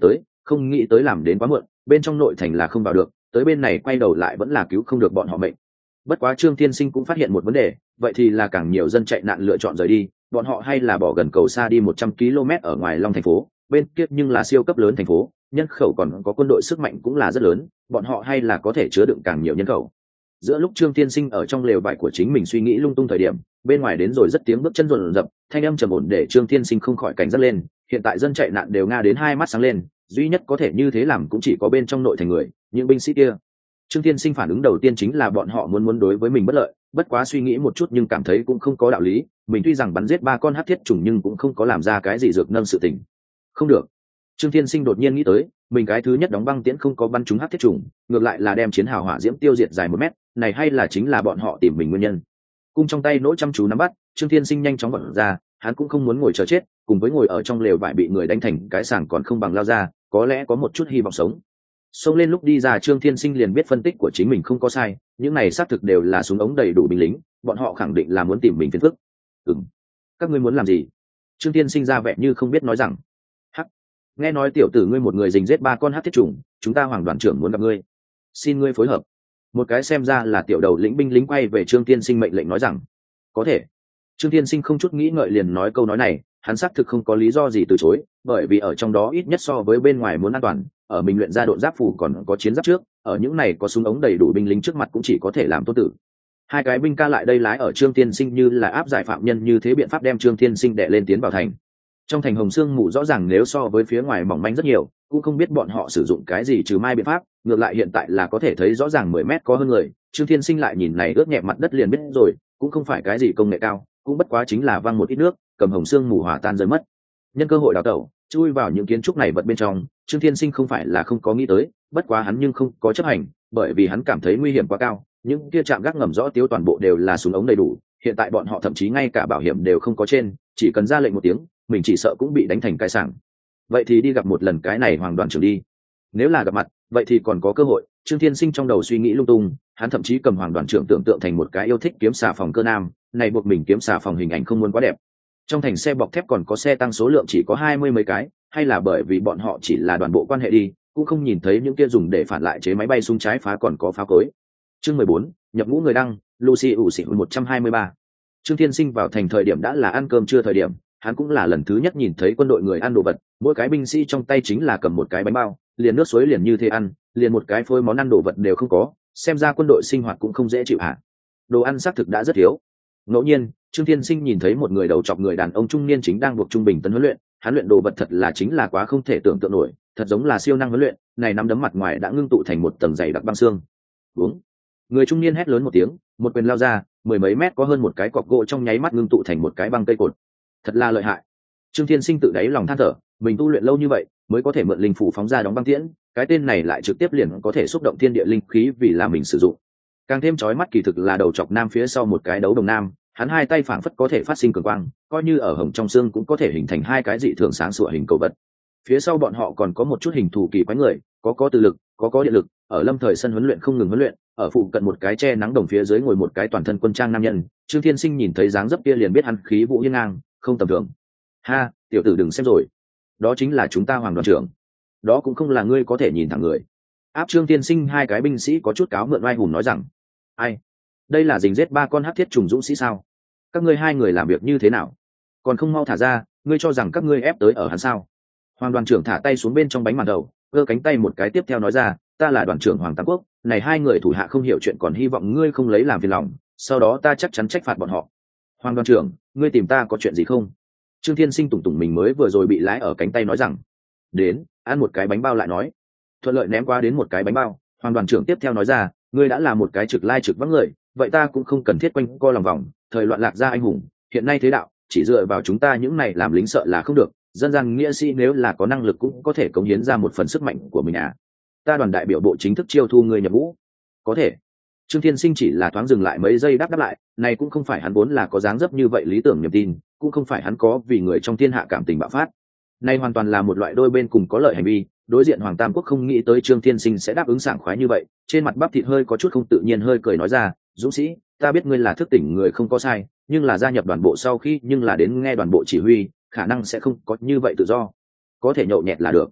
không nghĩ tới làm đến quá muộn, bên trong nội thành là không vào được, tới bên này quay đầu lại vẫn là cứu không được bọn họ mệnh. Bất quá Trương Thiên Sinh cũng phát hiện một vấn đề, vậy thì là càng nhiều dân chạy nạn lựa chọn rời đi, bọn họ hay là bỏ gần cầu xa đi một trăm ki lô mét ở ngoài Long thành phố, bên kia nhưng là siêu cấp lớn thành phố, nhân khẩu còn có quân đội sức mạnh cũng là rất lớn, bọn họ hay là có thể chứa đựng càng nhiều nhân khẩu. Giữa lúc Trương Thiên Sinh ở trong lều vải của chính mình suy nghĩ lung tung thời điểm, bên ngoài đến rồi rất tiếng bước chân rộn rập, thanh âm trầm ổn để Trương Thiên Sinh không khỏi cảnh giác lên. Hiện tại dân chạy nạn đều nga đến hai mắt sáng lên, duy nhất có thể như thế làm cũng chỉ có bên trong nội thành người, những binh sĩ kia. Trương Thiên Sinh phản ứng đầu tiên chính là bọn họ muốn muốn đối với mình bất lợi, bất quá suy nghĩ một chút nhưng cảm thấy cũng không có đạo lý, mình tuy rằng bắn giết ba con hắc thiết trùng nhưng cũng không có làm ra cái gì dược nâng sự tình. Không được. Trương Thiên Sinh đột nhiên nghĩ tới, mình cái thứ nhất đóng băng tiễn không có bắn trúng hắc thiết trùng, ngược lại là đem chiến hào hỏa diễm tiêu diệt dài một mét, này hay là chính là bọn họ tìm mình nguyên nhân. Cung trong tay nỗ chăm chú nắm bắt, Trương Thiên Sinh nhanh chóng bật ra, hắn cũng không muốn ngồi chờ chết, cùng với ngồi ở trong lều vải bị người đánh thành cái sàng còn không bằng lao ra, có lẽ có một chút hy vọng sống. Xông lên lúc đi ra Trương Thiên Sinh liền biết phân tích của chính mình không có sai, những này xác thực đều là súng ống đầy đủ binh lính, bọn họ khẳng định là muốn tìm mình phiền phức. Ừm, các ngươi muốn làm gì? Trương Thiên Sinh ra vẻ như không biết nói rằng. Hắc, nghe nói tiểu tử ngươi một người giành giết ba con hắc thiết trùng, chúng ta hoàng đoàn trưởng muốn gặp ngươi, xin ngươi phối hợp. Một cái xem ra là tiểu đầu lĩnh binh lính quay về Trương Thiên Sinh mệnh lệnh nói rằng, có thể. Trương Thiên Sinh không chút nghĩ ngợi liền nói câu nói này, hắn xác thực không có lý do gì từ chối, bởi vì ở trong đó ít nhất so với bên ngoài muốn an toàn, ở mình luyện ra độn giáp phủ còn có chiến giáp trước, ở những này có súng ống đầy đủ binh lính trước mặt cũng chỉ có thể làm tốt tử. Hai cái binh ca lại đây lái ở Trương Thiên Sinh như là áp giải phạm nhân như thế biện pháp đem Trương Thiên Sinh đè lên tiến vào thành. Trong thành Hồng Sương mù rõ ràng nếu so với phía ngoài mỏng manh rất nhiều, cũng không biết bọn họ sử dụng cái gì trừ mai biện pháp, ngược lại hiện tại là có thể thấy rõ ràng mười mét có hơn người. Trương Thiên Sinh lại nhìn này ướt nhẹ mặt đất liền biết rồi, cũng không phải cái gì công nghệ cao, cũng bất quá chính là văng một ít nước, cầm Hồng Sương mù hòa tan rơi mất. Nhân cơ hội đào tẩu, chui vào những kiến trúc này vật bên trong, Trương Thiên Sinh không phải là không có nghĩ tới, bất quá hắn nhưng không có chấp hành, bởi vì hắn cảm thấy nguy hiểm quá cao, những kia trạm gác ngầm rõ tiêu toàn bộ đều là súng ống đầy đủ, hiện tại bọn họ thậm chí ngay cả bảo hiểm đều không có trên, chỉ cần ra lệnh một tiếng, mình chỉ sợ cũng bị đánh thành cái sảng. Vậy thì đi gặp một lần cái này hoàng đoàn trưởng đi. Nếu là gặp mặt, vậy thì còn có cơ hội. Trương Thiên Sinh trong đầu suy nghĩ lung tung, hắn thậm chí cầm hoàng đoàn trưởng tưởng tượng thành một cái yêu thích kiếm xà phòng cơ nam, này buộc mình kiếm xà phòng hình ảnh không muốn quá đẹp. Trong thành xe bọc thép còn có xe tăng số lượng chỉ có hai mươi mấy cái, hay là bởi vì bọn họ chỉ là đoàn bộ quan hệ đi, cũng không nhìn thấy những kia dùng để phản lại chế máy bay súng trái phá còn có pháo cối. Chương mười bốn, nhập ngũ người đăng, Lucy ủ xỉ một trăm hai mươi ba. Trương Thiên Sinh vào thành thời điểm đã là ăn cơm trưa thời điểm, hắn cũng là lần thứ nhất nhìn thấy quân đội người ăn đồ vật, mỗi cái binh sĩ trong tay chính là cầm một cái bánh bao, liền nước suối liền như thế ăn, liền một cái phôi món ăn đồ vật đều không có, xem ra quân đội sinh hoạt cũng không dễ chịu hả? Đồ ăn xác thực đã rất thiếu. Ngẫu nhiên, Trương Thiên Sinh nhìn thấy một người đầu chọc người đàn ông trung niên chính đang buộc trung bình tấn huấn luyện, hắn luyện đồ vật thật là chính là quá không thể tưởng tượng nổi, thật giống là siêu năng huấn luyện, này nắm đấm mặt ngoài đã ngưng tụ thành một tầng dày đặc băng xương. Uống. Người trung niên hét lớn một tiếng, một quyền lao ra, mười mấy mét có hơn một cái cọc gỗ trong nháy mắt ngưng tụ thành một cái băng cây cột. Thật là lợi hại. Trương Thiên Sinh tự đáy lòng than thở, mình tu luyện lâu như vậy mới có thể mượn linh phủ phóng ra đóng băng tiễn, cái tên này lại trực tiếp liền có thể xúc động thiên địa linh khí vì là mình sử dụng. Càng thêm chói mắt kỳ thực là đầu chọc nam phía sau một cái đấu đồng nam, hắn hai tay phảng phất có thể phát sinh cường quang, coi như ở hồng trong xương cũng có thể hình thành hai cái dị thường sáng sủa hình cầu vật. Phía sau bọn họ còn có một chút hình thù kỳ quái người, có có từ lực, có có điện lực, ở lâm thời sân huấn luyện không ngừng huấn luyện, ở phụ cận một cái che nắng đồng phía dưới ngồi một cái toàn thân quân trang nam nhân. Trương Thiên Sinh nhìn thấy dáng dấp kia liền biết hắn khí vũ hiên ngang, không tầm thường. Ha, tiểu tử đừng xem rồi, đó chính là chúng ta hoàng đoàn trưởng, đó cũng không là ngươi có thể nhìn thẳng người. Áp Trương Thiên Sinh hai cái binh sĩ có chút cáo mượn oai hùng nói rằng, ai, đây là dính giết ba con hắc thiết trùng dũng sĩ sao? Các ngươi hai người làm việc như thế nào, còn không mau thả ra, ngươi cho rằng các ngươi ép tới ở hắn sao? Hoàng đoàn trưởng thả tay xuống bên trong bánh màn đầu, giơ cánh tay một cái tiếp theo nói ra, ta là đoàn trưởng Hoàng Tam Quốc, này hai người thủ hạ không hiểu chuyện còn hy vọng ngươi không lấy làm phiền lòng, sau đó ta chắc chắn trách phạt bọn họ. Hoàng đoàn trưởng, ngươi tìm ta có chuyện gì không? Trương Thiên Sinh tùng tùng mình mới vừa rồi bị lái ở cánh tay nói rằng, đến, ăn một cái bánh bao lại nói. Thuận lợi ném qua đến một cái bánh bao, Hoàng đoàn trưởng tiếp theo nói ra, ngươi đã là một cái trực lai trực vắng người, vậy ta cũng không cần thiết quanh co lòng vòng, thời loạn lạc ra anh hùng, hiện nay thế đạo, chỉ dựa vào chúng ta những này làm lính sợ là không được, dân gian nghĩa sĩ nếu là có năng lực cũng có thể cống hiến ra một phần sức mạnh của mình à. Ta đoàn đại biểu bộ chính thức chiêu thu người nhập ngũ. Có thể. Trương Thiên Sinh chỉ là thoáng dừng lại mấy giây đáp đáp lại, này cũng không phải hắn vốn là có dáng dấp như vậy lý tưởng niềm tin, cũng không phải hắn có vì người trong thiên hạ cảm tình bạo phát. Này hoàn toàn là một loại đôi bên cùng có lợi hành vi, đối diện Hoàng Tam Quốc không nghĩ tới Trương Thiên Sinh sẽ đáp ứng sảng khoái như vậy, trên mặt bắp thịt hơi có chút không tự nhiên hơi cười nói ra, dũng sĩ, ta biết ngươi là thức tỉnh người không có sai, nhưng là gia nhập đoàn bộ sau khi nhưng là đến nghe đoàn bộ chỉ huy, khả năng sẽ không có như vậy tự do, có thể nhậu nhẹt là được.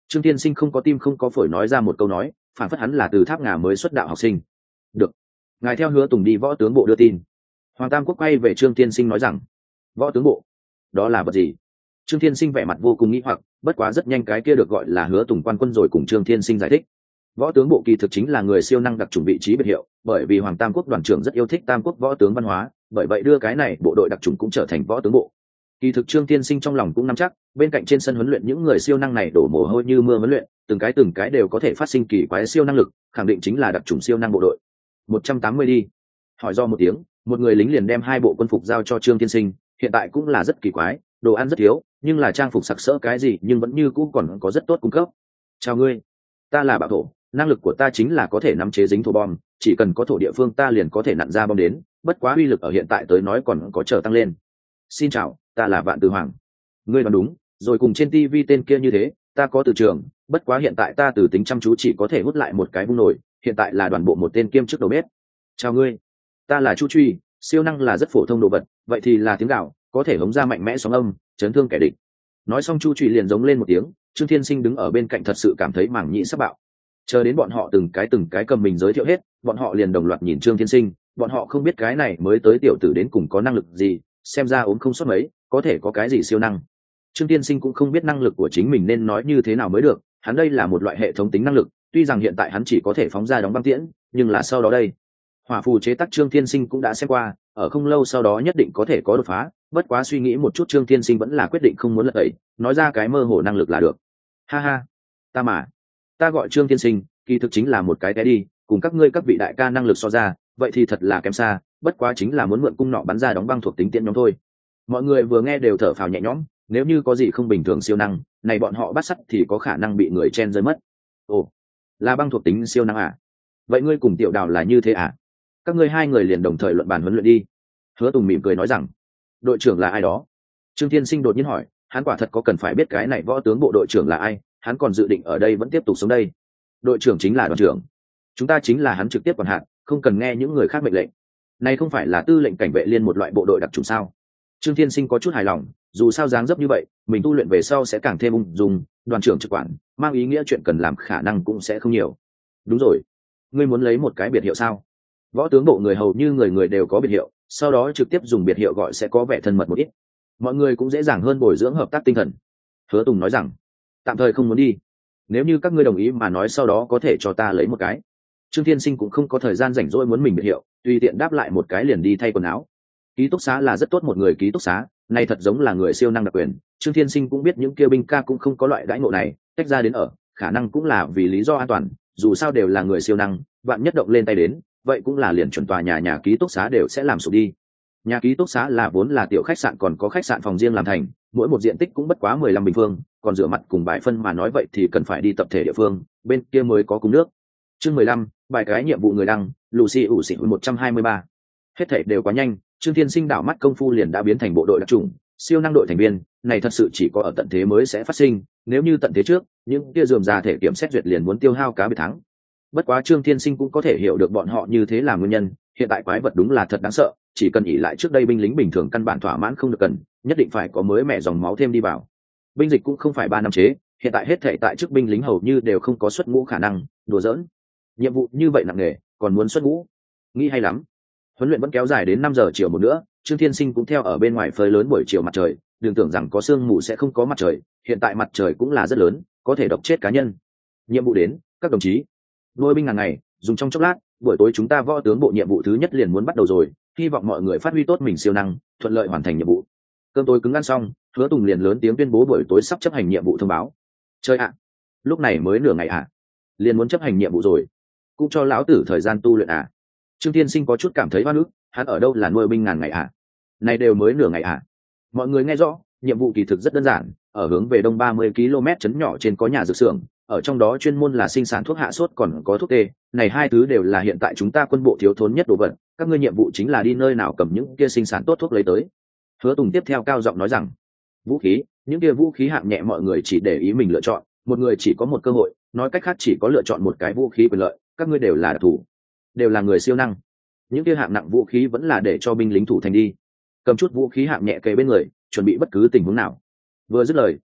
Trương Tiên Sinh không có tim không có phổi nói ra một câu nói, phản phất hắn là từ Tháp Ngà mới xuất đạo học sinh. Được, ngài theo Hứa Tùng đi võ tướng bộ đưa tin. Hoàng Tam Quốc quay về Trương Tiên Sinh nói rằng, võ tướng bộ, đó là vật gì? Trương Tiên Sinh vẻ mặt vô cùng nghi hoặc, bất quá rất nhanh cái kia được gọi là Hứa Tùng quan quân rồi cùng Trương Tiên Sinh giải thích. Võ tướng bộ kỳ thực chính là người siêu năng đặc trùng vị trí biệt hiệu, bởi vì Hoàng Tam Quốc đoàn trưởng rất yêu thích Tam Quốc võ tướng văn hóa, bởi vậy đưa cái này bộ đội đặc trùng cũng trở thành võ tướng bộ. Kỳ thực Trương Tiên Sinh trong lòng cũng nắm chắc, bên cạnh trên sân huấn luyện những người siêu năng này đổ mồ hôi như mưa huấn luyện, từng cái từng cái đều có thể phát sinh kỳ quái siêu năng lực, khẳng định chính là đặc trùng siêu năng bộ đội. một trăm tám mươi đi. Hỏi do một tiếng, một người lính liền đem hai bộ quân phục giao cho Trương Tiên Sinh, hiện tại cũng là rất kỳ quái, đồ ăn rất thiếu, nhưng là trang phục sặc sỡ cái gì nhưng vẫn như cũ còn có rất tốt cung cấp. Chào ngươi, ta là Bảo Thổ, năng lực của ta chính là có thể nắm chế dính thổ bom, chỉ cần có thổ địa phương ta liền có thể nặn ra bom đến, bất quá uy lực ở hiện tại tới nói còn có chờ tăng lên. Xin chào, ta là Vạn Từ Hoàng. Ngươi đoán đúng, rồi cùng trên ti vi tên kia như thế, ta có từ trường, bất quá hiện tại ta từ tính chăm chú chỉ có thể hút lại một cái vung nổi, hiện tại là đoàn bộ một tên kiêm chức đầu bếp. Chào ngươi, ta là Chu Truy, siêu năng là rất phổ thông đồ vật, vậy thì là tiếng gạo, có thể hống ra mạnh mẽ sóng âm, chấn thương kẻ địch. Nói xong Chu Truy liền giống lên một tiếng, Trương Thiên Sinh đứng ở bên cạnh thật sự cảm thấy mảng nhĩ sắp bạo. Chờ đến bọn họ từng cái từng cái cầm mình giới thiệu hết, bọn họ liền đồng loạt nhìn Trương Thiên Sinh, bọn họ không biết cái này mới tới tiểu tử đến cùng có năng lực gì, xem ra ốm không sót mấy, có thể có cái gì siêu năng. Trương Thiên Sinh cũng không biết năng lực của chính mình nên nói như thế nào mới được, hắn đây là một loại hệ thống tính năng lực, tuy rằng hiện tại hắn chỉ có thể phóng ra đóng băng tiễn, nhưng là sau đó đây, hỏa phù chế tác Trương Thiên Sinh cũng đã xem qua, ở không lâu sau đó nhất định có thể có đột phá, bất quá suy nghĩ một chút Trương Thiên Sinh vẫn là quyết định không muốn lật tẩy, nói ra cái mơ hồ năng lực là được. Ha ha, ta mà, ta gọi Trương Thiên Sinh, kỳ thực chính là một cái té đi, cùng các ngươi các vị đại ca năng lực so ra, vậy thì thật là kém xa, bất quá chính là muốn mượn cung nọ bắn ra đóng băng thuộc tính tiễn nhóm thôi. Mọi người vừa nghe đều thở phào nhẹ nhõm, nếu như có gì không bình thường siêu năng, này bọn họ bắt sắt thì có khả năng bị người chen rơi mất. Ồ, là băng thuộc tính siêu năng à? Vậy ngươi cùng Tiểu Đào là như thế à? Các ngươi hai người liền đồng thời luận bàn huấn luyện đi. Hứa Tùng mỉm cười nói rằng, đội trưởng là ai đó? Trương Thiên Sinh đột nhiên hỏi, hắn quả thật có cần phải biết cái này võ tướng bộ đội trưởng là ai, hắn còn dự định ở đây vẫn tiếp tục sống đây. Đội trưởng chính là đoàn trưởng, chúng ta chính là hắn trực tiếp quản hạt, không cần nghe những người khác mệnh lệnh. Này không phải là tư lệnh cảnh vệ liên một loại bộ đội đặc trùng sao? Trương Thiên Sinh có chút hài lòng, dù sao dáng dấp như vậy, mình tu luyện về sau sẽ càng thêm ung dung, đoàn trưởng trực quản, mang ý nghĩa chuyện cần làm khả năng cũng sẽ không nhiều. Đúng rồi, ngươi muốn lấy một cái biệt hiệu sao? Võ tướng bộ người hầu như người người đều có biệt hiệu, sau đó trực tiếp dùng biệt hiệu gọi sẽ có vẻ thân mật một ít, mọi người cũng dễ dàng hơn bồi dưỡng hợp tác tinh thần. Hứa Tùng nói rằng, tạm thời không muốn đi, nếu như các ngươi đồng ý mà nói sau đó có thể cho ta lấy một cái. Trương Thiên Sinh cũng không có thời gian rảnh rỗi muốn mình biệt hiệu, tùy tiện đáp lại một cái liền đi thay quần áo. Ký túc xá là rất tốt một người ký túc xá, này thật giống là người siêu năng đặc quyền. Trương Thiên Sinh cũng biết những kia binh ca cũng không có loại đãi ngộ này, tách ra đến ở, khả năng cũng là vì lý do an toàn, dù sao đều là người siêu năng, bạn nhất động lên tay đến, vậy cũng là liền chuẩn tòa nhà nhà ký túc xá đều sẽ làm sụp đi. Nhà ký túc xá là vốn là tiểu khách sạn còn có khách sạn phòng riêng làm thành, mỗi một diện tích cũng bất quá mười lăm bình phương, còn rửa mặt cùng bài phân mà nói vậy thì cần phải đi tập thể địa phương, bên kia mới có cung nước. Chương mười lăm, bài cái nhiệm vụ người đăng, Lucy ủ xỉ một trăm hai mươi ba. Hết thảy đều quá nhanh, Trương Thiên Sinh đảo mắt công phu liền đã biến thành bộ đội đặc chủng, siêu năng đội thành viên, này thật sự chỉ có ở tận thế mới sẽ phát sinh, nếu như tận thế trước, những kia rườm rà thể kiểm xét duyệt liền muốn tiêu hao cá biệt thắng. Bất quá Trương Thiên Sinh cũng có thể hiểu được bọn họ như thế là nguyên nhân, hiện tại quái vật đúng là thật đáng sợ, chỉ cần ỷ lại trước đây binh lính bình thường căn bản thỏa mãn không được cần, nhất định phải có mới mẹ dòng máu thêm đi vào. Binh dịch cũng không phải ba năm chế, hiện tại hết thảy tại chức binh lính hầu như đều không có xuất ngũ khả năng, đùa giỡn. Nhiệm vụ như vậy nặng nề, còn muốn xuất ngũ, nghĩ hay lắm. Huấn luyện vẫn kéo dài đến năm giờ chiều một nữa, Trương Thiên Sinh cũng theo ở bên ngoài phơi lớn buổi chiều mặt trời, đừng tưởng rằng có sương mù sẽ không có mặt trời, hiện tại mặt trời cũng là rất lớn, có thể độc chết cá nhân. Nhiệm vụ đến, các đồng chí. Nuôi binh ngàn ngày, dùng trong chốc lát, buổi tối chúng ta võ tướng bộ nhiệm vụ thứ nhất liền muốn bắt đầu rồi, hy vọng mọi người phát huy tốt mình siêu năng, thuận lợi hoàn thành nhiệm vụ. Cơm tối cứng ăn xong, Hứa Tùng liền lớn tiếng tuyên bố buổi tối sắp chấp hành nhiệm vụ thông báo. Chơi ạ, lúc này mới nửa ngày ạ, à? Liền muốn chấp hành nhiệm vụ rồi, cũng cho lão tử thời gian tu luyện à? Trương Thiên Sinh có chút cảm thấy oan ức, hắn ở đâu là nuôi binh ngàn ngày à? Này đều mới nửa ngày à? Mọi người nghe rõ, nhiệm vụ kỳ thực rất đơn giản, ở hướng về đông ba mươi ki lô mét trấn nhỏ trên có nhà dược xưởng, ở trong đó chuyên môn là sinh sản thuốc hạ sốt còn có thuốc tê, này hai thứ đều là hiện tại chúng ta quân bộ thiếu thốn nhất đồ vật, các ngươi nhiệm vụ chính là đi nơi nào cầm những kia sinh sản tốt thuốc lấy tới. Hứa Tùng tiếp theo cao giọng nói rằng, vũ khí, những kia vũ khí hạng nhẹ mọi người chỉ để ý mình lựa chọn, một người chỉ có một cơ hội, nói cách khác chỉ có lựa chọn một cái vũ khí quyền lợi, các ngươi đều là đặc thủ, đều là người siêu năng. Những kia hạng nặng vũ khí vẫn là để cho binh lính thủ thành đi, cầm chút vũ khí hạng nhẹ kề bên người, chuẩn bị bất cứ tình huống nào. Vừa dứt lời,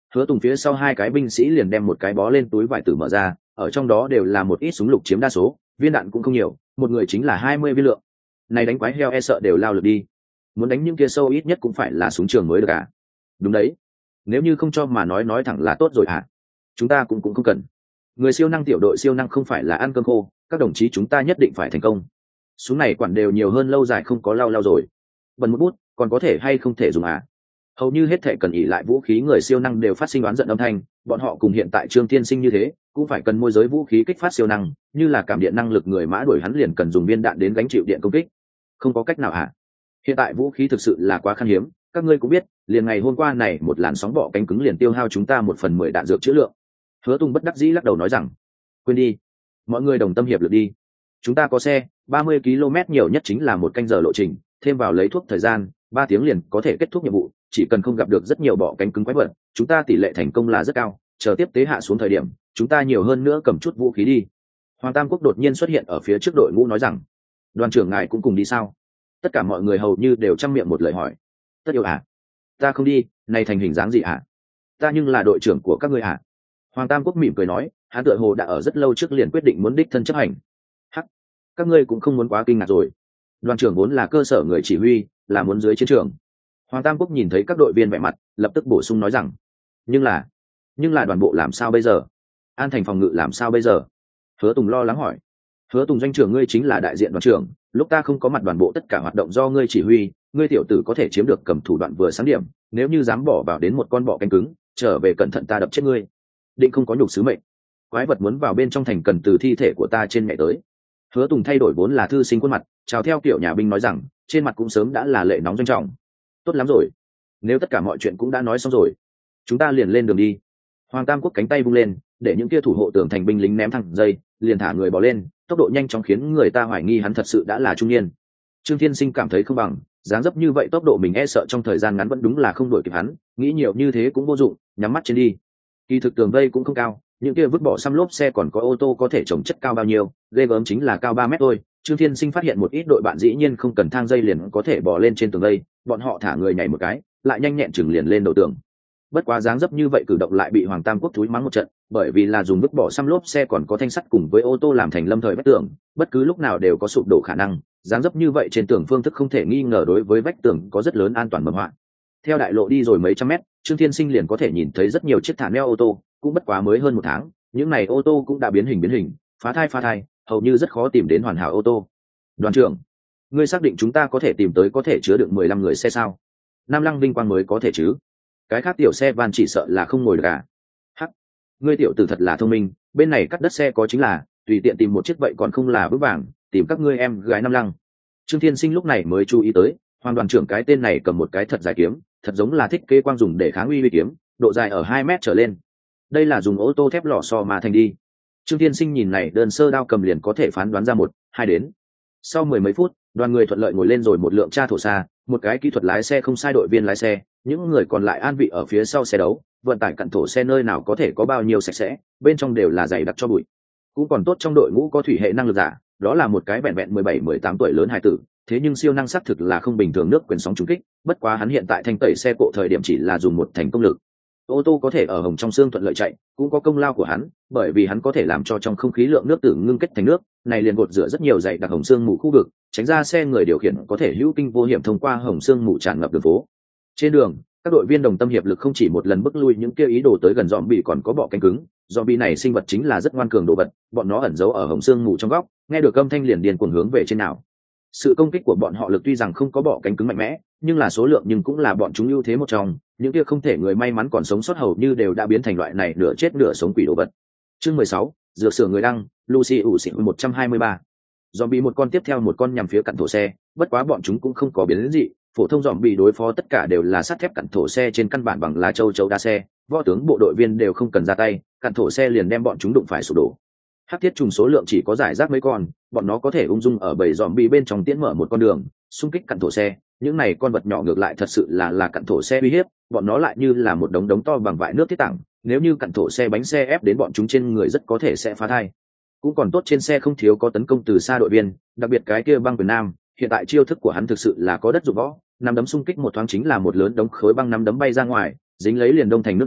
Hứa Tùng phía sau hai cái binh sĩ liền đem một cái bó lên túi vải tử mở ra, ở trong đó đều là một ít súng lục chiếm đa số, viên đạn cũng không nhiều, một người chính là hai mươi viên lượng. Này đánh quái heo e sợ đều lao lực đi. Muốn đánh những kia sâu ít nhất cũng phải là súng trường mới được à? Đúng đấy. Nếu như không cho mà nói nói thẳng là tốt rồi à? Chúng ta cũng cũng không cần. Người siêu năng tiểu đội siêu năng không phải là ăn cơm khô, các đồng chí chúng ta nhất định phải thành công. Súng này quản đều nhiều hơn lâu dài không có lao lao rồi. Bần một bút, còn có thể hay không thể dùng à? Hầu như hết thể cần ỉ lại vũ khí người siêu năng đều phát sinh đoán giận âm thanh, bọn họ cùng hiện tại Trương Tiên Sinh như thế, cũng phải cần môi giới vũ khí kích phát siêu năng, như là cảm điện năng lực người mã đuổi hắn liền cần dùng viên đạn đến gánh chịu điện công kích. Không có cách nào hả? Hiện tại vũ khí thực sự là quá khan hiếm, các ngươi cũng biết, liền ngày hôm qua này một làn sóng bọ cánh cứng liền tiêu hao chúng ta một phần mười đạn dược trữ lượng. Hứa Tùng bất đắc dĩ lắc đầu nói rằng, quên đi, mọi người đồng tâm hiệp lực đi. Chúng ta có xe, ba mươi ki lô mét nhiều nhất chính là một canh giờ lộ trình, thêm vào lấy thuốc thời gian, ba tiếng liền có thể kết thúc nhiệm vụ, chỉ cần không gặp được rất nhiều bọ cánh cứng quái vật, chúng ta tỷ lệ thành công là rất cao, chờ tiếp tế hạ xuống thời điểm, chúng ta nhiều hơn nữa cầm chút vũ khí đi. Hoàng Tam Quốc đột nhiên xuất hiện ở phía trước đội ngũ nói rằng, đoàn trưởng ngài cũng cùng đi sao? Tất cả mọi người hầu như đều chăm miệng một lời hỏi. Tất yêu à? Ta không đi, này thành hình dáng gì à? Ta nhưng là đội trưởng của các ngươi à? Hoàng Tam Quốc mỉm cười nói, hắn tựa hồ đã ở rất lâu trước liền quyết định muốn đích thân chấp hành. Hắc, các ngươi cũng không muốn quá kinh ngạc rồi. Đoàn trưởng vốn là cơ sở người chỉ huy, là muốn dưới chiến trường. Hoàng Tam Quốc nhìn thấy các đội viên vẻ mặt, lập tức bổ sung nói rằng, nhưng là, nhưng là đoàn bộ làm sao bây giờ? An thành phòng ngự làm sao bây giờ? Hứa Tùng lo lắng hỏi. Hứa Tùng doanh trưởng ngươi chính là đại diện đoàn trưởng, lúc ta không có mặt đoàn bộ tất cả hoạt động do ngươi chỉ huy, ngươi tiểu tử có thể chiếm được cầm thủ đoạn vừa sáng điểm, nếu như dám bỏ vào đến một con bọ cánh cứng, trở về cẩn thận ta đập chết ngươi. Định không có nhục sứ mệnh. Quái vật muốn vào bên trong thành cần từ thi thể của ta trên mẹ tới. Hứa Tùng thay đổi vốn là thư sinh khuôn mặt, chào theo kiểu nhà binh nói rằng, trên mặt cũng sớm đã là lệ nóng doanh trọng. Tốt lắm rồi, nếu tất cả mọi chuyện cũng đã nói xong rồi, chúng ta liền lên đường đi. Hoàng Tam Quốc cánh tay vung lên, để những kia thủ hộ tường thành binh lính ném thẳng dây, liền thả người bỏ lên, tốc độ nhanh chóng khiến người ta hoài nghi hắn thật sự đã là trung niên. Trương Thiên Sinh cảm thấy không bằng, dáng dấp như vậy tốc độ mình e sợ trong thời gian ngắn vẫn đúng là không đuổi kịp hắn, nghĩ nhiều như thế cũng vô dụng, nhắm mắt trên đi. Kỳ thực tường vây cũng không cao, những kia vứt bỏ xăm lốp xe còn có ô tô có thể trồng chất cao bao nhiêu, ghê gớm chính là cao ba mét thôi. Trương Thiên Sinh phát hiện một ít đội bạn dĩ nhiên không cần thang dây liền có thể bỏ lên trên tường vây, bọn họ thả người nhảy một cái, lại nhanh nhẹn chừng liền lên đầu tường. Bất quá dáng dấp như vậy cử động lại bị Hoàng Tam Quốc thúi mắng một trận, bởi vì là dùng vứt bỏ xăm lốp xe còn có thanh sắt cùng với ô tô làm thành lâm thời vách tường, bất cứ lúc nào đều có sụp đổ khả năng. Dáng dấp như vậy trên tường phương thức không thể nghi ngờ đối với vách tường có rất lớn an toàn mầm họa. Theo đại lộ đi rồi mấy trăm mét, Trương Thiên Sinh liền có thể nhìn thấy rất nhiều chiếc thả neo ô tô, cũng bất quá mới hơn một tháng, những này ô tô cũng đã biến hình biến hình, phá thai phá thai, hầu như rất khó tìm đến hoàn hảo ô tô. Đoàn trưởng, ngươi xác định chúng ta có thể tìm tới có thể chứa được mười lăm người xe sao? Nam Lăng Vinh Quang mới có thể chứ? Cái khác tiểu xe van chỉ sợ là không ngồi được à? Hắc, ngươi tiểu tử thật là thông minh, bên này cắt đất xe có chính là, tùy tiện tìm một chiếc vậy còn không là vững vàng, tìm các ngươi em gái Nam Lăng. Trương Thiên Sinh lúc này mới chú ý tới, Hoàng đoàn trưởng cái tên này cầm một cái thật dài kiếm, thật giống là thích kế quang dùng để kháng uy uy kiếm, độ dài ở hai mét trở lên. Đây là dùng ô tô thép lò xo mà thành đi. Trương Thiên Sinh nhìn này đơn sơ đao cầm liền có thể phán đoán ra một, hai đến. Sau mười mấy phút, đoàn người thuận lợi ngồi lên rồi một lượng tra thổ xa, một cái kỹ thuật lái xe không sai đội viên lái xe, những người còn lại an vị ở phía sau xe đấu, vận tải cặn thổ xe nơi nào có thể có bao nhiêu sạch sẽ, bên trong đều là dày đặc cho bụi. Cũng còn tốt trong đội ngũ có thủy hệ năng lực giả, đó là một cái vẹn vẹn mười bảy mười tám tuổi lớn hài tử, thế nhưng siêu năng xác thực là không bình thường nước quyền sóng trùng kích, bất quá hắn hiện tại thanh tẩy xe cộ thời điểm chỉ là dùng một thành công lực. Ô tô có thể ở hồng trong xương thuận lợi chạy, cũng có công lao của hắn, bởi vì hắn có thể làm cho trong không khí lượng nước tử ngưng kết thành nước, này liền gột rửa rất nhiều dày đặc hồng xương mù khu vực, tránh ra xe người điều khiển có thể hữu kinh vô hiểm thông qua hồng xương mù tràn ngập đường phố. Trên đường, các đội viên đồng tâm hiệp lực không chỉ một lần bức lui những kia ý đồ tới gần dòm bị còn có bọ cánh cứng, dòm bị này sinh vật chính là rất ngoan cường đồ vật, bọn nó ẩn giấu ở hồng xương mù trong góc, nghe được âm thanh liền điên cuồng hướng về trên nào. Sự công kích của bọn họ lực tuy rằng không có bọ cánh cứng mạnh mẽ, nhưng là số lượng nhưng cũng là bọn chúng ưu thế một trong, những kia không thể người may mắn còn sống sót hầu như đều đã biến thành loại này nửa chết nửa sống quỷ đồ vật. Chương mười sáu, dược sửa người đăng, Lucy ủ xỉn một trăm hai mươi ba. Dòm bị một con tiếp theo một con nhằm phía cặn thổ xe, bất quá bọn chúng cũng không có biến gì, phổ thông dòm bị đối phó tất cả đều là sắt thép cặn thổ xe trên căn bản bằng lá châu châu đa xe, võ tướng bộ đội viên đều không cần ra tay, cặn thổ xe liền đem bọn chúng đụng phải sụp đổ. Hắc thiết trùng số lượng chỉ có giải rác mấy con, bọn nó có thể ung dung ở bầy dòm bị bên trong tiễn mở một con đường, xung kích cặn thổ xe. Những này con vật nhỏ ngược lại thật sự là là cặn thổ xe uy hiếp, bọn nó lại như là một đống đống to bằng vại nước thiết tảng, nếu như cặn thổ xe bánh xe ép đến bọn chúng trên người rất có thể sẽ phá thai. Cũng còn tốt trên xe không thiếu có tấn công từ xa đội viên, đặc biệt cái kia băng quyền nam, hiện tại chiêu thức của hắn thực sự là có đất dụng võ, năm đấm xung kích một thoáng chính là một lớn đống khối băng năm đấm bay ra ngoài, dính lấy liền đông thành nước đá,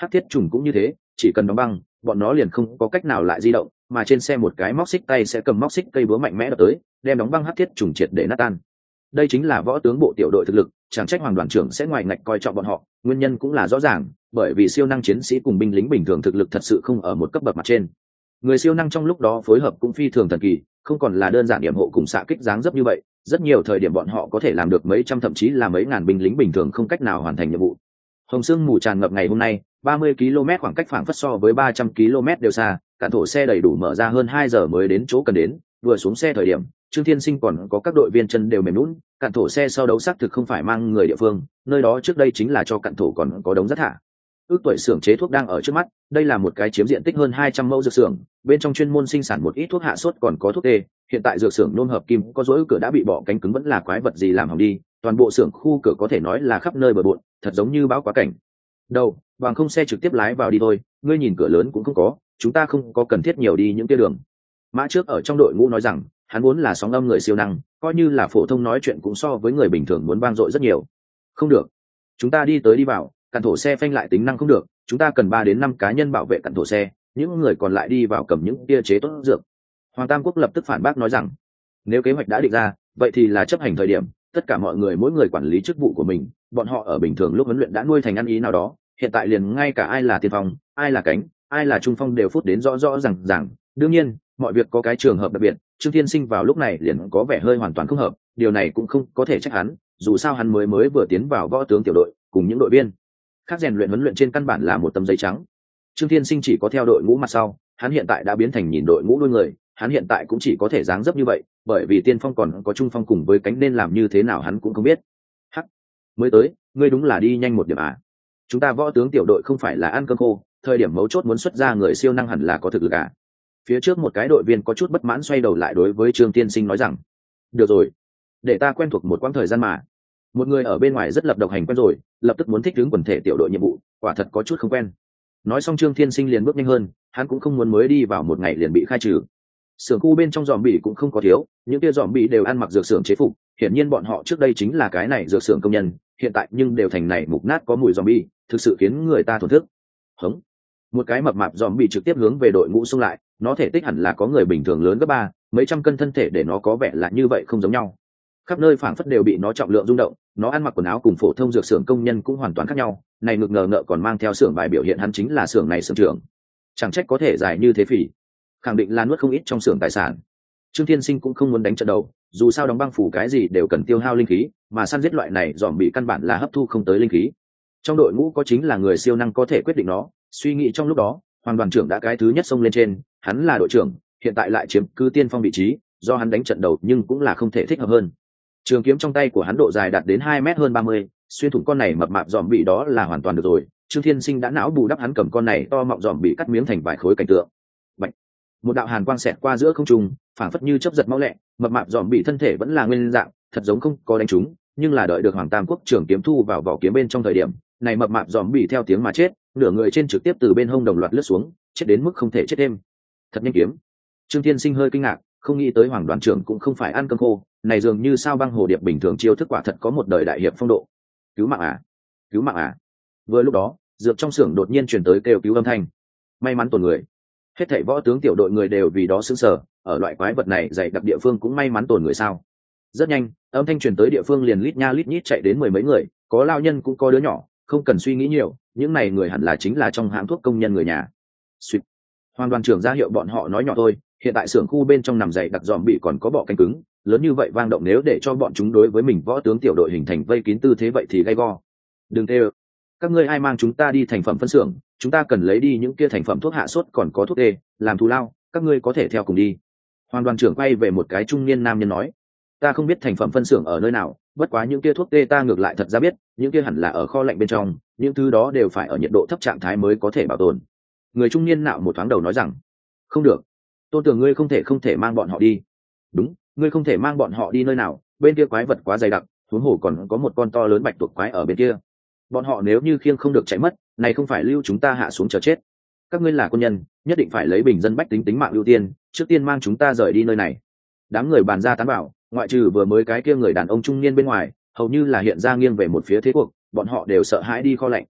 Hắc thiết trùng cũng như thế, chỉ cần đóng băng bọn nó liền không có cách nào lại di động, mà trên xe một cái móc xích tay sẽ cầm móc xích cây búa mạnh mẽ đập tới, đem đóng băng hắc thiết trùng triệt để nát tan. Đây chính là võ tướng bộ tiểu đội thực lực, chẳng trách hoàng đoàn trưởng sẽ ngoài ngạch coi trọng bọn họ, nguyên nhân cũng là rõ ràng, bởi vì siêu năng chiến sĩ cùng binh lính bình thường thực lực thật sự không ở một cấp bậc mặt trên. Người siêu năng trong lúc đó phối hợp cũng phi thường thần kỳ, không còn là đơn giản điểm hộ cùng xạ kích dáng dấp như vậy, rất nhiều thời điểm bọn họ có thể làm được mấy trăm thậm chí là mấy ngàn binh lính bình thường không cách nào hoàn thành nhiệm vụ. Hồng sương mù tràn ngập ngày hôm nay, ba mươi ki lô mét khoảng cách phảng phất so với ba trăm ki lô mét đều xa, cản thổ xe đầy đủ mở ra hơn hai giờ mới đến chỗ cần đến, vừa xuống xe thời điểm, Trương Thiên Sinh còn có các đội viên chân đều mềm nhũn, cản thổ xe sau đấu xác thực không phải mang người địa phương, nơi đó trước đây chính là cho cản thổ còn có đống rác thả. Ước tuổi xưởng chế thuốc đang ở trước mắt, đây là một cái chiếm diện tích hơn hai trăm mẫu dược xưởng, bên trong chuyên môn sinh sản một ít thuốc hạ sốt còn có thuốc tê, hiện tại dược xưởng nôn hợp kim có rỗi cửa đã bị bỏ cánh cứng vẫn là quái vật gì làm hỏng đi, toàn bộ xưởng khu cửa có thể nói là khắp nơi bừa bộn, thật giống như bão quá cảnh. Đâu, bằng không xe trực tiếp lái vào đi thôi, ngươi nhìn cửa lớn cũng không có, chúng ta không có cần thiết nhiều đi những kia đường. Mã trước ở trong đội ngũ nói rằng, hắn muốn là sóng âm người siêu năng, coi như là phổ thông nói chuyện cũng so với người bình thường muốn vang dội rất nhiều. Không được, chúng ta đi tới đi vào, cản thổ xe phanh lại tính năng không được, chúng ta cần ba đến năm cá nhân bảo vệ cản thổ xe, những người còn lại đi vào cầm những kia chế tốt dược. Hoàng Tam Quốc lập tức phản bác nói rằng, nếu kế hoạch đã định ra, vậy thì là chấp hành thời điểm, tất cả mọi người mỗi người quản lý chức vụ của mình, bọn họ ở bình thường lúc huấn luyện đã nuôi thành ăn ý nào đó, hiện tại liền ngay cả ai là tiên phong, ai là cánh, ai là trung phong đều phút đến rõ rõ ràng ràng. Đương nhiên, mọi việc có cái trường hợp đặc biệt, Trương Thiên Sinh vào lúc này liền có vẻ hơi hoàn toàn không hợp, điều này cũng không có thể trách hắn, dù sao hắn mới mới vừa tiến vào võ tướng tiểu đội, cùng những đội viên khác rèn luyện huấn luyện trên căn bản là một tấm giấy trắng. Trương Thiên Sinh chỉ có theo đội ngũ mặt sau, hắn hiện tại đã biến thành nhìn đội ngũ đuôi người, hắn hiện tại cũng chỉ có thể dáng dấp như vậy, bởi vì tiên phong còn có trung phong cùng với cánh nên làm như thế nào hắn cũng không biết. Hắc, mới tới, ngươi đúng là đi nhanh một điểm à? Chúng ta võ tướng tiểu đội không phải là ăn cơm khô, thời điểm mấu chốt muốn xuất ra người siêu năng hẳn là có thực lực à? Phía trước một cái đội viên có chút bất mãn xoay đầu lại đối với Trương Thiên Sinh nói rằng, được rồi, để ta quen thuộc một quãng thời gian mà. Một người ở bên ngoài rất lập độc hành quen rồi, lập tức muốn thích ứng quần thể tiểu đội nhiệm vụ, quả thật có chút không quen. Nói xong Trương Thiên Sinh liền bước nhanh hơn, hắn cũng không muốn mới đi vào một ngày liền bị khai trừ. Xưởng khu bên trong dòm bỉ cũng không có thiếu, những kia dòm bỉ đều ăn mặc dược xưởng chế phục, hiển nhiên bọn họ trước đây chính là cái này dược xưởng công nhân, hiện tại nhưng đều thành này mục nát có mùi dòm bỉ, thực sự khiến người ta thổn thức. Hống, một cái mập mạp dòm bỉ trực tiếp hướng về đội ngũ xung lại, nó thể tích hẳn là có người bình thường lớn gấp ba, mấy trăm cân thân thể để nó có vẻ là như vậy không giống nhau. Khắp nơi phảng phất đều bị nó trọng lượng rung động, nó ăn mặc quần áo cùng phổ thông dược xưởng công nhân cũng hoàn toàn khác nhau, này ngực ngờ ngợ còn mang theo xưởng bài biểu hiện hắn chính là xưởng này xưởng trưởng. Chẳng trách có thể dài như thế phỉ, khẳng định là nuốt không ít trong xưởng tài sản. Trương Thiên Sinh cũng không muốn đánh trận đầu, dù sao đóng băng phủ cái gì đều cần tiêu hao linh khí, mà săn giết loại này dòm bị căn bản là hấp thu không tới linh khí. Trong đội ngũ có chính là người siêu năng có thể quyết định nó, suy nghĩ trong lúc đó, Hoàng đoàn trưởng đã cái thứ nhất xông lên trên, hắn là đội trưởng, hiện tại lại chiếm cứ tiên phong vị trí, do hắn đánh trận đầu nhưng cũng là không thể thích hợp hơn. Trường kiếm trong tay của hắn độ dài đạt đến hai mét hơn ba mươi, xuyên thủng con này mập mạp dòm bị đó là hoàn toàn được rồi. Trương Thiên Sinh đã não bù đắp hắn cầm con này to mọng dòm bị cắt miếng thành vài khối cảnh tượng. Bạch, một đạo hàn quang xẹt qua giữa không trung, phảng phất như chớp giật máu lẹ, mập mạp dòm bị thân thể vẫn là nguyên dạng, thật giống không có đánh trúng, nhưng là đợi được Hoàng Tam Quốc trường kiếm thu vào vỏ kiếm bên trong thời điểm, này mập mạp dòm bị theo tiếng mà chết, nửa người trên trực tiếp từ bên hông đồng loạt lướt xuống, chết đến mức không thể chết thêm. Thật nhanh kiếm. Trương Thiên Sinh hơi kinh ngạc, không nghĩ tới Hoàng đoàn trưởng cũng không phải ăn cơm khô, này dường như sao băng hồ điệp bình thường chiêu thức quả thật có một đời đại hiệp phong độ. Cứu mạng à, cứu mạng à. Vừa lúc đó, dược trong xưởng đột nhiên truyền tới kêu cứu âm thanh. May mắn tổn người. Hết thảy võ tướng tiểu đội người đều vì đó sững sờ, ở loại quái vật này dày đặc địa phương cũng may mắn tổn người sao? Rất nhanh, âm thanh truyền tới địa phương liền lít nha lít nhít chạy đến mười mấy người, có lao nhân cũng có đứa nhỏ, không cần suy nghĩ nhiều, những này người hẳn là chính là trong hãng thuốc công nhân người nhà. Xuyệt. Hoàng đoàn trưởng ra hiệu bọn họ nói nhỏ thôi, hiện tại xưởng khu bên trong nằm dày đặc dòm bị còn có bọ cánh cứng, lớn như vậy vang động nếu để cho bọn chúng đối với mình võ tướng tiểu đội hình thành vây kín tư thế vậy thì gay go. Đừng tê, các ngươi ai mang chúng ta đi thành phẩm phân xưởng, chúng ta cần lấy đi những kia thành phẩm thuốc hạ sốt còn có thuốc tê, làm thù lao, các ngươi có thể theo cùng đi. Hoàng đoàn trưởng quay về một cái trung niên nam nhân nói, ta không biết thành phẩm phân xưởng ở nơi nào, bất quá những kia thuốc tê ta ngược lại thật ra biết, những kia hẳn là ở kho lạnh bên trong, những thứ đó đều phải ở nhiệt độ thấp trạng thái mới có thể bảo tồn. Người trung niên nạo một thoáng đầu nói rằng, không được, Tôn Tưởng ngươi không thể không thể mang bọn họ đi. Đúng, ngươi không thể mang bọn họ đi nơi nào, bên kia quái vật quá dày đặc, huống hồ còn có một con to lớn bạch tuộc quái ở bên kia. Bọn họ nếu như khiêng không được chạy mất, này không phải lưu chúng ta hạ xuống chờ chết. Các ngươi là quân nhân, nhất định phải lấy bình dân bách tính tính mạng ưu tiên, trước tiên mang chúng ta rời đi nơi này. Đám người bàn ra tán bảo, ngoại trừ vừa mới cái kia người đàn ông trung niên bên ngoài, hầu như là hiện ra nghiêng về một phía thế cuộc, bọn họ đều sợ hãi đi kho lạnh.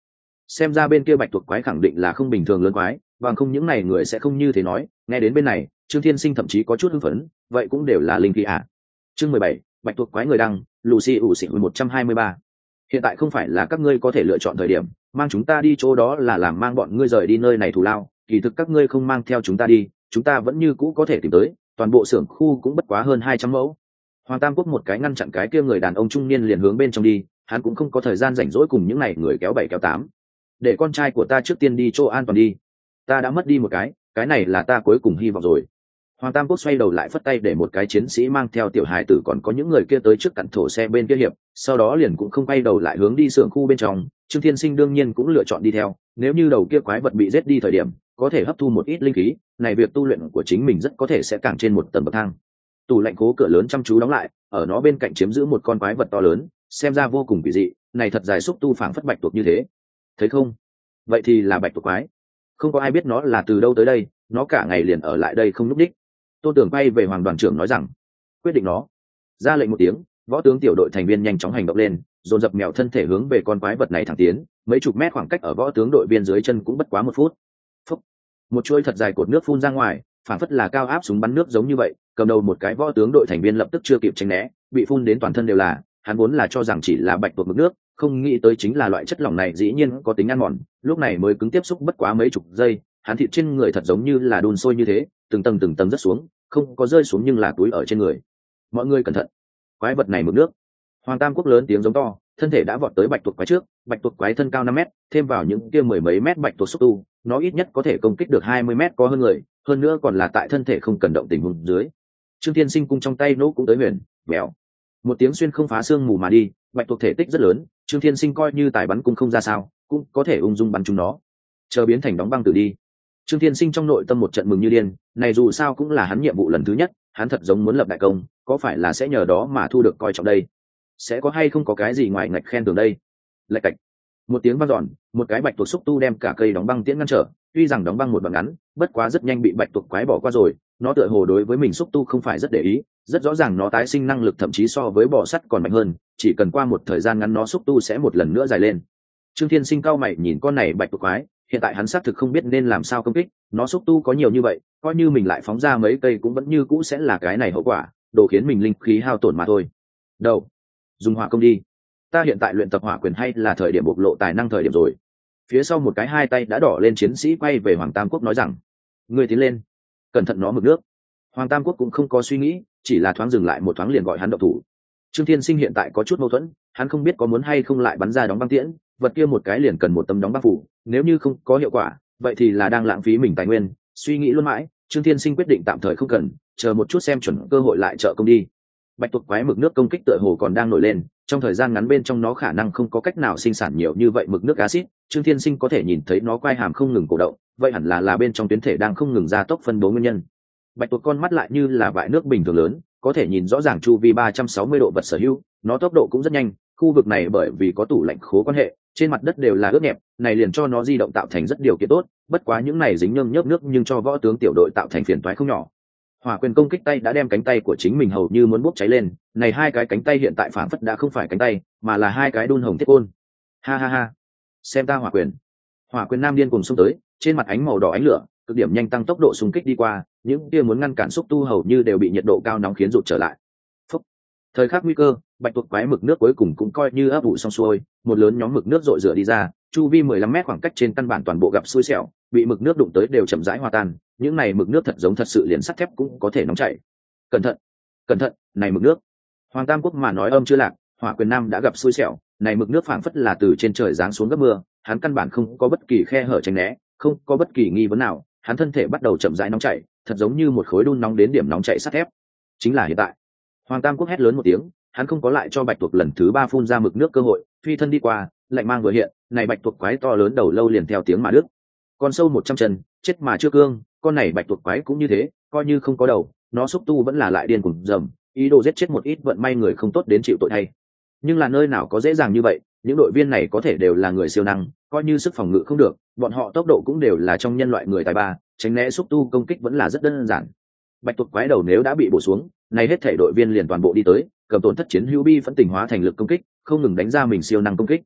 xem ra bên kia bạch tuộc quái khẳng định là không bình thường lớn quái, bằng không những này người sẽ không như thế nói. Nghe đến bên này, Trương Thiên Sinh thậm chí có chút hưng phấn, vậy cũng đều là linh khí à. Chương mười bảy, bạch tuộc quái người đăng, Lucy ủ xỉn một trăm hai mươi ba. Hiện tại không phải là các ngươi có thể lựa chọn thời điểm, mang chúng ta đi chỗ đó là làm mang bọn ngươi rời đi nơi này thù lao, kỳ thực các ngươi không mang theo chúng ta đi, chúng ta vẫn như cũ có thể tìm tới, toàn bộ xưởng khu cũng bất quá hơn hai trăm mẫu. Hoàng Tam Quốc một cái ngăn chặn cái kia người đàn ông trung niên liền hướng bên trong đi, hắn cũng không có thời gian rảnh rỗi cùng những này người kéo bảy kéo tám. Để con trai của ta trước tiên đi chỗ an toàn đi, ta đã mất đi một cái, cái này là ta cuối cùng hy vọng rồi. Hoàng Tam Quốc xoay đầu lại phất tay để một cái chiến sĩ mang theo tiểu hài tử còn có những người kia tới trước cặn thổ xe bên kia hiệp, sau đó liền cũng không quay đầu lại hướng đi xưởng khu bên trong. Trương Thiên Sinh đương nhiên cũng lựa chọn đi theo, nếu như đầu kia quái vật bị giết đi thời điểm, có thể hấp thu một ít linh khí, này việc tu luyện của chính mình rất có thể sẽ càng trên một tầng bậc thang. Tủ lạnh cố cửa lớn chăm chú đóng lại, ở nó bên cạnh chiếm giữ một con quái vật to lớn, xem ra vô cùng kỳ dị, này thật dài xúc tu phảng phất bạch tuộc như thế. Thấy không? Vậy thì là bạch tuộc quái. Không có ai biết nó là từ đâu tới đây, nó cả ngày liền ở lại đây không lúc đích. Tô Tưởng bay về Hoàng đoàn trưởng nói rằng, quyết định nó. Ra lệnh một tiếng, võ tướng tiểu đội thành viên nhanh chóng hành động lên, dồn dập mèo thân thể hướng về con quái vật này thẳng tiến, mấy chục mét khoảng cách ở võ tướng đội viên dưới chân cũng bất quá một phút. Phúc. Một chuôi thật dài cột nước phun ra ngoài, phảng phất là cao áp súng bắn nước giống như vậy, cầm đầu một cái võ tướng đội thành viên lập tức chưa kịp tránh né, bị phun đến toàn thân đều là, hắn vốn là cho rằng chỉ là bạch tuộc mực nước, không nghĩ tới chính là loại chất lỏng này dĩ nhiên có tính ăn mòn, lúc này mới cứng tiếp xúc bất quá mấy chục giây, hắn thịt trên người thật giống như là đun sôi như thế, từng tầng từng tầng rất xuống, không có rơi xuống nhưng là túi ở trên người. Mọi người cẩn thận, quái vật này mực nước. Hoàng Tam Quốc lớn tiếng giống to, thân thể đã vọt tới bạch tuộc quái trước, bạch tuộc quái thân cao năm mét, thêm vào những kia mười mấy mét bạch tuộc xúc tu, nó ít nhất có thể công kích được hai mươi mét có hơn người, hơn nữa còn là tại thân thể không cần động tình huống dưới. Trương Thiên Sinh cung trong tay nỗ cũng tới huyền, bèo. Một tiếng xuyên không phá xương mù mà đi, bạch tuộc thể tích rất lớn, Trương Thiên Sinh coi như tài bắn cung không ra sao, cũng có thể ung dung bắn chúng nó. Chờ biến thành đóng băng tử đi. Trương Thiên Sinh trong nội tâm một trận mừng như điên, này dù sao cũng là hắn nhiệm vụ lần thứ nhất, hắn thật giống muốn lập đại công, có phải là sẽ nhờ đó mà thu được coi trọng đây? Sẽ có hay không có cái gì ngoài ngạch khen thưởng đây? Lạch cạch. Một tiếng vang dọn, một cái bạch tuộc xúc tu đem cả cây đóng băng tiễn ngăn trở, tuy rằng đóng băng một đoạn ngắn, bất quá rất nhanh bị bạch tuộc quái bỏ qua rồi, nó tựa hồ đối với mình xúc tu không phải rất để ý, rất rõ ràng nó tái sinh năng lực thậm chí so với bò sắt còn mạnh hơn, chỉ cần qua một thời gian ngắn nó xúc tu sẽ một lần nữa dài lên. Trương Thiên Sinh cao mày nhìn con này bạch tuộc quái, hiện tại hắn xác thực không biết nên làm sao công kích, nó xúc tu có nhiều như vậy, coi như mình lại phóng ra mấy cây cũng vẫn như cũ sẽ là cái này hậu quả, đồ khiến mình linh khí hao tổn mà thôi. Đầu, dùng hỏa công đi. Ta hiện tại luyện tập hỏa quyền hay là thời điểm bộc lộ tài năng thời điểm rồi. Phía sau một cái hai tay đã đỏ lên chiến sĩ quay về Hoàng Tam Quốc nói rằng, người tiến lên, cẩn thận nó mực nước. Hoàng Tam Quốc cũng không có suy nghĩ, chỉ là thoáng dừng lại một thoáng liền gọi hắn động thủ. Trương Thiên Sinh hiện tại có chút mâu thuẫn, hắn không biết có muốn hay không lại bắn ra đóng băng tiễn, vật kia một cái liền cần một tấm đóng băng phủ, nếu như không có hiệu quả, vậy thì là đang lãng phí mình tài nguyên. Suy nghĩ luôn mãi, Trương Thiên Sinh quyết định tạm thời không cần, chờ một chút xem chuẩn cơ hội lại trợ công đi. Bạch tuộc quái mực nước công kích tựa hồ còn đang nổi lên, trong thời gian ngắn bên trong nó khả năng không có cách nào sinh sản nhiều như vậy mực nước axit. Trương Thiên Sinh có thể nhìn thấy nó quai hàm không ngừng cổ động, vậy hẳn là là bên trong tuyến thể đang không ngừng gia tốc phân bố nguyên nhân. Bạch tuộc con mắt lại như là vại nước bình thường lớn, có thể nhìn rõ ràng chu vi ba trăm sáu mươi độ vật sở hữu, nó tốc độ cũng rất nhanh. Khu vực này bởi vì có tủ lạnh khố quan hệ, trên mặt đất đều là ướt nhẹp, này liền cho nó di động tạo thành rất điều kiện tốt. Bất quá những này dính nhơm nhớp nước nhưng cho võ tướng tiểu đội tạo thành phiền toái không nhỏ. Hỏa quyền công kích tay đã đem cánh tay của chính mình hầu như muốn bốc cháy lên, này hai cái cánh tay hiện tại phảng phất đã không phải cánh tay, mà là hai cái đun hồng thiết côn. Ha ha ha, xem ta hỏa quyền. Hỏa quyền nam điên cùng xông tới, trên mặt ánh màu đỏ ánh lửa, cực điểm nhanh tăng tốc độ xung kích đi qua, những kia muốn ngăn cản xúc tu hầu như đều bị nhiệt độ cao nóng khiến rụt trở lại. Phúc. Thời khắc nguy cơ, bạch tuộc quái mực nước cuối cùng cũng coi như ấp ủ xong xuôi, một lớn nhóm mực nước rội rửa đi ra, chu vi mười lăm mét khoảng cách trên căn bản toàn bộ gặp xui xẻo, bị mực nước đụng tới đều chậm rãi hòa tan, những này mực nước thật giống thật sự liền sắt thép cũng có thể nóng chảy. Cẩn thận, cẩn thận, này mực nước. Hoàng Tam Quốc mà nói âm chưa lạc, Hỏa Quyền Nam đã gặp xui xẻo, này mực nước phảng phất là từ trên trời giáng xuống gấp mưa, hắn căn bản không có bất kỳ khe hở tránh né, không có bất kỳ nghi vấn nào, hắn thân thể bắt đầu chậm rãi nóng chảy, thật giống như một khối đun nóng đến điểm nóng chảy sắt thép. Chính là hiện tại. Hoàng Tam Quốc hét lớn một tiếng, hắn không có lại cho bạch tuộc lần thứ ba phun ra mực nước cơ hội, phi thân đi qua, lạnh mang vừa hiện, này bạch tuộc quái to lớn đầu lâu liền theo tiếng mà đứt. Con sâu một trăm chân, chết mà chưa cương, con này bạch tuộc quái cũng như thế, coi như không có đầu, nó xúc tu vẫn là lại điên cuồng dầm, ý đồ giết chết một ít vận may người không tốt đến chịu tội thay. Nhưng là nơi nào có dễ dàng như vậy, những đội viên này có thể đều là người siêu năng, coi như sức phòng ngự không được, bọn họ tốc độ cũng đều là trong nhân loại người tài ba, tránh né xúc tu công kích vẫn là rất đơn giản. Bạch tuộc quái đầu nếu đã bị bổ xuống, này hết thể đội viên liền toàn bộ đi tới, cầm tổn thất chiến hữu bi phẫn tình hóa thành lực công kích, không ngừng đánh ra mình siêu năng công kích.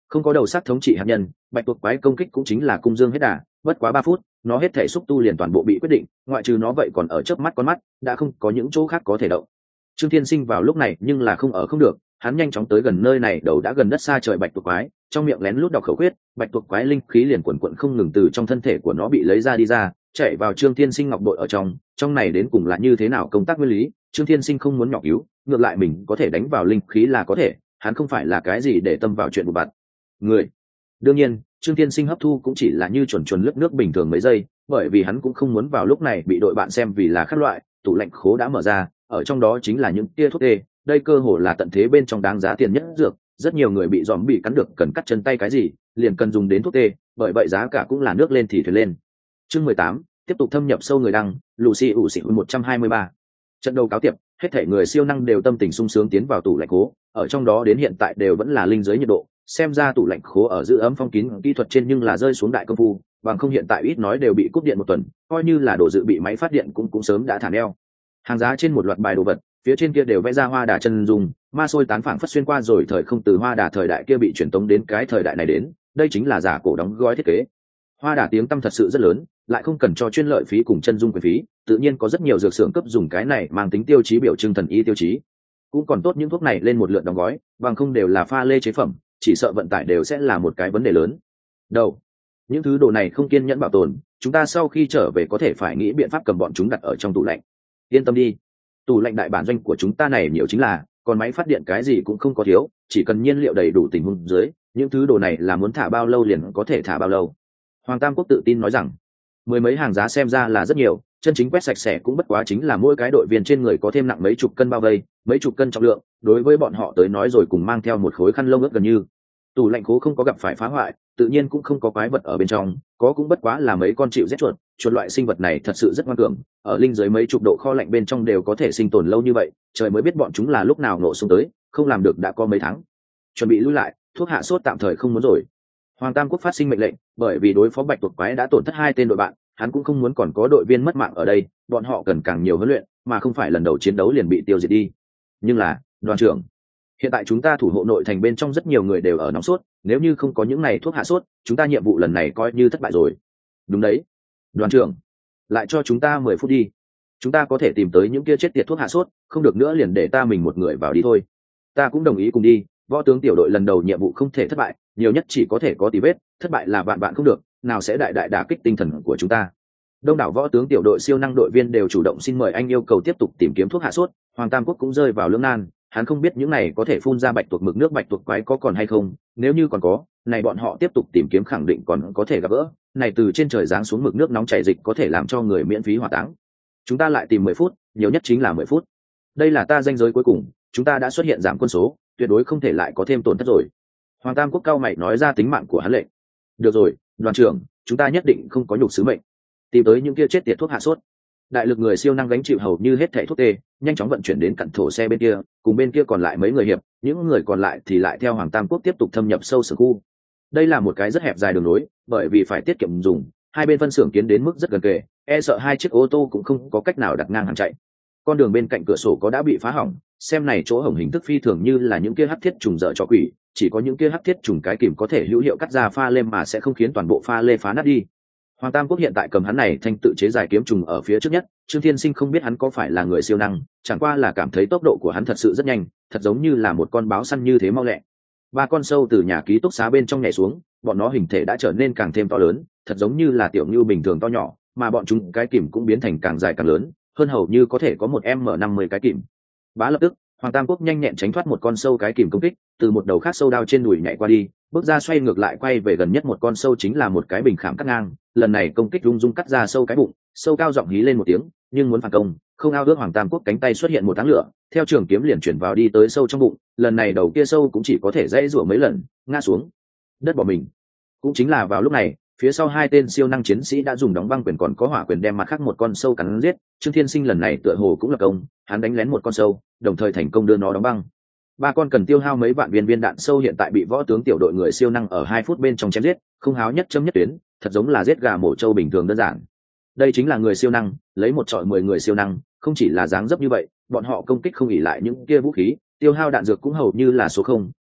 Không có đầu sắc thống trị hạt nhân, bạch tuộc quái công kích cũng chính là cung dương hết đà, bất quá ba phút nó hết thể xúc tu liền toàn bộ bị quyết định, ngoại trừ nó vậy còn ở chớp mắt con mắt đã không có những chỗ khác có thể động. Trương Thiên Sinh vào lúc này nhưng là không ở không được, hắn nhanh chóng tới gần nơi này, đầu đã gần đất xa trời bạch tuộc quái, trong miệng lén lút đọc khẩu quyết, bạch tuộc quái linh khí liền quần quận không ngừng từ trong thân thể của nó bị lấy ra đi ra, chạy vào Trương Thiên Sinh ngọc bội ở trong, trong này đến cùng là như thế nào công tác nguyên lý, Trương Thiên Sinh không muốn nhỏ cứu, ngược lại mình có thể đánh vào linh khí là có thể, hắn không phải là cái gì để tâm vào chuyện vụ vặt. Người. Đương nhiên, Trương Thiên Sinh hấp thu cũng chỉ là như chuẩn chuẩn lướt nước bình thường mấy giây, bởi vì hắn cũng không muốn vào lúc này bị đội bạn xem vì là khác loại, tủ lạnh khố đã mở ra, ở trong đó chính là những tia thuốc tê, đây cơ hồ là tận thế bên trong đáng giá tiền nhất dược, rất nhiều người bị giòm bị cắn được cần cắt chân tay cái gì, liền cần dùng đến thuốc tê, bởi vậy giá cả cũng là nước lên thì thuyền lên. Chương mười tám, tiếp tục thâm nhập sâu người đăng, Lucy ủ xỉ một trăm hai mươi ba. Trận đầu cáo tiệp, hết thảy người siêu năng đều tâm tình sung sướng tiến vào tủ lạnh khố, ở trong đó đến hiện tại đều vẫn là linh giới nhiệt độ, xem ra tủ lạnh khố ở giữ ấm phong kín kỹ thuật trên nhưng là rơi xuống đại công phu, bằng không hiện tại ít nói đều bị cúp điện một tuần, coi như là đồ dự bị máy phát điện cũng cũng sớm đã thả neo. Hàng giá trên một loạt bài đồ vật, phía trên kia đều vẽ ra hoa đà chân dung, ma xôi tán phảng phất xuyên qua rồi thời không, từ hoa đà thời đại kia bị truyền tống đến cái thời đại này đến, đây chính là giả cổ đóng gói thiết kế. Hoa đà tiếng tăm thật sự rất lớn, lại không cần cho chuyên lợi phí cùng chân dung quyền phí, tự nhiên có rất nhiều dược xưởng cấp dùng cái này mang tính tiêu chí biểu trưng thần y tiêu chí. Cũng còn tốt những thuốc này lên một lượt đóng gói, bằng không đều là pha lê chế phẩm, chỉ sợ vận tải đều sẽ là một cái vấn đề lớn. Đầu, những thứ đồ này không kiên nhẫn bảo tồn, chúng ta sau khi trở về có thể phải nghĩ biện pháp cầm bọn chúng đặt ở trong tủ lạnh. Yên tâm đi, tủ lạnh đại bản doanh của chúng ta này nhiều chính là, còn máy phát điện cái gì cũng không có thiếu, chỉ cần nhiên liệu đầy đủ tình huống dưới, những thứ đồ này là muốn thả bao lâu liền có thể thả bao lâu. Hoàng Tam Quốc tự tin nói rằng, mười mấy hàng giá xem ra là rất nhiều, chân chính quét sạch sẽ cũng bất quá chính là mỗi cái đội viên trên người có thêm nặng mấy chục cân bao vây, mấy chục cân trọng lượng, đối với bọn họ tới nói rồi cùng mang theo một khối khăn lông ướt gần như. Tủ lạnh khố không có gặp phải phá hoại, tự nhiên cũng không có quái vật ở bên trong, có cũng bất quá là mấy con chịu rét chuột, chuột loại sinh vật này thật sự rất ngoan cường, ở linh giới mấy chục độ kho lạnh bên trong đều có thể sinh tồn lâu như vậy, trời mới biết bọn chúng là lúc nào nổ xuống tới, không làm được đã có mấy tháng. Chuẩn bị lui lại, thuốc hạ sốt tạm thời không muốn rồi. Hoàng Tam Quốc phát sinh mệnh lệnh, bởi vì đối phó bạch tuộc quái đã tổn thất hai tên đội bạn, hắn cũng không muốn còn có đội viên mất mạng ở đây, bọn họ cần càng nhiều huấn luyện, mà không phải lần đầu chiến đấu liền bị tiêu diệt đi. Nhưng là, đoàn trưởng, hiện tại chúng ta thủ hộ nội thành bên trong rất nhiều người đều ở nóng sốt, nếu như không có những này thuốc hạ sốt, chúng ta nhiệm vụ lần này coi như thất bại rồi. Đúng đấy, đoàn trưởng, lại cho chúng ta mười phút đi, chúng ta có thể tìm tới những kia chết tiệt thuốc hạ sốt, không được nữa liền để ta mình một người vào đi thôi. Ta cũng đồng ý cùng đi, võ tướng tiểu đội lần đầu nhiệm vụ không thể thất bại, nhiều nhất chỉ có thể có tí vết, thất bại là bạn bạn không được, nào sẽ đại đại đả kích tinh thần của chúng ta. Đông đảo võ tướng tiểu đội siêu năng đội viên đều chủ động xin mời anh yêu cầu tiếp tục tìm kiếm thuốc hạ sốt. Hoàng Tam Quốc cũng rơi vào lưỡng nan, hắn không biết những này có thể phun ra bạch tuộc mực nước bạch tuộc quái có còn hay không, nếu như còn có, này bọn họ tiếp tục tìm kiếm khẳng định còn có thể gặp gỡ, này từ trên trời giáng xuống mực nước nóng chảy dịch có thể làm cho người miễn phí hỏa táng. Chúng ta lại tìm mười phút, nhiều nhất chính là mười phút. Đây là ta ranh giới cuối cùng, chúng ta đã xuất hiện giảm quân số, tuyệt đối không thể lại có thêm tổn thất rồi. Hoàng Tam Quốc cao mày nói ra tính mạng của hắn lệnh. Được rồi, đoàn trưởng, chúng ta nhất định không có nhục sứ mệnh, tìm tới những kia chết tiệt thuốc hạ sốt. Đại lực người siêu năng gánh chịu hầu như hết thảy thuốc tê, nhanh chóng vận chuyển đến cặn thổ xe bên kia, cùng bên kia còn lại mấy người hiệp, những người còn lại thì lại theo Hoàng Tam Quốc tiếp tục thâm nhập sâu sở khu. Đây là một cái rất hẹp dài đường nối, bởi vì phải tiết kiệm dùng, hai bên phân xưởng kiến đến mức rất gần kề, e sợ hai chiếc ô tô cũng không có cách nào đặt ngang hàng chạy. Con đường bên cạnh cửa sổ có đã bị phá hỏng, xem này chỗ hổng hình thức phi thường như là những kia hắc thiết trùng dở cho quỷ, chỉ có những kia hắc thiết trùng cái kìm có thể hữu hiệu cắt ra pha lê mà sẽ không khiến toàn bộ pha lê phá nát đi. Hoàng Tam Quốc hiện tại cầm hắn này thanh tự chế dài kiếm trùng ở phía trước nhất, Trương Thiên Sinh không biết hắn có phải là người siêu năng, chẳng qua là cảm thấy tốc độ của hắn thật sự rất nhanh, thật giống như là một con báo săn như thế mau lẹ. Ba con sâu từ nhà ký túc xá bên trong nhảy xuống, bọn nó hình thể đã trở nên càng thêm to lớn, thật giống như là tiểu ngưu bình thường to nhỏ, mà bọn chúng cái kìm cũng biến thành càng dài càng lớn, hơn hầu như có thể có một em năm mươi cái kìm. Bá lập tức, Hoàng Tam Quốc nhanh nhẹn tránh thoát một con sâu cái kìm công kích, từ một đầu khác sâu đao trên đùi nhảy qua đi, bước ra xoay ngược lại quay về gần nhất một con sâu chính là một cái bình khảm cắt ngang, lần này công kích rung rung cắt ra sâu cái bụng, sâu cao giọng hí lên một tiếng, nhưng muốn phản công, không ao ước Hoàng Tam Quốc cánh tay xuất hiện một áng lửa, theo trường kiếm liền chuyển vào đi tới sâu trong bụng, lần này đầu kia sâu cũng chỉ có thể dãy rủa mấy lần, ngã xuống đất bỏ mình. Cũng chính là vào lúc này, phía sau hai tên siêu năng chiến sĩ đã dùng đóng băng quyền còn có hỏa quyền đem mặt khác một con sâu cắn giết. Trương Thiên Sinh lần này tựa hồ cũng là công, hắn đánh lén một con sâu, đồng thời thành công đưa nó đóng băng. Ba con cần tiêu hao mấy vạn viên viên đạn sâu hiện tại bị võ tướng tiểu đội người siêu năng ở hai phút bên trong chém giết, không háo nhất chấm nhất tuyến, thật giống là giết gà mổ trâu bình thường đơn giản. Đây chính là người siêu năng, lấy một trọi mười người siêu năng, không chỉ là dáng dấp như vậy, bọn họ công kích không ỷ lại những kia vũ khí, tiêu hao đạn dược cũng hầu như là số không,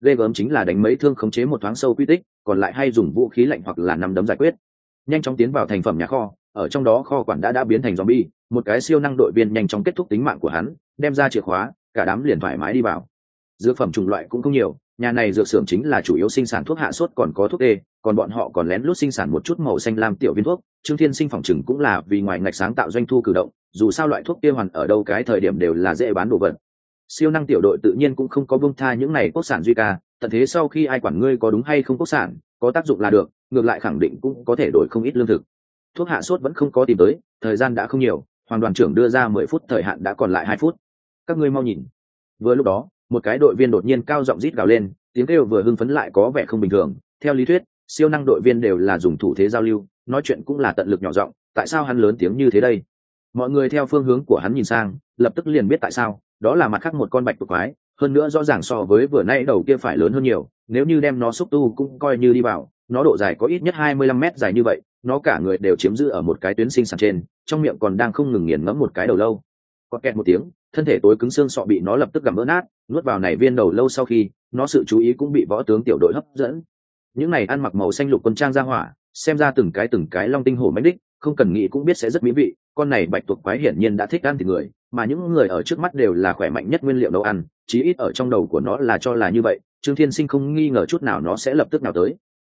ghê gớm chính là đánh mấy thương khống chế một thoáng sâu quy tích, còn lại hay dùng vũ khí lạnh hoặc là nắm đấm giải quyết. Nhanh chóng tiến vào thành phẩm nhà kho, ở trong đó kho quản đã đã biến thành zombie, một cái siêu năng đội viên nhanh chóng kết thúc tính mạng của hắn, đem ra chìa khóa, cả đám liền thoải mái đi vào. Dược phẩm chủng loại cũng không nhiều, nhà này dược xưởng chính là chủ yếu sinh sản thuốc hạ sốt còn có thuốc tê, còn bọn họ còn lén lút sinh sản một chút màu xanh lam tiểu viên thuốc. Trương Thiên Sinh phòng chừng cũng là vì ngoài ngạch sáng tạo doanh thu cử động, dù sao loại thuốc kia hoàn ở đâu cái thời điểm đều là dễ bán đồ vật. Siêu năng tiểu đội tự nhiên cũng không có buông tha những này quốc sản duy ca, tận thế sau khi ai quản ngươi có đúng hay không quốc sản, có tác dụng là được, ngược lại khẳng định cũng có thể đổi không ít lương thực. Thuốc hạ sốt vẫn không có tìm tới, thời gian đã không nhiều, Hoàng đoàn trưởng đưa ra mười phút, thời hạn đã còn lại hai phút. Các ngươi mau nhìn. Vừa lúc đó, một cái đội viên đột nhiên cao giọng rít gào lên, tiếng kêu vừa hưng phấn lại có vẻ không bình thường. Theo lý thuyết, siêu năng đội viên đều là dùng thủ thế giao lưu, nói chuyện cũng là tận lực nhỏ giọng, tại sao hắn lớn tiếng như thế đây? Mọi người theo phương hướng của hắn nhìn sang, lập tức liền biết tại sao, đó là mặt khác một con bạch tuộc quái, hơn nữa rõ ràng so với vừa nãy đầu kia phải lớn hơn nhiều, nếu như đem nó xúc tu cũng coi như đi vào, nó độ dài có ít nhất hai mươi lăm mét dài như vậy, nó cả người đều chiếm giữ ở một cái tuyến sinh sản trên, trong miệng còn đang không ngừng nghiền ngẫm một cái đầu lâu. Có kẹt một tiếng, thân thể tối cứng xương sọ bị nó lập tức gặm vỡ nát, nuốt vào này viên đầu lâu sau khi, nó sự chú ý cũng bị võ tướng tiểu đội hấp dẫn. Những này ăn mặc màu xanh lục quân trang ra hỏa, xem ra từng cái từng cái long tinh hổ mãnh đích, không cần nghĩ cũng biết sẽ rất mỹ vị. Con này bạch tuộc quái hiển nhiên đã thích ăn thịt người, mà những người ở trước mắt đều là khỏe mạnh nhất nguyên liệu nấu ăn, chí ít ở trong đầu của nó là cho là như vậy. Trương Thiên Sinh không nghi ngờ chút nào nó sẽ lập tức nào tới.